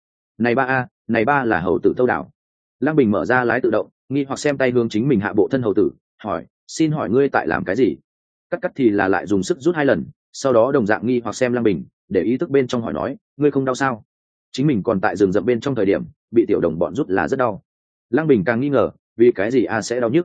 Này ba là hầu tử Tâu đảo. Lăng Bình mở ra lái tự động, nghi hoặc xem tay hướng chính mình hạ bộ thân hầu tử, hỏi, xin hỏi ngươi tại làm cái gì? Cắt thì là lại dùng sức rút hai lần, sau đó đồng dạng nghi hoặc xem Lăng Bình, để ý thức bên trong hỏi nói, ngươi không đau sao? Chính mình còn tại rừng rậm bên trong thời điểm, bị tiểu đồng bọn rút là rất đau. Lăng Bình càng nghi ngờ, vì cái gì sẽ đau nhức?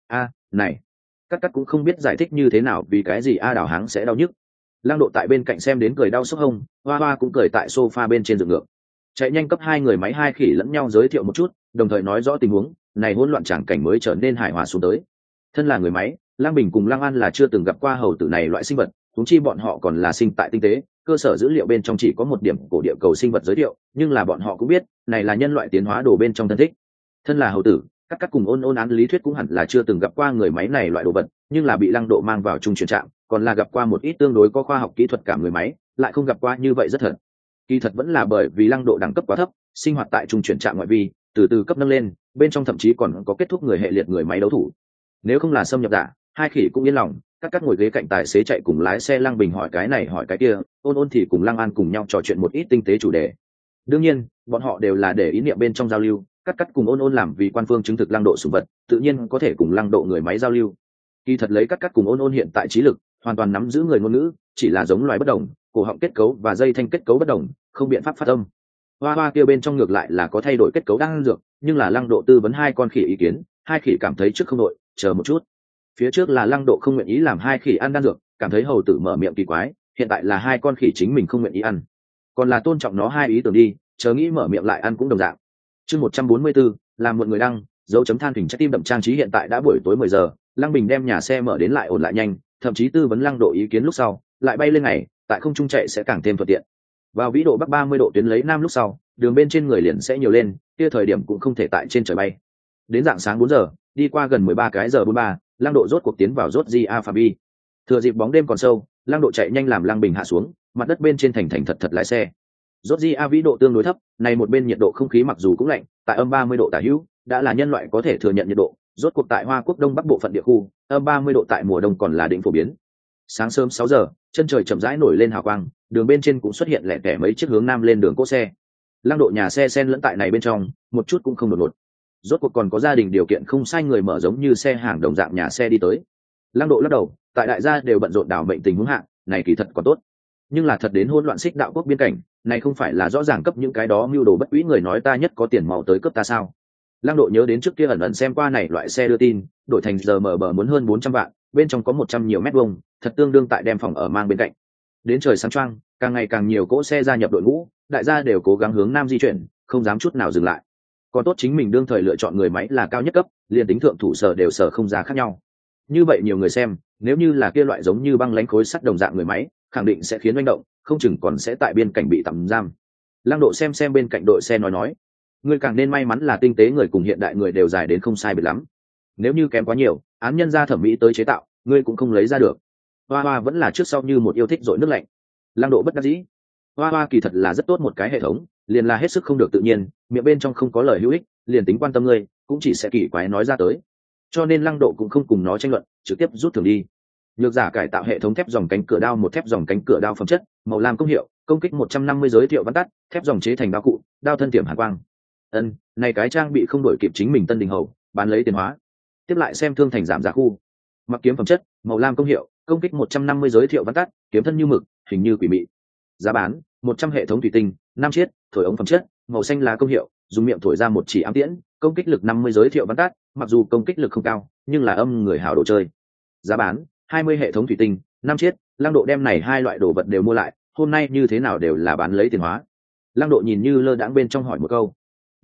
Này, cắt cũng không biết giải thích như thế nào vì cái gì đảo háng sẽ đau nhức. Lăng Độ tại bên cạnh xem đến cười đau sốc hông, Hoa cũng cười tại sofa bên trên dựng ngược. Chạy nhanh cấp hai người máy hai khỉ lẫn nhau giới thiệu một chút, đồng thời nói rõ tình huống, này hỗn loạn tràng cảnh mới trở nên hài hòa xuống tới. Thân là người máy, Lăng Bình cùng Lăng An là chưa từng gặp qua hầu tử này loại sinh vật, huống chi bọn họ còn là sinh tại tinh tế, cơ sở dữ liệu bên trong chỉ có một điểm cổ địa cầu sinh vật giới thiệu, nhưng là bọn họ cũng biết, này là nhân loại tiến hóa đồ bên trong thân thích. Thân là hầu tử, các cùng ôn án lý thuyết cũng hẳn là chưa từng gặp qua người máy này loại đồ vật, nhưng là bị Lăng Độ mang vào trung chuyển trạm, còn là gặp qua một ít tương đối có khoa học kỹ thuật cảm người máy, lại không gặp qua như vậy rất thật. Kỳ thật vẫn là bởi vì Lăng Độ đẳng cấp quá thấp, sinh hoạt tại trung chuyển trạm ngoại vi, từ từ cấp nâng lên, bên trong thậm chí còn có kết thúc người hệ liệt người máy đấu thủ. Nếu không là xâm nhập giả, hai khỉ cũng yên lòng, các ngồi ghế cạnh tài xế chạy cùng lái xe Lăng Bình hỏi cái này hỏi cái kia, ôn thì cùng Lăng An cùng nhau trò chuyện một ít tinh tế chủ đề. Đương nhiên, bọn họ đều là để ý niệm bên trong giao lưu, cắt cùng ôn làm vì quan phương chứng thực Lăng Độ sủng vật, tự nhiên có thể cùng Lăng Độ người máy giao lưu. Kỳ thật lấy cắt cùng ôn hiện tại trí lực, hoàn toàn nắm giữ người ngôn ngữ, chỉ là giống loài bất đồng, cổ họng kết cấu và dây thanh kết cấu bất đồng, không biện pháp phát âm. Hoa kia bên trong ngược lại là có thay đổi kết cấu đang dược, nhưng là Lăng Độ tư vấn hai con khỉ ý kiến, hai khỉ cảm thấy trước không đội, chờ một chút. Phía trước là Lăng Độ không nguyện ý làm hai khỉ ăn đan dược, cảm thấy hầu tử mở miệng kỳ quái, hiện tại là hai con khỉ chính mình không nguyện ý ăn, còn là tôn trọng nó hai ý tưởng đi, chờ nghĩ mở miệng lại ăn cũng đồng dạng. Chương 144, làm một người đăng, dấu chấm than thỉnh trái tim đậm trang trí hiện tại đã buổi tối 10 giờ, Lăng Bình đem nhà xe mở đến lại ổn lại nhanh, thậm chí tư vấn Lăng Độ ý kiến lúc sau, lại bay lên ngày, tại không trung chạy sẽ càng thêm thuận tiện. Vào vĩ độ bắc 30 độ tuyến lấy nam lúc sau, đường bên trên người liền sẽ nhiều lên, kia thời điểm cũng không thể tại trên trời bay. Đến dạng sáng 4 giờ, đi qua gần 13 cái giờ 43, Lăng Độ rốt cuộc tiến vào rốt Gia Fabi. Thừa dịp bóng đêm còn sâu, Lăng Độ chạy nhanh làm Lăng Bình hạ xuống, mặt đất bên trên thành thật lái xe. Rốt Gia vĩ độ tương đối thấp, này một bên nhiệt độ không khí mặc dù cũng lạnh, tại âm 30 độ tả hữu, đã là nhân loại có thể thừa nhận nhiệt độ. Rốt cuộc tại Hoa Quốc Đông Bắc bộ phận địa khu, âm 30 độ tại mùa đông còn là đỉnh phổ biến. Sáng sớm 6 giờ, chân trời chậm rãi nổi lên hào quang, đường bên trên cũng xuất hiện lẻ tẻ mấy chiếc hướng nam lên đường cỗ xe. Lăng Độ nhà xe xen lẫn tại này bên trong, một chút cũng không đột ngột. Rốt cuộc còn có gia đình điều kiện không sai người mở giống như xe hàng đồng dạng nhà xe đi tới. Lăng Độ lắc đầu, tại đại gia đều bận rộn đảo mệnh tình huống hạ, này kỳ thật còn tốt. Nhưng là thật đến hỗn loạn xích đạo quốc biên cảnh, này không phải là rõ ràng cấp những cái đó mưu đồ bất quý người nói ta nhất có tiền màu tới cướp ta sao? Lăng Độ nhớ đến trước kia ẩn xem qua này loại xe đưa tin, đổi thành giờ mở bờ muốn hơn 400 vạn, bên trong có 100 nhiều mét vuông, thật tương đương tại đem phòng ở mang bên cạnh. Đến trời sáng choang, càng ngày càng nhiều cỗ xe gia nhập đội ngũ, đại gia đều cố gắng hướng nam di chuyển, không dám chút nào dừng lại. Còn tốt chính mình đương thời lựa chọn người máy là cao nhất cấp, liền tính thượng thủ sở đều sở không giá khác nhau. Như vậy nhiều người xem, nếu như là kia loại giống như băng lãnh khối sắt đồng dạng người máy, khẳng định sẽ khiến manh động, không chừng còn sẽ tại biên cảnh bị tạm giam. Lăng Độ xem bên cạnh đội xe nói, người càng nên may mắn là tinh tế người cùng hiện đại người đều dài đến không sai biệt lắm. Nếu như kém quá nhiều, án nhân ra thẩm mỹ tới chế tạo, ngươi cũng không lấy ra được. Hoa vẫn là trước sau như một yêu thích dội nước lạnh. Lăng Độ bất đắc dĩ. Hoa kỳ thật là rất tốt một cái hệ thống, liền là hết sức không được tự nhiên, miệng bên trong không có lời hữu ích, liền tính quan tâm ngươi cũng chỉ sẽ kỳ quái nói ra tới, cho nên Lăng Độ cũng không cùng nó tranh luận, trực tiếp rút thưởng đi. Nhược giả cải tạo hệ thống thép dòng cánh cửa đao, một thép dòng cánh cửa đao phẩm chất màu lam công hiệu, công kích 150 giới thiệu văn tắt, thép dòng chế thành đao cụ, đao thân tiềm hàn quang. Này cái trang bị không đổi kịp chính mình Tân Đình Hầu, bán lấy tiền hóa. Tiếp lại xem thương thành giảm giá khu. Mặc kiếm phẩm chất màu lam công hiệu, công kích 150 giới thiệu văn tắt, kiếm thân như mực, hình như quỷ mị. Giá bán 100 hệ thống thủy tinh 5 chiết, thổi ống phẩm chất màu xanh lá công hiệu, dùng miệng thổi ra một chỉ ám tiễn, công kích lực 50 giới thiệu văn tắt, mặc dù công kích lực không cao nhưng là âm người hảo đồ chơi. Giá bán 20 hệ thống thủy tinh 5 chiết. Lăng Độ đem này hai loại đồ vật đều mua lại, hôm nay như thế nào đều là bán lấy tiền hóa. Lăng Độ nhìn như lơ đãng bên trong hỏi một câu,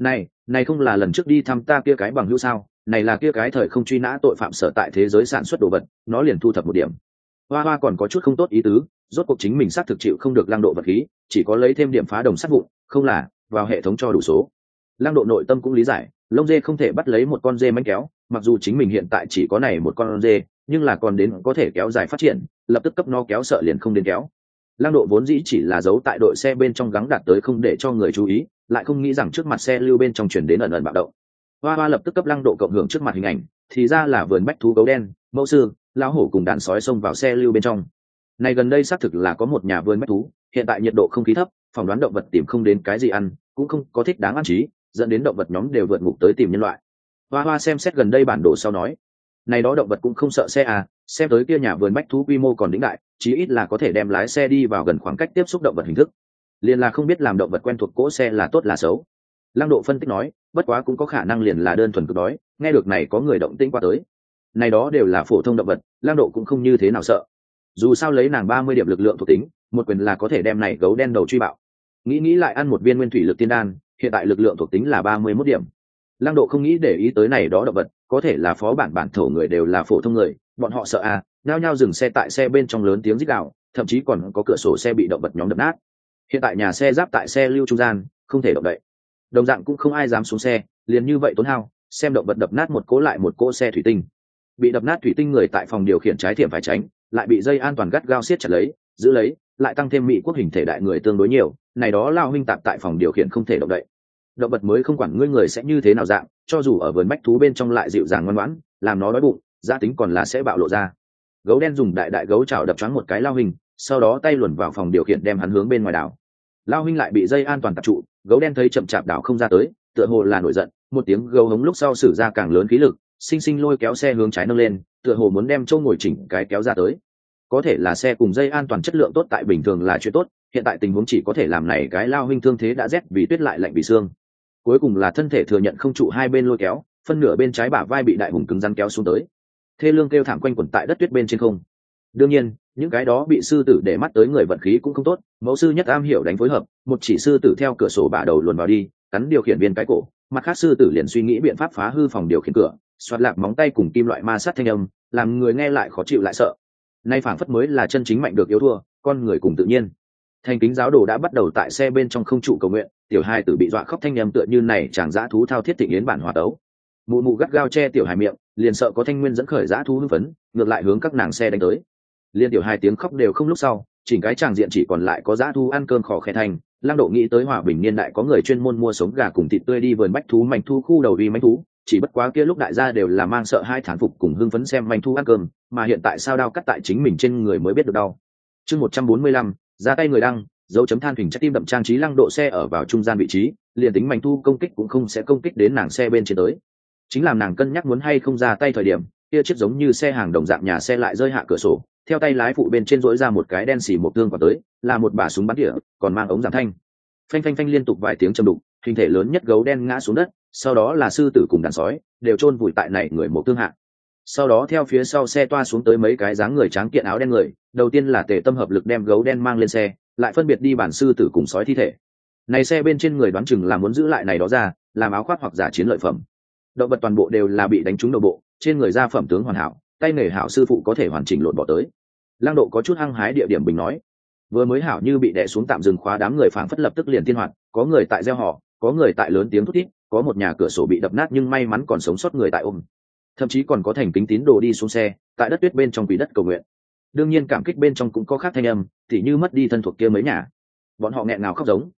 này không là lần trước đi thăm ta kia cái bằng hữu sao? Này là kia cái thời không truy nã tội phạm sở tại thế giới sản xuất đồ vật, nó liền thu thập một điểm. Hoa Hoa còn có chút không tốt ý tứ, rốt cuộc chính mình xác thực chịu không được Lăng Độ vật khí, chỉ có lấy thêm điểm phá đồng sắt vụn, không là vào hệ thống cho đủ số. Lăng Độ nội tâm cũng lý giải, lông dê không thể bắt lấy một con dê mánh kéo, mặc dù chính mình hiện tại chỉ có này một con dê, nhưng là còn đến có thể kéo dài phát triển, lập tức cấp nó kéo sợ liền không đến kéo. Lăng Độ vốn dĩ chỉ là giấu tại đội xe bên trong gắng đạt tới không để cho người chú ý, lại không nghĩ rằng trước mặt xe lưu bên trong chuyển đến ẩn ẩn bạo động. Hoa Hoa lập tức cấp Lăng Độ cộng hưởng trước mặt hình ảnh, thì ra là vườn bách thú gấu đen, mẫu sư, lão hổ cùng đàn sói xông vào xe lưu bên trong. Này gần đây xác thực là có một nhà vườn bách thú, hiện tại nhiệt độ không khí thấp, phỏng đoán động vật tìm không đến cái gì ăn, cũng không có thích đáng ăn trí, dẫn đến động vật nhóm đều vượt ngục tới tìm nhân loại. Hoa Hoa xem xét gần đây bản đồ sau nói, này đó động vật cũng không sợ xe à, xem tới kia nhà vườn bách thú quy mô còn đỉnh đại, chí ít là có thể đem lái xe đi vào gần khoảng cách tiếp xúc động vật hình thức. Liền là không biết làm động vật quen thuộc cỗ xe là tốt là xấu. Lăng Độ phân tích nói, bất quá cũng có khả năng liền là đơn thuần cực đói, nghe được này có người động tĩnh qua tới. Này đó đều là phổ thông động vật, Lăng Độ cũng không như thế nào sợ. Dù sao lấy nàng 30 điểm lực lượng thuộc tính, một quyền là có thể đem này gấu đen đầu truy bạo. Nghĩ lại ăn một viên nguyên thủy lực tiên đan, hiện tại lực lượng thuộc tính là 31 điểm. Lăng Độ không nghĩ để ý tới này đó động vật, có thể là phó bản thổ người đều là phổ thông người, bọn họ sợ à, nhao nhao dừng xe tại xe bên trong lớn tiếng rít gào, thậm chí còn có cửa sổ xe bị động vật nhóm đập nát. Hiện tại nhà xe giáp tại xe lưu trung gian, không thể động đậy. Đồng dạng cũng không ai dám xuống xe, liền như vậy tốn hao, xem động vật đập nát một cỗ lại một cỗ xe thủy tinh. Bị đập nát thủy tinh người tại phòng điều khiển trái thiểm phải tránh, lại bị dây an toàn gắt gao siết chặt lấy, giữ lấy, lại tăng thêm mỹ quốc hình thể đại người tương đối nhiều, này đó lao huynh tạp tại phòng điều khiển không thể động đậy. Động vật mới không quản ngươi người sẽ như thế nào dạng, cho dù ở vườn bách thú bên trong lại dịu dàng ngoan ngoãn, làm nó đói bụng, giá tính còn là sẽ bạo lộ ra. Gấu đen dùng đại gấu chảo đập choáng một cái lao huynh, sau đó tay luồn vào phòng điều khiển đem hắn hướng bên ngoài đảo. Lao huynh lại bị dây an toàn tập trụ, gấu đen thấy chậm chạp đảo không ra tới, tựa hồ là nổi giận, một tiếng gâu hống lúc sau sử ra càng lớn khí lực, sinh lôi kéo xe hướng trái nâng lên, tựa hồ muốn đem châu ngồi chỉnh cái kéo ra tới. Có thể là xe cùng dây an toàn chất lượng tốt tại bình thường là chuyện tốt, hiện tại tình huống chỉ có thể làm này cái lao huynh thương thế đã rét vì tuyết lại lạnh vì xương. Cuối cùng là thân thể thừa nhận không trụ hai bên lôi kéo, phân nửa bên trái bả vai bị đại hùng cứng rắn kéo xuống tới. Thê lương kêu thảm quanh quẩn tại đất tuyết bên trên không. Đương nhiên, những cái đó bị sư tử để mắt tới người vận khí cũng không tốt, mẫu sư nhất am hiểu đánh phối hợp, một chỉ sư tử theo cửa sổ bả đầu luồn vào đi, cắn điều khiển viên cái cổ, mặt khác sư tử liền suy nghĩ biện pháp phá hư phòng điều khiển cửa, xoạt lạc móng tay cùng kim loại ma sát thanh âm, làm người nghe lại khó chịu lại sợ. Nay phảng phất mới là chân chính mạnh được yếu thua, con người cùng tự nhiên. Thành kính giáo đồ đã bắt đầu tại xe bên trong không trụ cầu nguyện, tiểu hai tử bị dọa khóc thanh âm tựa như này chàng dã thú thao thiết thịnh yến bản hòa tấu. Mụ mụ gắt gao che tiểu hài miệng, liền sợ có thanh nguyên dẫn khởi dã thú hưng phấn, ngược lại hướng các nàng xe đánh tới. Liên tiểu hai tiếng khóc đều không lúc sau, chỉnh cái tràng diện chỉ còn lại có dã thú ăn cơm khò khè thành. Lăng Độ nghĩ tới hòa bình niên đại có người chuyên môn mua sống gà cùng thịt tươi đi vườn bách thú manh thu khu đầu đi manh thú, chỉ bất quá kia lúc đại gia đều là mang sợ hai thán phục cùng hưng phấn xem manh thú ăn cơm, mà hiện tại sao đao cắt tại chính mình trên người mới biết được đau. Chương 145, ra tay người đăng, dấu chấm than hình trái tim đậm trang trí. Lăng Độ xe ở vào trung gian vị trí, liền tính manh thu công kích cũng không sẽ công kích đến nàng xe bên trên tới. Chính làm nàng cân nhắc muốn hay không ra tay thời điểm, kia chiếc giống như xe hàng đồng dạng nhà xe lại rơi hạ cửa sổ, theo tay lái phụ bên trên rỗi ra một cái đen xì một thương quả tới, là một bả súng bắn tỉa, còn mang ống giảm thanh. Phanh phanh phanh liên tục vài tiếng trầm đục, hình thể lớn nhất gấu đen ngã xuống đất, sau đó là sư tử cùng đàn sói đều chôn vùi tại này người một thương hạ. Sau đó theo phía sau xe toa xuống tới mấy cái dáng người tráng kiện áo đen người, đầu tiên là tề tâm hợp lực đem gấu đen mang lên xe, lại phân biệt đi bản sư tử cùng sói thi thể. Này xe bên trên người đoán chừng là muốn giữ lại này đó ra, làm áo khoác hoặc giả chiến lợi phẩm. Động vật toàn bộ đều là bị đánh trúng đầu bộ, trên người da phẩm tướng hoàn hảo, tay nghề hảo sư phụ có thể hoàn chỉnh lột bỏ tới. Lăng Độ có chút hăng hái địa điểm bình nói, vừa mới hảo như bị đè xuống tạm dừng khóa, đám người phảng phất lập tức liền tiên hoạt, có người tại reo hò, có người tại lớn tiếng thút thít, có một nhà cửa sổ bị đập nát nhưng may mắn còn sống sót người tại ôm, thậm chí còn có thành kính tín đồ đi xuống xe, tại đất tuyết bên trong quỷ đất cầu nguyện. Đương nhiên cảm kích bên trong cũng có khác thanh âm, tỉ như mất đi thân thuộc kia mấy nhà, bọn họ nghẹn ngào khóc giống,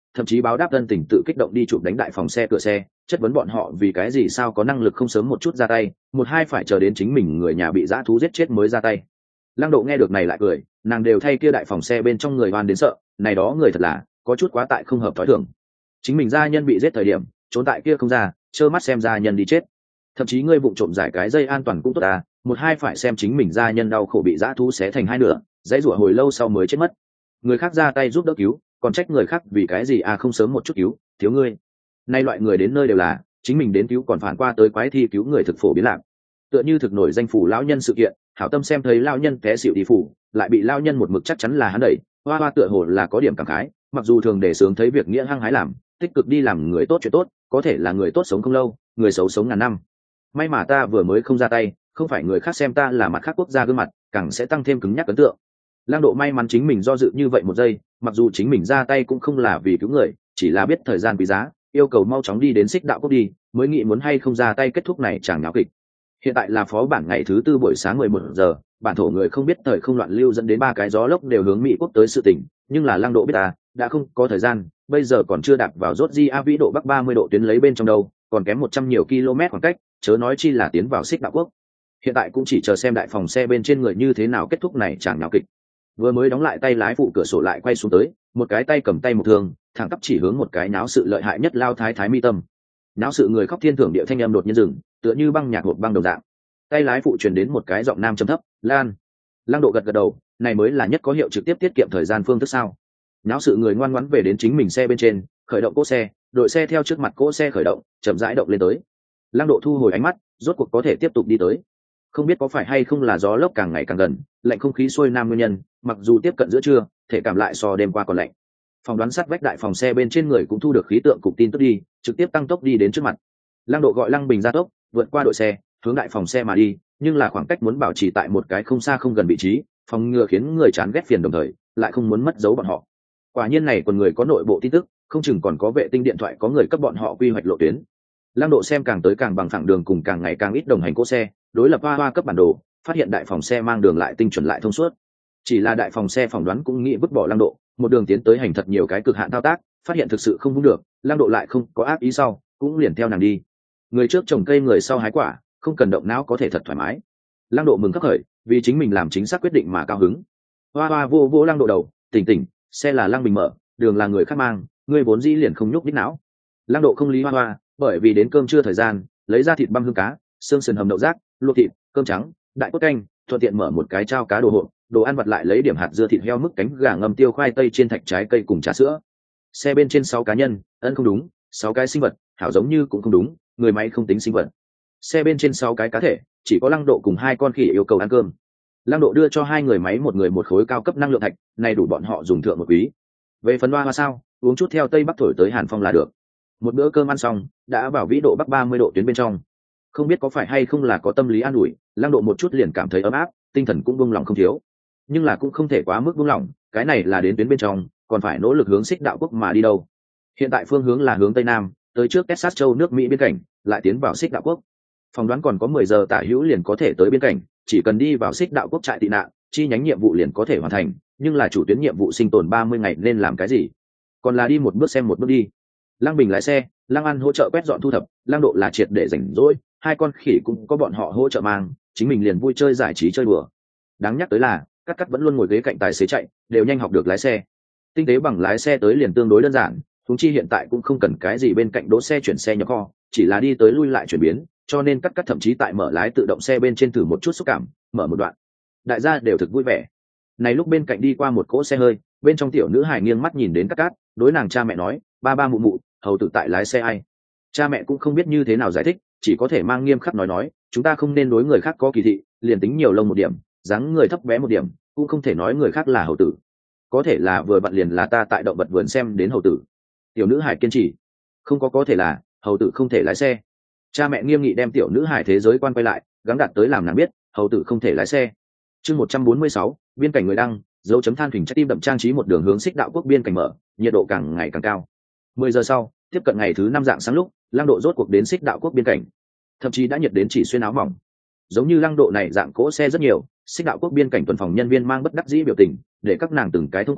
thậm chí báo đáp ân tình tự kích động đi chụp đánh đại phòng xe cửa xe, chất vấn bọn họ vì cái gì sao có năng lực không sớm một chút ra tay, một hai phải chờ đến chính mình người nhà bị dã thú giết chết mới ra tay. Lăng Độ nghe được này lại cười, nàng đều thay kia đại phòng xe bên trong người oan đến sợ, này đó người thật là có chút quá tại không hợp thói thường. Chính mình gia nhân bị giết thời điểm, trốn tại kia không ra, trơ mắt xem gia nhân đi chết. Thậm chí ngươi vụng trộm giải cái dây an toàn cũng tốt à, một hai phải xem chính mình gia nhân đau khổ bị dã thú xé thành hai nửa, dãy rủa hồi lâu sau mới chết mất. Người khác ra tay giúp đỡ cứu, còn trách người khác vì cái gì à không sớm một chút cứu, thiếu ngươi. Nay loại người đến nơi đều là, chính mình đến cứu còn phản qua tới quái thi cứu người thực phổ biến lạc. Tựa như thực nổi danh phủ lão nhân sự kiện, hảo tâm xem thấy lão nhân té xỉu đi phủ, lại bị lão nhân một mực chắc chắn là hắn đẩy, hoa hoa tựa hồ là có điểm cảm khái, mặc dù thường để sướng thấy việc nghĩa hăng hái làm, tích cực đi làm người tốt chuyện tốt, có thể là người tốt sống không lâu, người xấu sống ngàn năm. May mà ta vừa mới không ra tay, không phải người khác xem ta là mặt khác quốc gia gương mặt, càng sẽ tăng thêm cứng nhắc ấn tượng. Lang Độ may mắn chính mình do dự như vậy một giây, mặc dù chính mình ra tay cũng không là vì cứu người, chỉ là biết thời gian quý giá, yêu cầu mau chóng đi đến Xích Đạo Quốc đi, mới nghĩ muốn hay không ra tay kết thúc này chẳng náo kịch. Hiện tại là phó bản ngày thứ tư buổi sáng 11 giờ, bản thổ người không biết thời không loạn lưu dẫn đến 3 cái gió lốc đều hướng Mỹ quốc tới sự tình, nhưng là Lang Độ biết đã không có thời gian, bây giờ còn chưa đạp vào rốt Di vĩ độ bắc 30 độ tuyến lấy bên trong đâu, còn kém 100 nhiều km khoảng cách, chớ nói chi là tiến vào Xích Đạo Quốc. Hiện tại cũng chỉ chờ xem đại phòng xe bên trên người như thế nào kết thúc này chẳng náo kịch. Vừa mới đóng lại tay lái phụ cửa sổ lại quay xuống tới, một cái tay cầm tay một thương, thẳng tắp chỉ hướng một cái náo sự lợi hại nhất lao thái thái mi tâm. Náo sự người khóc thiên thưởng địa thanh âm đột nhiên dừng, tựa như băng nhạc hộp băng đồng dạng. Tay lái phụ truyền đến một cái giọng nam trầm thấp, "Lan." Lăng Độ gật gật đầu, này mới là nhất có hiệu trực tiếp tiết kiệm thời gian phương thức sao. Náo sự người ngoan ngoãn về đến chính mình xe bên trên, khởi động cỗ xe, đội xe theo trước mặt cỗ xe khởi động, chậm rãi động lên tới. Lăng Độ thu hồi ánh mắt, rốt cuộc có thể tiếp tục đi tới. Không biết có phải hay không là gió lốc càng ngày càng gần, lạnh không khí xuôi nam nguyên nhân, mặc dù tiếp cận giữa trưa, thể cảm lại so đêm qua còn lạnh. Phòng đoán sát vách đại phòng xe bên trên người cũng thu được khí tượng cục tin tức đi, trực tiếp tăng tốc đi đến trước mặt. Lăng Độ gọi Lăng Bình ra tốc, vượt qua đội xe, hướng đại phòng xe mà đi, nhưng là khoảng cách muốn bảo trì tại một cái không xa không gần vị trí, phòng ngừa khiến người chán ghét phiền đồng thời, lại không muốn mất dấu bọn họ. Quả nhiên này còn người có nội bộ tin tức, không chừng còn có vệ tinh điện thoại có người cấp bọn họ quy hoạch lộ tuyến. Lăng Độ xem càng tới càng bằng phẳng đường cùng càng ngày càng ít đồng hành cỗ xe, đối lập hoa cấp bản đồ, phát hiện đại phòng xe mang đường lại tinh chuẩn lại thông suốt. Chỉ là đại phòng xe phỏng đoán cũng nghĩ vứt bỏ Lăng Độ, một đường tiến tới hành thật nhiều cái cực hạn thao tác, phát hiện thực sự không vung được, Lăng Độ lại không có ác ý sau, cũng liền theo nàng đi. Người trước trồng cây người sau hái quả, không cần động não có thể thật thoải mái. Lăng Độ mừng khắc khởi, vì chính mình làm chính xác quyết định mà cao hứng. Hoa vô Lăng Độ đầu, tỉnh, xe là Lăng Bình mở, đường là người khác mang, ngươi vốn dĩ liền không nhúc nhích não. Lăng Độ không lý Hoa, bởi vì đến cơm trưa thời gian, lấy ra thịt băm hương cá, xương sườn hầm đậu rác, luộc thịt, cơm trắng, đại cốt canh, thuận tiện mở một cái chao cá đồ hộp, đồ ăn vặt lại lấy điểm hạt dưa thịt heo mức cánh gà ngâm tiêu khoai tây trên thạch trái cây cùng trà sữa. Xe bên trên 6 cá nhân, ân không đúng, 6 cái sinh vật, hảo giống như cũng không đúng, người máy không tính sinh vật. Xe bên trên 6 cái cá thể, chỉ có Lăng Độ cùng 2 con khỉ yêu cầu ăn cơm. Lăng Độ đưa cho 2 người máy một người một khối cao cấp năng lượng thạch, này đủ bọn họ dùng thượng một quý. Về phần Hoa sao, uống chút theo tây bắc thổi tới Hàn Phong là được. Một bữa cơm ăn xong, đã vào vĩ độ bắc 30 độ tuyến bên trong. Không biết có phải hay không là có tâm lý an ủi, Lăng Độ một chút liền cảm thấy ấm áp, tinh thần cũng buông lòng không thiếu. Nhưng là cũng không thể quá mức buông lỏng, cái này là đến tuyến bên trong, còn phải nỗ lực hướng Xích Đạo Quốc mà đi đâu. Hiện tại phương hướng là hướng tây nam, tới trước Texas châu nước Mỹ biên cảnh, lại tiến vào Xích Đạo Quốc. Phỏng đoán còn có 10 giờ tả hữu liền có thể tới biên cảnh, chỉ cần đi vào Xích Đạo Quốc trại tị nạn, chi nhánh nhiệm vụ liền có thể hoàn thành, nhưng là chủ tuyến nhiệm vụ sinh tồn 30 ngày nên làm cái gì? Còn là đi một bước xem một bước đi. Lăng Bình lái xe, Lăng An hỗ trợ quét dọn thu thập, Lăng Độ là triệt để rảnh rỗi, 2 con khỉ cũng có bọn họ hỗ trợ mang, chính mình liền vui chơi giải trí chơi đùa. Đáng nhắc tới là, Cắt vẫn luôn ngồi ghế cạnh tài xế chạy, đều nhanh học được lái xe. Tinh tế bằng lái xe tới liền tương đối đơn giản, huống chi hiện tại cũng không cần cái gì bên cạnh đỗ xe chuyển xe nhập kho, chỉ là đi tới lui lại chuyển biến, cho nên Cắt thậm chí tại mở lái tự động xe bên trên thử một chút xúc cảm, mở một đoạn. Đại gia đều thực vui vẻ. Này lúc bên cạnh đi qua một cỗ xe hơi, bên trong tiểu nữ hài nghiêng mắt nhìn đến Cắt, đối nàng cha mẹ nói, ba mụ mụ, hầu tử tại lái xe ai? Cha mẹ cũng không biết như thế nào giải thích, chỉ có thể mang nghiêm khắc nói, chúng ta không nên đối người khác có kỳ thị, liền tính nhiều lông một điểm, dáng người thấp bé một điểm, cũng không thể nói người khác là hầu tử. Có thể là vừa vặn liền là ta tại động vật vườn xem đến hầu tử. Tiểu nữ hải kiên trì, không có thể là hầu tử không thể lái xe. Cha mẹ nghiêm nghị đem tiểu nữ hải thế giới quan quay lại, gắng đạt tới làm nàng biết hầu tử không thể lái xe. Chương 146, biên cảnh người đăng, dấu chấm than thỉnh trái tim đậm trang trí một đường hướng Xích Đạo Quốc biên cảnh mở, nhiệt độ càng ngày càng cao. 10 giờ sau, tiếp cận ngày thứ 5 dạng sáng lúc, Lăng Độ rốt cuộc đến Xích Đạo Quốc biên cảnh, thậm chí đã nhiệt đến chỉ xuyên áo mỏng. Giống như Lăng Độ này dạng cỗ xe rất nhiều, Xích Đạo Quốc biên cảnh tuần phòng nhân viên mang bất đắc dĩ biểu tình, để các nàng từng cái thông qua,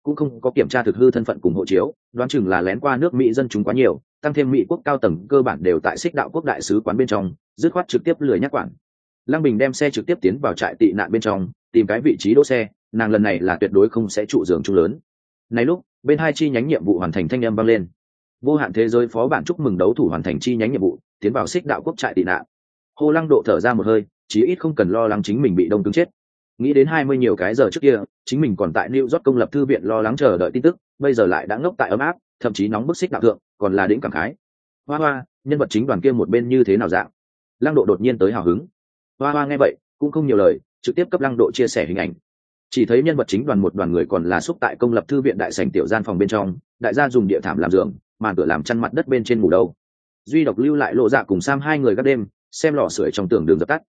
cũng không có kiểm tra thực hư thân phận cùng hộ chiếu, đoán chừng là lén qua nước Mỹ dân chúng quá nhiều, tăng thêm Mỹ quốc cao tầng cơ bản đều tại Xích Đạo quốc đại sứ quán bên trong, dứt khoát trực tiếp lười nhắc quản. Lăng Bình đem xe trực tiếp tiến vào trại tị nạn bên trong, tìm cái vị trí đỗ xe, nàng lần này là tuyệt đối không sẽ trụ giường chung lớn. Này lúc, bên hai chi nhánh nhiệm vụ hoàn thành thanh âm vang lên. Vô hạn thế giới phó bản chúc mừng đấu thủ hoàn thành chi nhánh nhiệm vụ, tiến vào Xích Đạo quốc trại tị nạn. Hồ Lăng Độ thở ra một hơi, chí ít không cần lo lắng chính mình bị đông cứng chết. Nghĩ đến 20 nhiều cái giờ trước kia, chính mình còn tại New York công lập thư viện lo lắng chờ đợi tin tức, bây giờ lại đã ngốc tại ấm áp, thậm chí nóng bức Xích Đạo thượng, còn là đỉnh cảm khái. Hoa Hoa, nhân vật chính đoàn kia một bên như thế nào dạng? Lăng Độ đột nhiên tới hào hứng. Hoa Hoa nghe vậy, cũng không nhiều lời, trực tiếp cấp Lăng Độ chia sẻ hình ảnh. Chỉ thấy nhân vật chính đoàn một đoàn người còn là xúc tại công lập thư viện đại sảnh tiểu gian phòng bên trong, đại gia dùng địa thảm làm giường, màn cửa làm chăn mặt đất bên trên ngủ đâu. Duy độc lưu lại Lộ Dạ cùng Sam hai người gác đêm, xem lò sưởi trong tường đường dập tắt.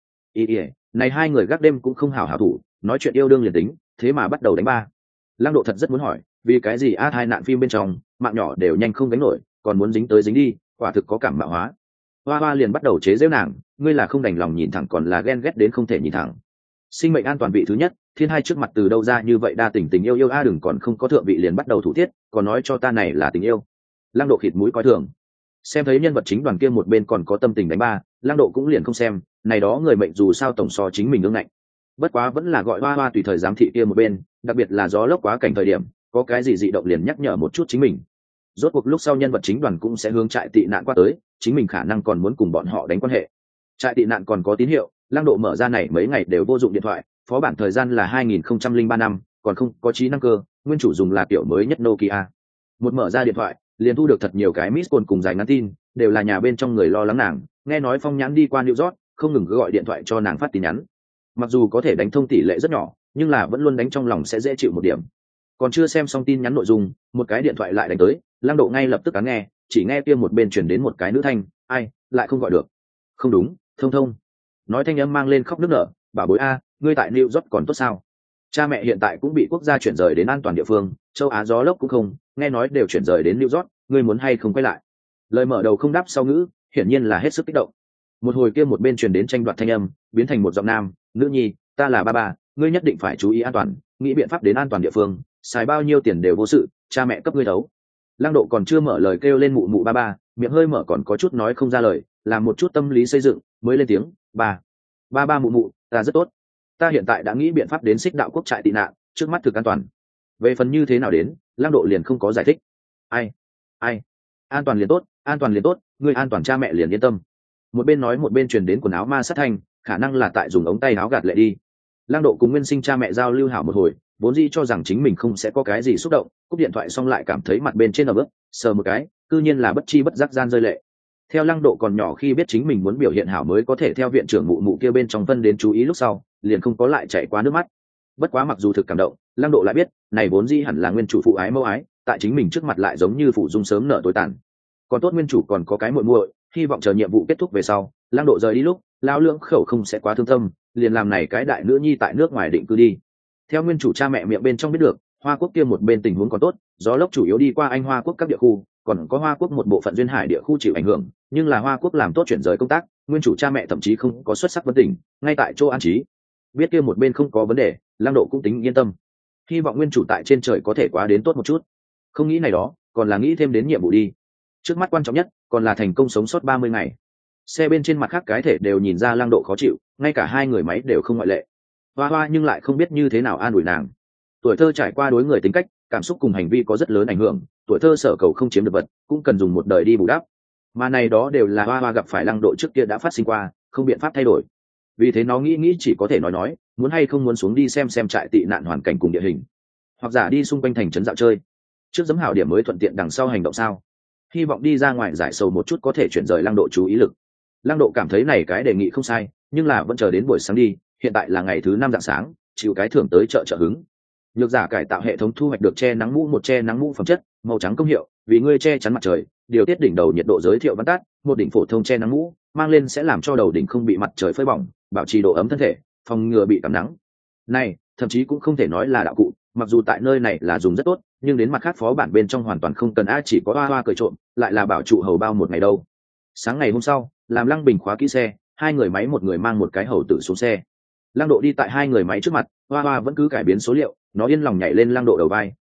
Này hai người gác đêm cũng không hảo thủ, nói chuyện yêu đương liền tính, thế mà bắt đầu đánh ba. Lăng Độ thật rất muốn hỏi, vì cái gì hai nạn phim bên trong, mạng nhỏ đều nhanh không gánh nổi, còn muốn dính tới dính đi, quả thực có cảm mạo hóa. Hoa Hoa liền bắt đầu chế giễu nàng, ngươi là không đành lòng nhìn thẳng còn là ghen ghét đến không thể nhìn thẳng. Sinh mệnh an toàn vị thứ nhất, thiên hai trước mặt từ đâu ra như vậy đa tình tình yêu đừng còn không có thượng vị liền bắt đầu thủ tiết, còn nói cho ta này là tình yêu. Lăng Độ khịt mũi coi thường. Xem thấy nhân vật chính đoàn kia một bên còn có tâm tình đánh ba, Lăng Độ cũng liền không xem, này đó người mệnh dù sao tổng so chính mình ương ngạnh. Bất quá vẫn là gọi Hoa Hoa tùy thời giám thị kia một bên, đặc biệt là gió lốc quá cảnh thời điểm, có cái gì dị động liền nhắc nhở một chút chính mình. Rốt cuộc lúc sau nhân vật chính đoàn cũng sẽ hướng trại tị nạn qua tới, chính mình khả năng còn muốn cùng bọn họ đánh quan hệ. Trại tị nạn còn có tín hiệu, Lăng Độ mở ra này mấy ngày đều vô dụng điện thoại, phó bản thời gian là 2003 năm, còn không có trí năng cơ, nguyên chủ dùng là kiểu mới nhất Nokia. Một mở ra điện thoại, liền thu được thật nhiều cái miss call cùng dài ngắn tin, đều là nhà bên trong người lo lắng nàng, nghe nói Phong Nhãn đi qua New York, không ngừng cứ gọi điện thoại cho nàng phát tin nhắn. Mặc dù có thể đánh thông tỷ lệ rất nhỏ, nhưng là vẫn luôn đánh trong lòng sẽ dễ chịu một điểm. Còn chưa xem xong tin nhắn nội dung, một cái điện thoại lại đánh tới, Lăng Độ ngay lập tức ấn nghe, chỉ nghe kia một bên truyền đến một cái nữ thanh, ai, lại không gọi được. Không đúng, Thông Thông. Nói thanh âm mang lên khóc nức nở, bà bối a, ngươi tại New York còn tốt sao? Cha mẹ hiện tại cũng bị quốc gia chuyển rời đến an toàn địa phương, châu Á gió lốc cũng không, nghe nói đều chuyển rời đến New York, ngươi muốn hay không quay lại? Lời mở đầu không đáp sau ngữ, hiển nhiên là hết sức kích động. Một hồi kia một bên truyền đến tranh đoạt thanh âm, biến thành một giọng nam, nữ nhi, ta là ba, ngươi nhất định phải chú ý an toàn, nghĩ biện pháp đến an toàn địa phương, xài bao nhiêu tiền đều vô sự, cha mẹ cấp ngươi đấu. Lăng Độ còn chưa mở lời kêu lên mụ mụ ba, miệng hơi mở còn có chút nói không ra lời, làm một chút tâm lý xây dựng, mới lên tiếng, ba mụ mụ, ta rất tốt. Ta hiện tại đã nghĩ biện pháp đến Xích Đạo quốc trại tị nạn, trước mắt thực an toàn. Về phần như thế nào đến, Lăng Độ liền không có giải thích. Ai, an toàn liền tốt, ngươi an toàn cha mẹ liền yên tâm. Một bên nói một bên truyền đến quần áo ma sát thanh, khả năng là tại dùng ống tay áo gạt lệ đi. Lăng Độ cùng nguyên sinh cha mẹ giao lưu hảo một hồi, vốn dĩ cho rằng chính mình không sẽ có cái gì xúc động, cúp điện thoại xong lại cảm thấy mặt bên trên ở bước, sờ một cái, cư nhiên là bất chi bất giác gian rơi lệ. Theo Lăng Độ còn nhỏ khi biết chính mình muốn biểu hiện hảo mới có thể theo viện trưởng mụ mụ kia bên trong phân đến chú ý lúc sau, liền không có lại chảy qua nước mắt. Bất quá mặc dù thực cảm động, Lăng Độ lại biết, này vốn dĩ hẳn là nguyên chủ phụ ái mẫu ái, tại chính mình trước mặt lại giống như phụ dung sớm nở tối tàn. Còn tốt nguyên chủ còn có cái muội muội, hy vọng chờ nhiệm vụ kết thúc về sau, Lăng Độ rời đi lúc, lão lưỡng khẩu không sẽ quá thương tâm, liền làm này cái đại nữ nhi tại nước ngoài định cư đi. Theo nguyên chủ cha mẹ miệng bên trong biết được, Hoa Quốc kia một bên tình huống còn tốt, gió lốc chủ yếu đi qua Anh Hoa Quốc các địa khu, còn có Hoa Quốc một bộ phận duyên hải địa khu chịu ảnh hưởng, nhưng là Hoa Quốc làm tốt chuyển rời công tác, nguyên chủ cha mẹ thậm chí không có xuất sắc vấn tình, ngay tại chỗ an trí. Biết kia một bên không có vấn đề, Lăng Độ cũng tính yên tâm. Hy vọng nguyên chủ tại trên trời có thể quá đến tốt một chút. Không nghĩ này đó, còn là nghĩ thêm đến nhiệm vụ đi. Trước mắt quan trọng nhất, còn là thành công sống sót 30 ngày. Xe bên trên mặt khác cái thể đều nhìn ra Lăng Độ khó chịu, ngay cả hai người máy đều không ngoại lệ. Hoa nhưng lại không biết như thế nào an ủi nàng. Tuổi thơ trải qua đối người tính cách, cảm xúc cùng hành vi có rất lớn ảnh hưởng, tuổi thơ sở cầu không chiếm được vật, cũng cần dùng một đời đi bù đắp. Mà này đó đều là Hoa gặp phải Lăng Độ trước kia đã phát sinh qua, không biện pháp thay đổi. Vì thế nó nghĩ chỉ có thể nói, muốn hay không muốn xuống đi xem trại tị nạn hoàn cảnh cùng địa hình, hoặc giả đi xung quanh thành trấn dạo chơi. Trước giấm hảo điểm mới thuận tiện đằng sau hành động sao? Hy vọng đi ra ngoài giải sầu một chút có thể chuyển rời Lăng Độ chú ý lực. Lăng Độ cảm thấy này cái đề nghị không sai, nhưng là vẫn chờ đến buổi sáng đi, hiện tại là ngày thứ 5 rạng sáng, chịu cái thưởng tới chợ hứng. Nhược giả cải tạo hệ thống thu hoạch được che nắng mũ, một che nắng mũ phẩm chất, màu trắng công hiệu, vì ngươi che chắn mặt trời, điều tiết đỉnh đầu nhiệt độ giới thiệu văn tắt, một đỉnh phổ thông che nắng mũ, mang lên sẽ làm cho đầu đỉnh không bị mặt trời phơi bỏng, bảo trì độ ấm thân thể, phòng ngừa bị cảm nắng. Này, thậm chí cũng không thể nói là đạo cụ, mặc dù tại nơi này là dùng rất tốt, nhưng đến mặt khác phó bản bên trong hoàn toàn không cần ai, chỉ có Hoa cười trộm, lại là bảo trụ hầu bao một ngày đâu. Sáng ngày hôm sau, làm Lăng Bình khóa kỹ xe, hai người máy một người mang một cái hầu tử xuống xe. Lăng Độ đi tại hai người máy trước mặt, Hoa vẫn cứ cải biến số liệu, nó yên lòng nhảy lên Lăng Độ đầu vai,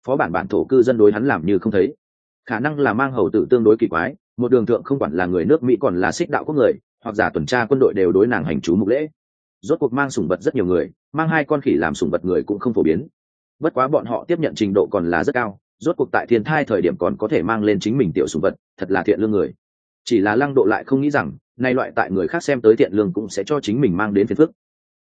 phó bản bản thổ cư dân đối hắn làm như không thấy. Khả năng là mang hầu tử tương đối kỳ quái, một đường thượng không quản là người nước Mỹ còn là xích đạo quốc người hoặc giả tuần tra quân đội đều đối nàng hành chú mục lễ. Rốt cuộc mang sủng vật rất nhiều người, mang 2 con khỉ làm sủng vật người cũng không phổ biến. Bất quá bọn họ tiếp nhận trình độ còn là rất cao, rốt cuộc tại thiên thai thời điểm còn có thể mang lên chính mình tiểu sủng vật, thật là thiện lương người. Chỉ là Lăng Độ lại không nghĩ rằng nay loại tại người khác xem tới thiện lương cũng sẽ cho chính mình mang đến phiền phức,